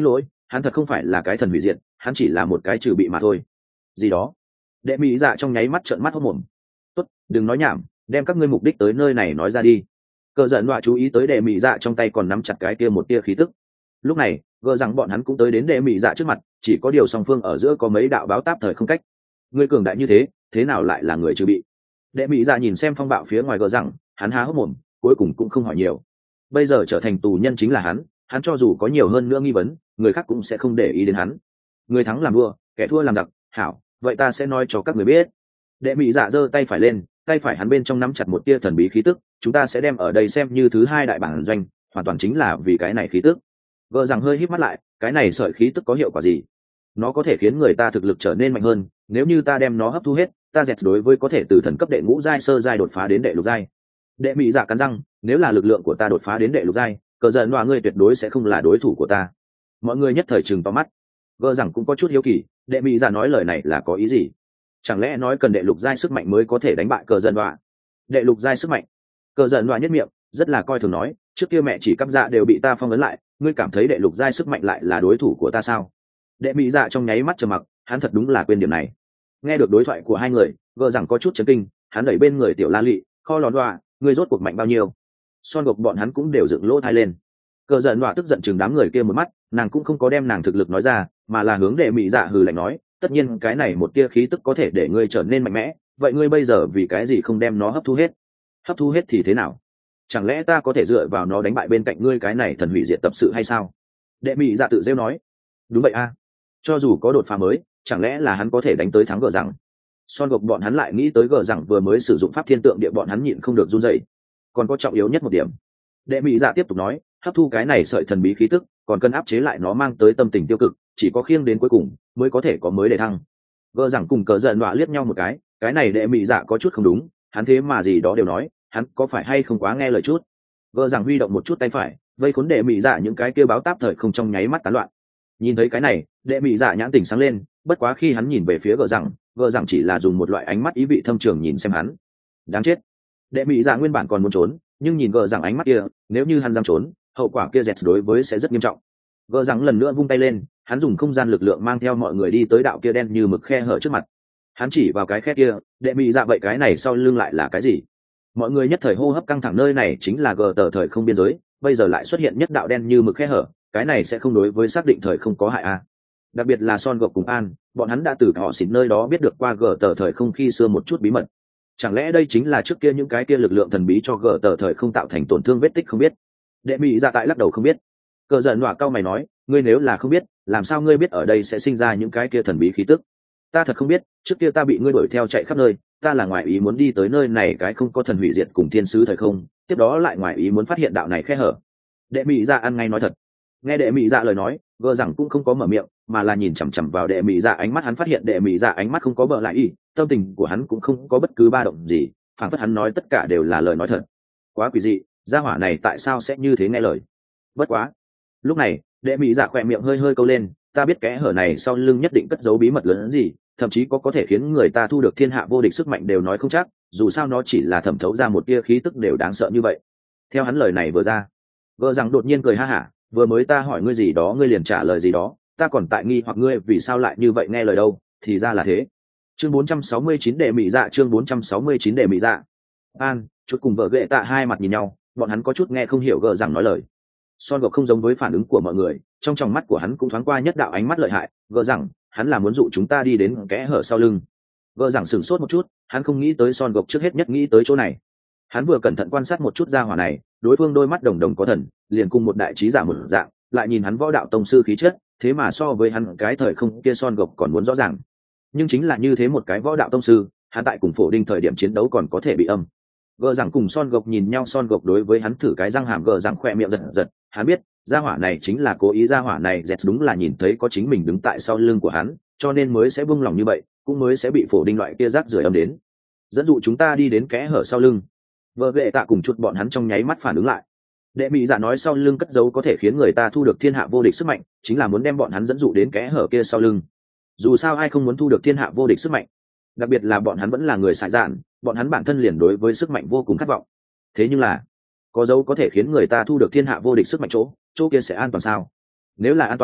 hắn thật không phải là cái thần hủy diệt, hắn chỉ là một cái trừ bị mà thôi. Gì đó? Đệ mỹ dạ trong nháy mắt trợn mắt hốt mồm. Tốt, đừng nói nhảm, đem các ngươi mục đích tới nơi này nói ra đi. Cờ giận đọa chú ý tới đệ mỹ dạ trong tay còn nắm chặt cái kia một tia khí tức. Lúc này gờ rằng bọn hắn cũng tới đến đệ mỹ dạ trước mặt, chỉ có điều song phương ở giữa có mấy đạo báo táp thời không cách. Ngươi cường đại như thế, thế nào lại là người trừ bị? Đệ mỹ dạ nhìn xem phong bạo phía ngoài gờ rằng, hắn há hốc mồm, cuối cùng cũng không hỏi nhiều. Bây giờ trở thành tù nhân chính là hắn cho dù có nhiều hơn nữa nghi vấn, người khác cũng sẽ không để ý đến hắn. Người thắng làm vua, kẻ thua làm giặc. Hảo, vậy ta sẽ nói cho các người biết. Đệ mỹ dạ giơ tay phải lên, tay phải hắn bên trong nắm chặt một tia thần bí khí tức, chúng ta sẽ đem ở đây xem như thứ hai đại bản doanh, hoàn toàn chính là vì cái này khí tức. Gờ rằng hơi híp mắt lại, cái này sợi khí tức có hiệu quả gì? Nó có thể khiến người ta thực lực trở nên mạnh hơn, nếu như ta đem nó hấp thu hết, ta dẹt đối với có thể từ thần cấp đệ ngũ giai sơ giai đột phá đến đệ lục giai. Đệ mỹ dạ cắn răng, nếu là lực lượng của ta đột phá đến đệ lục giai, cờ giận đọa ngươi tuyệt đối sẽ không là đối thủ của ta. Mọi người nhất thời trừng to mắt. Gờ rằng cũng có chút hiếu kỳ, đệ mỹ dạ nói lời này là có ý gì? Chẳng lẽ nói cần đệ lục giai sức mạnh mới có thể đánh bại cờ giận đọa? Đệ lục giai sức mạnh? Cờ giận đọa nhất miệng, rất là coi thường nói, trước kia mẹ chỉ cắp dạ đều bị ta phong ấn lại, ngươi cảm thấy đệ lục giai sức mạnh lại là đối thủ của ta sao? Đệ mỹ dạ trong nháy mắt trầm mặc, hắn thật đúng là quên điểm này. Nghe được đối thoại của hai người, gờ rằng có chút chấn kinh, hắn đẩy bên người tiểu la lị, kho lòn đọa, ngươi rốt cuộc mạnh bao nhiêu? Son gục bọn hắn cũng đều dựng lỗ thai lên. Cờ giận đọa tức giận chừng đám người kia một mắt, nàng cũng không có đem nàng thực lực nói ra, mà là hướng đệ mỹ dạ hừ lạnh nói, tất nhiên cái này một tia khí tức có thể để ngươi trở nên mạnh mẽ, vậy ngươi bây giờ vì cái gì không đem nó hấp thu hết? Hấp thu hết thì thế nào? Chẳng lẽ ta có thể dựa vào nó đánh bại bên cạnh ngươi cái này thần hủy diệt tập sự hay sao? Đệ mỹ dạ tự rêu nói. Đúng vậy a, cho dù có đột phá mới, chẳng lẽ là hắn có thể đánh tới thắng gờ rằng? Son gục bọn hắn lại nghĩ tới gờ rằng vừa mới sử dụng pháp thiên tượng địa, bọn hắn nhịn không được run rẩy. Còn có trọng yếu nhất một điểm, đệ mỹ dạ tiếp tục nói, hấp thu cái này sợi thần bí khí tức, còn cần áp chế lại nó mang tới tâm tình tiêu cực, chỉ có khiêng đến cuối cùng mới có thể có mới để thăng. Gờ rằng cùng cờ giận đọa liếc nhau một cái này đệ mỹ dạ có chút không đúng, hắn thế mà gì đó đều nói, hắn có phải hay không quá nghe lời chút? Gờ rằng huy động một chút tay phải, vây khốn đệ mỹ dạ những cái kêu báo táp thời không trong nháy mắt tán loạn. Nhìn thấy cái này, đệ mỹ dạ nhãn tỉnh sáng lên, bất quá khi hắn nhìn về phía gờ rằng chỉ là dùng một loại ánh mắt ý vị thâm trường nhìn xem hắn. Đáng chết! Đệ mỹ dạ nguyên bản còn muốn trốn, nhưng nhìn gờ rằng ánh mắt kia, nếu như hắn dám trốn, hậu quả kia dẹt đối với sẽ rất nghiêm trọng. Gờ rằng lần nữa vung tay lên, hắn dùng không gian lực lượng mang theo mọi người đi tới đạo kia đen như mực khe hở trước mặt. Hắn chỉ vào cái khe kia, đệ mỹ dạ vậy cái này sau lưng lại là cái gì? Mọi người nhất thời hô hấp căng thẳng, nơi này chính là gờ tờ thời không biên giới, bây giờ lại xuất hiện nhất đạo đen như mực khe hở, cái này sẽ không đối với xác định thời không có hại à? Đặc biệt là Son gộc cùng An, bọn hắn đã từ họ xỉn nơi đó biết được qua gờ tờ thời không khi xưa một chút bí mật. Chẳng lẽ đây chính là trước kia những cái kia lực lượng thần bí cho gờ tờ thời không tạo thành tổn thương vết tích không biết? Đệ mỹ dạ tại lắc đầu không biết. Cờ giận đọa cao mày nói, ngươi nếu là không biết, làm sao ngươi biết ở đây sẽ sinh ra những cái kia thần bí khí tức? Ta thật không biết, trước kia ta bị ngươi đuổi theo chạy khắp nơi, ta là ngoại ý muốn đi tới nơi này cái không có thần hủy diệt cùng thiên sứ thời không, tiếp đó lại ngoại ý muốn phát hiện đạo này khe hở. Đệ mỹ dạ ăn ngay nói thật. Nghe đệ mỹ dạ lời nói, gờ rằng cũng không có mở miệng, mà là nhìn chằm chằm vào đệ mỹ dạ ánh mắt, hắn phát hiện đệ mỹ dạ ánh mắt không có bợ lại ý, tâm tình của hắn cũng không có bất cứ ba động gì, phản phất hắn nói tất cả đều là lời nói thật. Quá quỷ dị, gia hỏa này tại sao sẽ như thế nghe lời? Bất quá, lúc này đệ mỹ dạ khỏe miệng hơi hơi câu lên, ta biết kẽ hở này sau lưng nhất định cất giấu bí mật lớn hơn gì, thậm chí có thể khiến người ta thu được thiên hạ vô địch sức mạnh đều nói không chắc, dù sao nó chỉ là thẩm thấu ra một tia khí tức đều đáng sợ như vậy. Theo hắn lời này vừa ra, vợ rằng đột nhiên cười ha hả, vừa mới ta hỏi ngươi gì đó ngươi liền trả lời gì đó, ta còn tại nghi hoặc ngươi vì sao lại như vậy nghe lời đâu, thì ra là thế. Chương 469 đệ mỹ dạ, chương 469 đệ mỹ dạ. An, chút cùng vợ ghệ tạ hai mặt nhìn nhau, bọn hắn có chút nghe không hiểu gờ rằng nói lời. Son gộc không giống với phản ứng của mọi người, trong tròng mắt của hắn cũng thoáng qua nhất đạo ánh mắt lợi hại, gờ rằng hắn là muốn dụ chúng ta đi đến kẽ hở sau lưng. Gờ rằng sửng sốt một chút, hắn không nghĩ tới Son gộc trước hết nhất nghĩ tới chỗ này. Hắn vừa cẩn thận quan sát một chút gia hỏa này, đối phương đôi mắt đồng đồng có thần, liền cùng một đại trí giả một dạng, lại nhìn hắn võ đạo tông sư khí chất, thế mà so với hắn cái thời không kia Son gộc còn muốn rõ ràng. Nhưng chính là như thế một cái võ đạo tông sư, hắn tại cùng phổ đinh thời điểm chiến đấu còn có thể bị âm. Gờ rằng cùng Son gộc nhìn nhau, Son gộc đối với hắn thử cái răng hàm, gờ rằng khỏe miệng giật giật, hắn biết gia hỏa này chính là cố ý, gia hỏa này dẹt đúng là nhìn thấy có chính mình đứng tại sau lưng của hắn, cho nên mới sẽ buông lòng như vậy, cũng mới sẽ bị phổ đinh loại kia rác rưởi âm đến, dẫn dụ chúng ta đi đến kẽ hở sau lưng. Vợ ghệ tạ cùng chút bọn hắn trong nháy mắt phản ứng lại. Đệ mỹ dạ nói sau lưng cất giấu có thể khiến người ta thu được thiên hạ vô địch sức mạnh, chính là muốn đem bọn hắn dẫn dụ đến kẽ hở kia sau lưng. Dù sao ai không muốn thu được thiên hạ vô địch sức mạnh, đặc biệt là bọn hắn vẫn là người xài dạn, bọn hắn bản thân liền đối với sức mạnh vô cùng khát vọng. Thế nhưng là có dấu có thể khiến người ta thu được thiên hạ vô địch sức mạnh chỗ kia sẽ an toàn sao? Nếu là an toàn,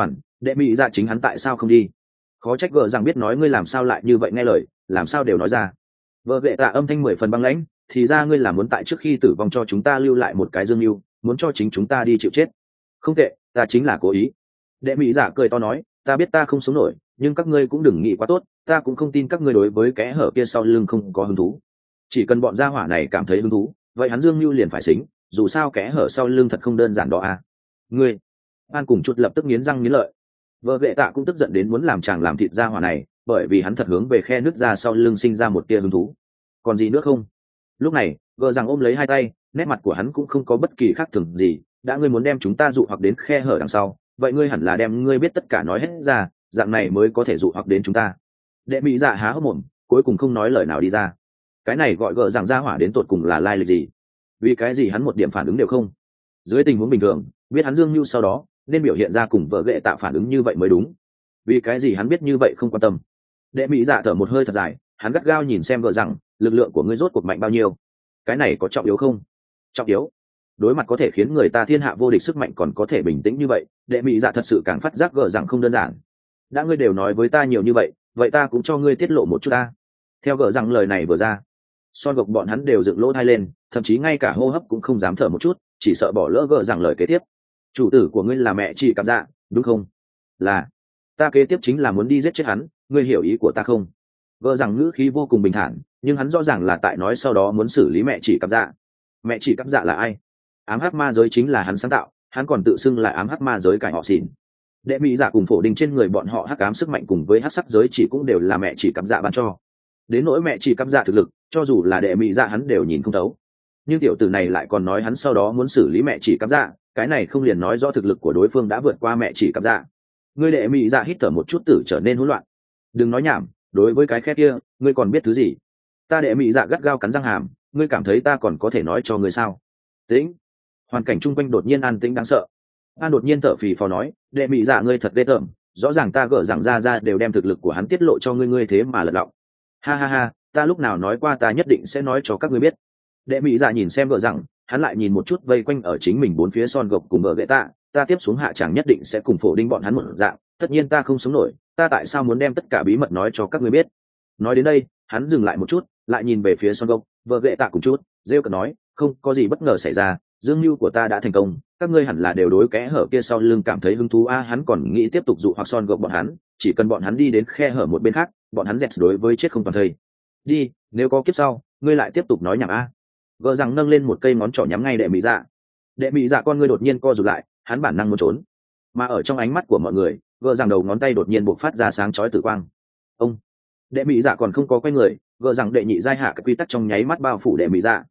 Đệ mỹ dạ chính hắn tại sao không đi? Khó trách gờ rằng biết nói ngươi làm sao lại như vậy nghe lời, làm sao đều nói ra. Vợ ghệ tạ âm thanh 10 phần băng lãnh, thì ra ngươi là muốn tại trước khi tử vong cho chúng ta lưu lại một cái dương mưu, muốn cho chính chúng ta đi chịu chết. Không tệ, ta chính là cố ý. Đệ mỹ dạ cười to nói, ta biết ta không sống nổi, nhưng các ngươi cũng đừng nghĩ quá tốt, ta cũng không tin các ngươi đối với kẽ hở kia sau lưng không có hứng thú. Chỉ cần bọn gia hỏa này cảm thấy hứng thú, vậy hắn dương mưu liền phải xính, dù sao kẽ hở sau lưng thật không đơn giản đó à. Ngươi, An cùng chút lập tức nghiến răng nghiến lợi. Vợ ghệ tạ cũng tức giận đến muốn làm chàng làm thịt gia hỏa này, bởi vì hắn thật hướng về khe nứt ra sau lưng sinh ra một tia hứng thú. Còn gì nữa không? Lúc này, gờ rằng ôm lấy hai tay, nét mặt của hắn cũng không có bất kỳ khác thường gì. Đã ngươi muốn đem chúng ta dụ hoặc đến khe hở đằng sau, vậy ngươi hẳn là đem ngươi biết tất cả nói hết ra, dạng này mới có thể dụ hoặc đến chúng ta. Đệ mỹ dạ há hốc mồm, cuối cùng không nói lời nào đi ra. Cái này gọi gờ rằng gia hỏa đến tột cùng là lai lịch gì? Vì cái gì hắn một điểm phản ứng đều không? Dưới tình huống bình thường, biết hắn dương mưu sau đó nên biểu hiện ra cùng vợ ghệ tạo phản ứng như vậy mới đúng. Vì cái gì hắn biết như vậy không quan tâm? Đệ mỹ dạ thở một hơi thật dài, hắn gắt gao nhìn xem vợ rằng lực lượng của ngươi rốt cuộc mạnh bao nhiêu. Cái này có trọng yếu không? Trọng yếu. Đối mặt có thể khiến người ta thiên hạ vô địch sức mạnh còn có thể bình tĩnh như vậy, đệ mỹ dạ thật sự càng phát giác gờ rằng không đơn giản. Đã ngươi đều nói với ta nhiều như vậy, vậy ta cũng cho ngươi tiết lộ một chút ta. Theo gờ rằng lời này vừa ra, son gộc bọn hắn đều dựng lỗ thai lên, thậm chí ngay cả hô hấp cũng không dám thở một chút, chỉ sợ bỏ lỡ gờ rằng lời kế tiếp. Chủ tử của ngươi là mẹ chị cảm dạ, đúng không? Là. Ta kế tiếp chính là muốn đi giết chết hắn, ngươi hiểu ý của ta không? Gờ rằng ngữ khí vô cùng bình thản, nhưng hắn rõ ràng là tại nói sau đó muốn xử lý mẹ chị cảm dạ. Mẹ chị cảm dạ là ai? Ám hắc ma giới chính là hắn sáng tạo, hắn còn tự xưng là ám hắc ma giới cải họ xỉn. Đệ mỹ dạ cùng phổ đình trên người bọn họ hắc ám sức mạnh cùng với hắc sắc giới chỉ cũng đều là mẹ chỉ cảm dạ ban cho. Đến nỗi mẹ chỉ cảm dạ thực lực, cho dù là đệ mỹ dạ hắn đều nhìn không thấu. Nhưng tiểu tử này lại còn nói hắn sau đó muốn xử lý mẹ chỉ cảm dạ, cái này không liền nói rõ thực lực của đối phương đã vượt qua mẹ chỉ cảm dạ. Ngươi đệ mỹ dạ hít thở một chút tử trở nên hỗn loạn. Đừng nói nhảm, đối với cái khét kia, ngươi còn biết thứ gì? Ta đệ mỹ dạ gắt gao cắn răng hàm, ngươi cảm thấy ta còn có thể nói cho ngươi sao? Tĩnh. Hoàn cảnh chung quanh đột nhiên an tĩnh đáng sợ. An đột nhiên thở phì phò nói, đệ mỹ dạ ngươi thật ghê tởm, rõ ràng ta gỡ rằng ra đều đem thực lực của hắn tiết lộ cho ngươi, ngươi thế mà lật lọng. Ha ha ha, ta lúc nào nói qua ta nhất định sẽ nói cho các ngươi biết. Đệ mỹ dạ nhìn xem gỡ rằng, hắn lại nhìn một chút vây quanh ở chính mình bốn phía son gộc cùng bờ gậy tạ, ta tiếp xuống hạ chẳng nhất định sẽ cùng phổ đinh bọn hắn một dạng, tất nhiên ta không sống nổi, ta tại sao muốn đem tất cả bí mật nói cho các ngươi biết? Nói đến đây, hắn dừng lại một chút, lại nhìn về phía son gộc, bờ gậy tạ cùng chút, rêu cợt nói, không có gì bất ngờ xảy ra, dương mưu của ta đã thành công, các ngươi hẳn là đều đối kẽ hở kia sau lưng cảm thấy hứng thú a. Hắn còn nghĩ tiếp tục dụ hoặc son gộc bọn hắn, chỉ cần bọn hắn đi đến khe hở một bên khác, bọn hắn dẹt đối với chết không toàn thây. Đi, nếu có kiếp sau, ngươi lại tiếp tục nói nhảm a. Gờ rằng nâng lên một cây ngón trỏ nhắm ngay đệ mỹ dạ. Đệ mỹ dạ con ngươi đột nhiên co rụt lại, hắn bản năng muốn trốn, mà ở trong ánh mắt của mọi người, gờ rằng đầu ngón tay đột nhiên bộc phát ra sáng chói tử quang. Ông. Đệ mỹ dạ còn không có quay người, gờ rằng đệ nhị giai hạ cái quy tắc trong nháy mắt bao phủ đệ mỹ dạ.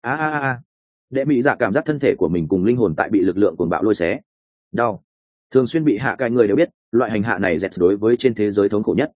A. Đệ mỹ dạ cảm giác thân thể của mình cùng linh hồn tại bị lực lượng cuồng bạo lôi xé. Đau. Thường xuyên bị hạ cai người đều biết, loại hành hạ này dẹt đối với trên thế giới thống khổ nhất.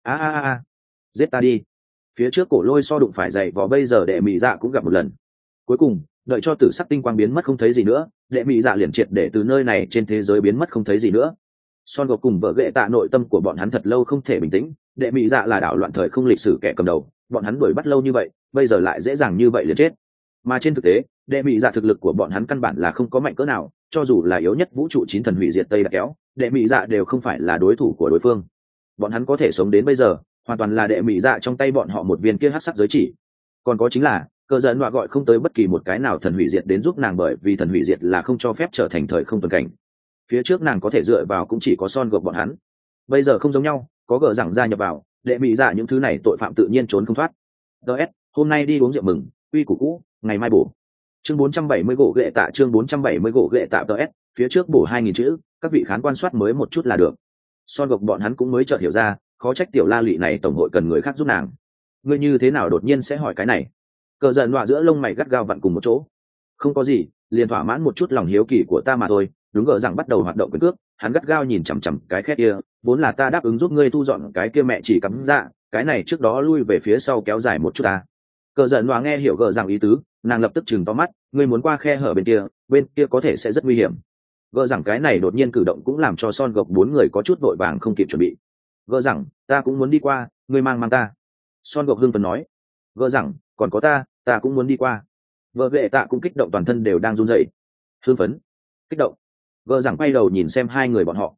A. Giết ta đi. Phía trước cổ lôi so đụng phải dày vò, bây giờ đệ mỹ dạ cũng gặp một lần. Cuối cùng, đợi cho tử sắc tinh quang biến mất không thấy gì nữa, đệ mỹ dạ liền triệt để từ nơi này trên thế giới biến mất không thấy gì nữa. Son gộc cùng vợ ghệ tạ nội tâm của bọn hắn thật lâu không thể bình tĩnh, đệ mỹ dạ là đảo loạn thời không lịch sử kẻ cầm đầu, bọn hắn đuổi bắt lâu như vậy, bây giờ lại dễ dàng như vậy liền chết. Mà trên thực tế, đệ mỹ dạ thực lực của bọn hắn căn bản là không có mạnh cỡ nào, cho dù là yếu nhất vũ trụ 9 thần hủy diệt tây đã kéo, đệ mỹ dạ đều không phải là đối thủ của đối phương. Bọn hắn có thể sống đến bây giờ, hoàn toàn là đệ mỹ dạ trong tay bọn họ một viên kia hắc sắc giới chỉ. Còn có chính là cờ dẫn họa gọi không tới bất kỳ một cái nào thần hủy diệt đến giúp nàng, bởi vì thần hủy diệt là không cho phép trở thành thời không tuần cảnh. Phía trước nàng có thể dựa vào cũng chỉ có son gộc bọn hắn, bây giờ không giống nhau, có gờ rằng gia nhập vào, đệ mỹ dạ những thứ này tội phạm tự nhiên trốn không thoát. DS, hôm nay đi uống rượu mừng, uy củ cũ, ngày mai bổ. Chương 470 gỗ ghệ tạ, chương 470 gỗ ghệ tạ DS, phía trước bổ 2000 chữ, các vị khán quan soát mới một chút là được. Son gộc bọn hắn cũng mới chợt hiểu ra, khó trách tiểu la lị này tổng hội cần người khác giúp nàng. Ngươi như thế nào đột nhiên sẽ hỏi cái này? Cờ giận đọa giữa lông mày gắt gao vặn cùng một chỗ. Không có gì, liền thỏa mãn một chút lòng hiếu kỳ của ta mà thôi. Đúng, gờ rằng bắt đầu hoạt động quyền cước, hắn gắt gao nhìn chằm chằm cái khét kia, vốn là ta đáp ứng giúp ngươi thu dọn cái kia mẹ chỉ cắm dạ, cái này trước đó lui về phía sau kéo dài một chút ta. Cờ giận đọa nghe hiểu gờ rằng ý tứ, nàng lập tức chừng to mắt, ngươi muốn qua khe hở bên kia có thể sẽ rất nguy hiểm. Gờ rằng cái này đột nhiên cử động cũng làm cho son gộc bốn người có chút vội vàng không kịp chuẩn bị. Gờ rằng, ta cũng muốn đi qua, ngươi mang ta. Son gộc hưng phấn nói. Gờ rằng, còn có ta cũng muốn đi qua. Vợ ghệ tạ cũng kích động, toàn thân đều đang run rẩy. Hưng phấn, kích động. Gờ rằng quay đầu nhìn xem hai người bọn họ.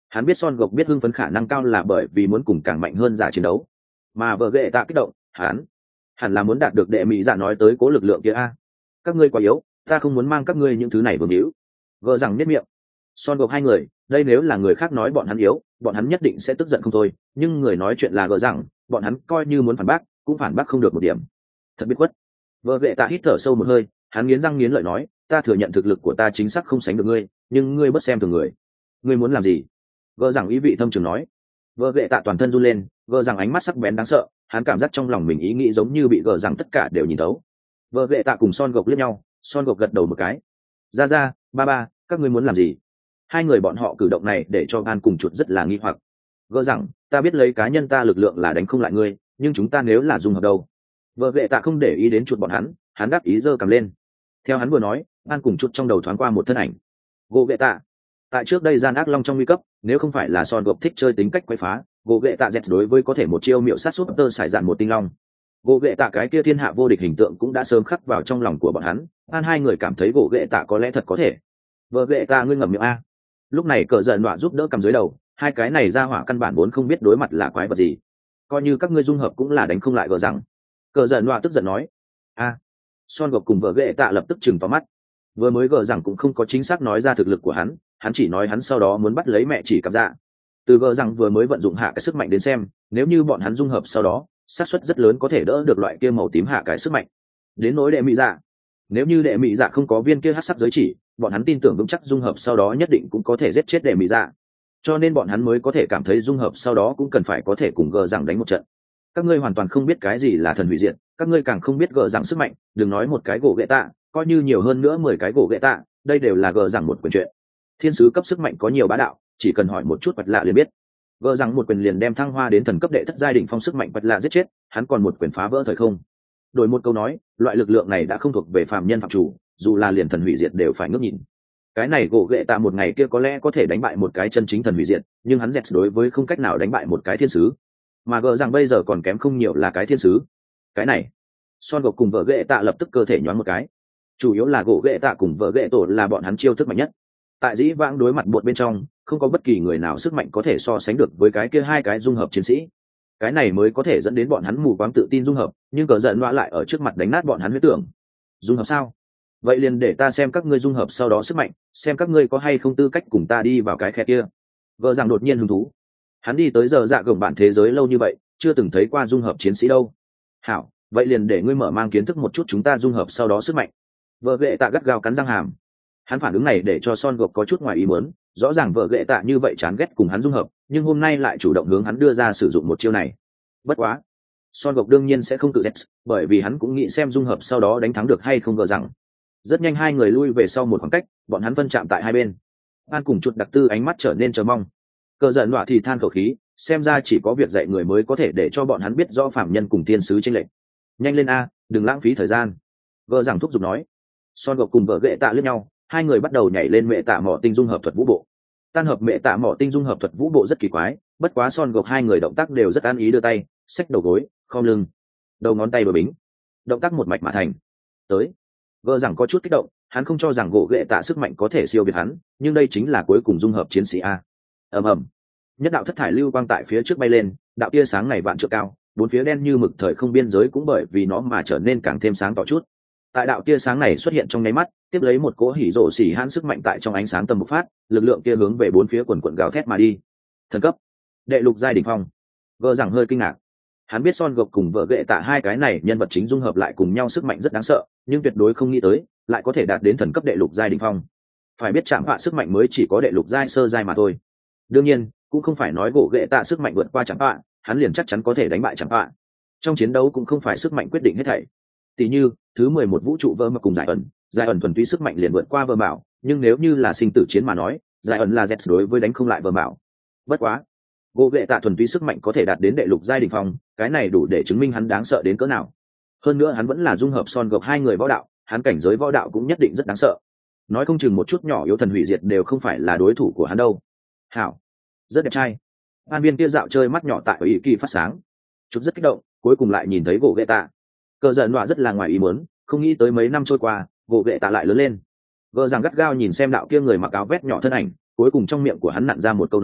Hắn biết Son gộc biết hưng phấn khả năng cao là bởi vì muốn cùng càng mạnh hơn giả chiến đấu, mà vợ ghệ tạ kích động, hắn hẳn là muốn đạt được đệ mỹ dạ nói tới cố lực lượng kia a. Các ngươi quá yếu, ta không muốn mang các ngươi những thứ này vương hữu. Vợ rằng biết miệng. Son gộc hai người, đây nếu là người khác nói bọn hắn yếu, bọn hắn nhất định sẽ tức giận không thôi, nhưng người nói chuyện là gờ rằng, bọn hắn coi như muốn phản bác, cũng phản bác không được một điểm. Thật biết quất. Vợ ghệ tạ hít thở sâu một hơi, hắn nghiến răng nghiến lợi nói, ta thừa nhận thực lực của ta chính xác không sánh được ngươi, nhưng ngươi bất xem thường người. Ngươi muốn làm gì? Vợ rằng ý vị thâm trường nói. Vợ ghệ tạ toàn thân run lên, vợ rằng ánh mắt sắc bén đáng sợ, hắn cảm giác trong lòng mình ý nghĩ giống như bị gờ rằng tất cả đều nhìn thấu. Vợ ghệ tạ cùng Son gộc liếc nhau, Son gộc gật đầu một cái. Ra, ba, các ngươi muốn làm gì? Hai người bọn họ cử động này để cho An cùng chuột rất là nghi hoặc. Gờ rằng, ta biết lấy cá nhân ta lực lượng là đánh không lại ngươi, nhưng chúng ta nếu là dùng hợp đâu? Vợ ghệ tạ không để ý đến chuột bọn hắn đáp ý giơ cầm lên. Theo hắn vừa nói, An cùng chuột trong đầu thoáng qua một thân ảnh. Gỗ ghệ tạ. Tại trước đây gian ác long trong nguy cấp, nếu không phải là Son gộc thích chơi tính cách quấy phá, gỗ ghệ tạ dẹt đối với có thể một chiêu miệu sát sút tơ xài dạn một tinh long. Gỗ ghệ tạ cái kia thiên hạ vô địch hình tượng cũng đã sớm khắc vào trong lòng của bọn hắn. An hai người cảm thấy gỗ ghệ tạ có lẽ thật có thể. Vợ ghệ tạ ngươi ngậm miệng a. Lúc này cờ giận đọa giúp đỡ cầm dưới đầu, hai cái này ra hỏa căn bản vốn không biết đối mặt là quái vật gì, coi như các ngươi dung hợp cũng là đánh không lại gờ rằng. Cờ giận đọa tức giận nói. A. Son gộc cùng vợ ghệ tạ lập tức chừng to mắt. Vừa mới gờ rằng cũng không có chính xác nói ra thực lực của hắn chỉ nói hắn sau đó muốn bắt lấy mẹ chỉ cặp dạ. Từ gờ rằng vừa mới vận dụng hạ cái sức mạnh đến xem, nếu như bọn hắn dung hợp sau đó, xác suất rất lớn có thể đỡ được loại kia màu tím hạ cái sức mạnh. Đến nỗi đệ mỹ dạ, nếu như đệ mỹ dạ không có viên kia hắc sắc giới chỉ, bọn hắn tin tưởng vững chắc dung hợp sau đó nhất định cũng có thể giết chết đệ mỹ dạ, cho nên bọn hắn mới có thể cảm thấy dung hợp sau đó cũng cần phải có thể cùng gờ rằng đánh một trận. Các ngươi hoàn toàn không biết cái gì là thần hủy diệt, các ngươi càng không biết gờ rằng sức mạnh, đừng nói một cái gỗ ghệ tạ, coi như nhiều hơn nữa 10 cái gỗ ghệ tạ, đây đều là gờ rằng một quyền chuyện. Thiên sứ cấp sức mạnh có nhiều bá đạo, chỉ cần hỏi một chút Bạch Lạ liền biết. Gờ rằng một quyền liền đem thăng hoa đến thần cấp đệ thất giai đỉnh phong sức mạnh Bạch Lạ giết chết, hắn còn một quyền phá vỡ thời không. Đổi một câu nói, loại lực lượng này đã không thuộc về phàm nhân phạm chủ, dù là liền thần hủy diệt đều phải ngước nhìn. Cái này gỗ ghệ tạ một ngày kia có lẽ có thể đánh bại một cái chân chính thần hủy diệt, nhưng hắn dẹt đối với không cách nào đánh bại một cái thiên sứ. Mà gờ rằng bây giờ còn kém không nhiều là cái thiên sứ. Cái này, Son gộc cùng vợ ghệ tạ lập tức cơ thể nhoáng một cái. Chủ yếu là gỗ ghệ tạ cùng vợ ghệ tổ là bọn hắn chiêu thức mạnh nhất. Tại dĩ vãng đối mặt bột bên trong, không có bất kỳ người nào sức mạnh có thể so sánh được với cái kia hai cái dung hợp chiến sĩ. Cái này mới có thể dẫn đến bọn hắn mù quáng tự tin dung hợp, nhưng cờ giận loa lại ở trước mặt đánh nát bọn hắn huyết tưởng. Dung hợp sao? Vậy liền để ta xem các ngươi dung hợp sau đó sức mạnh, xem các ngươi có hay không tư cách cùng ta đi vào cái khe kia. Vợ rằng đột nhiên hứng thú. Hắn đi tới giờ dạ gồng bạn thế giới lâu như vậy, chưa từng thấy qua dung hợp chiến sĩ đâu. Hảo, vậy liền để ngươi mở mang kiến thức một chút chúng ta dung hợp sau đó sức mạnh. Vợ ghệ tạ gắt gao cắn răng hàm. Hắn phản ứng này để cho Son gộc có chút ngoài ý muốn, rõ ràng vợ ghệ tạ như vậy chán ghét cùng hắn dung hợp, nhưng hôm nay lại chủ động hướng hắn đưa ra sử dụng một chiêu này. Bất quá, Son gộc đương nhiên sẽ không tự dẹp, bởi vì hắn cũng nghĩ xem dung hợp sau đó đánh thắng được hay không. Gờ rằng rất nhanh hai người lui về sau một khoảng cách, bọn hắn phân chạm tại hai bên. An cùng chuột đặc tư ánh mắt trở nên chờ mong. Cờ giận đọa thì than khẩu khí, xem ra chỉ có việc dạy người mới có thể để cho bọn hắn biết rõ phạm nhân cùng thiên sứ chênh lệch. Nhanh lên a, đừng lãng phí thời gian. Gờ rằng thúc giục nói. Son gộc cùng vợ ghệ tạ lướt nhau, hai người bắt đầu nhảy lên mẹ tạ mỏ tinh dung hợp thuật vũ bộ. Tan hợp mẹ tạ mỏ tinh dung hợp thuật vũ bộ rất kỳ quái, bất quá Son gộc hai người động tác đều rất an ý, đưa tay xách đầu gối, khom lưng, đầu ngón tay bờ bính, động tác một mạch mà thành. Tới, Gờ rằng có chút kích động, hắn không cho rằng gỗ ghệ tạ sức mạnh có thể siêu việt hắn, nhưng đây chính là cuối cùng dung hợp chiến sĩ a. Ầm ầm, nhất đạo thất thải lưu quang tại phía trước bay lên, đạo tia sáng này vạn trượng cao, bốn phía đen như mực thời không biên giới cũng bởi vì nó mà trở nên càng thêm sáng tỏ chút. Tại đạo tia sáng này xuất hiện trong nháy mắt, tiếp lấy một cỗ hỉ rổ xỉ hãn sức mạnh tại trong ánh sáng tầm bộc phát, lực lượng kia hướng về bốn phía quần quần gào thét mà đi. Thần cấp, đệ lục giai đỉnh phong. Gờ rằng hơi kinh ngạc. Hắn biết Son gộc cùng vợ ghệ tạ hai cái này nhân vật chính dung hợp lại cùng nhau sức mạnh rất đáng sợ, nhưng tuyệt đối không nghĩ tới lại có thể đạt đến thần cấp đệ lục giai đỉnh phong. Phải biết chạm họa sức mạnh mới chỉ có đệ lục giai sơ giai mà thôi. Đương nhiên, cũng không phải nói gỗ ghệ tạ sức mạnh vượt qua chạm họa, hắn liền chắc chắn có thể đánh bại chạm họa. Trong chiến đấu cũng không phải sức mạnh quyết định hết thảy. Tỷ như thứ 11 vũ trụ vơ mà cùng giải ẩn thuần túy sức mạnh liền vượt qua vơ bảo, nhưng nếu như là sinh tử chiến mà nói, giải ẩn là z đối với đánh không lại vơ bảo. Bất quá, gỗ ghệ tạ thuần túy sức mạnh có thể đạt đến đệ lục giai đỉnh phong, cái này đủ để chứng minh hắn đáng sợ đến cỡ nào. Hơn nữa hắn vẫn là dung hợp Son gộc hai người võ đạo, hắn cảnh giới võ đạo cũng nhất định rất đáng sợ. Nói không chừng một chút nhỏ yếu thần hủy diệt đều không phải là đối thủ của hắn đâu. Hảo, rất đẹp trai. An viên kia dạo chơi mắt nhỏ tại ở ý kỳ phát sáng, chút rất kích động, cuối cùng lại nhìn thấy gỗ ghệ tạ. Cờ giận đọa rất là ngoài ý muốn, không nghĩ tới mấy năm trôi qua, gỗ ghệ tạ lại lớn lên. Gờ rằng gắt gao nhìn xem đạo kia người mặc áo vest nhỏ thân ảnh, cuối cùng trong miệng của hắn nặn ra một câu nói,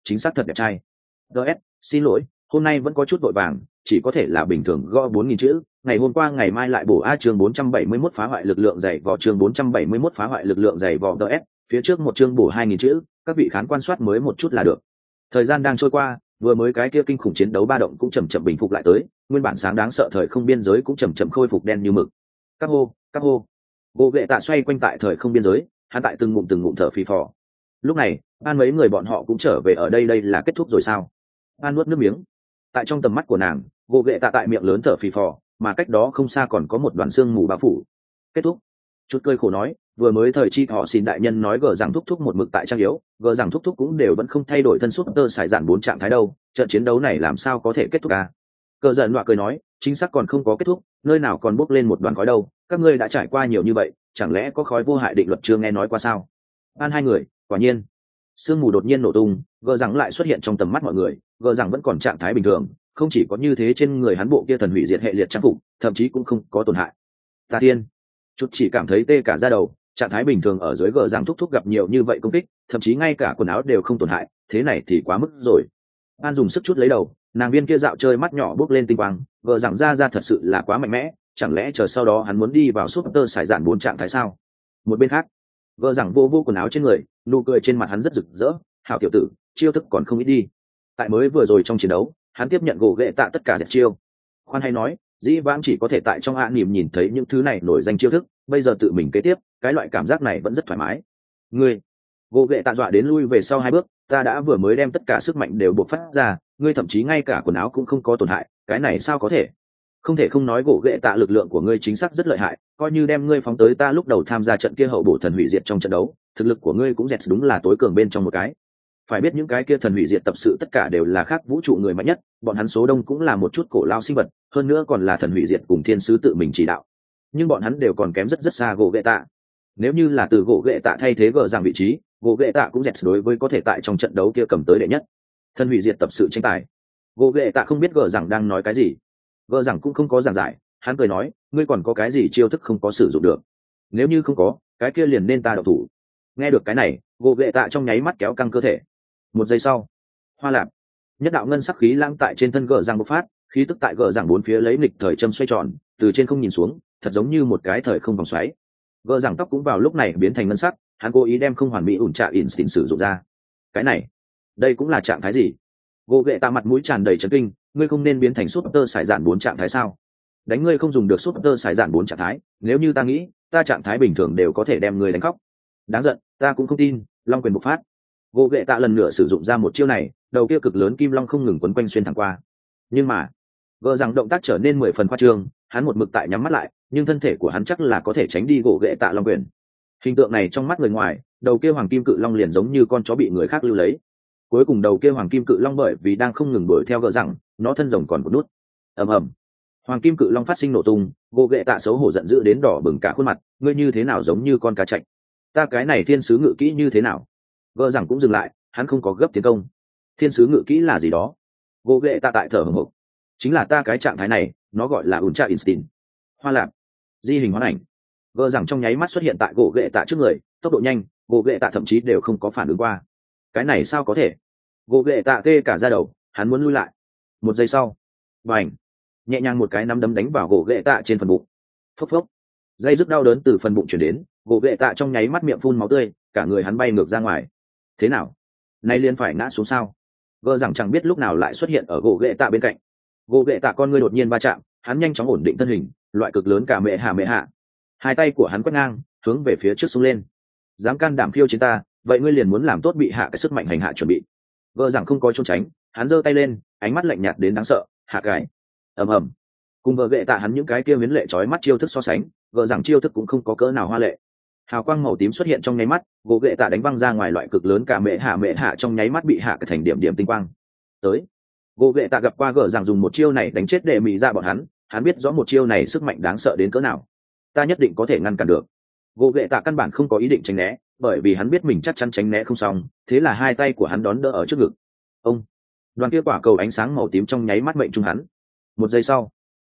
chính xác thật đẹp trai. ts, xin lỗi, hôm nay vẫn có chút vội vàng, chỉ có thể là bình thường gõ 4.000 chữ, ngày hôm qua ngày mai lại bổ chương 471 phá hoại lực lượng dày vò, chương 471 phá hoại lực lượng dày vò. ts, phía trước một chương bổ 2.000 chữ, các vị khán quan soát mới một chút là được. Thời gian đang trôi qua, vừa mới cái kia kinh khủng chiến đấu ba động cũng chậm chậm bình phục lại tới, nguyên bản sáng đáng sợ thời không biên giới cũng chậm chậm khôi phục đen như mực. Các hô, gỗ ghệ tạ xoay quanh tại thời không biên giới, hắn tại từng ngụm thở phì phò. Lúc này an mấy người bọn họ cũng trở về ở đây, đây là kết thúc rồi sao? An nuốt nước miếng. Tại trong tầm mắt của nàng, gỗ ghệ tạ tại miệng lớn thở phì phò, mà cách đó không xa còn có một đoàn xương mù bao phủ. Kết thúc. Chút cười khổ nói, vừa mới thời chi họ xin đại nhân nói gờ rằng thúc thúc một mực tại trang yếu, gờ rằng thúc thúc cũng đều vẫn không thay đổi thân suất tơ xài dạn 4 trạng thái đâu, trận chiến đấu này làm sao có thể kết thúc à? Cờ giận nọa cười nói, chính xác còn không có kết thúc, nơi nào còn bốc lên một đoàn khói đâu, các ngươi đã trải qua nhiều như vậy, chẳng lẽ có khói vô hại định luật chưa nghe nói qua sao? An hai người, quả nhiên. Sương mù đột nhiên nổ tung, gờ rằng lại xuất hiện trong tầm mắt mọi người, gờ rằng vẫn còn trạng thái bình thường, không chỉ có như thế, trên người hắn bộ kia thần hủy diệt hệ liệt trang phục, thậm chí cũng không có tổn hại. Ta tiên, chút chỉ cảm thấy tê cả da đầu, trạng thái bình thường ở dưới gờ rằng thúc thúc gặp nhiều như vậy công kích, thậm chí ngay cả quần áo đều không tổn hại, thế này thì quá mức rồi. An dùng sức chút lấy đầu, nàng viên kia dạo chơi mắt nhỏ bước lên tinh quang, gờ rằng ra thật sự là quá mạnh mẽ, chẳng lẽ chờ sau đó hắn muốn đi vào súp tơ sải dạn 4 trạng thái sao? Một bên khác, gờ rằng vô quần áo trên người, nụ cười trên mặt hắn rất rực rỡ. Hảo tiểu tử, chiêu thức còn không ít đi. Tại mới vừa rồi trong chiến đấu, hắn tiếp nhận gỗ ghệ tạ tất cả dẹp chiêu. Khoan hay nói, dĩ vãng chỉ có thể tại trong ạ niềm nhìn thấy những thứ này nổi danh chiêu thức, bây giờ tự mình kế tiếp, cái loại cảm giác này vẫn rất thoải mái. Ngươi, gỗ ghệ tạ dọa đến lui về sau 2 bước, ta đã vừa mới đem tất cả sức mạnh đều bộc phát ra, ngươi thậm chí ngay cả quần áo cũng không có tổn hại, cái này sao có thể? Không thể không nói gỗ ghệ tạ lực lượng của ngươi chính xác rất lợi hại, coi như đem ngươi phóng tới ta lúc đầu tham gia trận kia hậu bổ thần hủy diệt trong trận đấu, thực lực của ngươi cũng dẹt đúng là tối cường bên trong một cái. Phải biết những cái kia thần hủy diệt tập sự tất cả đều là khác vũ trụ người mạnh nhất, bọn hắn số đông cũng là một chút cổ lao sinh vật, hơn nữa còn là thần hủy diệt cùng thiên sứ tự mình chỉ đạo, nhưng bọn hắn đều còn kém rất xa gỗ ghệ tạ. Nếu như là từ gỗ ghệ tạ thay thế gờ rằng vị trí, gỗ ghệ tạ cũng dẹt đối với có thể tại trong trận đấu kia cầm tới đệ nhất thần hủy diệt tập sự tranh tài. Gỗ ghệ tạ không biết gờ rằng đang nói cái gì, gờ rằng cũng không có giảng giải, hắn cười nói, ngươi còn có cái gì chiêu thức không có sử dụng được? Nếu như không có, cái kia liền nên ta độc thủ. Nghe được cái này, gỗ ghệ tạ trong nháy mắt kéo căng cơ thể. Một giây sau, hoa lạp, nhất đạo ngân sắc khí lãng tại trên thân gờ rằng bộc phát, khí tức tại gờ rằng bốn phía lấy nghịch thời châm xoay tròn, từ trên không nhìn xuống, thật giống như một cái thời không vòng xoáy. Gờ rằng tóc cũng vào lúc này biến thành ngân sắc, hắn cố ý đem không hoàn mỹ ủn trạ instinct sử dụng ra. Cái này, đây cũng là trạng thái gì? Gỗ ghệ tạ mặt mũi tràn đầy chấn kinh, ngươi không nên biến thành súp tơ sải dạn 4 trạng thái sao? Đánh ngươi không dùng được súp tơ sải dạn 4 trạng thái, nếu như ta nghĩ, ta trạng thái bình thường đều có thể đem ngươi đánh khóc. Đáng giận, ta cũng không tin. Long quyền bộc phát. Gỗ ghệ tạ lần nữa sử dụng ra một chiêu này, đầu kia cực lớn kim long không ngừng quấn quanh xuyên thẳng qua. Nhưng mà, gờ rằng động tác trở nên 10 phần khoa trương, hắn một mực tại nhắm mắt lại, nhưng thân thể của hắn chắc là có thể tránh đi gỗ ghệ tạ long quyền. Hình tượng này trong mắt người ngoài, đầu kia hoàng kim cự long liền giống như con chó bị người khác lưu lấy. Cuối cùng đầu kia hoàng kim cự long bởi vì đang không ngừng đuổi theo gờ rằng, nó thân rồng còn một nút. Ầm ầm, hoàng kim cự long phát sinh nổ tung, gỗ ghệ tạ xấu hổ giận dữ đến đỏ bừng cả khuôn mặt, ngươi như thế nào giống như con cá chạch? Ta cái này thiên sứ ngự kỹ như thế nào? Gờ rằng cũng dừng lại, hắn không có gấp tiến công. Thiên sứ ngự kỹ là gì đó? Gỗ ghệ tạ tại thở hổn hộc. Chính là ta cái trạng thái này, nó gọi là Ultra Instinct. Hoa lạp, di hình hóa ảnh. Gờ rằng trong nháy mắt xuất hiện tại gỗ ghệ tạ trước người, tốc độ nhanh, gỗ ghệ tạ thậm chí đều không có phản ứng qua. Cái này sao có thể? Gỗ ghệ tạ tê cả da đầu, hắn muốn lui lại. Một giây sau, bành, nhẹ nhàng một cái nắm đấm đánh vào gỗ ghệ tạ trên phần bụng. Phốc phốc, dây rứt đau đớn từ phần bụng chuyển đến, gỗ ghệ tạ trong nháy mắt miệng phun máu tươi, cả người hắn bay ngược ra ngoài. Thế nào? Nay liền phải ngã xuống sao? Gờ rằng chẳng biết lúc nào lại xuất hiện ở gỗ ghệ tạ bên cạnh. Gỗ ghệ tạ con ngươi đột nhiên va chạm, hắn nhanh chóng ổn định thân hình, loại cực lớn cả mẹ hạ. Hai tay của hắn quét ngang, hướng về phía trước xông lên. Dám can đảm khiêu chiến ta, vậy ngươi liền muốn làm tốt bị hạ cái sức mạnh hành hạ chuẩn bị. Gờ rằng không có trốn tránh, hắn giơ tay lên, ánh mắt lạnh nhạt đến đáng sợ, hạ cái. Ầm ầm. Cùng gờ ghệ tạ hắn những cái kia miến lệ chói mắt chiêu thức so sánh, gờ rằng chiêu thức cũng không có cỡ nào hoa lệ. Hào quang màu tím xuất hiện trong nháy mắt, gỗ ghệ tạ đánh văng ra ngoài loại cực lớn cả mẹ hạ trong nháy mắt bị hạ cái thành điểm tinh quang. Tới, gỗ ghệ tạ gặp qua gờ rằng dùng một chiêu này đánh chết đệ mị ra bọn hắn biết rõ một chiêu này sức mạnh đáng sợ đến cỡ nào. Ta nhất định có thể ngăn cản được. Gỗ ghệ tạ căn bản không có ý định tránh né, bởi vì hắn biết mình chắc chắn tránh né không xong, thế là hai tay của hắn đón đỡ ở trước ngực. Ông, đoàn kia quả cầu ánh sáng màu tím trong nháy mắt mệnh trung hắn. Một giây sau,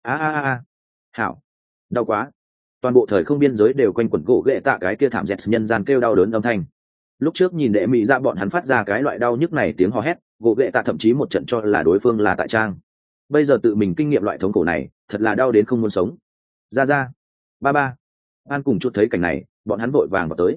hảo, đau quá. Toàn bộ thời không biên giới đều quanh quẩn gỗ ghệ tạ cái kia thảm dẹt nhân gian kêu đau đớn âm thanh. Lúc trước nhìn đệ mỹ dạ bọn hắn phát ra cái loại đau nhức này tiếng hò hét, gỗ ghệ tạ thậm chí một trận cho là đối phương là tại trang. Bây giờ tự mình kinh nghiệm loại thống khổ này, thật là đau đến không muốn sống. Ra ba ba an cùng chút thấy cảnh này, bọn hắn vội vàng vào tới.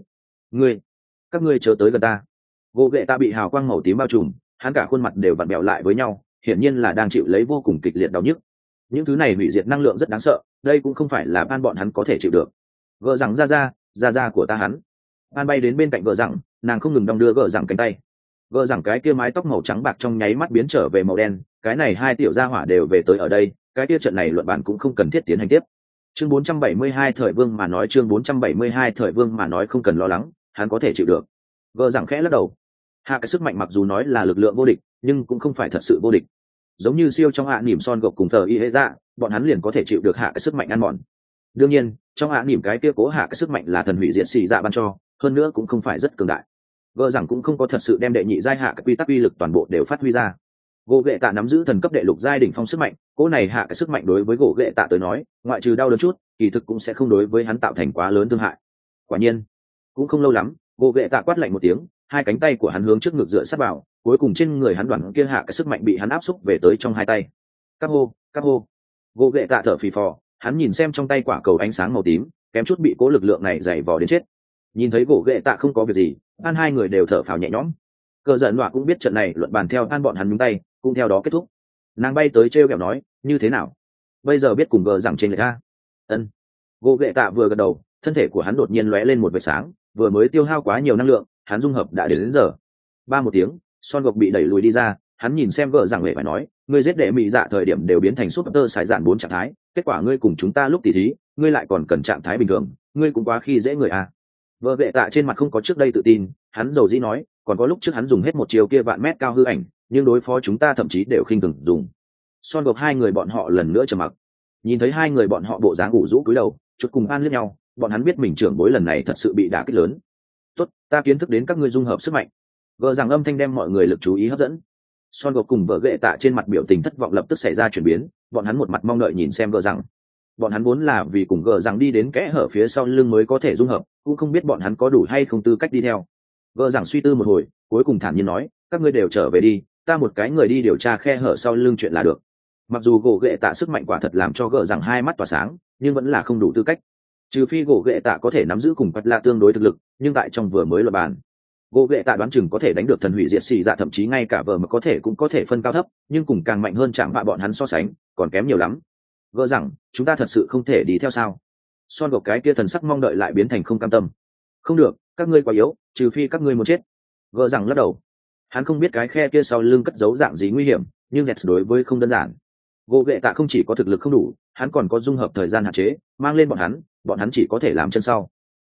Các ngươi chớ tới gần ta. Gỗ ghệ tạ bị hào quang màu tím bao trùm, hắn cả khuôn mặt đều vặn bẹo lại với nhau, hiển nhiên là đang chịu lấy vô cùng kịch liệt đau nhức. Những thứ này hủy diệt năng lượng rất đáng sợ, đây cũng không phải là ban bọn hắn có thể chịu được. Gỡ rằng ra của ta hắn. An bay đến bên cạnh gỡ rằng, nàng không ngừng đong đưa gỡ rằng cánh tay. Gỡ rằng cái kia mái tóc màu trắng bạc trong nháy mắt biến trở về màu đen, cái này hai tiểu gia hỏa đều về tới ở đây, cái kia trận này luận bản cũng không cần thiết tiến hành tiếp. Chương 472 thời vương mà nói, chương 472 thời vương mà nói không cần lo lắng, hắn có thể chịu được. Gỡ rằng khẽ lắc đầu. Hạ cái sức mạnh mặc dù nói là lực lượng vô địch, nhưng cũng không phải thật sự vô địch. Giống như siêu trong hạ nỉm son gộc cùng thờ y hệ dạ, bọn hắn liền có thể chịu được hạ cái sức mạnh ăn mòn. Đương nhiên, trong hạ nỉm cái kia cố hạ cái sức mạnh là thần hủy diệt xì dạ ban cho, hơn nữa cũng không phải rất cường đại. Gỡ rằng cũng không có thật sự đem đệ nhị giai hạ cái quy tắc uy lực toàn bộ đều phát huy ra. Gỗ ghệ tạ nắm giữ thần cấp đệ lục giai đỉnh phong sức mạnh, cố này hạ cái sức mạnh đối với gỗ ghệ tạ tới nói, ngoại trừ đau đớn chút, kỳ thực cũng sẽ không đối với hắn tạo thành quá lớn thương hại. Quả nhiên, cũng không lâu lắm, gỗ ghệ tạ quát lạnh một tiếng, hai cánh tay của hắn hướng trước ngực dựa sát vào, cuối cùng trên người hắn đoàn kia hạ cái sức mạnh bị hắn áp xúc về tới trong hai tay. Các hô. Gỗ ghệ tạ thở phì phò, hắn nhìn xem trong tay quả cầu ánh sáng màu tím, kém chút bị cố lực lượng này dày vò đến chết. Nhìn thấy gỗ ghệ tạ không có việc gì, an hai người đều thở phào nhẹ nhõm. Cờ giận đọa cũng biết trận này luận bàn theo an bọn hắn nhúng tay, cũng theo đó kết thúc. Nàng bay tới trêu ghẹo nói, như thế nào? Bây giờ biết cùng gờ rằng trên người ta. Ân. Gỗ ghệ tạ vừa gật đầu, thân thể của hắn đột nhiên lóe lên một vệt sáng, vừa mới tiêu hao quá nhiều năng lượng, hắn dung hợp đã đến giờ. Ba một tiếng, son gộc bị đẩy lùi đi ra, hắn nhìn xem gờ rằng lệ phải nói, ngươi giết đệ mị dạ thời điểm đều biến thành súp tơ sải dạn 4 trạng thái, kết quả ngươi cùng chúng ta lúc tỉ thí, ngươi lại còn cần trạng thái bình thường, ngươi cũng quá khi dễ người à. Vợ ghệ tạ trên mặt không có trước đây tự tin, hắn dầu dĩ nói, còn có lúc trước hắn dùng hết một chiều kia vạn mét cao hư ảnh, nhưng đối phó chúng ta thậm chí đều khinh thường dùng. Son gộc hai người bọn họ lần nữa trầm mặc. Nhìn thấy hai người bọn họ bộ dáng ủ rũ cúi đầu, chút cùng an liếc nhau, bọn hắn biết mình trưởng bối lần này thật sự bị đả kích lớn. Tốt, ta kiến thức đến các ngươi dung hợp sức mạnh. Vợ rằng âm thanh đem mọi người lực chú ý hấp dẫn. Son gộc cùng vợ ghệ tạ trên mặt biểu tình thất vọng lập tức xảy ra chuyển biến, bọn hắn một mặt mong đợi nhìn xem vợ rằng. Bọn hắn vốn là vì cùng gờ rằng đi đến kẽ hở phía sau lưng mới có thể dung hợp, cũng không biết bọn hắn có đủ hay không tư cách đi theo. Gờ rằng suy tư một hồi, cuối cùng thản nhiên nói, các ngươi đều trở về đi, ta một cái người đi điều tra khe hở sau lưng chuyện là được. Mặc dù gỗ ghệ tạ sức mạnh quả thật làm cho gờ rằng hai mắt tỏa sáng, nhưng vẫn là không đủ tư cách. Trừ phi gỗ ghệ tạ có thể nắm giữ cùng quật lạ tương đối thực lực, nhưng tại trong vừa mới luật bàn, gỗ ghệ tạ đoán chừng có thể đánh được thần hủy diệt xì dạ, thậm chí ngay cả vợ mà có thể cũng có thể phân cao thấp, nhưng cùng càng mạnh hơn chạm vạ bọn hắn so sánh, còn kém nhiều lắm. Gỡ rằng chúng ta thật sự không thể đi theo sao? Son gộc cái kia thần sắc mong đợi lại biến thành không cam tâm. Không được, các ngươi quá yếu, trừ phi các ngươi muốn chết. Gỡ rằng lắc đầu. Hắn không biết cái khe kia sau lưng cất giấu dạng gì nguy hiểm, nhưng Jets đối với không đơn giản. Gỗ ghệ tạ không chỉ có thực lực không đủ, hắn còn có dung hợp thời gian hạn chế, mang lên bọn hắn chỉ có thể làm chân sau.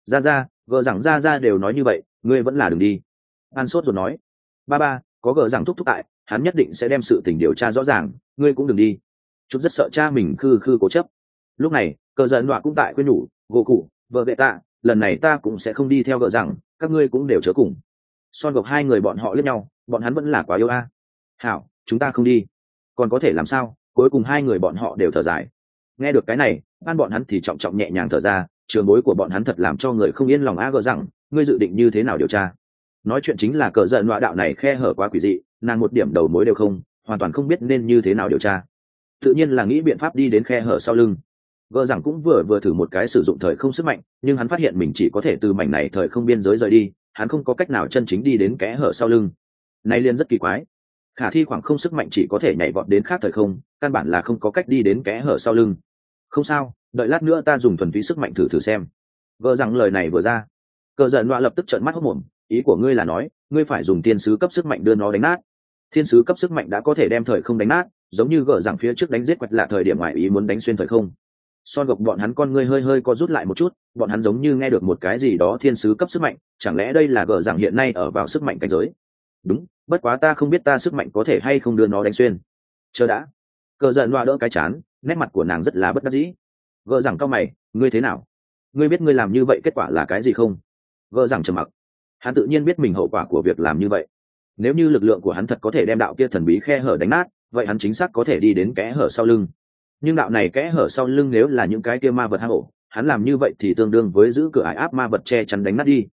Gỡ rằng ra đều nói như vậy, ngươi vẫn là đừng đi. An sốt rồi nói. Ba, có gỡ rằng thúc tại, hắn nhất định sẽ đem sự tình điều tra rõ ràng, ngươi cũng đừng đi. Chút rất sợ cha mình khư cố chấp. Lúc này cờ giận đọa cũng tại quên nhủ, gỗ cụ vợ ghệ tạ, lần này ta cũng sẽ không đi theo gỡ rằng, các ngươi cũng đều chớ cùng. Son gộc hai người bọn họ liếc nhau, bọn hắn vẫn là quá yêu a. Hảo, chúng ta không đi. Còn có thể làm sao? Cuối cùng hai người bọn họ đều thở dài. Nghe được cái này, ban bọn hắn thì trọng trọng nhẹ nhàng thở ra, trường bối của bọn hắn thật làm cho người không yên lòng. Gỡ rằng, ngươi dự định như thế nào điều tra? Nói chuyện chính là cờ giận đọa đạo này khe hở quá quỷ dị, nàng một điểm đầu mối đều không, hoàn toàn không biết nên như thế nào điều tra. Tự nhiên là nghĩ biện pháp đi đến khe hở sau lưng. Gỡ rằng cũng vừa thử một cái sử dụng thời không sức mạnh, nhưng hắn phát hiện mình chỉ có thể từ mảnh này thời không biên giới rời đi, hắn không có cách nào chân chính đi đến kẽ hở sau lưng. Này liền rất kỳ quái. Khả thi khoảng không sức mạnh chỉ có thể nhảy vọt đến khác thời không, căn bản là không có cách đi đến kẽ hở sau lưng. Không sao, đợi lát nữa ta dùng thuần túy sức mạnh thử xem. Gỡ rằng lời này vừa ra, cờ giận đọa lập tức trợn mắt hốt mồm, ý của ngươi là nói, ngươi phải dùng thiên sứ cấp sức mạnh đưa nó đánh nát. Thiên sứ cấp sức mạnh đã có thể đem thời không đánh nát, giống như gỡ rằng phía trước đánh giết quật lạ thời điểm ngoại ý muốn đánh xuyên thời không. Son gộc bọn hắn con ngươi hơi co rút lại một chút, bọn hắn giống như nghe được một cái gì đó thiên sứ cấp sức mạnh, chẳng lẽ đây là gỡ rằng hiện nay ở vào sức mạnh cảnh giới? Đúng, bất quá ta không biết ta sức mạnh có thể hay không đưa nó đánh xuyên. Chờ đã. Cờ giận loa đỡ cái chán, nét mặt của nàng rất là bất đắc dĩ. Gỡ rằng cao mày, ngươi thế nào? Ngươi biết ngươi làm như vậy kết quả là cái gì không? Gỡ rằng trầm mặc. Hắn tự nhiên biết mình hậu quả của việc làm như vậy. Nếu như lực lượng của hắn thật có thể đem đạo kia thần bí khe hở đánh nát, vậy hắn chính xác có thể đi đến kẽ hở sau lưng. Nhưng đạo này kẽ hở sau lưng nếu là những cái kia ma vật hang ổ, hắn làm như vậy thì tương đương với giữ cửa ải áp ma vật che chắn đánh nát đi.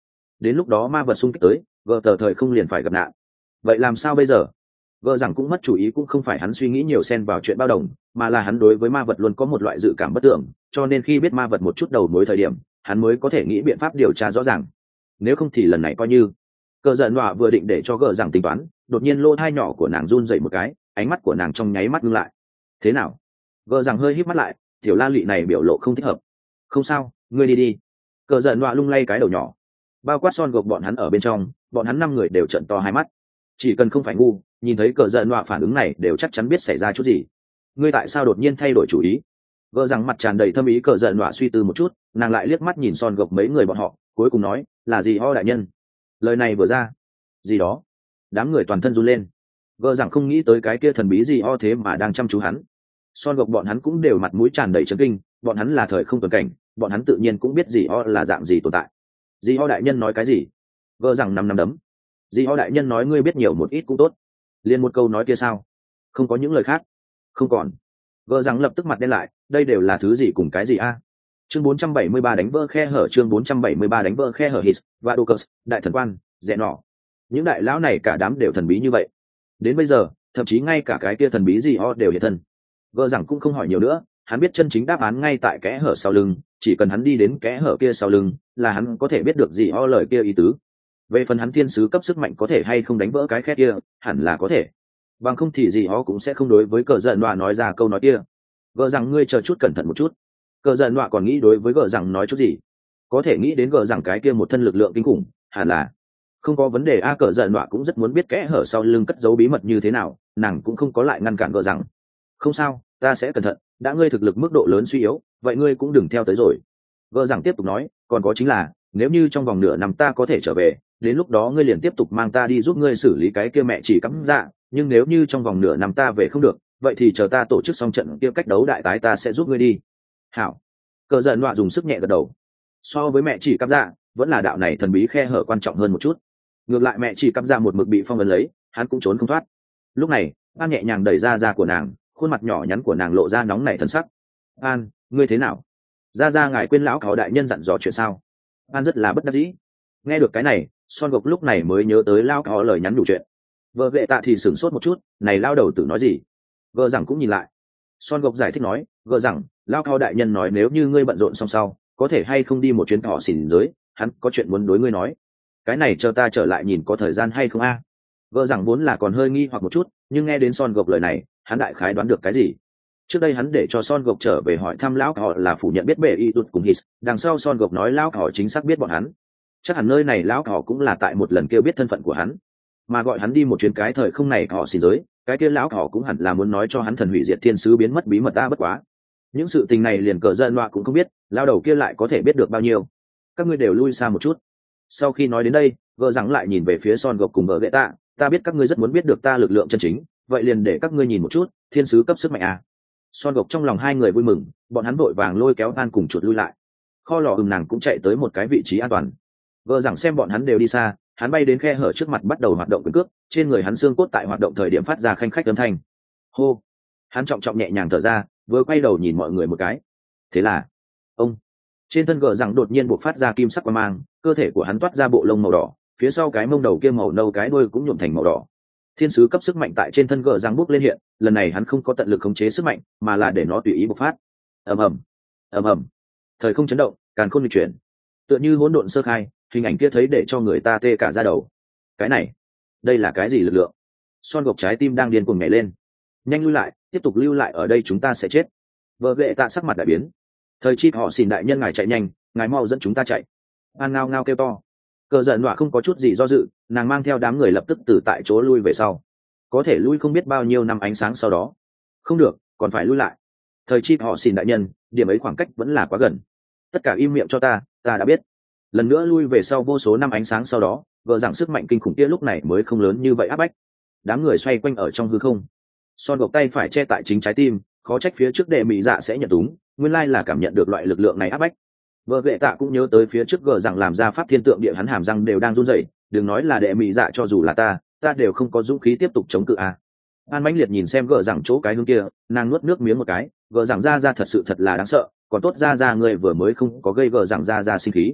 đến lúc đó ma vật xung kích tới gờ tờ thời không liền phải gặp nạn. Vậy làm sao bây giờ? Gờ rằng cũng mất chủ ý, cũng không phải hắn suy nghĩ nhiều xen vào chuyện bao đồng, mà là hắn đối với ma vật luôn có một loại dự cảm bất tưởng, cho nên khi biết ma vật một chút đầu mối thời điểm hắn mới có thể nghĩ biện pháp điều tra rõ ràng. Nếu không thì lần này coi như. Cờ giận đọa vừa định để cho gờ rằng tính toán, đột nhiên lỗ thai nhỏ của nàng run dậy một cái, ánh mắt của nàng trong nháy mắt ngưng lại. Thế nào? Gờ rằng hơi híp mắt lại, tiểu la lụy này biểu lộ không thích hợp. Không sao, ngươi đi đi. Cờ giận đọa lung lay cái đầu nhỏ, bao quát Son gộp bọn hắn ở bên trong, bọn hắn 5 người đều trợn to hai mắt. Chỉ cần không phải ngu, nhìn thấy cờ giận đọa phản ứng này đều chắc chắn biết xảy ra chút gì. Ngươi tại sao đột nhiên thay đổi chủ ý? Gờ rằng mặt tràn đầy thâm ý. Cờ giận đọa suy tư một chút, nàng lại liếc mắt nhìn Son gộp mấy người bọn họ, cuối cùng nói, là gì ho đại nhân? Lời này vừa ra, gì đó, đám người toàn thân run lên. Gờ rằng không nghĩ tới cái kia thần bí gì ho thế mà đang chăm chú hắn. Son gộp bọn hắn cũng đều mặt mũi tràn đầy chấn kinh, bọn hắn là thời không tuần cảnh, bọn hắn tự nhiên cũng biết gì ho là dạng gì tồn tại. Gì ho đại nhân nói cái gì? Gờ rằng năm đấm. Gì ho đại nhân nói ngươi biết nhiều một ít cũng tốt. Liên một câu nói kia sao? Không có những lời khác. Không còn. Gờ rằng lập tức mặt đen lại, đây đều là thứ gì cùng cái gì a? Chương 473 đánh vỡ khe hở. Chương 473 đánh vỡ khe hở. Hít và Ducus, đại thần quan, rẽ nọ. Những đại lão này cả đám đều thần bí như vậy. Đến bây giờ, thậm chí ngay cả cái kia thần bí gì ho đều hiện thân. Gờ rằng cũng không hỏi nhiều nữa, hắn biết chân chính đáp án ngay tại kẽ hở sau lưng, chỉ cần hắn đi đến kẽ hở kia sau lưng là hắn có thể biết được gì ho lời kia ý tứ. Về phần hắn thiên sứ cấp sức mạnh có thể hay không đánh vỡ cái khe kia, hẳn là có thể, bằng không thì gì ho cũng sẽ không đối với cờ giận đọa nói ra câu nói kia. Gờ rằng ngươi chờ chút cẩn thận một chút. Cờ giận đọa còn nghĩ đối với gờ rằng nói chút gì, có thể nghĩ đến gờ rằng cái kia một thân lực lượng kinh khủng, hẳn là không có vấn đề a. Cờ giận đọa cũng rất muốn biết kẽ hở sau lưng cất giấu bí mật như thế nào, nàng cũng không có lại ngăn cản gờ rằng. Không sao, ta sẽ cẩn thận, đã ngươi thực lực mức độ lớn suy yếu, vậy ngươi cũng đừng theo tới rồi. Gờ rằng tiếp tục nói, còn có chính là nếu như trong vòng nửa năm ta có thể trở về, đến lúc đó ngươi liền tiếp tục mang ta đi giúp ngươi xử lý cái kia mẹ chỉ cắm dạ, nhưng nếu như trong vòng nửa năm ta về không được, vậy thì chờ ta tổ chức xong trận kia cách đấu đại tái ta sẽ giúp ngươi đi. Hảo. Cờ giận đọa dùng sức nhẹ gật đầu. So với mẹ chỉ cắm dạ, vẫn là đạo này thần bí khe hở quan trọng hơn một chút. Ngược lại mẹ chỉ cắm dạ một mực bị phong ấn lấy, hắn cũng trốn không thoát. Lúc này An nhẹ nhàng đẩy ra da của nàng, khuôn mặt nhỏ nhắn của nàng lộ ra nóng nảy thần sắc. An, ngươi thế nào? Ra ngài quên lão cáo đại nhân dặn dò chuyện sao? An rất là bất đắc dĩ. Nghe được cái này, Son gục lúc này mới nhớ tới lão cáo lời nhắn đủ chuyện. Vợ ghệ tạ thì sửng sốt một chút, này lao đầu tử nói gì? Gờ rằng cũng nhìn lại. Son gục giải thích nói, gờ rằng lão cáo đại nhân nói nếu như ngươi bận rộn xong sau, có thể hay không đi một chuyến họ xỉn giới, hắn có chuyện muốn đối ngươi nói. Cái này chờ ta trở lại nhìn có thời gian hay không a? Gờ rằng vốn là còn hơi nghi hoặc một chút, nhưng nghe đến Son gục lời này, hắn đại khái đoán được cái gì. Trước đây hắn để cho Son gục trở về hỏi thăm lão họ là phủ nhận biết bệ y tụt cùng hít, đằng sau Son gục nói lão họ chính xác biết bọn hắn. Chắc hẳn nơi này lão họ cũng là tại một lần kêu biết thân phận của hắn, mà gọi hắn đi một chuyến cái thời không này họ xin giới, cái kia lão họ cũng hẳn là muốn nói cho hắn thần hủy diệt thiên sứ biến mất bí mật ta bất quá. Những sự tình này liền cờ giận loạ cũng không biết, lao đầu kia lại có thể biết được bao nhiêu. Các ngươi đều lui xa một chút. Sau khi nói đến đây, gờ rằng lại nhìn về phía Son gục cùng vợ ghệ tạ, ta biết các ngươi rất muốn biết được ta lực lượng chân chính, vậy liền để các ngươi nhìn một chút thiên sứ cấp sức mạnh à. Son gục trong lòng hai người vui mừng, bọn hắn vội vàng lôi kéo An cùng chuột lui lại. Kho lò nàng cũng chạy tới một cái vị trí an toàn. Vợ rằng xem bọn hắn đều đi xa, hắn bay đến khe hở trước mặt bắt đầu hoạt động quyền cước, trên người hắn xương cốt tại hoạt động thời điểm phát ra khanh khách âm thanh. Hô. Hắn trọng trọng nhẹ nhàng thở ra, vừa quay đầu nhìn mọi người một cái. Thế là ông trên thân gờ rằng đột nhiên buộc phát ra kim sắc quang mang, cơ thể của hắn toát ra bộ lông màu đỏ, phía sau cái mông đầu kia màu nâu, cái đuôi cũng nhuộm thành màu đỏ. Thiên sứ cấp sức mạnh tại trên thân gờ rằng bốc lên hiện, lần này hắn không có tận lực khống chế sức mạnh, mà là để nó tùy ý bộc phát. ầm ầm ầm ầm, thời không chấn động, càn khôn nghịch chuyển, tựa như hỗn độn sơ khai, hình ảnh kia thấy để cho người ta tê cả da đầu. Cái này, đây là cái gì lực lượng? Son gục trái tim đang điên cuồng nhảy lên. Nhanh lui lại, tiếp tục lưu lại ở đây chúng ta sẽ chết. Vợ ghệ tạ sắc mặt đại biến. Thời chi họ xin đại nhân ngài chạy nhanh, ngài mau dẫn chúng ta chạy. An ngao ngao kêu to. Cờ giận đọa không có chút gì do dự, nàng mang theo đám người lập tức từ tại chỗ lui về sau. Có thể lui không biết bao nhiêu năm ánh sáng sau đó. Không được, còn phải lui lại. Thời chi họ xin đại nhân, điểm ấy khoảng cách vẫn là quá gần. Tất cả im miệng cho ta đã biết. Lần nữa lui về sau vô số năm ánh sáng sau đó, gờ rằng sức mạnh kinh khủng kia lúc này mới không lớn như vậy áp bách. Đám người xoay quanh ở trong hư không. Son gục tay phải che tại chính trái tim, khó trách phía trước đệ mỹ dạ sẽ nhận túng, nguyên lai là cảm nhận được loại lực lượng này áp bách. Vợ ghệ tạ cũng nhớ tới phía trước gờ rằng làm ra pháp thiên tượng địa, hắn hàm răng đều đang run rẩy, đừng nói là đệ mỹ dạ, cho dù là ta đều không có dũng khí tiếp tục chống cự a. An mãnh liệt nhìn xem gờ rằng chỗ cái hướng kia, nàng nuốt nước miếng một cái, gờ rằng ra thật sự thật là đáng sợ, còn tốt ra người vừa mới không có gây gờ rằng ra sinh khí.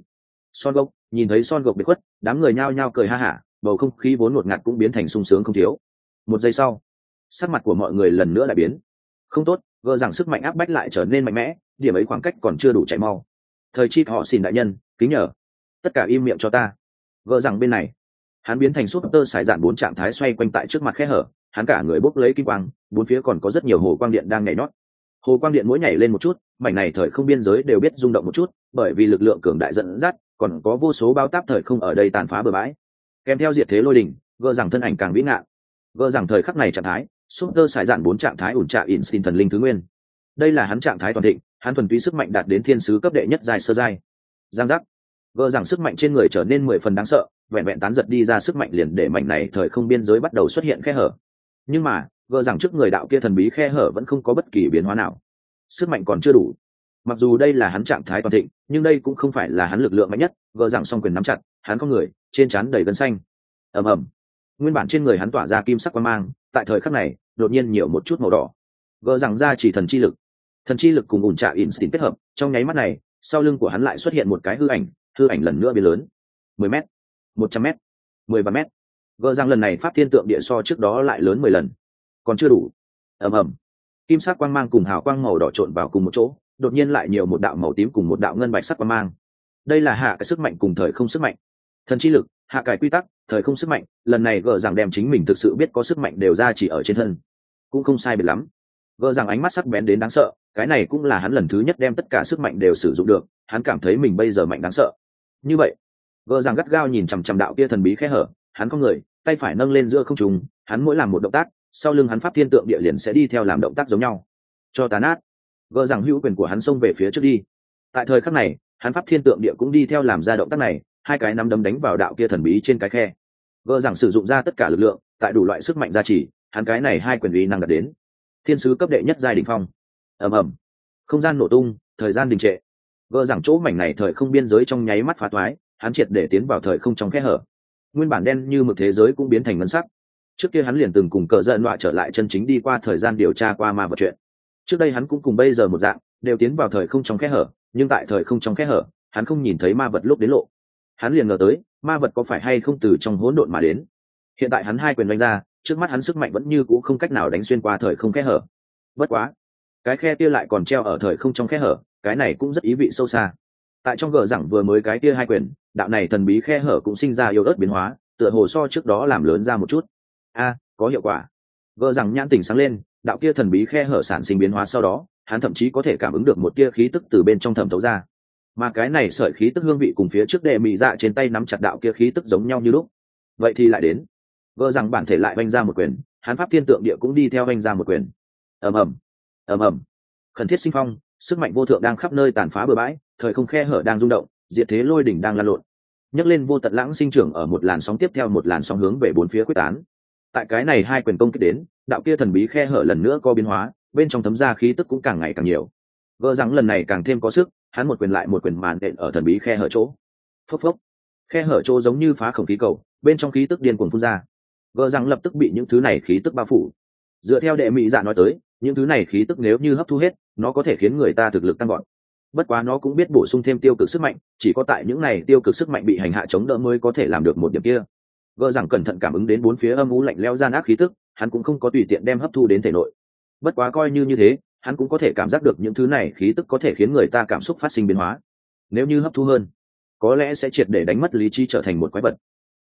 Son gốc nhìn thấy Son gốc bị khuất, đám người nhao nhao cười ha hả, bầu không khí vốn ngột ngạt cũng biến thành sung sướng không thiếu. Một giây sau, sắc mặt của mọi người lần nữa lại biến. Không tốt, gờ rằng sức mạnh áp bách lại trở nên mạnh mẽ, điểm ấy khoảng cách còn chưa đủ chạy mau. Thời chi họ xin đại nhân, kính nhờ, tất cả im miệng cho ta. Gờ rằng bên này, hắn biến thành súp tơ sải dạn 4 trạng thái xoay quanh tại trước mặt khe hở, hắn cả người bốc lấy kim quang, bốn phía còn có rất nhiều hồ quang điện đang nhảy nhót. Hồ quang điện mỗi nhảy lên một chút, mảnh này thời không biên giới đều biết rung động một chút, bởi vì lực lượng cường đại dẫn dắt, còn có vô số bao táp thời không ở đây tàn phá bừa bãi. Kèm theo diệt thế lôi đỉnh, gờ rằng thân ảnh càng vĩ ngạn. Gờ rằng thời khắc này trạng thái, super sải dạn 4 trạng thái ủn trạ instinct thần linh thứ nguyên. Đây là hắn trạng thái toàn thịnh, hắn thuần túy sức mạnh đạt đến thiên sứ cấp đệ nhất giai sơ giai. Giang giác. Gờ rằng sức mạnh trên người trở nên 10 phần đáng sợ, vẹn vẹn tán giật đi ra sức mạnh liền để mảnh này thời không biên giới bắt đầu xuất hiện khe hở. Nhưng mà, gờ rằng trước người đạo kia thần bí khe hở vẫn không có bất kỳ biến hóa nào. Sức mạnh còn chưa đủ. Mặc dù đây là hắn trạng thái toàn thịnh, nhưng đây cũng không phải là hắn lực lượng mạnh nhất. Gờ rằng song quyền nắm chặt, hắn có người trên trán đầy gân xanh. Ầm ầm. Nguyên bản trên người hắn tỏa ra kim sắc quang mang, tại thời khắc này đột nhiên nhiều một chút màu đỏ. Gờ rằng ra chỉ thần chi lực cùng ủn trạ instinct kết hợp, trong nháy mắt này sau lưng của hắn lại xuất hiện một cái hư ảnh lần nữa biến lớn. 10 m, 100 m, 13 m. Gờ rằng lần này pháp thiên tượng địa so trước đó lại lớn 10 lần. Còn chưa đủ. Ầm ầm. Kim sắc quang mang cùng hào quang màu đỏ trộn vào cùng một chỗ, đột nhiên lại nhiều một đạo màu tím cùng một đạo ngân bạch sắc quang mang. Đây là hạ cái sức mạnh cùng thời không sức mạnh. Thần chi lực, hạ cải quy tắc, thời không sức mạnh, lần này gờ rằng đem chính mình thực sự biết có sức mạnh đều ra chỉ ở trên thân. Cũng không sai biệt lắm. Gờ rằng ánh mắt sắc bén đến đáng sợ, cái này cũng là hắn lần thứ nhất đem tất cả sức mạnh đều sử dụng được, hắn cảm thấy mình bây giờ mạnh đáng sợ. Như vậy, gờ rằng gắt gao nhìn chằm chằm đạo kia thần bí khe hở, hắn có người, tay phải nâng lên giữa không trung, hắn mỗi làm một động tác, sau lưng hắn pháp thiên tượng địa liền sẽ đi theo làm động tác giống nhau. Cho tàn át. Gờ rằng hữu quyền của hắn xông về phía trước đi. Tại thời khắc này, hắn pháp thiên tượng địa cũng đi theo làm ra động tác này, hai cái nắm đấm đánh vào đạo kia thần bí trên cái khe. Gờ rằng sử dụng ra tất cả lực lượng, tại đủ loại sức mạnh gia trì, hắn cái này hai quyền uy năng đạt đến thiên sứ cấp đệ nhất giai đỉnh phong. Ầm ầm. Không gian nổ tung, thời gian đình trệ. Gờ rằng chỗ mảnh này thời không biên giới trong nháy mắt phá toái, hắn triệt để tiến vào thời không trong khe hở. Nguyên bản đen như mực thế giới cũng biến thành ngân sắc. Trước kia hắn liền từng cùng cờ giận đọa trở lại chân chính đi qua thời gian điều tra qua ma vật chuyện. Trước đây hắn cũng cùng bây giờ một dạng, đều tiến vào thời không trong khe hở, nhưng tại thời không trong khe hở, hắn không nhìn thấy ma vật lúc đến lộ. Hắn liền ngờ tới, ma vật có phải hay không từ trong hỗn độn mà đến. Hiện tại hắn hai quyền đánh ra, trước mắt hắn sức mạnh vẫn như cũ không cách nào đánh xuyên qua thời không khe hở. Bất quá, cái khe kia lại còn treo ở thời không trong khe hở, cái này cũng rất ý vị sâu xa. Tại trong gờ rằng vừa mới cái kia hai quyền, đạo này thần bí khe hở cũng sinh ra yếu ớt biến hóa, tựa hồ so trước đó làm lớn ra một chút. Có hiệu quả. Gờ rằng nhãn tỉnh sáng lên, đạo kia thần bí khe hở sản sinh biến hóa sau đó, hắn thậm chí có thể cảm ứng được một tia khí tức từ bên trong thẩm thấu ra. Mà cái này sợi khí tức hương vị cùng phía trước đệ mị dạ trên tay nắm chặt đạo kia khí tức giống nhau như lúc. Vậy thì lại đến. Gờ rằng bản thể lại vanh ra một quyền, hắn pháp thiên tượng địa cũng đi theo vanh ra một quyền. Ầm ầm, ầm ầm. Khẩn thiết sinh phong, sức mạnh vô thượng đang khắp nơi tàn phá bừa bãi, thời không khe hở đang rung động, diệt thế lôi đỉnh đang lan lộn. Nhấc lên vô tận lãng sinh trưởng ở một làn sóng tiếp theo một làn sóng hướng về bốn phía quyết tán. Tại cái này hai quyền công kích đến, đạo kia thần bí khe hở lần nữa có biến hóa, bên trong thấm ra khí tức cũng càng ngày càng nhiều. Gờ rằng lần này càng thêm có sức, hắn một quyền lại một quyền màn đện ở thần bí khe hở chỗ. Phốc phốc. Khe hở chỗ giống như phá khổng khí cầu, bên trong khí tức điên cuồng phun ra. Gờ rằng lập tức bị những thứ này khí tức bao phủ. Dựa theo đệ mỹ dạ nói tới, những thứ này khí tức nếu như hấp thu hết, nó có thể khiến người ta thực lực tăng gọn. Bất quá nó cũng biết bổ sung thêm tiêu cực sức mạnh, chỉ có tại những này tiêu cực sức mạnh bị hành hạ chống đỡ mới có thể làm được một điểm kia. Gờ rằng cẩn thận cảm ứng đến bốn phía âm u lạnh lẽo gian ác khí tức, hắn cũng không có tùy tiện đem hấp thu đến thể nội. Bất quá coi như thế, hắn cũng có thể cảm giác được những thứ này khí tức có thể khiến người ta cảm xúc phát sinh biến hóa. Nếu như hấp thu hơn, có lẽ sẽ triệt để đánh mất lý trí trở thành một quái vật.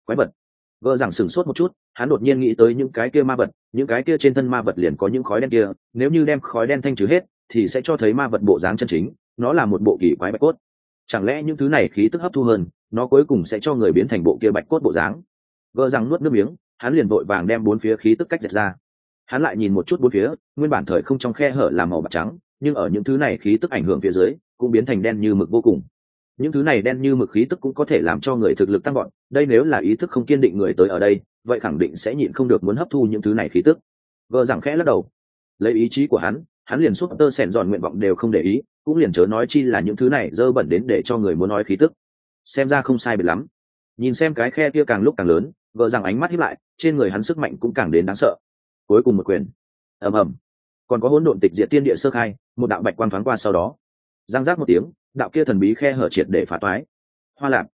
Gờ rằng sửng sốt một chút, hắn đột nhiên nghĩ tới những cái kia ma vật, những cái kia trên thân ma vật liền có những khói đen kia, nếu như đem khói đen thanh trừ hết, thì sẽ cho thấy ma vật bộ dáng chân chính, nó là một bộ kỳ quái bạch cốt. Chẳng lẽ những thứ này khí tức hấp thu hơn, nó cuối cùng sẽ cho người biến thành bộ kia bạch cốt bộ dáng? Gờ rằng nuốt nước miếng, hắn liền vội vàng đem bốn phía khí tức cách dệt ra. Hắn lại nhìn một chút bốn phía, nguyên bản thời không trong khe hở là màu bạc trắng, nhưng ở những thứ này khí tức ảnh hưởng phía dưới, cũng biến thành đen như mực vô cùng. Những thứ này đen như mực khí tức cũng có thể làm cho người thực lực tăng vọt, đây nếu là ý thức không kiên định người tới ở đây, vậy khẳng định sẽ nhịn không được muốn hấp thu những thứ này khí tức. Gờ rằng khẽ lắc đầu, lấy ý chí của hắn liền suốt tơ sèn giòn nguyện vọng đều không để ý, cũng liền chớ nói chi là những thứ này dơ bẩn đến để cho người muốn nói khí tức. Xem ra không sai biệt lắm. Nhìn xem cái khe kia càng lúc càng lớn, Gờ rằng ánh mắt híp lại, trên người hắn sức mạnh cũng càng đến đáng sợ. Cuối cùng một quyền. Ầm ầm. Còn có hỗn độn tịch diệt tiên địa sơ khai, một đạo bạch quang thoáng qua sau đó, giang giác một tiếng, đạo kia thần bí khe hở triệt để phá toái. Hoa lạc.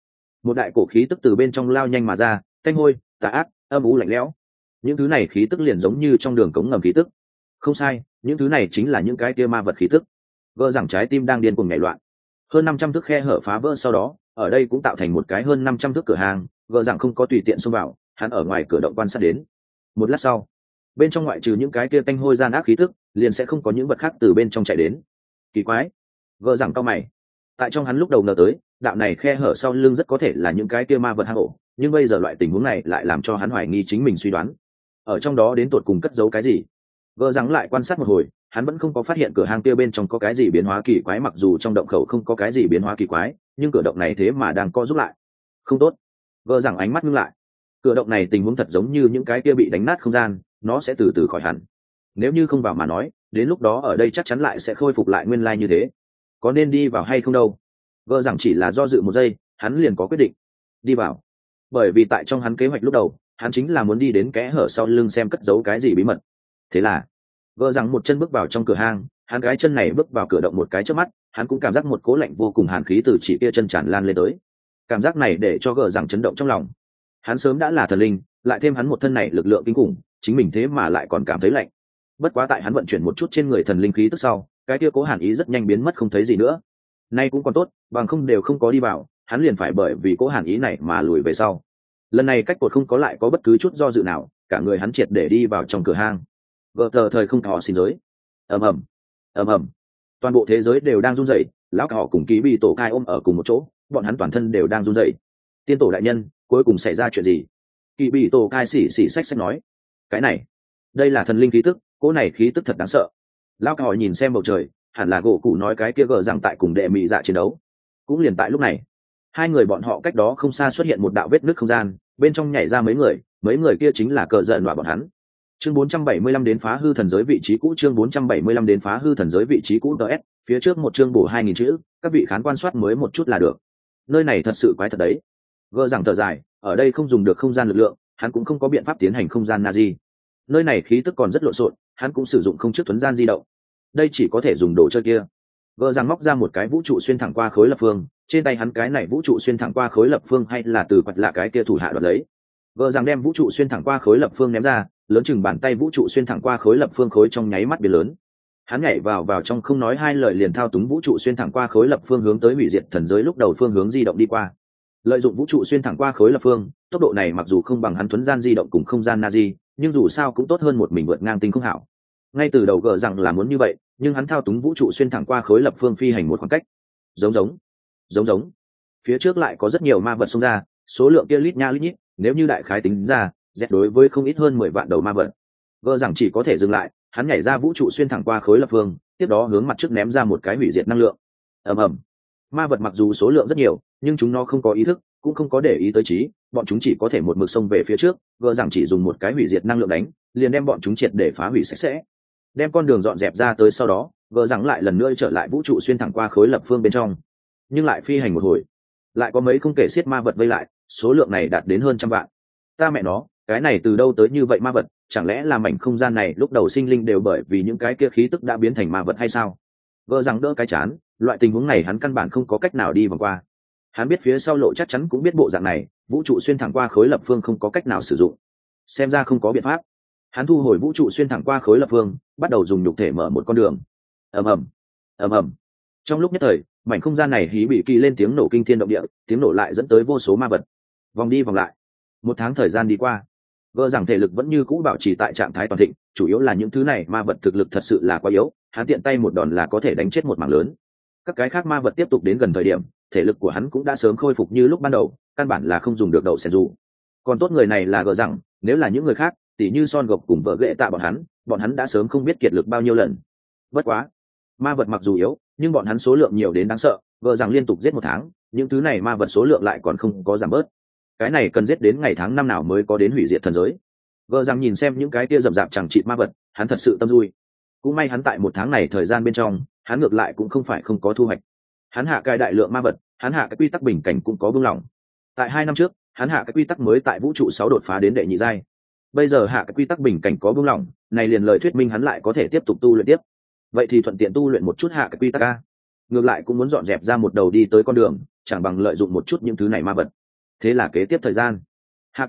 một đại cổ khí tức từ bên trong lao nhanh mà ra, tanh hôi, tà ác, âm u lạnh lẽo. Những thứ này khí tức liền giống như trong đường cống ngầm khí tức. Không sai, những thứ này chính là những cái kia ma vật khí tức. Vỡ rằng trái tim đang điên cuồng nhảy loạn. Hơn 500 thước khe hở phá vỡ sau đó, ở đây cũng tạo thành một cái hơn 500 thước cửa hàng, vỡ rằng không có tùy tiện xông vào, hắn ở ngoài cửa động quan sát đến. Một lát sau, bên trong ngoại trừ những cái kia tanh hôi gian ác khí tức, liền sẽ không có những vật khác từ bên trong chạy đến. Kỳ quái, vỡ rằng cao mày. Tại trong hắn lúc đầu ngờ tới, đạo này khe hở sau lưng rất có thể là những cái kia ma vật hang ổ, nhưng bây giờ loại tình huống này lại làm cho hắn hoài nghi chính mình suy đoán. Ở trong đó đến tột cùng cất giấu cái gì? Vỡ rằng lại quan sát một hồi, hắn vẫn không có phát hiện cửa hang kia bên trong có cái gì biến hóa kỳ quái, mặc dù trong động khẩu không có cái gì biến hóa kỳ quái, nhưng cửa động này thế mà đang co rút lại. Không tốt. Vỡ rằng ánh mắt ngưng lại. Cửa động này tình huống thật giống như những cái kia bị đánh nát không gian, nó sẽ từ từ khỏi hẳn. Nếu như không vào mà nói, đến lúc đó ở đây chắc chắn lại sẽ khôi phục lại nguyên lai như thế. Có nên đi vào hay không đâu? Vỡ rằng chỉ là do dự một giây, hắn liền có quyết định. Đi vào. Bởi vì tại trong hắn kế hoạch lúc đầu, hắn chính là muốn đi đến kẽ hở sau lưng xem cất giấu cái gì bí mật. Thế là vợ rằng một chân bước vào trong cửa hang, hắn cái chân này bước vào cửa động một cái trước mắt, hắn cũng cảm giác một cố lạnh vô cùng hàn khí từ chỉ kia chân tràn lan lên tới. Cảm giác này để cho gờ rằng chấn động trong lòng. Hắn sớm đã là thần linh, lại thêm hắn một thân này lực lượng kinh khủng, chính mình thế mà lại còn cảm thấy lạnh. Bất quá tại hắn vận chuyển một chút trên người thần linh khí tức sau, cái kia cố hàn ý rất nhanh biến mất không thấy gì nữa. Nay cũng còn tốt, bằng không đều không có đi vào, hắn liền phải bởi vì cố hàn ý này mà lùi về sau. Lần này cách cột không có lại có bất cứ chút do dự nào, cả người hắn triệt để đi vào trong cửa hang. Vợ tờ thời không thọ xin giới. Ầm ầm, ầm ầm, toàn bộ thế giới đều đang run rẩy. Lão cả họ cùng ký bị tổ cai ôm ở cùng một chỗ, bọn hắn toàn thân đều đang run rẩy. Tiên tổ đại nhân, cuối cùng xảy ra chuyện gì? Kỳ bị tổ cai xỉ xỉ xách xách nói. Cái này, đây là thần linh khí tức, cỗ này khí tức thật đáng sợ. Lão cả họ nhìn xem bầu trời, hẳn là gỗ cụ nói cái kia gờ rằng tại cùng đệ mị dạ chiến đấu. Cũng liền tại lúc này, hai người bọn họ cách đó không xa xuất hiện một đạo vết nứt không gian, bên trong nhảy ra mấy người kia chính là cờ giận và bọn hắn. Chương 475 đến phá hư thần giới vị trí cũ, chương 475 đến phá hư thần giới vị trí cũ DS, phía trước một chương bổ 2000 chữ, các vị khán quan soát mới một chút là được. Nơi này thật sự quái thật đấy. Gỡ rằng thở dài, ở đây không dùng được không gian lực lượng, hắn cũng không có biện pháp tiến hành không gian Nazi. Nơi này khí tức còn rất lộn xộn, hắn cũng sử dụng không trước thuần gian di động. Đây chỉ có thể dùng đồ chơi kia. Gỡ rằng móc ra một cái vũ trụ xuyên thẳng qua khối lập phương, trên tay hắn cái này vũ trụ xuyên thẳng qua khối lập phương hay là từ quật lạ cái kia thủ hạ đoạt lấy. Gỡ rằng đem vũ trụ xuyên thẳng qua khối lập phương ném ra, lớn chừng bàn tay vũ trụ xuyên thẳng qua khối lập phương khối trong nháy mắt biến lớn. Hắn nhảy vào trong không nói hai lời liền thao túng vũ trụ xuyên thẳng qua khối lập phương hướng tới hủy diệt thần giới lúc đầu phương hướng di động đi qua. Lợi dụng vũ trụ xuyên thẳng qua khối lập phương, tốc độ này mặc dù không bằng hắn thuấn gian di động cùng không gian Nazi, nhưng dù sao cũng tốt hơn một mình vượt ngang tinh không hảo. Ngay từ đầu gỡ rằng là muốn như vậy, nhưng hắn thao túng vũ trụ xuyên thẳng qua khối lập phương phi hành một khoảng cách. Giống. Phía trước lại có rất nhiều ma vật xông ra, số lượng kia lít nha lít nhít, nếu như đại khái tính ra, dẹt đối với không ít hơn 10 vạn đầu ma vật. Gỡ rằng chỉ có thể dừng lại, hắn nhảy ra vũ trụ xuyên thẳng qua khối lập phương, tiếp đó hướng mặt trước ném ra một cái hủy diệt năng lượng. Ầm. Ma vật mặc dù số lượng rất nhiều, nhưng chúng nó không có ý thức, cũng không có để ý tới trí, bọn chúng chỉ có thể một mực xông về phía trước. Gỡ rằng chỉ dùng một cái hủy diệt năng lượng đánh, liền đem bọn chúng triệt để phá hủy sạch sẽ. Đem con đường dọn dẹp ra tới sau đó, gỡ rằng lại lần nữa trở lại vũ trụ xuyên thẳng qua khối lập phương bên trong, nhưng lại phi hành một hồi, lại có mấy không kể xiết ma vật vây lại, số lượng này đạt đến hơn 100 vạn. Ta mẹ nó, cái này từ đâu tới như vậy ma vật? Chẳng lẽ là mảnh không gian này lúc đầu sinh linh đều bởi vì những cái kia khí tức đã biến thành ma vật hay sao? Vợ rằng đỡ cái chán, loại tình huống này hắn căn bản không có cách nào đi vòng qua. Hắn biết phía sau lộ chắc chắn cũng biết bộ dạng này, vũ trụ xuyên thẳng qua khối lập phương không có cách nào sử dụng. Xem ra không có biện pháp. Hắn thu hồi vũ trụ xuyên thẳng qua khối lập phương, bắt đầu dùng nhục thể mở một con đường. Ầm. Trong lúc nhất thời, mảnh không gian này hí bị kỳ lên tiếng nổ kinh thiên động địa, tiếng nổ lại dẫn tới vô số ma vật. Vòng đi vòng lại, một tháng thời gian đi qua, gỡ rằng thể lực vẫn như cũ bảo trì tại trạng thái toàn thịnh, chủ yếu là những thứ này ma vật thực lực thật sự là quá yếu, hắn tiện tay một đòn là có thể đánh chết một mảng lớn. Các cái khác ma vật tiếp tục đến gần thời điểm, thể lực của hắn cũng đã sớm khôi phục như lúc ban đầu, căn bản là không dùng được đậu sen dù. Còn tốt người này là gỡ rằng, nếu là những người khác, tỉ như Son Gộc cùng vợ ghệ tạ bọn hắn đã sớm không biết kiệt lực bao nhiêu lần. Bất quá, ma vật mặc dù yếu, nhưng bọn hắn số lượng nhiều đến đáng sợ, gỡ rằng liên tục giết một tháng, những thứ này ma vật số lượng lại còn không có giảm bớt. Cái này cần giết đến ngày tháng năm nào mới có đến hủy diệt thần giới. Gỡ rằng nhìn xem những cái kia rậm rạp chẳng chịt ma vật, hắn thật sự tâm vui. Cũng may hắn tại một tháng này thời gian bên trong, hắn ngược lại cũng không phải không có thu hoạch. Hắn hạ cái đại lượng ma vật, hắn hạ cái quy tắc bình cảnh cũng có buông lỏng. Tại 2 năm trước, hắn hạ cái quy tắc mới tại vũ trụ 6 đột phá đến đệ nhị giai. Bây giờ hạ cái quy tắc bình cảnh có buông lỏng, này liền lời thuyết minh hắn lại có thể tiếp tục tu luyện tiếp. Vậy thì thuận tiện tu luyện một chút hạ cái quy tắc a. Ngược lại cũng muốn dọn dẹp ra một đầu đi tới con đường, chẳng bằng lợi dụng một chút những thứ này ma vật. Thế là kế tiếp thời gian, hạ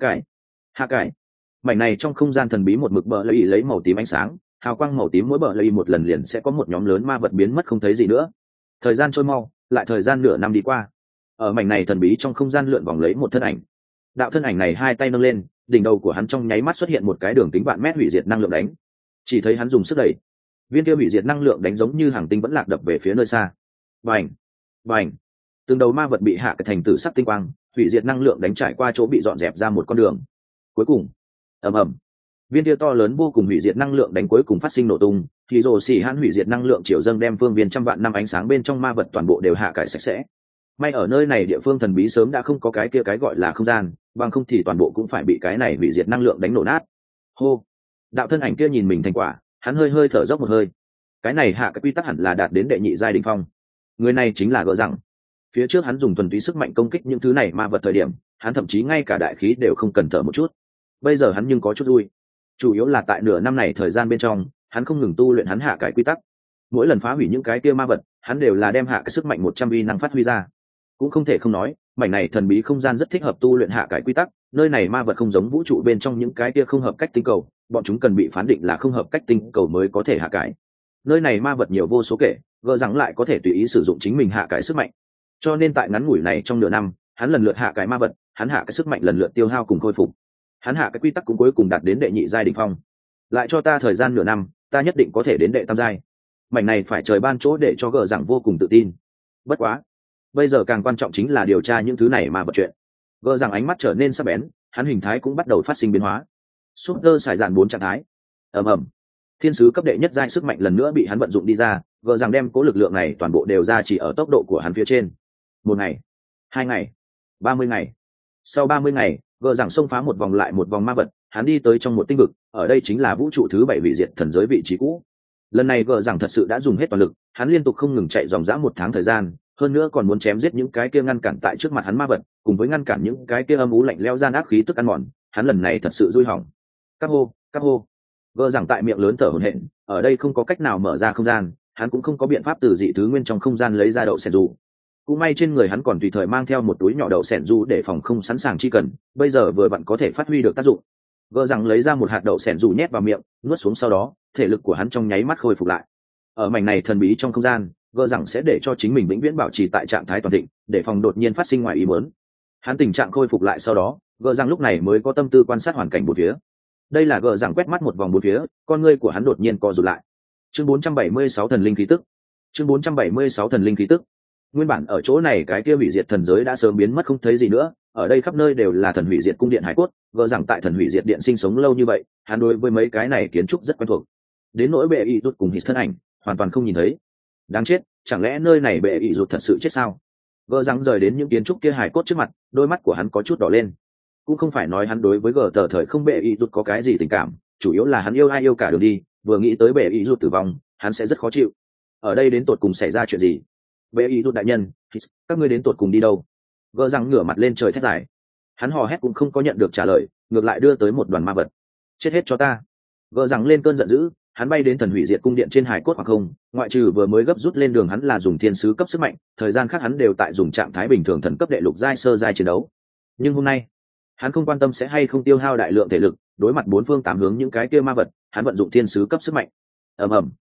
cải mảnh này trong không gian thần bí một mực bờ lây lấy màu tím ánh sáng, hào quang màu tím mỗi bờ lây một lần liền sẽ có một nhóm lớn ma vật biến mất không thấy gì nữa. Thời gian trôi mau, lại thời gian nửa năm đi qua. Ở mảnh này thần bí trong không gian lượn vòng lấy một thân ảnh. Đạo thân ảnh này hai tay nâng lên, đỉnh đầu của hắn trong nháy mắt xuất hiện một cái đường kính vạn mét hủy diệt năng lượng đánh. Chỉ thấy hắn dùng sức đẩy, viên kia hủy diệt năng lượng đánh giống như hàng tinh vẫn lạc đập về phía nơi xa. Bành, bành, từng đầu ma vật bị hạ cái thành tử sắc tinh quang, hủy diệt năng lượng đánh trải qua chỗ bị dọn dẹp ra một con đường. Cuối cùng, ầm ầm, viên kia to lớn vô cùng hủy diệt năng lượng đánh cuối cùng phát sinh nổ tung, thì rồ xỉ hắn hủy diệt năng lượng chiều dâng đem phương viên trăm vạn năm ánh sáng bên trong ma vật toàn bộ đều hạ cải sạch sẽ. May ở nơi này địa phương thần bí sớm đã không có cái kia cái gọi là không gian, bằng không thì toàn bộ cũng phải bị cái này hủy diệt năng lượng đánh nổ nát. Hô, đạo thân ảnh kia nhìn mình thành quả, hắn hơi hơi thở dốc một hơi. Cái này hạ cái quy tắc hẳn là đạt đến đệ nhị giai đỉnh phong. Người này chính là gỡ rằng. Phía trước hắn dùng thuần túy sức mạnh công kích những thứ này ma vật thời điểm, hắn thậm chí ngay cả đại khí đều không cần thở một chút. Bây giờ hắn nhưng có chút vui, chủ yếu là tại nửa năm này thời gian bên trong, hắn không ngừng tu luyện hắn hạ cái quy tắc. Mỗi lần phá hủy những cái kia ma vật, hắn đều là đem hạ cái sức mạnh 100 uy năng phát huy ra. Cũng không thể không nói, mảnh này thần bí không gian rất thích hợp tu luyện hạ cái quy tắc. Nơi này ma vật không giống vũ trụ bên trong những cái kia không hợp cách tinh cầu, bọn chúng cần bị phán định là không hợp cách tinh cầu mới có thể hạ cái. Nơi này ma vật nhiều vô số kể, gỡ rằng lại có thể tùy ý sử dụng chính mình hạ cái sức mạnh. Cho nên tại ngắn ngủi này trong nửa năm, hắn lần lượt hạ cái ma vật, hắn hạ cái sức mạnh lần lượt tiêu hao cùng khôi phục. Hắn hạ cái quy tắc cũng cuối cùng đạt đến đệ nhị giai đỉnh phong. Lại cho ta thời gian nửa năm, ta nhất định có thể đến đệ tam giai. Mảnh này phải trời ban chỗ để cho gỡ rằng vô cùng tự tin. Bất quá, bây giờ càng quan trọng chính là điều tra những thứ này mà vật chuyện. Gỡ rằng ánh mắt trở nên sắc bén, hắn hình thái cũng bắt đầu phát sinh biến hóa. Super xài dạn 4 trạng thái. Ầm ầm. Thiên sứ cấp đệ nhất giai sức mạnh lần nữa bị hắn vận dụng đi ra, gỡ rằng đem cố lực lượng này toàn bộ đều ra chỉ ở tốc độ của hắn phía trên. 1 ngày, 2 ngày, 30 ngày. Sau 30 ngày, gỡ rằng xông phá một vòng lại một vòng ma vật, hắn đi tới trong một tinh vực, ở đây chính là vũ trụ thứ 7 vị diệt thần giới vị trí cũ. Lần này gỡ rằng thật sự đã dùng hết toàn lực, hắn liên tục không ngừng chạy dòng dã 1 tháng thời gian, hơn nữa còn muốn chém giết những cái kia ngăn cản tại trước mặt hắn ma vật, cùng với ngăn cản những cái kia âm u lạnh lẽo gian ác khí tức ăn mòn, hắn lần này thật sự vui hỏng. Các hô. Gỡ rằng tại miệng lớn thở hổn hển, ở đây không có cách nào mở ra không gian, hắn cũng không có biện pháp từ dị thứ nguyên trong không gian lấy ra đậu sẻn dù. Cũng may trên người hắn còn tùy thời mang theo một túi nhỏ đậu sẻn dù để phòng không sẵn sàng chi cần, bây giờ vừa vặn có thể phát huy được tác dụng. Gỡ rằng lấy ra một hạt đậu sẻn dù nhét vào miệng, nuốt xuống, sau đó thể lực của hắn trong nháy mắt khôi phục lại. Ở mảnh này thần bí trong không gian, gỡ rằng sẽ để cho chính mình vĩnh viễn bảo trì tại trạng thái toàn thịnh, để phòng đột nhiên phát sinh ngoài ý muốn. Hắn tình trạng khôi phục lại sau đó, gỡ rằng lúc này mới có tâm tư quan sát hoàn cảnh bốn phía. Đây là gỡ rằng quét mắt một vòng bốn phía, con ngươi của hắn đột nhiên co rụt lại. Chương 476 thần linh khí tức. Chương 476 thần linh khí tức. Nguyên bản ở chỗ này cái kia hủy diệt thần giới đã sớm biến mất không thấy gì nữa, ở đây khắp nơi đều là thần hủy diệt cung điện hải cốt, gỡ rằng tại thần hủy diệt điện sinh sống lâu như vậy, hắn đối với mấy cái này kiến trúc rất quen thuộc. Đến nỗi bệ y rút cùng hít thân ảnh, hoàn toàn không nhìn thấy. Đáng chết, chẳng lẽ nơi này bệ y rút thật sự chết sao? Gỡ rằng rời đến những kiến trúc kia hải cốt trước mặt, đôi mắt của hắn có chút đỏ lên. Cũng không phải nói hắn đối với gờ tờ thời không bệ y rút có cái gì tình cảm, chủ yếu là hắn yêu ai yêu cả đường đi, vừa nghĩ tới bệ y rút tử vong, hắn sẽ rất khó chịu. Ở đây đến tột cùng xảy ra chuyện gì? Bệ y rút đại nhân, các ngươi đến tột cùng đi đâu? Gỡ rằng ngửa mặt lên trời thét dài. Hắn hò hét cũng không có nhận được trả lời, ngược lại đưa tới một đoàn ma vật. Chết hết cho ta! Gỡ rằng lên cơn giận dữ, hắn bay đến thần hủy diệt cung điện trên hải cốt hoặc không, ngoại trừ vừa mới gấp rút lên đường hắn là dùng thiên sứ cấp sức mạnh, thời gian khác hắn đều tại dùng trạng thái bình thường thần cấp đệ lục giai sơ giai chiến đấu. Nhưng hôm nay, hắn không quan tâm sẽ hay không tiêu hao đại lượng thể lực, đối mặt bốn phương tám hướng những cái kia ma vật, hắn vận dụng thiên sứ cấp sức mạnh. Ầm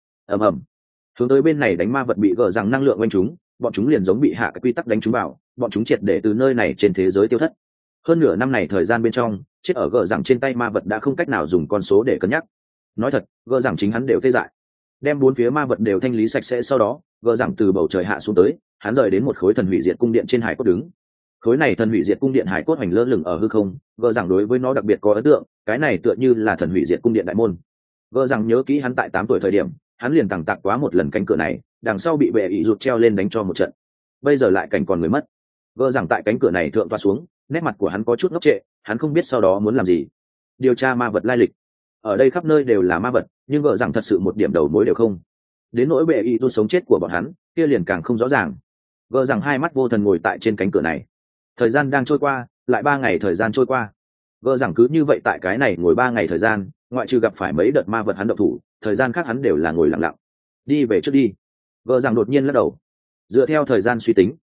ầm, hướng tới bên này đánh ma vật bị gỡ rằng năng lượng quanh chúng, bọn chúng liền giống bị hạ cái quy tắc đánh chúng vào, bọn chúng triệt để từ nơi này trên thế giới tiêu thất. Hơn nửa năm này thời gian bên trong, chết ở gỡ rằng trên tay ma vật đã không cách nào dùng con số để cân nhắc. Nói thật, gỡ rằng chính hắn đều tê dại. Đem bốn phía ma vật đều thanh lý sạch sẽ, sau đó gỡ rằng từ bầu trời hạ xuống tới, hắn rời đến một khối thần hủy diệt cung điện trên hải cốt đứng. Khối này thần hủy diệt cung điện hải cốt hoành lơ lửng ở hư không, gỡ rằng đối với nó đặc biệt có ấn tượng, cái này tựa như là thần hủy diệt cung điện đại môn. Gỡ rằng nhớ kỹ hắn tại 8 tuổi thời điểm, hắn liền tàng tạc quá một lần cánh cửa này, đằng sau bị bệ ị rụt treo lên đánh cho một trận. Bây giờ lại cảnh còn người mất. Gỡ rằng tại cánh cửa này thượng toa xuống, nét mặt của hắn có chút ngốc trệ, hắn không biết sau đó muốn làm gì. Điều tra ma vật lai lịch. Ở đây khắp nơi đều là ma vật, nhưng gỡ rằng thật sự một điểm đầu mối đều không. Đến nỗi bệ ị rụt sống chết của bọn hắn, kia liền càng không rõ ràng. Gỡ rằng hai mắt vô thần ngồi tại trên cánh cửa này. Thời gian đang trôi qua, lại 3 ngày thời gian trôi qua. Gỡ rằng cứ như vậy tại cái này ngồi 3 ngày thời gian, ngoại trừ gặp phải mấy đợt ma vật hắn động thủ, thời gian khác hắn đều là ngồi lặng lặng. Đi về trước đi. Gỡ rằng đột nhiên lắc đầu. Dựa theo thời gian suy tính,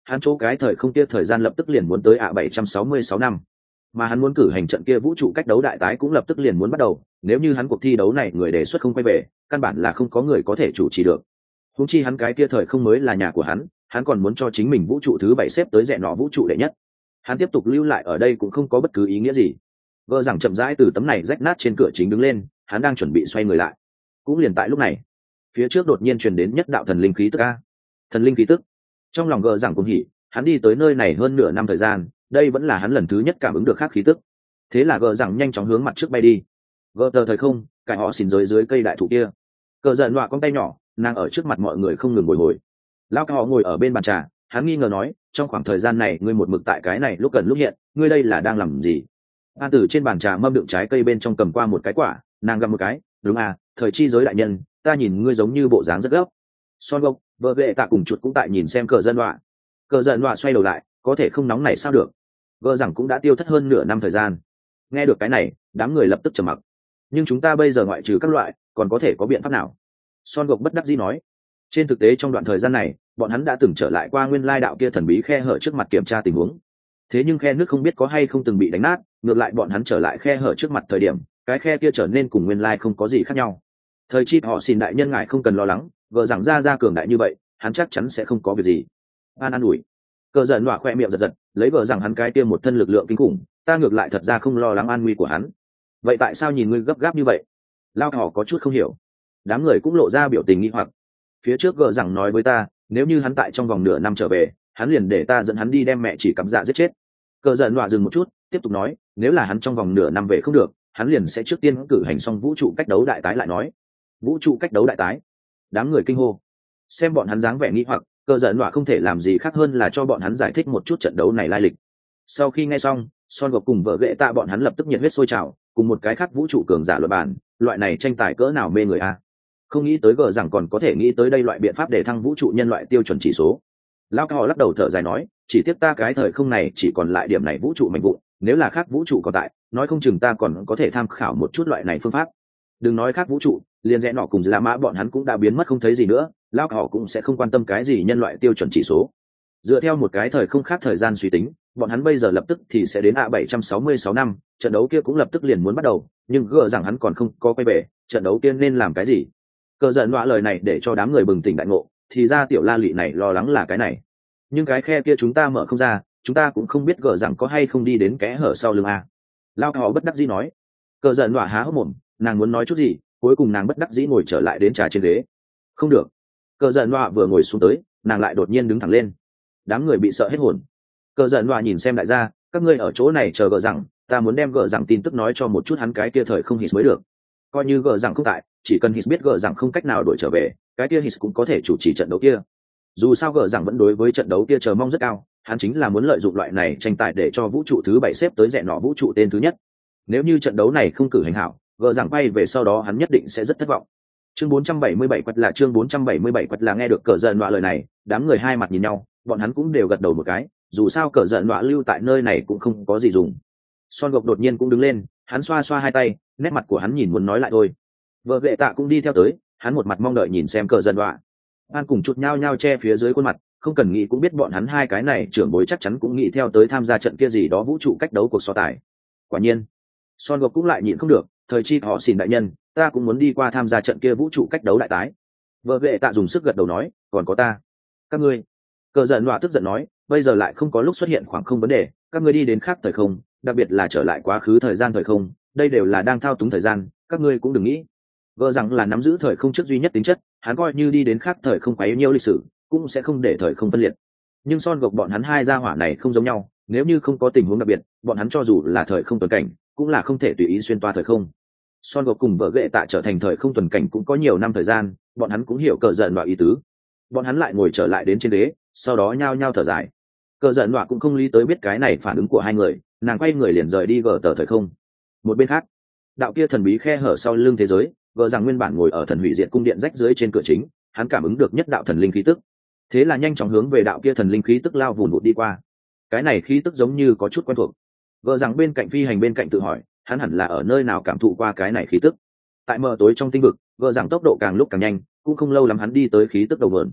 hắn chỗ cái thời không kia thời gian lập tức liền muốn tới 766 năm, mà hắn muốn cử hành trận kia vũ trụ cách đấu đại tái cũng lập tức liền muốn bắt đầu. Nếu như hắn cuộc thi đấu này người đề xuất không quay về, căn bản là không có người có thể chủ trì được. Huống chi hắn cái kia thời không mới là nhà của hắn còn muốn cho chính mình vũ trụ thứ 7 xếp tới rẽ nọ vũ trụ đệ nhất. Hắn tiếp tục lưu lại ở đây cũng không có bất cứ ý nghĩa gì. Vợ rằng chậm rãi từ tấm này rách nát trên cửa chính đứng lên, hắn đang chuẩn bị xoay người lại. Cũng liền tại lúc này, phía trước đột nhiên truyền đến nhất đạo thần linh khí tức a. Thần linh khí tức. Trong lòng gờ rằng cũng hỉ, hắn đi tới nơi này hơn nửa năm thời gian, đây vẫn là hắn lần thứ nhất cảm ứng được khác khí tức. Thế là gờ rằng nhanh chóng hướng mặt trước bay đi. Gờ tờ thời không, cải họ xỉn dưới cây đại thụ kia. Cờ giận loạ con tay nhỏ, nàng ở trước mặt mọi người không ngừng bồi hồi. Lao Cao ngồi ở bên bàn trà, hắn nghi ngờ nói, trong khoảng thời gian này ngươi một mực tại cái này lúc gần lúc hiện, ngươi đây là đang làm gì? An Tử trên bàn trà mâm đựng trái cây bên trong cầm qua một cái quả, nàng gặm một cái, đúng à, thời chi giới đại nhân, ta nhìn ngươi giống như bộ dáng rất gấp. Son gốc, vợ ghệ tạ cùng chuột cũng tại nhìn xem cờ giận loạ. Cờ giận loạ xoay đầu lại, có thể không nóng này sao được? Vợ rằng cũng đã tiêu thất hơn nửa năm thời gian. Nghe được cái này, đám người lập tức trầm mặc. Nhưng chúng ta bây giờ ngoại trừ các loại, còn có thể có biện pháp nào? Son gộc bất đắc dĩ nói. Trên thực tế trong đoạn thời gian này, bọn hắn đã từng trở lại qua nguyên lai đạo kia thần bí khe hở trước mặt kiểm tra tình huống. Thế nhưng khe nước không biết có hay không từng bị đánh nát, ngược lại bọn hắn trở lại khe hở trước mặt thời điểm, cái khe kia trở nên cùng nguyên lai không có gì khác nhau. Thời chi họ xin đại nhân ngài không cần lo lắng, vợ rằng ra cường đại như vậy, hắn chắc chắn sẽ không có việc gì. An ủi. Cờ giận nọa khoe miệng giật giật, lấy vợ rằng hắn cái kia một thân lực lượng kinh khủng, ta ngược lại thật ra không lo lắng an nguy của hắn. Vậy tại sao nhìn ngươi gấp gáp như vậy? Lao họ có chút không hiểu. Đám người cũng lộ ra biểu tình nghi hoặc. Phía trước gờ rằng nói với ta, nếu như hắn tại trong vòng nửa năm trở về, hắn liền để ta dẫn hắn đi đem mẹ chỉ cắm dạ giết chết. Cờ giận loạ dừng một chút, tiếp tục nói, nếu là hắn trong vòng nửa năm về không được, hắn liền sẽ trước tiên cử hành xong vũ trụ cách đấu đại tái lại nói. Vũ trụ cách đấu đại tái? Đám người kinh hô. Xem bọn hắn dáng vẻ nghi hoặc, cờ giận loạ không thể làm gì khác hơn là cho bọn hắn giải thích một chút trận đấu này lai lịch. Sau khi nghe xong, Son gộc cùng vợ ghệ tạ bọn hắn lập tức nhiệt huyết sôi trào, cùng một cái khác vũ trụ cường giả luận bàn, loại này tranh tài cỡ nào mê người a. Không nghĩ tới gờ rằng còn có thể nghĩ tới đây loại biện pháp để thăng vũ trụ nhân loại tiêu chuẩn chỉ số. Lao Cao lắc đầu thở dài nói, chỉ tiếc ta cái thời không này chỉ còn lại điểm này vũ trụ mạnh vụn, nếu là khác vũ trụ còn tại, nói không chừng ta còn có thể tham khảo một chút loại này phương pháp. Đừng nói khác vũ trụ, liền rẽ nọ cùng La Mã bọn hắn cũng đã biến mất không thấy gì nữa, Lao Cao cũng sẽ không quan tâm cái gì nhân loại tiêu chuẩn chỉ số. Dựa theo một cái thời không khác thời gian suy tính, bọn hắn bây giờ lập tức thì sẽ đến 766 năm, trận đấu kia cũng lập tức liền muốn bắt đầu, nhưng gỡ rằng hắn còn không có quay về, trận đấu kia nên làm cái gì? Cờ giận đọa lời này để cho đám người bừng tỉnh đại ngộ, thì ra tiểu la lị này lo lắng là cái này. Nhưng cái khe kia chúng ta mở không ra, chúng ta cũng không biết gỡ rằng có hay không đi đến kẽ hở sau lưng a. Lao họ bất đắc dĩ nói. Cờ giận đọa há hốc mồm, nàng muốn nói chút gì, cuối cùng nàng bất đắc dĩ ngồi trở lại đến trà trên ghế. Không được. Cờ giận đọa vừa ngồi xuống tới, nàng lại đột nhiên đứng thẳng lên. Đám người bị sợ hết hồn. Cờ giận đọa nhìn xem đại gia, các ngươi ở chỗ này chờ gỡ rằng, ta muốn đem gỡ rằng tin tức nói cho một chút hắn cái kia thời không hít mới được. Coi như gỡ rằng không tại, chỉ cần hít biết gỡ rằng không cách nào đổi trở về, cái kia hít cũng có thể chủ trì trận đấu kia. Dù sao gỡ rằng vẫn đối với trận đấu kia chờ mong rất cao, hắn chính là muốn lợi dụng loại này tranh tài để cho vũ trụ thứ 7 xếp tới rẽ nọ vũ trụ tên thứ nhất. Nếu như trận đấu này không cử hành hảo, gỡ rằng bay về sau đó hắn nhất định sẽ rất thất vọng. Chương 477 quật là chương 477 quật là nghe được cờ giận đọa lời này, đám người hai mặt nhìn nhau, bọn hắn cũng đều gật đầu một cái, dù sao cờ giận đọa lưu tại nơi này cũng không có gì dùng. Son gộc đột nhiên cũng đứng lên, hắn xoa xoa hai tay, nét mặt của hắn nhìn muốn nói lại thôi. Vợ ghệ tạ cũng đi theo tới, hắn một mặt mong đợi nhìn xem cờ giận đọa. An cùng chút nhao nhao che phía dưới khuôn mặt, không cần nghĩ cũng biết bọn hắn hai cái này trưởng bối chắc chắn cũng nghĩ theo tới tham gia trận kia gì đó vũ trụ cách đấu cuộc so tài. Quả nhiên, Son gộc cũng lại nhịn không được, thời chi họ xin đại nhân, ta cũng muốn đi qua tham gia trận kia vũ trụ cách đấu đại tái. Vợ ghệ tạ dùng sức gật đầu nói, còn có ta. Các ngươi. Cờ giận đọa tức giận nói, bây giờ lại không có lúc xuất hiện khoảng không vấn đề, các ngươi đi đến khác thời không, đặc biệt là trở lại quá khứ thời gian thời không, đây đều là đang thao túng thời gian, các ngươi cũng đừng nghĩ. Vợ rằng là nắm giữ thời không trước duy nhất tính chất, hắn coi như đi đến khác thời không quấy nhiêu lịch sử, cũng sẽ không để thời không phân liệt. Nhưng Son gộc bọn hắn hai gia hỏa này không giống nhau, nếu như không có tình huống đặc biệt, bọn hắn cho dù là thời không tuần cảnh, cũng là không thể tùy ý xuyên toa thời không. Son gộc cùng vợ ghệ tạ trở thành thời không tuần cảnh cũng có nhiều năm thời gian, bọn hắn cũng hiểu cờ giận đọa ý tứ. Bọn hắn lại ngồi trở lại đến trên ghế, sau đó nhao nhao thở dài. Cờ giận đọa cũng không lý tới biết cái này phản ứng của hai người, nàng quay người liền rời đi gờ tờ thời không. Một bên khác, đạo kia thần bí khe hở sau lưng thế giới, gờ rằng nguyên bản ngồi ở thần hủy diệt cung điện rách dưới trên cửa chính, hắn cảm ứng được nhất đạo thần linh khí tức, thế là nhanh chóng hướng về đạo kia thần linh khí tức lao vùn vụt đi qua. Cái này khí tức giống như có chút quen thuộc. Gờ rằng bên cạnh phi hành bên cạnh tự hỏi, hắn hẳn là ở nơi nào cảm thụ qua cái này khí tức. Tại mờ tối trong tinh vực, gờ rằng tốc độ càng lúc càng nhanh, cũng không lâu lắm hắn đi tới khí tức đầu nguồn.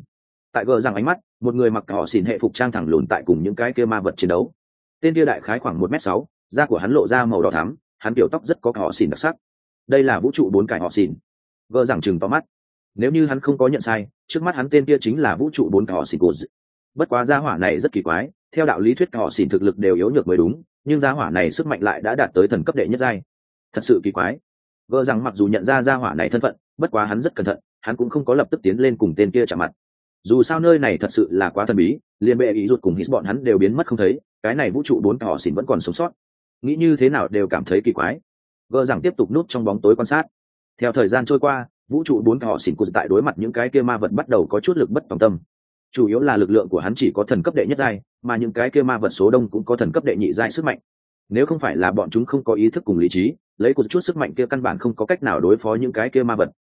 Tại gờ rằng ánh mắt, một người mặc họ xỉn hệ phục trang thẳng lùn tại cùng những cái kia ma vật chiến đấu. Tên kia đại khái khoảng 1m6, da của hắn lộ ra màu đỏ thắm, hắn kiểu tóc rất có họ xỉn đặc sắc. Đây là vũ trụ 4 cải họ xỉn. Gờ rằng chừng to mắt. Nếu như hắn không có nhận sai, trước mắt hắn tên kia chính là vũ trụ 4 cải họ xỉn của. Bất quá gia hỏa này rất kỳ quái, theo đạo lý thuyết họ xỉn thực lực đều yếu nhược mới đúng, nhưng gia hỏa này sức mạnh lại đã đạt tới thần cấp đệ nhất giai. Thật sự kỳ quái. Gờ rằng mặc dù nhận ra gia hỏa này thân phận, bất quá hắn rất cẩn thận, hắn cũng không có lập tức tiến lên cùng tên kia chạm mặt. Dù sao nơi này thật sự là quá thần bí, liền bệ ý rụt cùng hít bọn hắn đều biến mất không thấy, cái này vũ trụ 4 họ xỉn vẫn còn sống sót. Nghĩ như thế nào đều cảm thấy kỳ quái. Gờ rằng tiếp tục núp trong bóng tối quan sát. Theo thời gian trôi qua, vũ trụ 4 họ xỉn của tại đối mặt những cái kia ma vật bắt đầu có chút lực bất tòng tâm. Chủ yếu là lực lượng của hắn chỉ có thần cấp đệ nhất giai, mà những cái kia ma vật số đông cũng có thần cấp đệ nhị giai sức mạnh. Nếu không phải là bọn chúng không có ý thức cùng lý trí, lấy một chút sức mạnh kia căn bản không có cách nào đối phó những cái kia ma vật.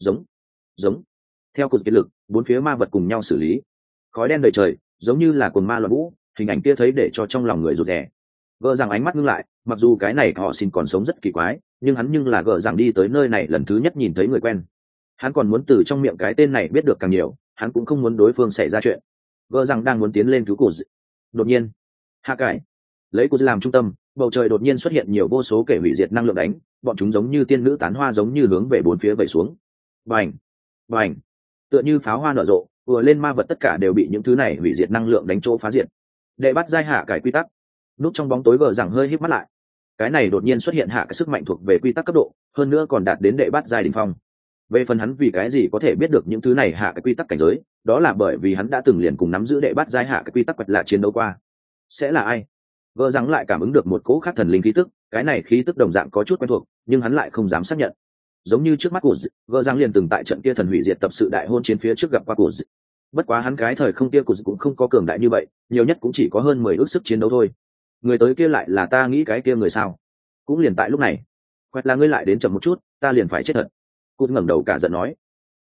Giống. Theo cột kết lực, bốn phía ma vật cùng nhau xử lý. Khói đen đầy trời, giống như là cồn ma loạn vũ, hình ảnh kia thấy để cho trong lòng người rụt rè. Gờ rằng ánh mắt ngưng lại, mặc dù cái này họ xin còn sống rất kỳ quái, nhưng hắn là gờ rằng đi tới nơi này lần thứ nhất nhìn thấy người quen. Hắn còn muốn từ trong miệng cái tên này biết được càng nhiều, hắn cũng không muốn đối phương xảy ra chuyện. Gờ rằng đang muốn tiến lên cứu cột. Đột nhiên, hạ cải lấy cột làm trung tâm, bầu trời đột nhiên xuất hiện nhiều vô số kẻ hủy diệt năng lượng đánh, bọn chúng giống như tiên nữ tán hoa, giống như hướng về bốn phía vẩy xuống. Bành, tựa như pháo hoa nở rộ, vừa lên ma vật tất cả đều bị những thứ này hủy diệt năng lượng đánh chỗ phá diệt. Đệ bắt giai hạ cải quy tắc. Núp trong bóng tối gờ rằng hơi híp mắt lại. Cái này đột nhiên xuất hiện hạ cái sức mạnh thuộc về quy tắc cấp độ, hơn nữa còn đạt đến đệ bắt giai đỉnh phong. Về phần hắn vì cái gì có thể biết được những thứ này hạ cái quy tắc cảnh giới, đó là bởi vì hắn đã từng liền cùng nắm giữ đệ bắt giai hạ cái quy tắc quật lạ chiến đấu qua. Sẽ là ai? Gờ rằng lại cảm ứng được một cỗ khác thần linh khí tức, cái này khí tức đồng dạng có chút quen thuộc, nhưng hắn lại không dám xác nhận. Giống như trước mắt của gờ rằng liền từng tại trận kia thần hủy diệt tập sự đại hôn chiến phía trước gặp qua của. Bất quá hắn cái thời không kia của cũng không có cường đại như vậy, nhiều nhất cũng chỉ có hơn 10 ước sức chiến đấu thôi. Người tới kia lại là ta nghĩ cái kia người sao? Cũng liền tại lúc này, quẹt là ngươi lại đến chậm một chút, ta liền phải chết thật. Cút ngẩng đầu cả giận nói,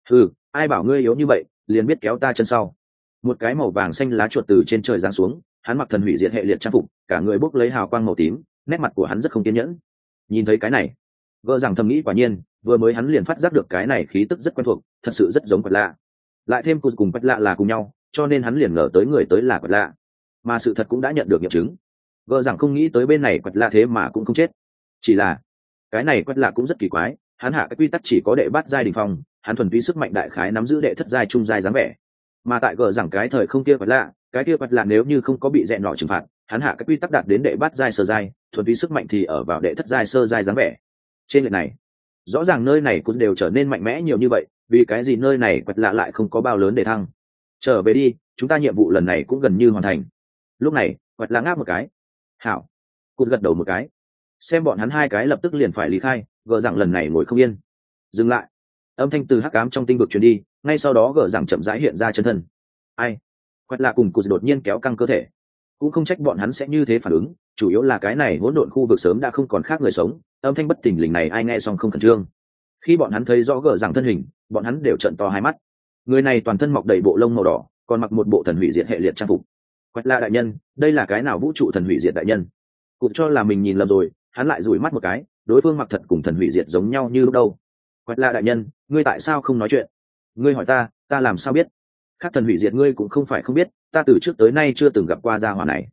ai bảo ngươi yếu như vậy, liền biết kéo ta chân sau. Một cái màu vàng xanh lá chuột từ trên trời giáng xuống, hắn mặc thần hủy diệt hệ liệt trang phục, cả người bốc lấy hào quang màu tím, nét mặt của hắn rất không kiên nhẫn. Nhìn thấy cái này, gỡ rằng thầm nghĩ quả nhiên, vừa mới hắn liền phát giác được cái này khí tức rất quen thuộc, thật sự rất giống quật lạ. Lại thêm cút cùng quật lạ là cùng nhau, cho nên hắn liền ngờ tới người tới là quật lạ. Mà sự thật cũng đã nhận được nghiệm chứng. Gỡ rằng không nghĩ tới bên này quật lạ thế mà cũng không chết. Chỉ là cái này quật lạ cũng rất kỳ quái, hắn hạ cái quy tắc chỉ có đệ bát giai đỉnh phong, hắn thuần túy sức mạnh đại khái nắm giữ đệ thất giai trung giai dáng vẻ. Mà tại gỡ rằng cái thời không kia quật lạ, cái kia quật lạ nếu như không có bị dẹn nọ trừng phạt, hắn hạ cái quy tắc đạt đến đệ bát giai sơ giai, thuần túy sức mạnh thì ở vào đệ thất giai sơ giai dáng vẻ. Trên lệch này, rõ ràng nơi này cũng đều trở nên mạnh mẽ nhiều như vậy, vì cái gì nơi này quật lạ lại không có bao lớn để thăng? Trở về đi, chúng ta nhiệm vụ lần này cũng gần như hoàn thành. Lúc này quật lạ ngáp một cái. Hảo. Cút gật đầu một cái. Xem bọn hắn hai cái lập tức liền phải lý khai, gờ rằng lần này ngồi không yên. Dừng lại. Âm thanh từ hắc ám trong tinh vực truyền đi, ngay sau đó gờ rằng chậm rãi hiện ra chân thân. Ai? Quật lạ cùng cút đột nhiên kéo căng cơ thể. Cũng không trách bọn hắn sẽ như thế phản ứng, chủ yếu là cái này hỗn độn khu vực sớm đã không còn khác người sống, âm thanh bất thình lình này ai nghe xong không khẩn trương. Khi bọn hắn thấy rõ gờ rằng thân hình, bọn hắn đều trợn to hai mắt. Người này toàn thân mọc đầy bộ lông màu đỏ, còn mặc một bộ thần hủy diệt hệ liệt trang phục. Quật lạ đại nhân, đây là cái nào vũ trụ thần hủy diệt đại nhân? Cụt cho là mình nhìn lầm rồi, hắn lại dụi mắt một cái, đối phương mặc thật cùng thần hủy diệt giống nhau như lúc đâu. Quật lạ đại nhân, ngươi tại sao không nói chuyện? Ngươi hỏi ta, ta làm sao biết? Khác thần hủy diệt ngươi cũng không phải không biết, ta từ trước tới nay chưa từng gặp qua gia hỏa này.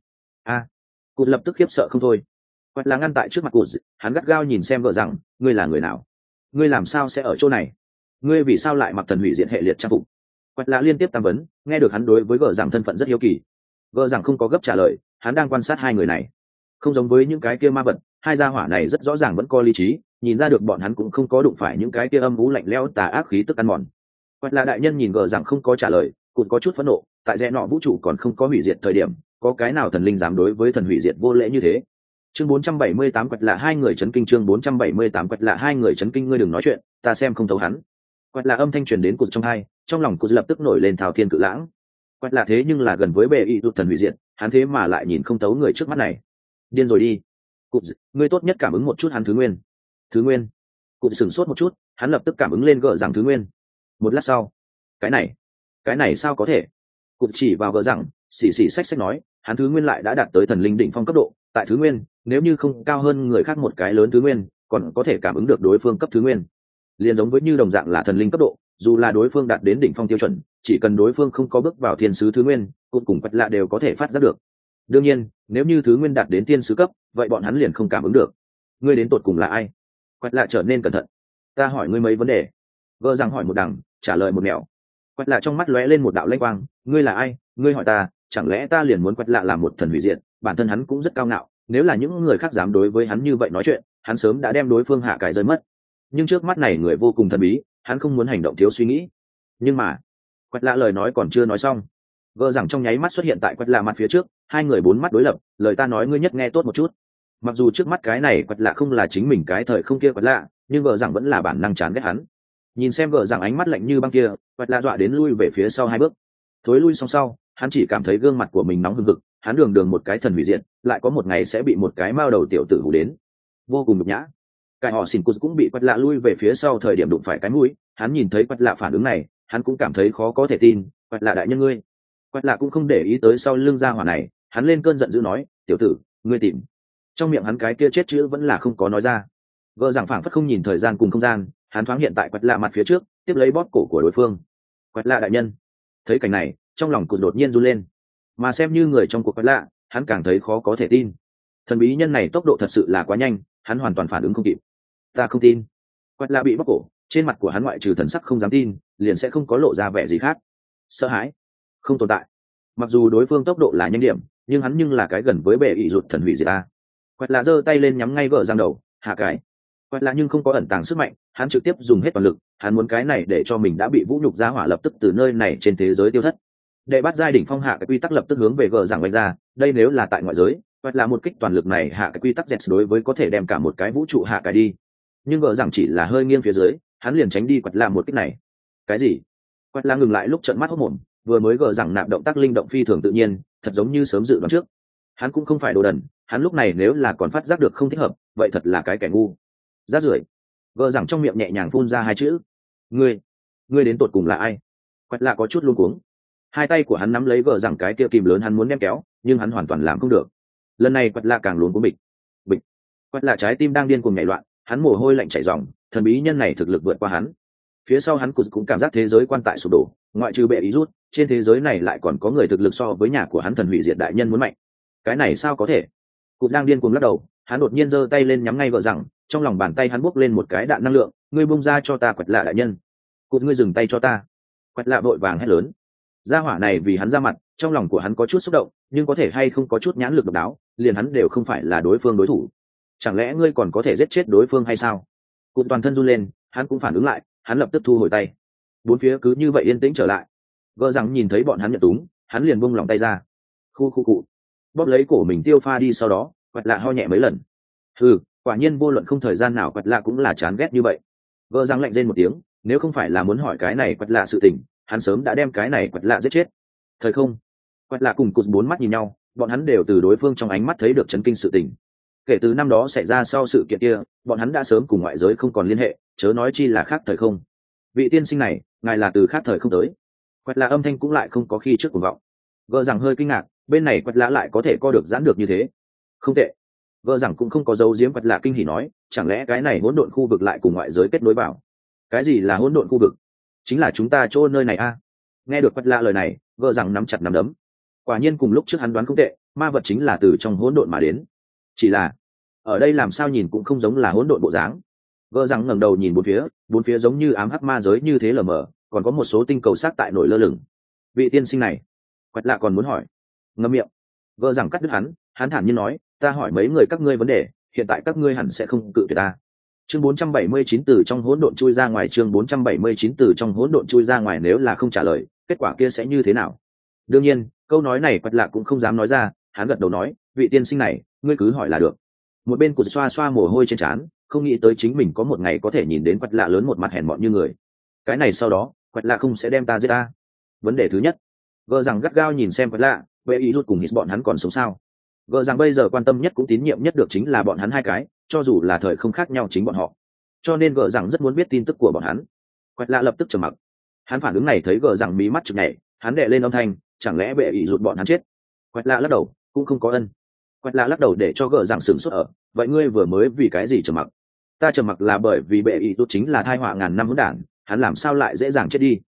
Cụt lập tức khiếp sợ không thôi. Quật là ngăn tại trước mặt cụt, hắn gắt gao nhìn xem vợ rằng, ngươi là người nào? Ngươi làm sao sẽ ở chỗ này? Ngươi vì sao lại mặc thần hủy diệt hệ liệt trang phục? Quật là liên tiếp tam vấn, nghe được hắn đối với vợ rằng thân phận rất hiếu kỳ. Vợ rằng không có gấp trả lời, hắn đang quan sát hai người này. Không giống với những cái kia ma vật, hai gia hỏa này rất rõ ràng vẫn có lý trí, nhìn ra được bọn hắn cũng không có đụng phải những cái kia âm u lạnh lẽo tà ác khí tức ăn mòn. Quật là đại nhân nhìn vợ rằng không có trả lời, cụt có chút phẫn nộ, tại rẽ nọ vũ trụ còn không có hủy diệt thời điểm, có cái nào thần linh dám đối với thần hủy diệt vô lễ như thế? Chương 478 quật lạ hai người chấn kinh, chương 478 quật lạ hai người chấn kinh, ngươi đừng nói chuyện, ta xem không thấu hắn. Quật lạ âm thanh truyền đến cụt trong tai, trong lòng cụt lập tức nổi lên thao thiên cự lãng. Quật lạ thế nhưng là gần với bệ y thần hủy diệt, hắn thế mà lại nhìn không thấu người trước mắt này. Điên rồi đi. Cụt, ngươi tốt nhất cảm ứng một chút hắn thứ nguyên. Thứ nguyên? Cụt sửng sốt một chút, hắn lập tức cảm ứng lên gỡ rằng thứ nguyên. Một lát sau, cái này sao có thể? Cụt chỉ vào gỡ rằng, xì xách nói, hắn thứ nguyên lại đã đạt tới thần linh đỉnh phong cấp độ, tại thứ nguyên, nếu như không cao hơn người khác một cái lớn thứ nguyên, còn có thể cảm ứng được đối phương cấp thứ nguyên. Liền giống với như đồng dạng là thần linh cấp độ, dù là đối phương đạt đến đỉnh phong tiêu chuẩn, chỉ cần đối phương không có bước vào thiên sứ thứ nguyên cụt cùng quật lạ đều có thể phát giác được. Đương nhiên nếu như thứ nguyên đạt đến thiên sứ cấp vậy bọn hắn liền không cảm ứng được. Ngươi đến tột cùng là ai? Quật lạ trở nên cẩn thận. Ta hỏi ngươi mấy vấn đề. Gờ rằng hỏi một đằng trả lời một nẻo. Quật lạ trong mắt lóe lên một đạo lanh quang. Ngươi là ai? Ngươi hỏi ta, chẳng lẽ ta liền muốn quật lạ làm một thần hủy diệt? Bản thân hắn cũng rất cao ngạo, nếu là những người khác dám đối với hắn như vậy nói chuyện hắn sớm đã đem đối phương hạ cải rơi mất. Nhưng trước mắt này người vô cùng thần bí, hắn không muốn hành động thiếu suy nghĩ. Nhưng mà quật lạ lời nói còn chưa nói xong, gờ rằng trong nháy mắt xuất hiện tại quật lạ mặt phía trước, hai người bốn mắt đối lập. Lời ta nói ngươi nhất nghe tốt một chút. Mặc dù trước mắt cái này quật lạ không là chính mình cái thời không kia quật lạ, nhưng gờ rằng vẫn là bản năng chán ghét hắn. Nhìn xem gờ rằng ánh mắt lạnh như băng kia, quật lạ dọa đến lui về phía sau hai bước. Thối lui xong sau hắn chỉ cảm thấy gương mặt của mình nóng hừng hực. Hắn đường đường một cái thần hủy diệt lại có một ngày sẽ bị một cái mao đầu tiểu tử hù đến, vô cùng nhục nhã. Cái họ xỉn cụt cũng bị quật lạ lui về phía sau thời điểm đụng phải cái mũi. Hắn nhìn thấy quật lạ phản ứng này hắn cũng cảm thấy khó có thể tin. Quật lạ đại nhân ngươi. Quật lạ cũng không để ý tới sau lưng gia hỏa này, hắn lên cơn giận dữ nói, tiểu tử ngươi tìm. Trong miệng hắn cái kia chết chữ vẫn là không có nói ra. Vợ giảng phảng phất không nhìn thời gian cùng không gian, hắn thoáng hiện tại quật lạ mặt phía trước tiếp lấy bóp cổ của đối phương. Quật lạ đại nhân. Thấy cảnh này trong lòng cụt đột nhiên run lên, mà xem như người trong cuộc quật lạ hắn càng thấy khó có thể tin. Thần bí nhân này tốc độ thật sự là quá nhanh, hắn hoàn toàn phản ứng không kịp. Ta không tin. Quật lạ bị bóp cổ, trên mặt của hắn ngoại trừ thần sắc không dám tin liền sẽ không có lộ ra vẻ gì khác. Sợ hãi không tồn tại. Mặc dù đối phương tốc độ là nhanh điểm nhưng hắn nhưng là cái gần với bệ ỷ rụt thần hủy diệt ta. Quật lạ giơ tay lên nhắm ngay gờ giang đầu hạ cái. Quật lạ nhưng không có ẩn tàng sức mạnh, hắn trực tiếp dùng hết toàn lực, hắn muốn cái này để cho mình đã bị vũ nhục ra hỏa lập tức từ nơi này trên thế giới tiêu thất. Đệ bắt giai đỉnh phong hạ cái quy tắc lập tức hướng về gờ giảng vạch ra, đây nếu là tại ngoại giới quật lạ một kích toàn lực này hạ cái quy tắc dẹt đối với có thể đem cả một cái vũ trụ hạ cái đi. Nhưng gờ giảng chỉ là hơi nghiêng phía dưới hắn liền tránh đi quật lạ một kích này. Cái gì? Quật lạ ngừng lại lúc trợn mắt hốt mồm, vừa mới gờ giảng nạp động tác linh động phi thường tự nhiên, thật giống như sớm dự đoán trước. Hắn cũng không phải đồ đần, hắn lúc này nếu là còn phát giác được không thích hợp vậy thật là cái kẻ ngu. Rát rưởi. Gờ giảng trong miệng nhẹ nhàng phun ra hai chữ. Ngươi đến tột cùng là ai? Quật lạ có chút luống cuống. Hai tay của hắn nắm lấy gờ giảng cái kia kìm lớn hắn muốn đem kéo nhưng hắn hoàn toàn làm không được. Lần này quật lạ càng luống cuống bịch bịch. Quật lạ trái tim đang điên cuồng nhảy loạn, hắn mồ hôi lạnh chảy ròng, thần bí nhân này thực lực vượt qua hắn. Phía sau hắn cũng cảm giác thế giới quan tại sụp đổ, ngoại trừ bệ ý rút trên thế giới này lại còn có người thực lực so với nhà của hắn thần hủy diệt đại nhân muốn mạnh. Cái này sao có thể? Cụt đang điên cuồng lắc đầu, hắn đột nhiên giơ tay lên nhắm ngay vợ rằng, trong lòng bàn tay hắn bốc lên một cái đạn năng lượng. Ngươi buông ra cho ta quật lạ đại nhân. Cụt ngươi dừng tay cho ta. Quật lạ vội vàng hét lớn. Gia hỏa này vì hắn ra mặt, trong lòng của hắn có chút xúc động, nhưng có thể hay không có chút nhãn lực độc đáo, liền hắn đều không phải là đối phương đối thủ. Chẳng lẽ ngươi còn có thể giết chết đối phương hay sao? Cụt toàn thân run lên, hắn cũng phản ứng lại, hắn lập tức thu hồi tay. Bốn phía cứ như vậy yên tĩnh trở lại. Gờ rằng nhìn thấy bọn hắn nhận túng, hắn liền buông lòng tay ra. Khu cụ bóp lấy cổ mình tiêu pha đi, sau đó quật lạ ho nhẹ mấy lần. Quả nhiên vô luận không thời gian nào quật lạ cũng là chán ghét như vậy. Gờ rằng lạnh rên một tiếng, nếu không phải là muốn hỏi cái này quật lạ sự tình hắn sớm đã đem cái này quật lạ giết chết. Thời không quật lạ cùng cụt bốn mắt nhìn nhau, bọn hắn đều từ đối phương trong ánh mắt thấy được chấn kinh sự tình. Kể từ năm đó xảy ra sau sự kiện kia bọn hắn đã sớm cùng ngoại giới không còn liên hệ, chớ nói chi là khác thời không. Vị tiên sinh này ngài là từ khác thời không tới? Quật lạ âm thanh cũng lại không có khi trước cuồng vọng. Gờ rằng hơi kinh ngạc, bên này quật lạ lại có thể co được giãn được như thế. Không tệ. Gờ rằng cũng không có dấu giếm quật lạ kinh hỉ nói, chẳng lẽ cái này hỗn độn khu vực lại cùng ngoại giới kết nối vào? Cái gì là hỗn độn khu vực? Chính là chúng ta chỗ nơi này a. Nghe được quật lạ lời này, gờ rằng nắm chặt nắm đấm. Quả nhiên cùng lúc trước hắn đoán không tệ, ma vật chính là từ trong hỗn độn mà đến. Chỉ là ở đây làm sao nhìn cũng không giống là hỗn độn bộ dáng. Gờ rằng ngẩng đầu nhìn bốn phía giống như ám hắc ma giới như thế lờ mờ, còn có một số tinh cầu sát tại nổi lơ lửng. Vị tiên sinh này, quật lạ còn muốn hỏi. Ngậm miệng. Gờ rằng cắt đứt hắn thản nhiên nói, ta hỏi mấy người các ngươi vấn đề, hiện tại các ngươi hẳn sẽ không cự tuyệt ta. Chương 479 từ trong hỗn độn chui ra ngoài, chương 479 từ trong hỗn độn chui ra ngoài, nếu là không trả lời, kết quả kia sẽ như thế nào? Đương nhiên, câu nói này quật lạ cũng không dám nói ra, hắn gật đầu nói, vị tiên sinh này, ngươi cứ hỏi là được. Một bên cụt xoa xoa mồ hôi trên trán, không nghĩ tới chính mình có một ngày có thể nhìn đến quật lạ lớn một mặt hèn mọn như người. Cái này sau đó quật lạ không sẽ đem ta giết ta. Vấn đề thứ nhất. Gờ rằng gắt gao nhìn xem quật lạ, vậy ý rút cùng hít bọn hắn còn sống sao? Gờ rằng bây giờ quan tâm nhất cũng tín nhiệm nhất được chính là bọn hắn hai cái, cho dù là thời không khác nhau chính bọn họ, cho nên gờ rằng rất muốn biết tin tức của bọn hắn. Quật lạ lập tức trầm mặc. Hắn phản ứng này thấy gờ rằng mí mắt chực nhảy, hắn đệ lên âm thanh, chẳng lẽ bệ ý rút bọn hắn chết? Quật lạ lắc đầu, cũng không có ân. Quật lạ lắc đầu để cho gờ rằng sửng sốt ở, vậy ngươi vừa mới vì cái gì trầm mặc? Ta trầm mặc là bởi vì bệ ý rút chính là tai họa ngàn năm hỗn đản, hắn làm sao lại dễ dàng chết đi?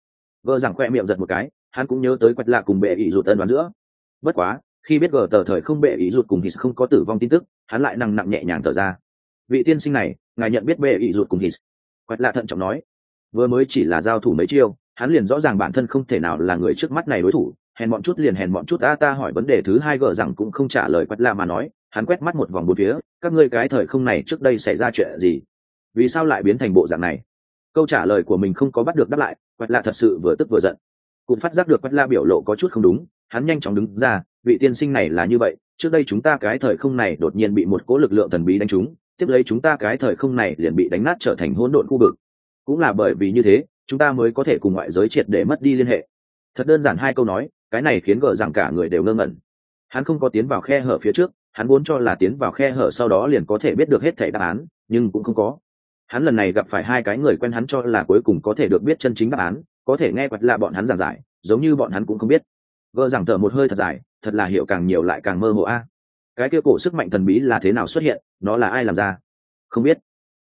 Vợ rằng khoe miệng giật một cái, hắn cũng nhớ tới quạch lạ cùng bệ ý rụt ân đoán giữa. Bất quá khi biết gờ tờ thời không bệ ý rụt cùng hít không có tử vong tin tức, hắn lại nặng nặng nhẹ nhàng thở ra. Vị tiên sinh này, ngài nhận biết bệ ý rụt cùng hít? Quạch lạ thận trọng nói. Vừa mới chỉ là giao thủ mấy chiêu, hắn liền rõ ràng bản thân không thể nào là người trước mắt này đối thủ. Hèn bọn chút liền hèn bọn chút, ta hỏi vấn đề thứ hai, gờ rằng cũng không trả lời quạch lạ mà nói. Hắn quét mắt một vòng bốn phía, các ngươi cái thời không này trước đây xảy ra chuyện gì? Vì sao lại biến thành bộ dạng này? Câu trả lời của mình không có bắt được đáp lại, quạch lạ thật sự vừa tức vừa giận. Cũng phát giác được quách la biểu lộ có chút không đúng, hắn nhanh chóng đứng ra. Vị tiên sinh này là như vậy, trước đây chúng ta cái thời không này đột nhiên bị một cỗ lực lượng thần bí đánh trúng, tiếp lấy chúng ta cái thời không này liền bị đánh nát trở thành hỗn độn khu vực. Cũng là bởi vì như thế, chúng ta mới có thể cùng ngoại giới triệt để mất đi liên hệ. Thật đơn giản hai câu nói, cái này khiến gờ rằng cả người đều ngơ ngẩn. Hắn không có tiến vào khe hở phía trước, hắn vốn cho là tiến vào khe hở sau đó liền có thể biết được hết thảy đáp án, nhưng cũng không có. Hắn lần này gặp phải hai cái người quen, hắn cho là cuối cùng có thể được biết chân chính đáp án, có thể nghe quạch lạ bọn hắn giảng giải, giống như bọn hắn cũng không biết. Gờ rằng thở một hơi thật dài, thật là hiểu càng nhiều lại càng mơ hồ a. Cái kia cổ sức mạnh thần bí là thế nào xuất hiện, nó là ai làm ra? Không biết.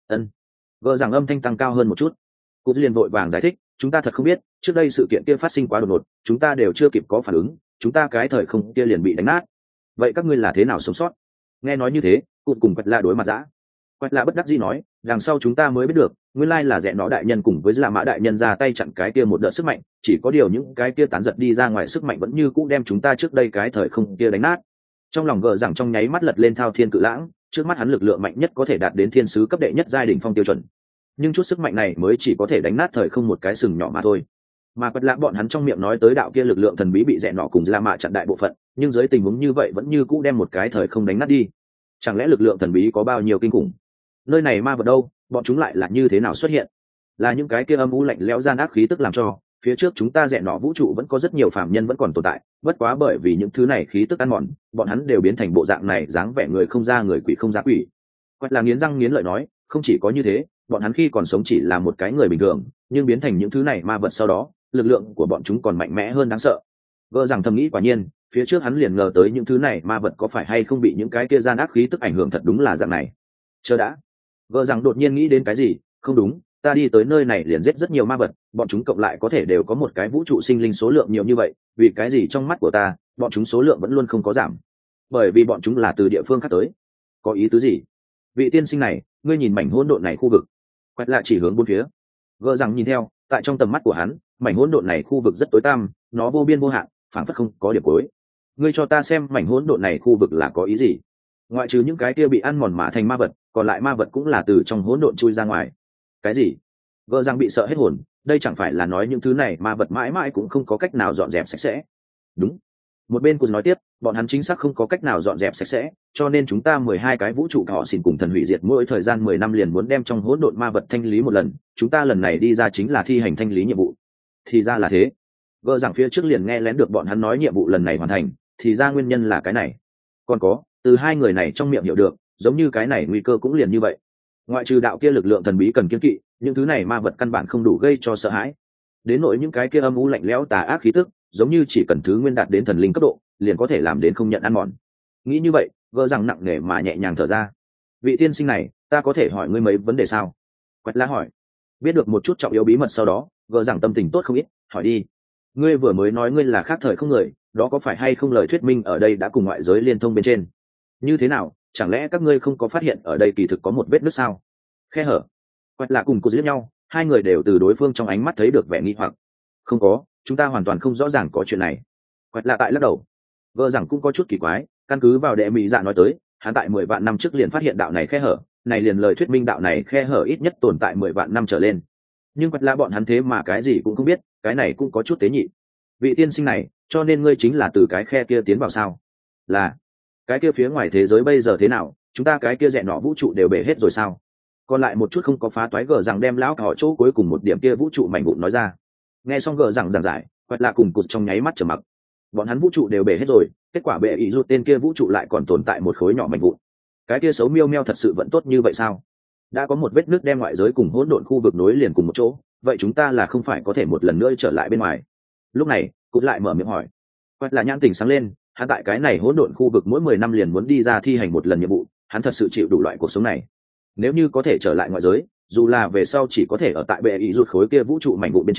Gờ rằng âm thanh tăng cao hơn một chút. Cô liền vội vàng giải thích, chúng ta thật không biết, trước đây sự kiện kia phát sinh quá đột ngột, chúng ta đều chưa kịp có phản ứng, chúng ta cái thời không kia liền bị đánh nát. Vậy các ngươi là thế nào sống sót? Nghe nói như thế, cụt cùng quạch lạ đối mặt dã. Quạch lạ bất đắc dĩ nói, đằng sau chúng ta mới biết được, nguyên lai là rẽ nó đại nhân cùng với La Mã đại nhân ra tay chặn cái kia một đợt sức mạnh, chỉ có điều những cái kia tán giật đi ra ngoài sức mạnh vẫn như cũ đem chúng ta trước đây cái thời không kia đánh nát. Trong lòng gờ rằng trong nháy mắt lật lên thao thiên cự lãng, trước mắt hắn lực lượng mạnh nhất có thể đạt đến thiên sứ cấp đệ nhất giai đỉnh phong tiêu chuẩn, nhưng chút sức mạnh này mới chỉ có thể đánh nát thời không một cái sừng nhỏ mà thôi. Mà quật lạ bọn hắn trong miệng nói tới đạo kia lực lượng thần bí bị rẽ nọ cùng La Mã chặn đại bộ phận, nhưng dưới tình huống như vậy vẫn như cũ đem một cái thời không đánh nát đi. Chẳng lẽ lực lượng thần bí có bao nhiêu kinh khủng? Nơi này ma vật đâu, bọn chúng lại là như thế nào xuất hiện? Là những cái kia âm u lạnh lẽo gian ác khí tức làm cho phía trước chúng ta rẽ nọ vũ trụ vẫn có rất nhiều phàm nhân vẫn còn tồn tại, bất quá bởi vì những thứ này khí tức ăn mòn, bọn hắn đều biến thành bộ dạng này, dáng vẻ người không ra người, quỷ không ra quỷ. Quật là nghiến răng nghiến lợi nói, không chỉ có như thế, bọn hắn khi còn sống chỉ là một cái người bình thường, nhưng biến thành những thứ này ma vật sau đó, lực lượng của bọn chúng còn mạnh mẽ hơn đáng sợ. Gỡ rằng thầm nghĩ, quả nhiên phía trước hắn liền ngờ tới những thứ này ma vật có phải hay không bị những cái kia gian ác khí tức ảnh hưởng, thật đúng là dạng này. Chờ đã, gỡ rằng đột nhiên nghĩ đến cái gì, không đúng, ta đi tới nơi này liền giết rất nhiều ma vật, bọn chúng cộng lại có thể đều có một cái vũ trụ sinh linh số lượng nhiều như vậy, vì cái gì trong mắt của ta bọn chúng số lượng vẫn luôn không có giảm? Bởi vì bọn chúng là từ địa phương khác tới. Có ý tứ gì? Vị tiên sinh này, ngươi nhìn mảnh hỗn độn này khu vực. Quét lại chỉ hướng bốn phía. Gỡ rằng nhìn theo, tại trong tầm mắt của hắn, mảnh hỗn độn này khu vực rất tối tăm, nó vô biên vô hạn, phảng phất không có điểm cuối. Ngươi cho ta xem mảnh hỗn độn này khu vực là có ý gì? Ngoại trừ những cái kia bị ăn mòn mà thành ma vật, còn lại ma vật cũng là từ trong hỗn độn chui ra ngoài. Cái gì? Gỡ rằng bị sợ hết hồn, đây chẳng phải là nói những thứ này ma vật mãi mãi cũng không có cách nào dọn dẹp sạch sẽ? Đúng. Một bên cũng nói tiếp, bọn hắn chính xác không có cách nào dọn dẹp sạch sẽ, cho nên chúng ta 12 cái vũ trụ họ xin cùng thần hủy diệt mỗi thời gian 10 năm liền muốn đem trong hỗn độn ma vật thanh lý một lần, chúng ta lần này đi ra chính là thi hành thanh lý nhiệm vụ. Thì ra là thế. Gỡ rằng phía trước liền nghe lén được bọn hắn nói nhiệm vụ lần này hoàn thành, thì ra nguyên nhân là cái này. Còn có, từ hai người này trong miệng hiểu được, giống như cái này nguy cơ cũng liền như vậy. Ngoại trừ đạo kia lực lượng thần bí cần kiên kỵ, những thứ này ma vật căn bản không đủ gây cho sợ hãi. Đến nỗi những cái kia âm u lạnh lẽo tà ác khí tức, giống như chỉ cần thứ nguyên đạt đến thần linh cấp độ, liền có thể làm đến không nhận ăn mòn. Nghĩ như vậy, Gỡ rằng nặng nề mà nhẹ nhàng thở ra. Vị tiên sinh này, ta có thể hỏi ngươi mấy vấn đề sao? Quách La hỏi. Biết được một chút trọng yếu bí mật sau đó, Gỡ rằng tâm tình tốt không ít, hỏi đi. Ngươi vừa mới nói ngươi là khác thời không người, đó có phải hay không lời thuyết minh ở đây đã cùng ngoại giới liên thông bên trên? Như thế nào, chẳng lẽ các ngươi không có phát hiện ở đây kỳ thực có một vết nứt sao? Khe hở. Quách La cùng cô giết nhau, hai người đều từ đối phương trong ánh mắt thấy được vẻ nghi hoặc. Không có, chúng ta hoàn toàn không rõ ràng có chuyện này. Quách La tại lắc đầu. Gỡ rằng cũng có chút kỳ quái, căn cứ vào đệ mỹ dạ nói tới, hắn tại 10 vạn năm trước liền phát hiện đạo này khe hở, này liền lời thuyết minh đạo này khe hở ít nhất tồn tại 10 vạn năm trở lên. Nhưng Quách La bọn hắn thế mà cái gì cũng không biết, cái này cũng có chút tế nhị. Vị tiên sinh này, cho nên ngươi chính là từ cái khe kia tiến vào sao? Là. Cái kia phía ngoài thế giới bây giờ thế nào, chúng ta cái kia rẽ nọ vũ trụ đều bể hết rồi sao? Còn lại một chút không có phá toái. Gỡ rằng đem lão hỏi chỗ cuối cùng một điểm kia vũ trụ mảnh vụn nói ra. Nghe xong Gỡ rằng giảng giải, Quách La cùng cụt trong nháy mắt trầm mặc. Bọn hắn vũ trụ đều bể hết rồi, kết quả bệ ý rút tên kia vũ trụ lại còn tồn tại một khối nhỏ mảnh vụn. Cái kia xấu miêu meo thật sự vẫn tốt như vậy sao? Đã có một vết nứt đem ngoại giới cùng hỗn độn khu vực nối liền cùng một chỗ, vậy chúng ta là không phải có thể một lần nữa trở lại bên ngoài? Lúc này cụt lại mở miệng hỏi. Quách là nhãn tỉnh sáng lên, hắn tại cái này hỗn độn khu vực mỗi 10 năm liền muốn đi ra thi hành một lần nhiệm vụ, hắn thật sự chịu đủ loại cuộc sống này. Nếu như có thể trở lại ngoại giới, dù là về sau chỉ có thể ở tại bệ ý rút khối kia vũ trụ mảnh vụn bên trên,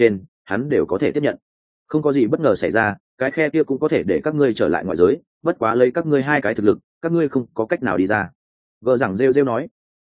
hắn đều có thể tiếp nhận. Không có gì bất ngờ xảy ra, cái khe kia cũng có thể để các ngươi trở lại ngoại giới, bất quá lấy các ngươi hai cái thực lực, các ngươi không có cách nào đi ra. Gờ rằng rêu rêu nói.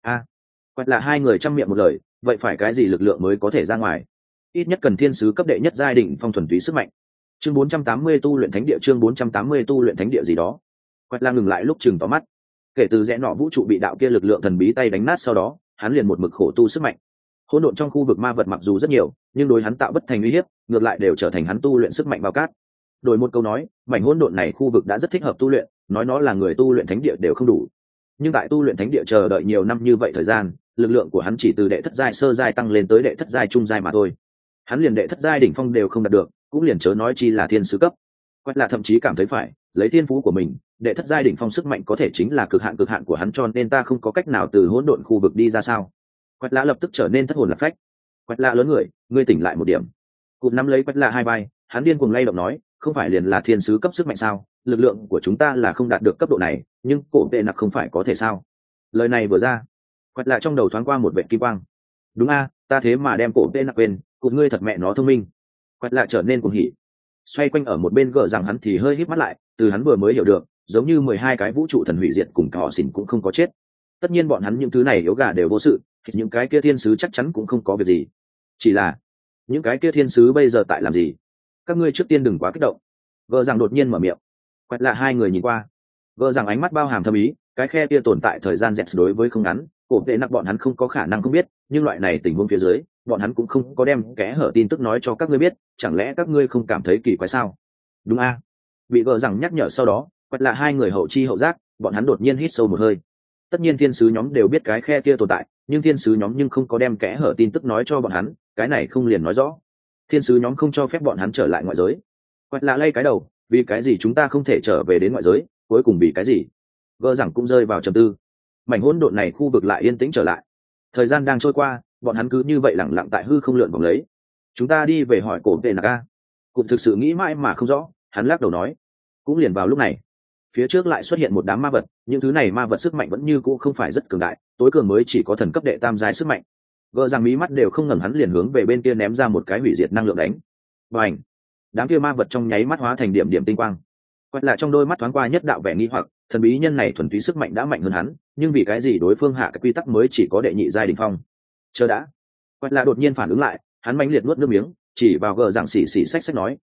Quẹt là hai người trăm miệng một lời, vậy phải cái gì lực lượng mới có thể ra ngoài? Ít nhất cần thiên sứ cấp đệ nhất giai đỉnh phong thuần túy sức mạnh. Chương 480 tu luyện thánh địa, chương 480 tu luyện thánh địa gì đó. Quẹt là ngừng lại lúc chừng tóm mắt. Kể từ rẽ nọ vũ trụ bị đạo kia lực lượng thần bí tay đánh nát sau đó, hắn liền một mực khổ tu sức mạnh. Hỗn độn trong khu vực ma vật mặc dù rất nhiều, nhưng đối hắn tạo bất thành uy hiếp, ngược lại đều trở thành hắn tu luyện sức mạnh bao cát. Đổi một câu nói, mảnh hỗn độn này khu vực đã rất thích hợp tu luyện, nói nó là người tu luyện thánh địa đều không đủ. Nhưng tại tu luyện thánh địa chờ đợi nhiều năm như vậy thời gian, lực lượng của hắn chỉ từ đệ thất giai sơ giai tăng lên tới đệ thất giai trung giai mà thôi. Hắn liền đệ thất giai đỉnh phong đều không đạt được, cũng liền chớ nói chi là thiên sứ cấp. Quét là thậm chí cảm thấy phải lấy thiên phú của mình, đệ thất giai đỉnh phong sức mạnh có thể chính là cực hạn của hắn, cho nên ta không có cách nào từ hỗn độn khu vực đi ra sao? Quét lạ lập tức trở nên thất hồn lạc phách. Quét lạ lớn người, ngươi tỉnh lại một điểm. Cụt nắm lấy quét lạ hai vai, hắn điên cuồng lay động nói, không phải liền là thiên sứ cấp sức mạnh sao? Lực lượng của chúng ta là không đạt được cấp độ này, nhưng cổ vệ nặc không phải có thể sao? Lời này vừa ra, quét lạ trong đầu thoáng qua một vệt kim quang. Đúng a, ta thế mà đem cổ vệ nặc quên, cụt ngươi thật mẹ nó thông minh. Quét lạ trở nên cuồng hỉ. Xoay quanh ở một bên gờ rằng hắn thì hơi híp mắt lại, từ hắn vừa mới hiểu được, giống như 12 cái vũ trụ thần hủy diệt cùng cả họ xỉn cũng không có chết. Tất nhiên bọn hắn những thứ này yếu gà đều vô sự, những cái kia thiên sứ chắc chắn cũng không có việc gì. Chỉ là những cái kia thiên sứ bây giờ tại làm gì? Các ngươi trước tiên đừng quá kích động. Gờ rằng đột nhiên mở miệng. Quét lạ hai người nhìn qua. Gờ rằng ánh mắt bao hàm thâm ý, cái khe kia tồn tại thời gian dẹt đối với không ngắn, cổ vệ nặc bọn hắn không có khả năng không biết, nhưng loại này tình huống phía dưới, bọn hắn cũng không có đem kẽ hở tin tức nói cho các ngươi biết, chẳng lẽ các ngươi không cảm thấy kỳ quái sao? Đúng a. Bị gờ rằng nhắc nhở sau đó, quét lạ hai người hậu chi hậu giác, bọn hắn đột nhiên hít sâu một hơi. Tất nhiên thiên sứ nhóm đều biết cái khe kia tồn tại, nhưng thiên sứ nhóm nhưng không có đem kẽ hở tin tức nói cho bọn hắn, cái này không liền nói rõ thiên sứ nhóm không cho phép bọn hắn trở lại ngoại giới. Quét lạ lay cái đầu, vì cái gì chúng ta không thể trở về đến ngoại giới, cuối cùng vì cái gì? Gờ rằng cũng rơi vào trầm tư. Mảnh hỗn độn này khu vực lại yên tĩnh trở lại. Thời gian đang trôi qua, bọn hắn cứ như vậy lẳng lặng tại hư không lượn vòng lấy. Chúng ta đi về hỏi cổ vệ nặc a. Cũng thực sự nghĩ mãi mà không rõ, hắn lắc đầu nói. Cũng liền vào lúc này, phía trước lại xuất hiện một đám ma vật, những thứ này ma vật sức mạnh vẫn như cũ không phải rất cường đại, tối cường mới chỉ có thần cấp đệ tam giai sức mạnh. Gờ rằng mí mắt đều không ngẩng, hắn liền hướng về bên kia ném ra một cái hủy diệt năng lượng đánh. Bành! Đám kia ma vật trong nháy mắt hóa thành điểm điểm tinh quang. Quét lại trong đôi mắt thoáng qua nhất đạo vẻ nghi hoặc, thần bí nhân này thuần túy sức mạnh đã mạnh hơn hắn, nhưng vì cái gì đối phương hạ cái quy tắc mới chỉ có đệ nhị giai đỉnh phong? Chờ đã. Quét lại đột nhiên phản ứng lại, hắn mãnh liệt nuốt nước miếng, chỉ vào gờ rằng xì xì xách xách nói,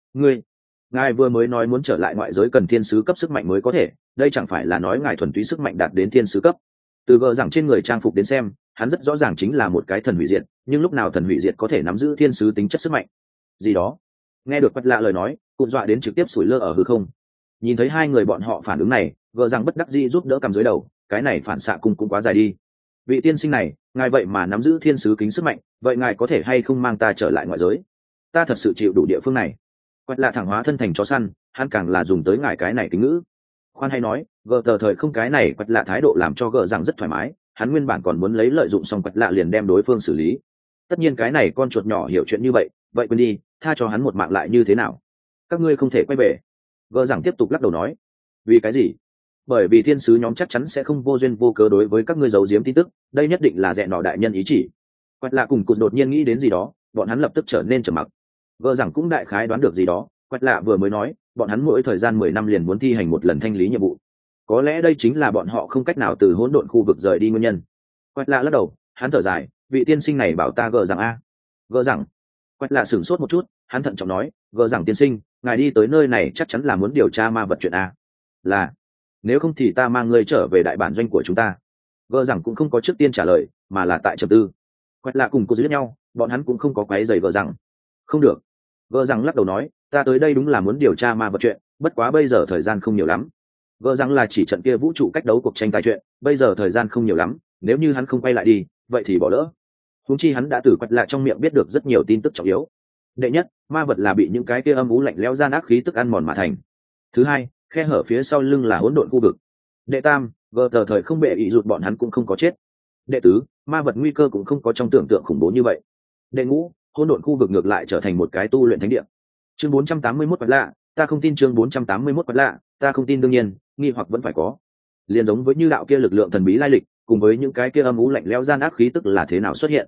ngài vừa mới nói muốn trở lại ngoại giới cần thiên sứ cấp sức mạnh mới có thể, đây chẳng phải là nói ngài thuần túy sức mạnh đạt đến thiên sứ cấp? Từ gờ rằng trên người trang phục đến xem, hắn rất rõ ràng chính là một cái thần hủy diệt, nhưng lúc nào thần hủy diệt có thể nắm giữ thiên sứ tính chất sức mạnh? Gì đó? Nghe được quét lạ lời nói, cụt dọa đến trực tiếp sủi lơ ở hư không. Nhìn thấy hai người bọn họ phản ứng này, gờ rằng bất đắc dĩ giúp đỡ cầm dưới đầu, cái này phản xạ cũng quá dài đi. Vị tiên sinh này, ngài vậy mà nắm giữ thiên sứ kính sức mạnh, vậy ngài có thể hay không mang ta trở lại ngoại giới? Ta thật sự chịu đủ địa phương này. Quét lạ thẳng hóa thân thành chó săn, hắn càng là dùng tới ngài cái này kính ngữ. Khoan hay nói, gờ tờ thời không cái này quét lạ thái độ làm cho gờ rằng rất thoải mái, hắn nguyên bản còn muốn lấy lợi dụng xong quét lạ liền đem đối phương xử lý. Tất nhiên cái này con chuột nhỏ hiểu chuyện như vậy, vậy quên đi, tha cho hắn một mạng lại như thế nào? Các ngươi không thể quay về. Gờ rằng tiếp tục lắc đầu nói. Vì cái gì? Bởi vì thiên sứ nhóm chắc chắn sẽ không vô duyên vô cớ đối với các ngươi giấu giếm tin tức, đây nhất định là dẹn nọ đại nhân ý chỉ. Quét lạ cùng cụt đột nhiên nghĩ đến gì đó, bọn hắn lập tức trở nên trầm mặc. Gờ rằng cũng đại khái đoán được gì đó, quét lạ vừa mới nói, bọn hắn mỗi thời gian 10 năm liền muốn thi hành một lần thanh lý nhiệm vụ. Có lẽ đây chính là bọn họ không cách nào từ hỗn độn khu vực rời đi nguyên nhân. Quét lạ lắc đầu, hắn thở dài, vị tiên sinh này bảo ta gờ rằng a. Gờ rằng. Quét lạ sửng sốt một chút, hắn thận trọng nói, gờ rằng tiên sinh, ngài đi tới nơi này chắc chắn là muốn điều tra ma vật chuyện a. Là. Nếu không thì ta mang ngươi trở về đại bản doanh của chúng ta. Gờ rằng cũng không có trước tiên trả lời, mà là tại trầm tư. Quét lạ cùng cô giữ nhau, bọn hắn cũng không có quấy rầy gờ rằng. Không được. Gờ rằng lắc đầu nói, ta tới đây đúng là muốn điều tra ma vật chuyện, bất quá bây giờ thời gian không nhiều lắm. Gờ rằng là chỉ trận kia vũ trụ cách đấu cuộc tranh tài chuyện, bây giờ thời gian không nhiều lắm, nếu như hắn không quay lại đi, vậy thì bỏ lỡ. Huống chi hắn đã từ quét lạ trong miệng biết được rất nhiều tin tức trọng yếu. Đệ nhất, ma vật là bị những cái kia âm u lạnh lẽo gian ác khí tức ăn mòn mà thành. Thứ hai, khe hở phía sau lưng là hỗn độn khu vực. Đệ tam, gờ tờ thời không bệ ý rụt bọn hắn cũng không có chết. Đệ tứ, ma vật nguy cơ cũng không có trong tưởng tượng khủng bố như vậy. Đệ ngũ, hỗn độn khu vực ngược lại trở thành một cái tu luyện thánh địa. Chương 481 quật lạ, ta không tin. Chương 481 quật lạ, ta không tin. Đương nhiên, nghi hoặc vẫn phải có. Liền giống với như đạo kia lực lượng thần bí lai lịch, cùng với những cái kia âm u lạnh lẽo gian ác khí tức là thế nào xuất hiện.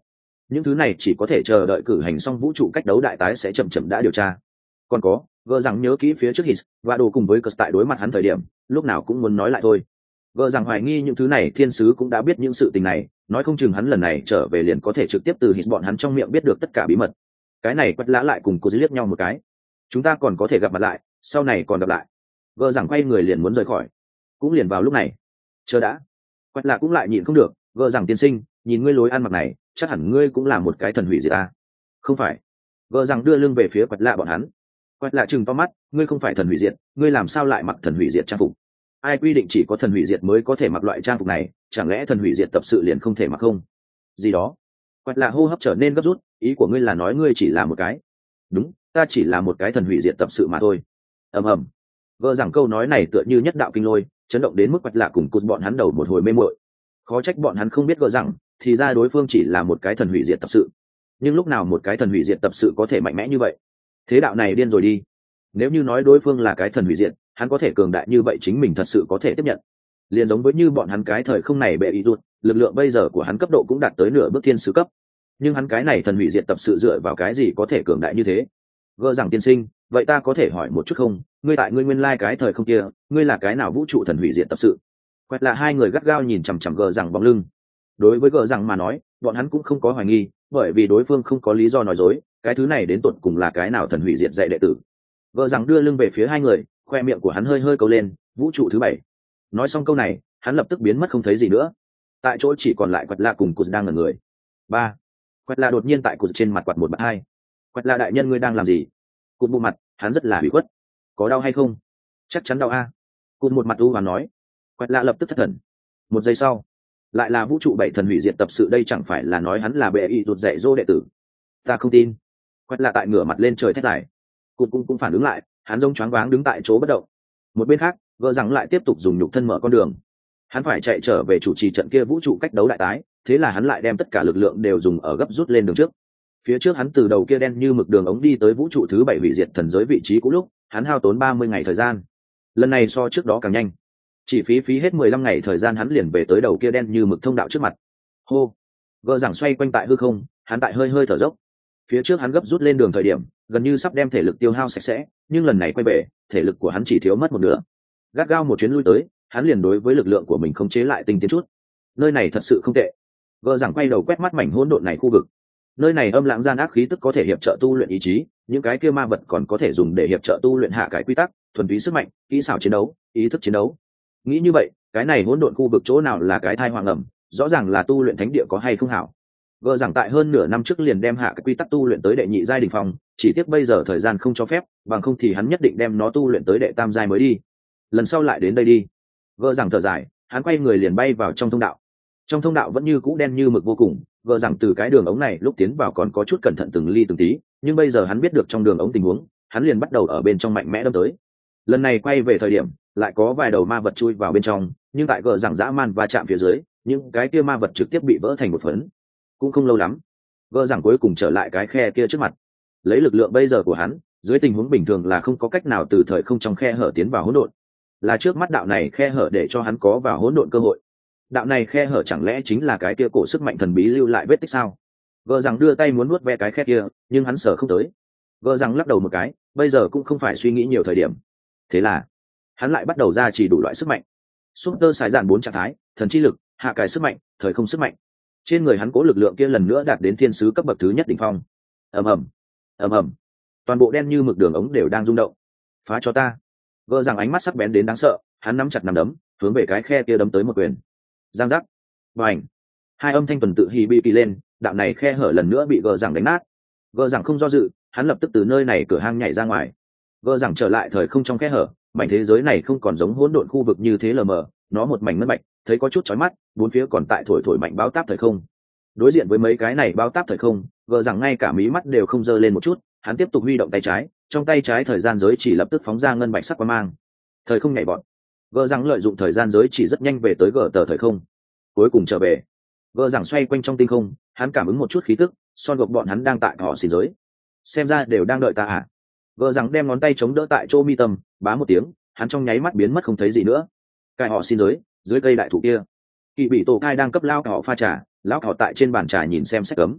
những thứ này chỉ có thể chờ đợi cử hành xong vũ trụ cách đấu đại tái sẽ chậm chậm đã điều tra. Còn có, gờ rằng nhớ kỹ phía trước hít và đồ cùng với cờ tại đối mặt hắn thời điểm lúc nào cũng muốn nói lại thôi. Gờ rằng hoài nghi những thứ này thiên sứ cũng đã biết những sự tình này, nói không chừng hắn lần này trở về liền có thể trực tiếp từ hít bọn hắn trong miệng biết được tất cả bí mật. Cái này quét lã lại cùng cô liếc nhau một cái. Chúng ta còn có thể gặp mặt lại, sau này còn gặp lại. Gờ rằng quay người liền muốn rời khỏi. Cũng liền vào lúc này, chờ đã, quét lã cũng lại nhịn không được. Gờ rằng tiên sinh, nhìn ngươi lối ăn mặc này chắc hẳn ngươi cũng là một cái thần hủy diệt ta. Không phải. Gờ rằng đưa lưng về phía quét lã bọn hắn. Quét lã chừng to mắt, ngươi không phải thần hủy diệt, ngươi làm sao lại mặc thần hủy diệt trang phục? Ai quy định chỉ có thần hủy diệt mới có thể mặc loại trang phục này, chẳng lẽ thần hủy diệt tập sự liền không thể mặc không? Gì đó? Quét lạ hô hấp trở nên gấp rút, ý của ngươi là nói ngươi chỉ là một cái? Đúng, ta chỉ là một cái thần hủy diệt tập sự mà thôi. Ầm ầm. Vợ rằng câu nói này tựa như nhất đạo kinh lôi, chấn động đến mức quét lạ cùng cụt bọn hắn đầu một hồi mê muội. Khó trách bọn hắn không biết vợ rằng, thì ra đối phương chỉ là một cái thần hủy diệt tập sự. Nhưng lúc nào một cái thần hủy diệt tập sự có thể mạnh mẽ như vậy? Thế đạo này điên rồi đi. Nếu như nói đối phương là cái thần hủy diệt, hắn có thể cường đại như vậy chính mình thật sự có thể tiếp nhận. Liền giống với như bọn hắn cái thời không này bệ ý rụt, lực lượng bây giờ của hắn cấp độ cũng đạt tới nửa bước thiên sứ cấp. Nhưng hắn cái này thần hủy diệt tập sự dựa vào cái gì có thể cường đại như thế? Gỡ rằng tiên sinh, vậy ta có thể hỏi một chút không, ngươi tại ngươi nguyên lai cái thời không kia, ngươi là cái nào vũ trụ thần hủy diệt tập sự? Quét là hai người gắt gao nhìn chằm chằm gỡ rằng bóng lưng. Đối với gỡ rằng mà nói, bọn hắn cũng không có hoài nghi, bởi vì đối phương không có lý do nói dối, cái thứ này đến tột cùng là cái nào thần hủy diệt dạy đệ tử. Gỡ rằng đưa lưng về phía hai người, khoe miệng của hắn hơi hơi câu lên, vũ trụ thứ 7. Nói xong câu này, hắn lập tức biến mất không thấy gì nữa. Tại chỗ chỉ còn lại Quạt Lạ cùng Cụt đang ngẩn người. 3. Quạt Lạ đột nhiên tại Cụt trên mặt quạt một bạt hai. Quạt Lạ đại nhân ngươi đang làm gì? Cụt bộ mặt, hắn rất là hủy khuất. Có đau hay không? Chắc chắn đau a. Cụt một mặt u và nói. Quạt Lạ lập tức thất thần. Một giây sau, lại là vũ trụ 7 thần hủy diệt tập sự, đây chẳng phải là nói hắn là bệ y tụt dạy dỗ đệ tử? Ta không tin. Quạt Lạ tại ngửa mặt lên trời thét dài. Cụt cũng phản ứng lại, hắn rông choáng váng đứng tại chỗ bất động. Một bên khác, Gỡ rằng lại tiếp tục dùng nhục thân mở con đường. Hắn phải chạy trở về chủ trì trận kia vũ trụ cách đấu đại tái, thế là hắn lại đem tất cả lực lượng đều dùng ở gấp rút lên đường trước. Phía trước hắn từ đầu kia đen như mực đường ống đi tới vũ trụ thứ 7 hủy diệt thần giới vị trí cũ lúc, hắn hao tốn 30 ngày thời gian. Lần này so trước đó càng nhanh. Chỉ phí hết 15 ngày thời gian hắn liền về tới đầu kia đen như mực thông đạo trước mặt. Hô. Gỡ rằng xoay quanh tại hư không, hắn tại hơi hơi thở dốc. Phía trước hắn gấp rút lên đường thời điểm, gần như sắp đem thể lực tiêu hao sạch sẽ, nhưng lần này quay về, thể lực của hắn chỉ thiếu mất một nửa. Gắt gao một chuyến lui tới, hắn liền đối với lực lượng của mình không chế lại tinh tiến chút. Nơi này thật sự không tệ. Gỡ rằng quay đầu quét mắt mảnh hỗn độn này khu vực. Nơi này âm lãng gian ác khí tức có thể hiệp trợ tu luyện ý chí, những cái kia ma vật còn có thể dùng để hiệp trợ tu luyện hạ cải quy tắc, thuần túy sức mạnh, kỹ xảo chiến đấu, ý thức chiến đấu. Nghĩ như vậy, cái này hỗn độn khu vực chỗ nào là cái thai hoàng ẩm, rõ ràng là tu luyện thánh địa có hay không hảo. Gỡ rằng tại hơn nửa năm trước liền đem hạ cái quy tắc tu luyện tới đệ nhị giai đỉnh phong, chỉ tiếc bây giờ thời gian không cho phép, bằng không thì hắn nhất định đem nó tu luyện tới đệ tam giai mới đi. Lần sau lại đến đây đi. Gỡ rằng thở dài, hắn quay người liền bay vào trong thông đạo. Trong thông đạo vẫn như cũ đen như mực vô cùng, gỡ rằng từ cái đường ống này lúc tiến vào còn có chút cẩn thận từng ly từng tí, nhưng bây giờ hắn biết được trong đường ống tình huống, hắn liền bắt đầu ở bên trong mạnh mẽ đâm tới. Lần này quay về thời điểm, lại có vài đầu ma vật chui vào bên trong, nhưng tại gỡ rằng dã man va chạm phía dưới, những cái kia ma vật trực tiếp bị vỡ thành một phấn. Cũng không lâu lắm, gỡ rằng cuối cùng trở lại cái khe kia trước mặt. Lấy lực lượng bây giờ của hắn, dưới tình huống bình thường là không có cách nào từ thời không trong khe hở tiến vào hỗn độn. Là trước mắt đạo này khe hở để cho hắn có vào hỗn độn cơ hội. Đạo này khe hở chẳng lẽ chính là cái kia cổ sức mạnh thần bí lưu lại vết tích sao? Gỡ rằng đưa tay muốn nuốt ve cái khe kia, nhưng hắn sợ không tới. Gỡ rằng lắc đầu một cái, bây giờ cũng không phải suy nghĩ nhiều thời điểm. Thế là hắn lại bắt đầu ra chỉ đủ loại sức mạnh. Super xài dạn 4 trạng thái, thần chi lực, hạ cải sức mạnh, thời không sức mạnh. Trên người hắn cố lực lượng kia lần nữa đạt đến thiên sứ cấp bậc thứ nhất đỉnh phong. Ầm ầm, ầm ầm, toàn bộ đen như mực đường ống đều đang rung động. Phá cho ta! Gỡ rằng ánh mắt sắc bén đến đáng sợ, hắn nắm chặt nắm đấm, hướng về cái khe kia đấm tới một quyền. Giang giác, bành, hai âm thanh tuần tự hì bị kỳ lên, đạo này khe hở lần nữa bị gỡ rằng đánh nát. Gỡ rằng không do dự, hắn lập tức từ nơi này cửa hang nhảy ra ngoài. Gỡ rằng trở lại thời không trong khe hở, mảnh thế giới này không còn giống hỗn độn khu vực như thế lờ mờ, nó một mảnh ngân bạch, thấy có chút chói mắt, bốn phía còn tại thổi mạnh báo táp thời không. Đối diện với mấy cái này báo táp thời không, gỡ rằng ngay cả mí mắt đều không dơ lên một chút, hắn tiếp tục huy động tay trái, trong tay trái thời gian giới chỉ lập tức phóng ra ngân bạch sắc quang mang. Thời không nhảy vọt. Gỡ rằng lợi dụng thời gian giới chỉ rất nhanh về tới gờ tờ thời không. Cuối cùng trở về, gỡ rằng xoay quanh trong tinh không, hắn cảm ứng một chút khí tức, son gộc bọn hắn đang tại họ xin giới. Xem ra đều đang đợi ta à? Gỡ rằng đem ngón tay chống đỡ tại chỗ mi tâm, bá một tiếng, hắn trong nháy mắt biến mất không thấy gì nữa. Cái họ xin giới, dưới cây đại thụ kia, Kỳ bị tổ cai đang cấp lao họ pha trà, lão họ tại trên bàn trà nhìn xem sách cấm.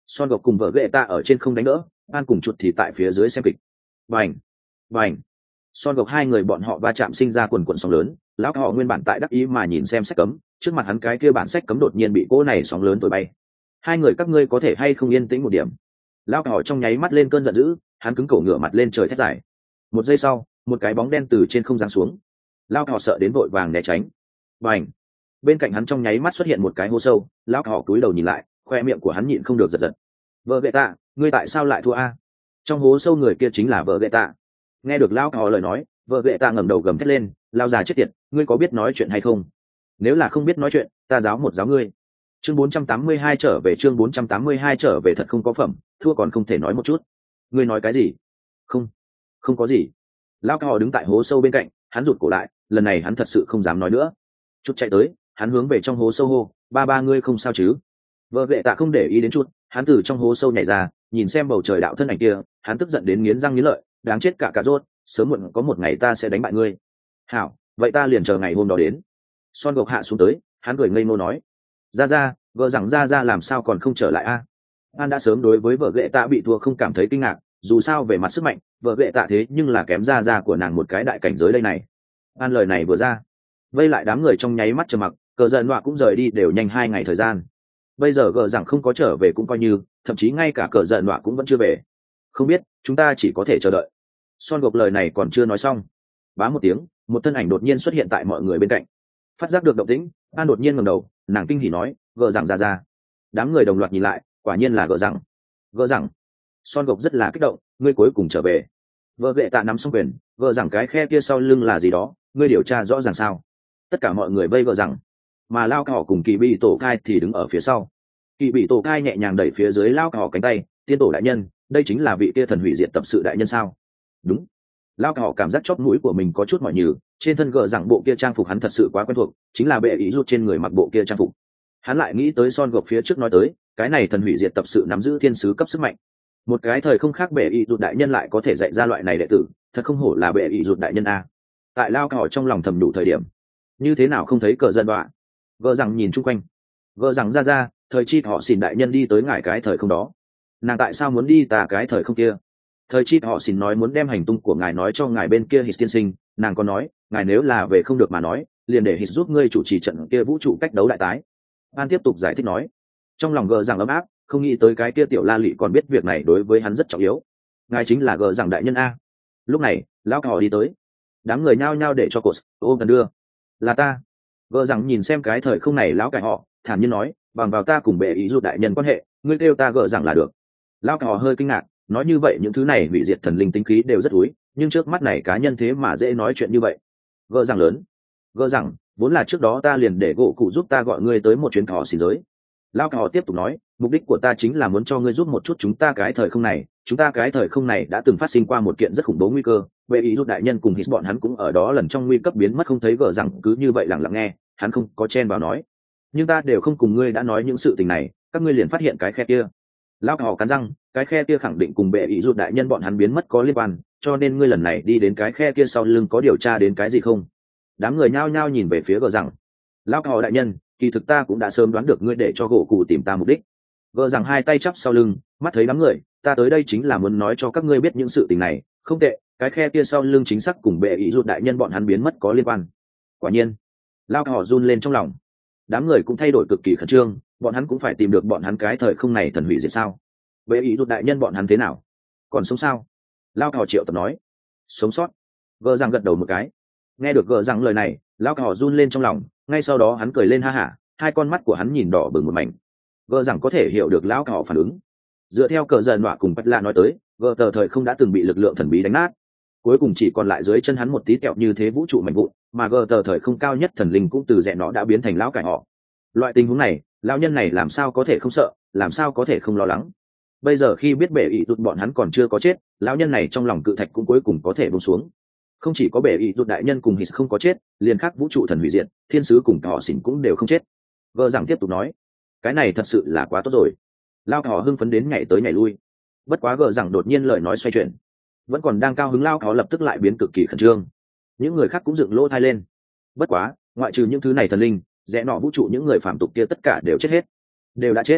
Son gộc cùng vợ ghệ ta ở trên không đánh đỡ, An cùng chuột thì tại phía dưới xem kịch. Bành, bành. Son gộc hai người bọn họ va chạm sinh ra quần quần sóng lớn, lão họ nguyên bản tại đắc ý mà nhìn xem sách cấm, trước mặt hắn cái kia bản sách cấm đột nhiên bị cỗ này sóng lớn thổi bay. Hai người các ngươi có thể hay không yên tĩnh một điểm? Lão họ trong nháy mắt lên cơn giận dữ, hắn cứng cổ ngửa mặt lên trời thét dài. Một giây sau, một cái bóng đen từ trên không giáng xuống. Lão họ sợ đến vội vàng né tránh. Bành. Bên cạnh hắn trong nháy mắt xuất hiện một cái hố sâu, lão họ cúi đầu nhìn lại, khoe miệng của hắn nhịn không được giật giật. Vợ ghệ tạ, ngươi tại sao lại thua a? Trong hố sâu người kia chính là vợ ghệ tạ. Nghe được lão họ lời nói, vợ ghệ tạ ngẩng đầu gầm thét lên, lao già chết tiệt, ngươi có biết nói chuyện hay không? Nếu là không biết nói chuyện, ta giáo một giáo ngươi. Chương 482 trở về, chương 482 trở về, thật không có phẩm, thua còn không thể nói một chút. Ngươi nói cái gì? Không, không có gì. Lão họ đứng tại hố sâu bên cạnh, hắn rụt cổ lại, lần này hắn thật sự không dám nói nữa. Chút chạy tới, hắn hướng về trong hố sâu hô, ba ngươi không sao chứ? Vợ ghệ tạ không để ý đến chút, hắn từ trong hố sâu nhảy ra, nhìn xem bầu trời đạo thân ảnh kia, hắn tức giận đến nghiến răng nghiến lợi, đáng chết cả rốt, sớm muộn có một ngày ta sẽ đánh bại ngươi. Hảo, vậy ta liền chờ ngày hôm đó đến. Son gộc hạ xuống tới, hắn cười ngây ngô nói, ra vợ rằng ra làm sao còn không trở lại a? An đã sớm đối với vợ ghệ tạ bị thua không cảm thấy kinh ngạc, dù sao về mặt sức mạnh, vợ ghệ tạ thế nhưng là kém ra của nàng một cái đại cảnh giới đây này. An lời này vừa ra, vây lại đám người trong nháy mắt trầm mặc, cờ giận nọa cũng rời đi đều nhanh 2 ngày thời gian. Bây giờ gờ rằng không có trở về cũng coi như, thậm chí ngay cả cờ giận nọa cũng vẫn chưa về. Không biết, chúng ta chỉ có thể chờ đợi. Son gộc lời này còn chưa nói xong, bá một tiếng, một thân ảnh đột nhiên xuất hiện tại mọi người bên cạnh. Phát giác được động tĩnh, An đột nhiên ngẩng đầu, nàng kinh hỉ nói, gờ rằng ra. Đám người đồng loạt nhìn lại, quả nhiên là gờ rằng. Son gộc rất là kích động, ngươi cuối cùng trở về. Vợ ghệ tạ nắm xong quyền, gờ rằng cái khe kia sau lưng là gì đó, ngươi điều tra rõ ràng sao? Tất cả mọi người vây gờ rằng, mà lao cỏ cùng kỳ bị tổ cai thì đứng ở phía sau. Kỳ bị tổ cai nhẹ nhàng đẩy phía dưới lao cỏ cánh tay, tiên tổ đại nhân, đây chính là vị kia thần hủy diệt tập sự đại nhân sao? Đúng. Lao cỏ cảm giác chóp mũi của mình có chút mỏi nhừ, trên thân gờ rằng bộ kia trang phục hắn thật sự quá quen thuộc, chính là bệ ý rút trên người mặc bộ kia trang phục. Hắn lại nghĩ tới Son gộc phía trước nói tới, cái này thần hủy diệt tập sự nắm giữ thiên sứ cấp sức mạnh. Một cái thời không khác bệ ý rút đại nhân lại có thể dạy ra loại này đệ tử, thật không hổ là bệ ý rút đại nhân a. Tại lao cỏ trong lòng thầm đủ thời điểm, như thế nào không thấy cờ dân đọa? Gờ rằng nhìn chung quanh, gờ rằng ra thời chi họ xin đại nhân đi tới ngài cái thời không đó, nàng tại sao muốn đi tà cái thời không kia? Thời chi họ xin nói muốn đem hành tung của ngài nói cho ngài bên kia Hít tiên sinh, nàng có nói ngài nếu là về không được mà nói, liền để Hít giúp ngươi chủ trì trận kia vũ trụ cách đấu đại tái. An tiếp tục giải thích nói, trong lòng gờ rằng ấm áp, không nghĩ tới cái kia tiểu la lị còn biết việc này đối với hắn rất trọng yếu. Ngài chính là gờ rằng đại nhân a. Lúc này lão cò đi tới, đám người nhao nhao để cho cột ôm cần đưa, là ta. Gờ rằng nhìn xem cái thời không này lão cải họ, thản nhiên nói, bằng vào ta cùng bệ ý rút đại nhân quan hệ, ngươi kêu ta gờ rằng là được. Lão cải họ hơi kinh ngạc, nói như vậy những thứ này hủy diệt thần linh tính khí đều rất úi, nhưng trước mắt này cá nhân thế mà dễ nói chuyện như vậy. Gờ rằng lớn, gờ rằng vốn là trước đó ta liền để gỗ cụ giúp ta gọi ngươi tới một chuyến thọ xin giới. Lão cải họ tiếp tục nói, mục đích của ta chính là muốn cho ngươi giúp một chút chúng ta cái thời không này, chúng ta cái thời không này đã từng phát sinh qua một kiện rất khủng bố nguy cơ, bệ ý rút đại nhân cùng hít bọn hắn cũng ở đó lần trong nguy cấp biến mất không thấy. Gờ rằng cứ như vậy lặng lặng nghe, hắn không có chen vào nói, nhưng ta đều không cùng ngươi đã nói những sự tình này, các ngươi liền phát hiện cái khe kia. Lão họ cắn răng, cái khe kia khẳng định cùng bệ ý rút đại nhân bọn hắn biến mất có liên quan, cho nên ngươi lần này đi đến cái khe kia sau lưng có điều tra đến cái gì không? Đám người nhao nhao nhìn về phía gờ rằng. Lão họ đại nhân, kỳ thực ta cũng đã sớm đoán được ngươi để cho gỗ cụ tìm ta mục đích. Gờ rằng hai tay chắp sau lưng, mắt thấy đám người, ta tới đây chính là muốn nói cho các ngươi biết những sự tình này, không tệ, cái khe kia sau lưng chính xác cùng bệ ý rút đại nhân bọn hắn biến mất có liên quan. Quả nhiên, lao họ run lên trong lòng. Đám người cũng thay đổi cực kỳ khẩn trương, bọn hắn cũng phải tìm được bọn hắn cái thời không này thần hủy diệt sao? Bệ ý rút đại nhân bọn hắn thế nào? Còn sống sao? Lao họ triệu tập nói, sống sót. Gờ rằng gật đầu một cái. Nghe được gờ rằng lời này, lao họ run lên trong lòng, ngay sau đó hắn cười lên ha hả, hai con mắt của hắn nhìn đỏ bừng một mảnh. Gờ rằng có thể hiểu được lão họ phản ứng. Dựa theo cờ dần nọa cùng bách lạ nói tới, gờ tờ thời không đã từng bị lực lượng thần bí đánh nát, cuối cùng chỉ còn lại dưới chân hắn một tí kẹo như thế vũ trụ mạnh vụn, mà gờ tờ thời không cao nhất thần linh cũng từ rẽ nó đã biến thành lão cải họ. Loại tình huống này, lão nhân này làm sao có thể không sợ, làm sao có thể không lo lắng? Bây giờ khi biết bệ ý rút bọn hắn còn chưa có chết, lão nhân này trong lòng cự thạch cũng cuối cùng có thể buông xuống. Không chỉ có bệ ý rút đại nhân cùng hít không có chết, liền khắc vũ trụ thần hủy diệt, thiên sứ cùng họ xỉn cũng đều không chết. Gờ rằng tiếp tục nói, cái này thật sự là quá tốt rồi. Lao họ hưng phấn đến nhảy tới nhảy lui. Bất quá gờ rằng đột nhiên lời nói xoay chuyển, vẫn còn đang cao hứng, lao họ lập tức lại biến cực kỳ khẩn trương. Những người khác cũng dựng lỗ thai lên. Bất quá ngoại trừ những thứ này thần linh, rẽ nọ vũ trụ những người phạm tục kia tất cả đều chết hết, đều đã chết.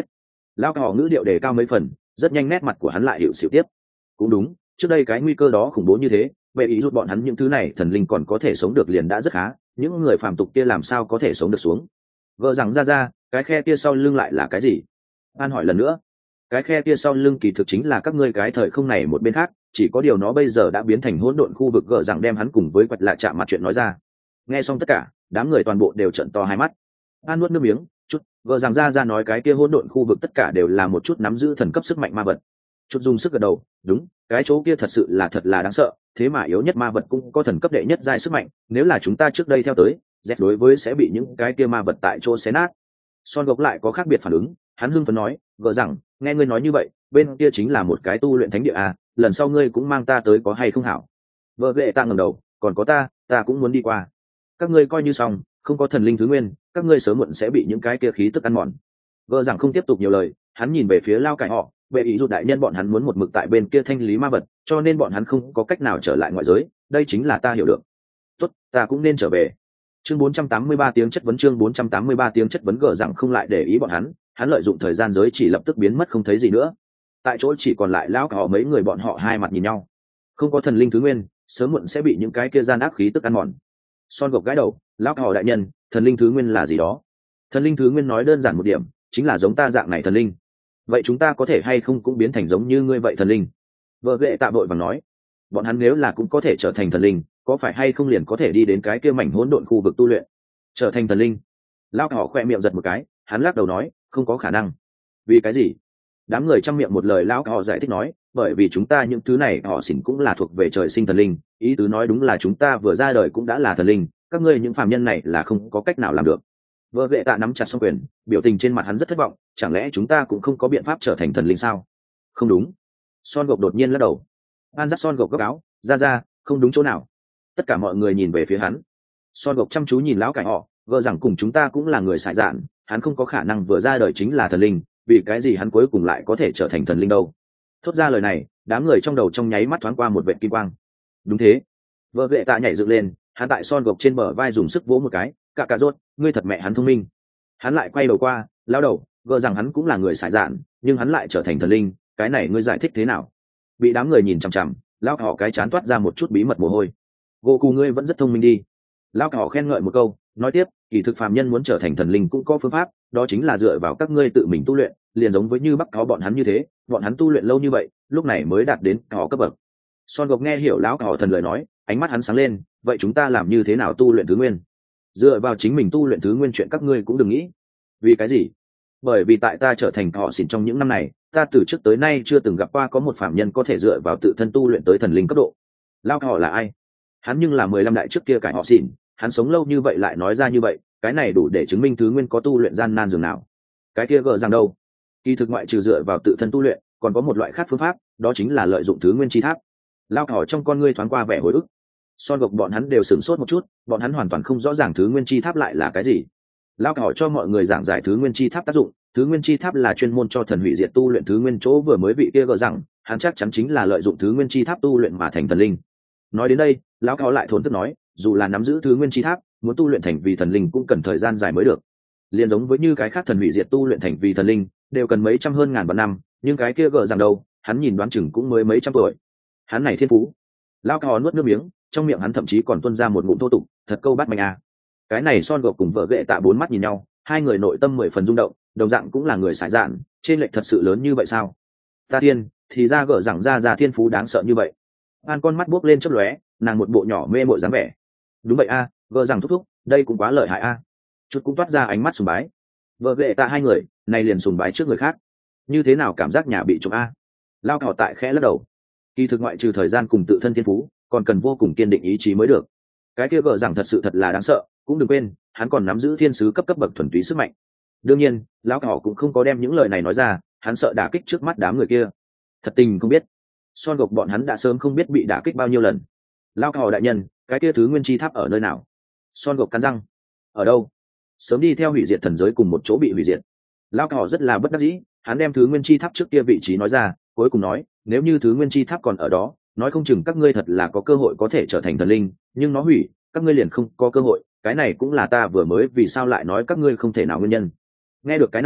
Lao Cao ngữ điệu đề cao mấy phần, rất nhanh nét mặt của hắn lại hiệu xịu tiếp. Cũng đúng, trước đây cái nguy cơ đó khủng bố như thế, vậy ý rút bọn hắn những thứ này thần linh còn có thể sống được liền đã rất khá, những người phàm tục kia làm sao có thể sống được xuống. Vợ rằng ra, cái khe kia sau lưng lại là cái gì? An hỏi lần nữa. Cái khe kia sau lưng kỳ thực chính là các ngươi cái thời không này một bên khác, chỉ có điều nó bây giờ đã biến thành hỗn độn khu vực. Gờ rằng đem hắn cùng với quạch lạ chạm mặt chuyện nói ra. Nghe xong tất cả, đám người toàn bộ đều trợn to hai mắt. An nuốt nước miếng, chút. Gờ rằng ra nói cái kia hỗn độn khu vực tất cả đều là một chút nắm giữ thần cấp sức mạnh ma vật. Chút dùng sức gật đầu, đúng, cái chỗ kia thật sự là thật là đáng sợ, thế mà yếu nhất ma vật cũng có thần cấp đệ nhất giai sức mạnh, nếu là chúng ta trước đây theo tới, dẹp đối với sẽ bị những cái kia ma vật tại chỗ xé nát. Son gộc lại có khác biệt phản ứng, hắn hưng phấn nói, gờ rằng, nghe ngươi nói như vậy, bên kia chính là một cái tu luyện thánh địa à, lần sau ngươi cũng mang ta tới có hay không hảo? Vợ ghệ ta ngẩng đầu, còn có ta cũng muốn đi qua. Các ngươi coi như xong, không có thần linh thứ nguyên, các ngươi sớm muộn sẽ bị những cái kia khí tức ăn mòn. Vợ rằng không tiếp tục nhiều lời, hắn nhìn về phía Lao Cải họ, về ý rút đại nhân bọn hắn muốn một mực tại bên kia thanh lý ma vật, cho nên bọn hắn không có cách nào trở lại ngoại giới, đây chính là ta hiểu được. Tốt, ta cũng nên trở về. Chương 483 tiếng chất vấn, chương 483 tiếng chất vấn. Gờ rằng không lại để ý bọn hắn lợi dụng thời gian giới chỉ lập tức biến mất không thấy gì nữa. Tại chỗ chỉ còn lại Lão Cỏ mấy người, bọn họ hai mặt nhìn nhau. Không có thần linh thứ nguyên, sớm muộn sẽ bị những cái kia gian ác khí tức ăn mòn. Son gộc gãi đầu, Lão Cỏ đại nhân, thần linh thứ nguyên là gì đó? Thần linh thứ nguyên nói đơn giản một điểm, chính là giống ta dạng này thần linh. Vậy chúng ta có thể hay không cũng biến thành giống như ngươi vậy thần linh? Vợ ghệ tạ vội vàng nói, bọn hắn nếu là cũng có thể trở thành thần linh, có phải hay không liền có thể đi đến cái kia mảnh hỗn độn khu vực tu luyện, trở thành thần linh? Lão Cỏ khoe miệng giật một cái, hắn lắc đầu nói, không có khả năng. Vì cái gì? Đám người chăm miệng một lời. Lão Cỏ giải thích nói, bởi vì chúng ta những thứ này họ xỉn cũng là thuộc về trời sinh thần linh, ý tứ nói đúng là chúng ta vừa ra đời cũng đã là thần linh, các ngươi những phàm nhân này là không có cách nào làm được. Vợ ghệ tạ nắm chặt song quyền, biểu tình trên mặt hắn rất thất vọng, chẳng lẽ chúng ta cũng không có biện pháp trở thành thần linh sao? Không đúng. Son gộc đột nhiên lắc đầu. An dắt Son gộc gấp áo, ra, không đúng chỗ nào. Tất cả mọi người nhìn về phía hắn. Son gộc chăm chú nhìn Lão Cải họ, gờ rằng cùng chúng ta cũng là người sải dạn, hắn không có khả năng vừa ra đời chính là thần linh, vì cái gì hắn cuối cùng lại có thể trở thành thần linh đâu? Thốt ra lời này, đám người trong đầu trong nháy mắt thoáng qua một vệt kim quang. Đúng thế. Vợ ghệ tạ nhảy dựng lên, hắn tại Son gộc trên bờ vai dùng sức vỗ một cái, cả rốt, ngươi thật mẹ hắn thông minh. Hắn lại quay đầu qua, lao đầu, gờ rằng hắn cũng là người sải dạn, nhưng hắn lại trở thành thần linh, cái này ngươi giải thích thế nào? Bị đám người nhìn chằm chằm, Lão họ cái chán toát ra một chút bí mật mồ hôi. Goku ngươi vẫn rất thông minh đi. Lão họ khen ngợi một câu, nói tiếp, kỳ thực phàm nhân muốn trở thành thần linh cũng có phương pháp, đó chính là dựa vào các ngươi tự mình tu luyện, liền giống với như Bắc Cáo bọn hắn như thế, bọn hắn tu luyện lâu như vậy, lúc này mới đạt đến họ cấp bậc. Son gộc nghe hiểu Lão họ thần lời nói, ánh mắt hắn sáng lên, vậy chúng ta làm như thế nào tu luyện thứ nguyên? Dựa vào chính mình tu luyện thứ nguyên chuyện các ngươi cũng đừng nghĩ. Vì cái gì? Bởi vì tại ta trở thành họ xỉn trong những năm này, ta từ trước tới nay chưa từng gặp qua có một phàm nhân có thể dựa vào tự thân tu luyện tới thần linh cấp độ. Lao họ là ai? Hắn nhưng là 15 đại trước kia cải họ xỉn, hắn sống lâu như vậy lại nói ra như vậy, cái này đủ để chứng minh thứ nguyên có tu luyện gian nan dường nào. Cái kia gờ rằng đâu? Kỳ thực ngoại trừ dựa vào tự thân tu luyện, còn có một loại khác phương pháp, đó chính là lợi dụng thứ nguyên chi tháp. Lao họ trong con ngươi thoáng qua vẻ hồi ức. Son gộc bọn hắn đều sửng sốt một chút, bọn hắn hoàn toàn không rõ ràng thứ nguyên chi tháp lại là cái gì. Lao hỏi cho mọi người giảng giải thứ nguyên chi tháp tác dụng. Thứ nguyên chi tháp là chuyên môn cho thần hủy diệt tu luyện thứ nguyên, chỗ vừa mới bị kia gỡ rằng hắn chắc chắn chính là lợi dụng thứ nguyên chi tháp tu luyện mà thành thần linh. Nói đến đây, Lão Cao lại thốn tức nói, dù là nắm giữ thứ nguyên chi tháp, muốn tu luyện thành vì thần linh cũng cần thời gian dài mới được. Liên giống với như cái khác thần hủy diệt tu luyện thành vì thần linh đều cần mấy trăm hơn ngàn vạn năm, nhưng cái kia gỡ rằng đâu, hắn nhìn đoán chừng cũng mới mấy trăm tuổi. Hắn này thiên phú. Lão Cao nuốt nước miếng, trong miệng hắn thậm chí còn tuôn ra một ngụm thô tục, thật câu bắt mạch à. Cái này Son gộc cùng vợ ghệ tạ bốn mắt nhìn nhau, hai người nội tâm 10 phần rung động, đồng dạng cũng là người sải dạn, trên lệch thật sự lớn như vậy sao? Ta thiên, thì ra gỡ rằng ra thiên phú đáng sợ như vậy. An con mắt buốc lên chớp lóe, nàng một bộ nhỏ mê mội dáng vẻ. Đúng vậy a, gỡ rằng thúc thúc, đây cũng quá lợi hại a. Chút cũng toát ra ánh mắt sùng bái. Vợ ghệ tạ hai người, này liền sùng bái trước người khác. Như thế nào cảm giác nhà bị trộm a? Lao Cỏ tại khẽ lắc đầu. Kỳ thực ngoại trừ thời gian cùng tự thân thiên phú, còn cần vô cùng kiên định ý chí mới được. Cái kia gỡ rằng thật sự thật là đáng sợ, cũng đừng quên, hắn còn nắm giữ thiên sứ cấp bậc thuần túy sức mạnh. Đương nhiên, Lão Cỏ cũng không có đem những lời này nói ra, hắn sợ đả kích trước mắt đám người kia. Thật tình không biết, Son gộc bọn hắn đã sớm không biết bị đả kích bao nhiêu lần. Lão Cỏ đại nhân, cái kia thứ nguyên chi tháp ở nơi nào? Son gộc cắn răng. Ở đâu? Sớm đi theo hủy diệt thần giới cùng một chỗ bị hủy diệt. Lão Cỏ rất là bất đắc dĩ, hắn đem thứ nguyên chi tháp trước kia vị trí nói ra, cuối cùng nói, nếu như thứ nguyên chi tháp còn ở đó, nói không chừng các ngươi thật là có cơ hội có thể trở thành thần linh, nhưng nó hủy, các ngươi liền không có cơ hội. Cái này cũng là ta vừa mới vì sao lại nói các ngươi không thể nào nguyên nhân. Nghe được cái này,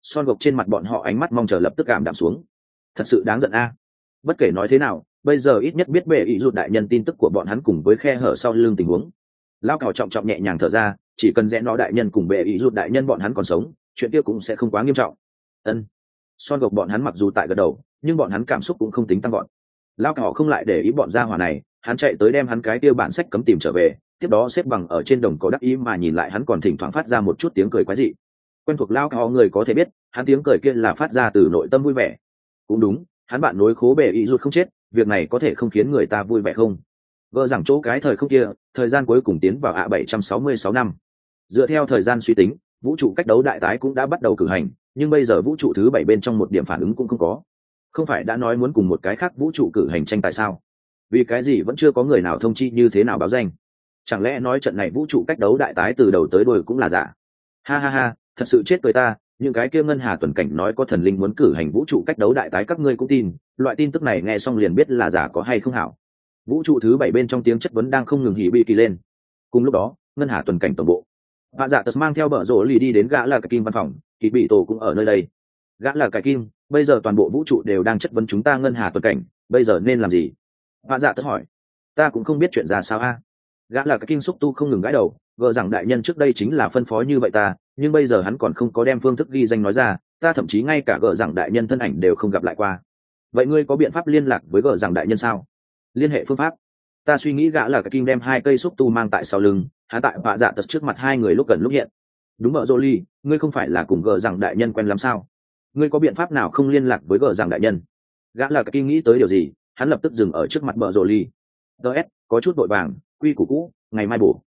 Son gộc trên mặt bọn họ ánh mắt mong chờ lập tức cảm đạm xuống. Thật sự đáng giận a. Bất kể nói thế nào, bây giờ ít nhất biết bệ ý rụt đại nhân tin tức của bọn hắn cùng với khe hở sau lưng tình huống. Lao cào trọng trọng nhẹ nhàng thở ra, chỉ cần rẽ nó đại nhân cùng bệ ý rụt đại nhân bọn hắn còn sống, chuyện kia cũng sẽ không quá nghiêm trọng. Ân. Son gộc bọn hắn mặc dù tại gật đầu, nhưng bọn hắn cảm xúc cũng không tính tăng gọn. Lao cào không lại để ý bọn gia hỏa này, hắn chạy tới đem hắn cái kia bản sách cấm tìm trở về, tiếp đó xếp bằng ở trên đồng cỏ đắc ý mà nhìn lại hắn còn thỉnh thoảng phát ra một chút tiếng cười quái dị. Quen thuộc Lao cào người có thể biết, hắn tiếng cười kia là phát ra từ nội tâm vui vẻ. Cũng đúng, hắn bạn nối khố bệ ý rụt không chết, việc này có thể không khiến người ta vui vẻ không? Vợ rằng chỗ cái thời không kia, thời gian cuối cùng tiến vào ạ 766 năm. Dựa theo thời gian suy tính, vũ trụ cách đấu đại tái cũng đã bắt đầu cử hành, nhưng bây giờ vũ trụ thứ 7 bên trong một điểm phản ứng cũng không có. Không phải đã nói muốn cùng một cái khác vũ trụ cử hành tranh tài sao? Vì cái gì vẫn chưa có người nào thông chi như thế nào báo danh? Chẳng lẽ nói trận này vũ trụ cách đấu đại tái từ đầu tới đuôi cũng là giả? Ha ha ha, thật sự chết cười ta, những cái kia ngân hà tuần cảnh nói có thần linh muốn cử hành vũ trụ cách đấu đại tái các ngươi cũng tin, loại tin tức này nghe xong liền biết là giả có hay không hảo. Vũ trụ thứ 7 bên trong tiếng chất vấn đang không ngừng hỉ bị kỳ lên. Cùng lúc đó, ngân hà tuần cảnh tổng bộ, Vạ Dạ Tật mang theo bờ rổ lì đi đến gã là cái kim văn phòng, kỳ bị tổ cũng ở nơi đây. Gã là cái kim, bây giờ toàn bộ vũ trụ đều đang chất vấn chúng ta ngân hà tuần cảnh, bây giờ nên làm gì? Vạ Dạ Tật hỏi. Ta cũng không biết chuyện ra sao a. Gã là cái kim xúc tu không ngừng gãi đầu, gờ rằng đại nhân trước đây chính là phân phó như vậy ta, nhưng bây giờ hắn còn không có đem phương thức ghi danh nói ra, ta thậm chí ngay cả gờ rằng đại nhân thân ảnh đều không gặp lại qua. Vậy ngươi có biện pháp liên lạc với gờ rằng đại nhân sao? Liên hệ phương pháp? Ta suy nghĩ gã là cái kim đem 2 cây xúc tu mang tại sau lưng, hắn tại Vạ Dạ Tật trước mặt hai người lúc gần lúc hiện. Đúng vậy Jolie, ngươi không phải là cùng gờ rằng đại nhân quen lắm sao? Ngươi có biện pháp nào không liên lạc với gờ rằng đại nhân? Gã là cái kim nghĩ tới điều gì, hắn lập tức dừng ở trước mặt bờ Jolie. DS, có chút vội vàng, quy củ cũ, ngày mai bổ.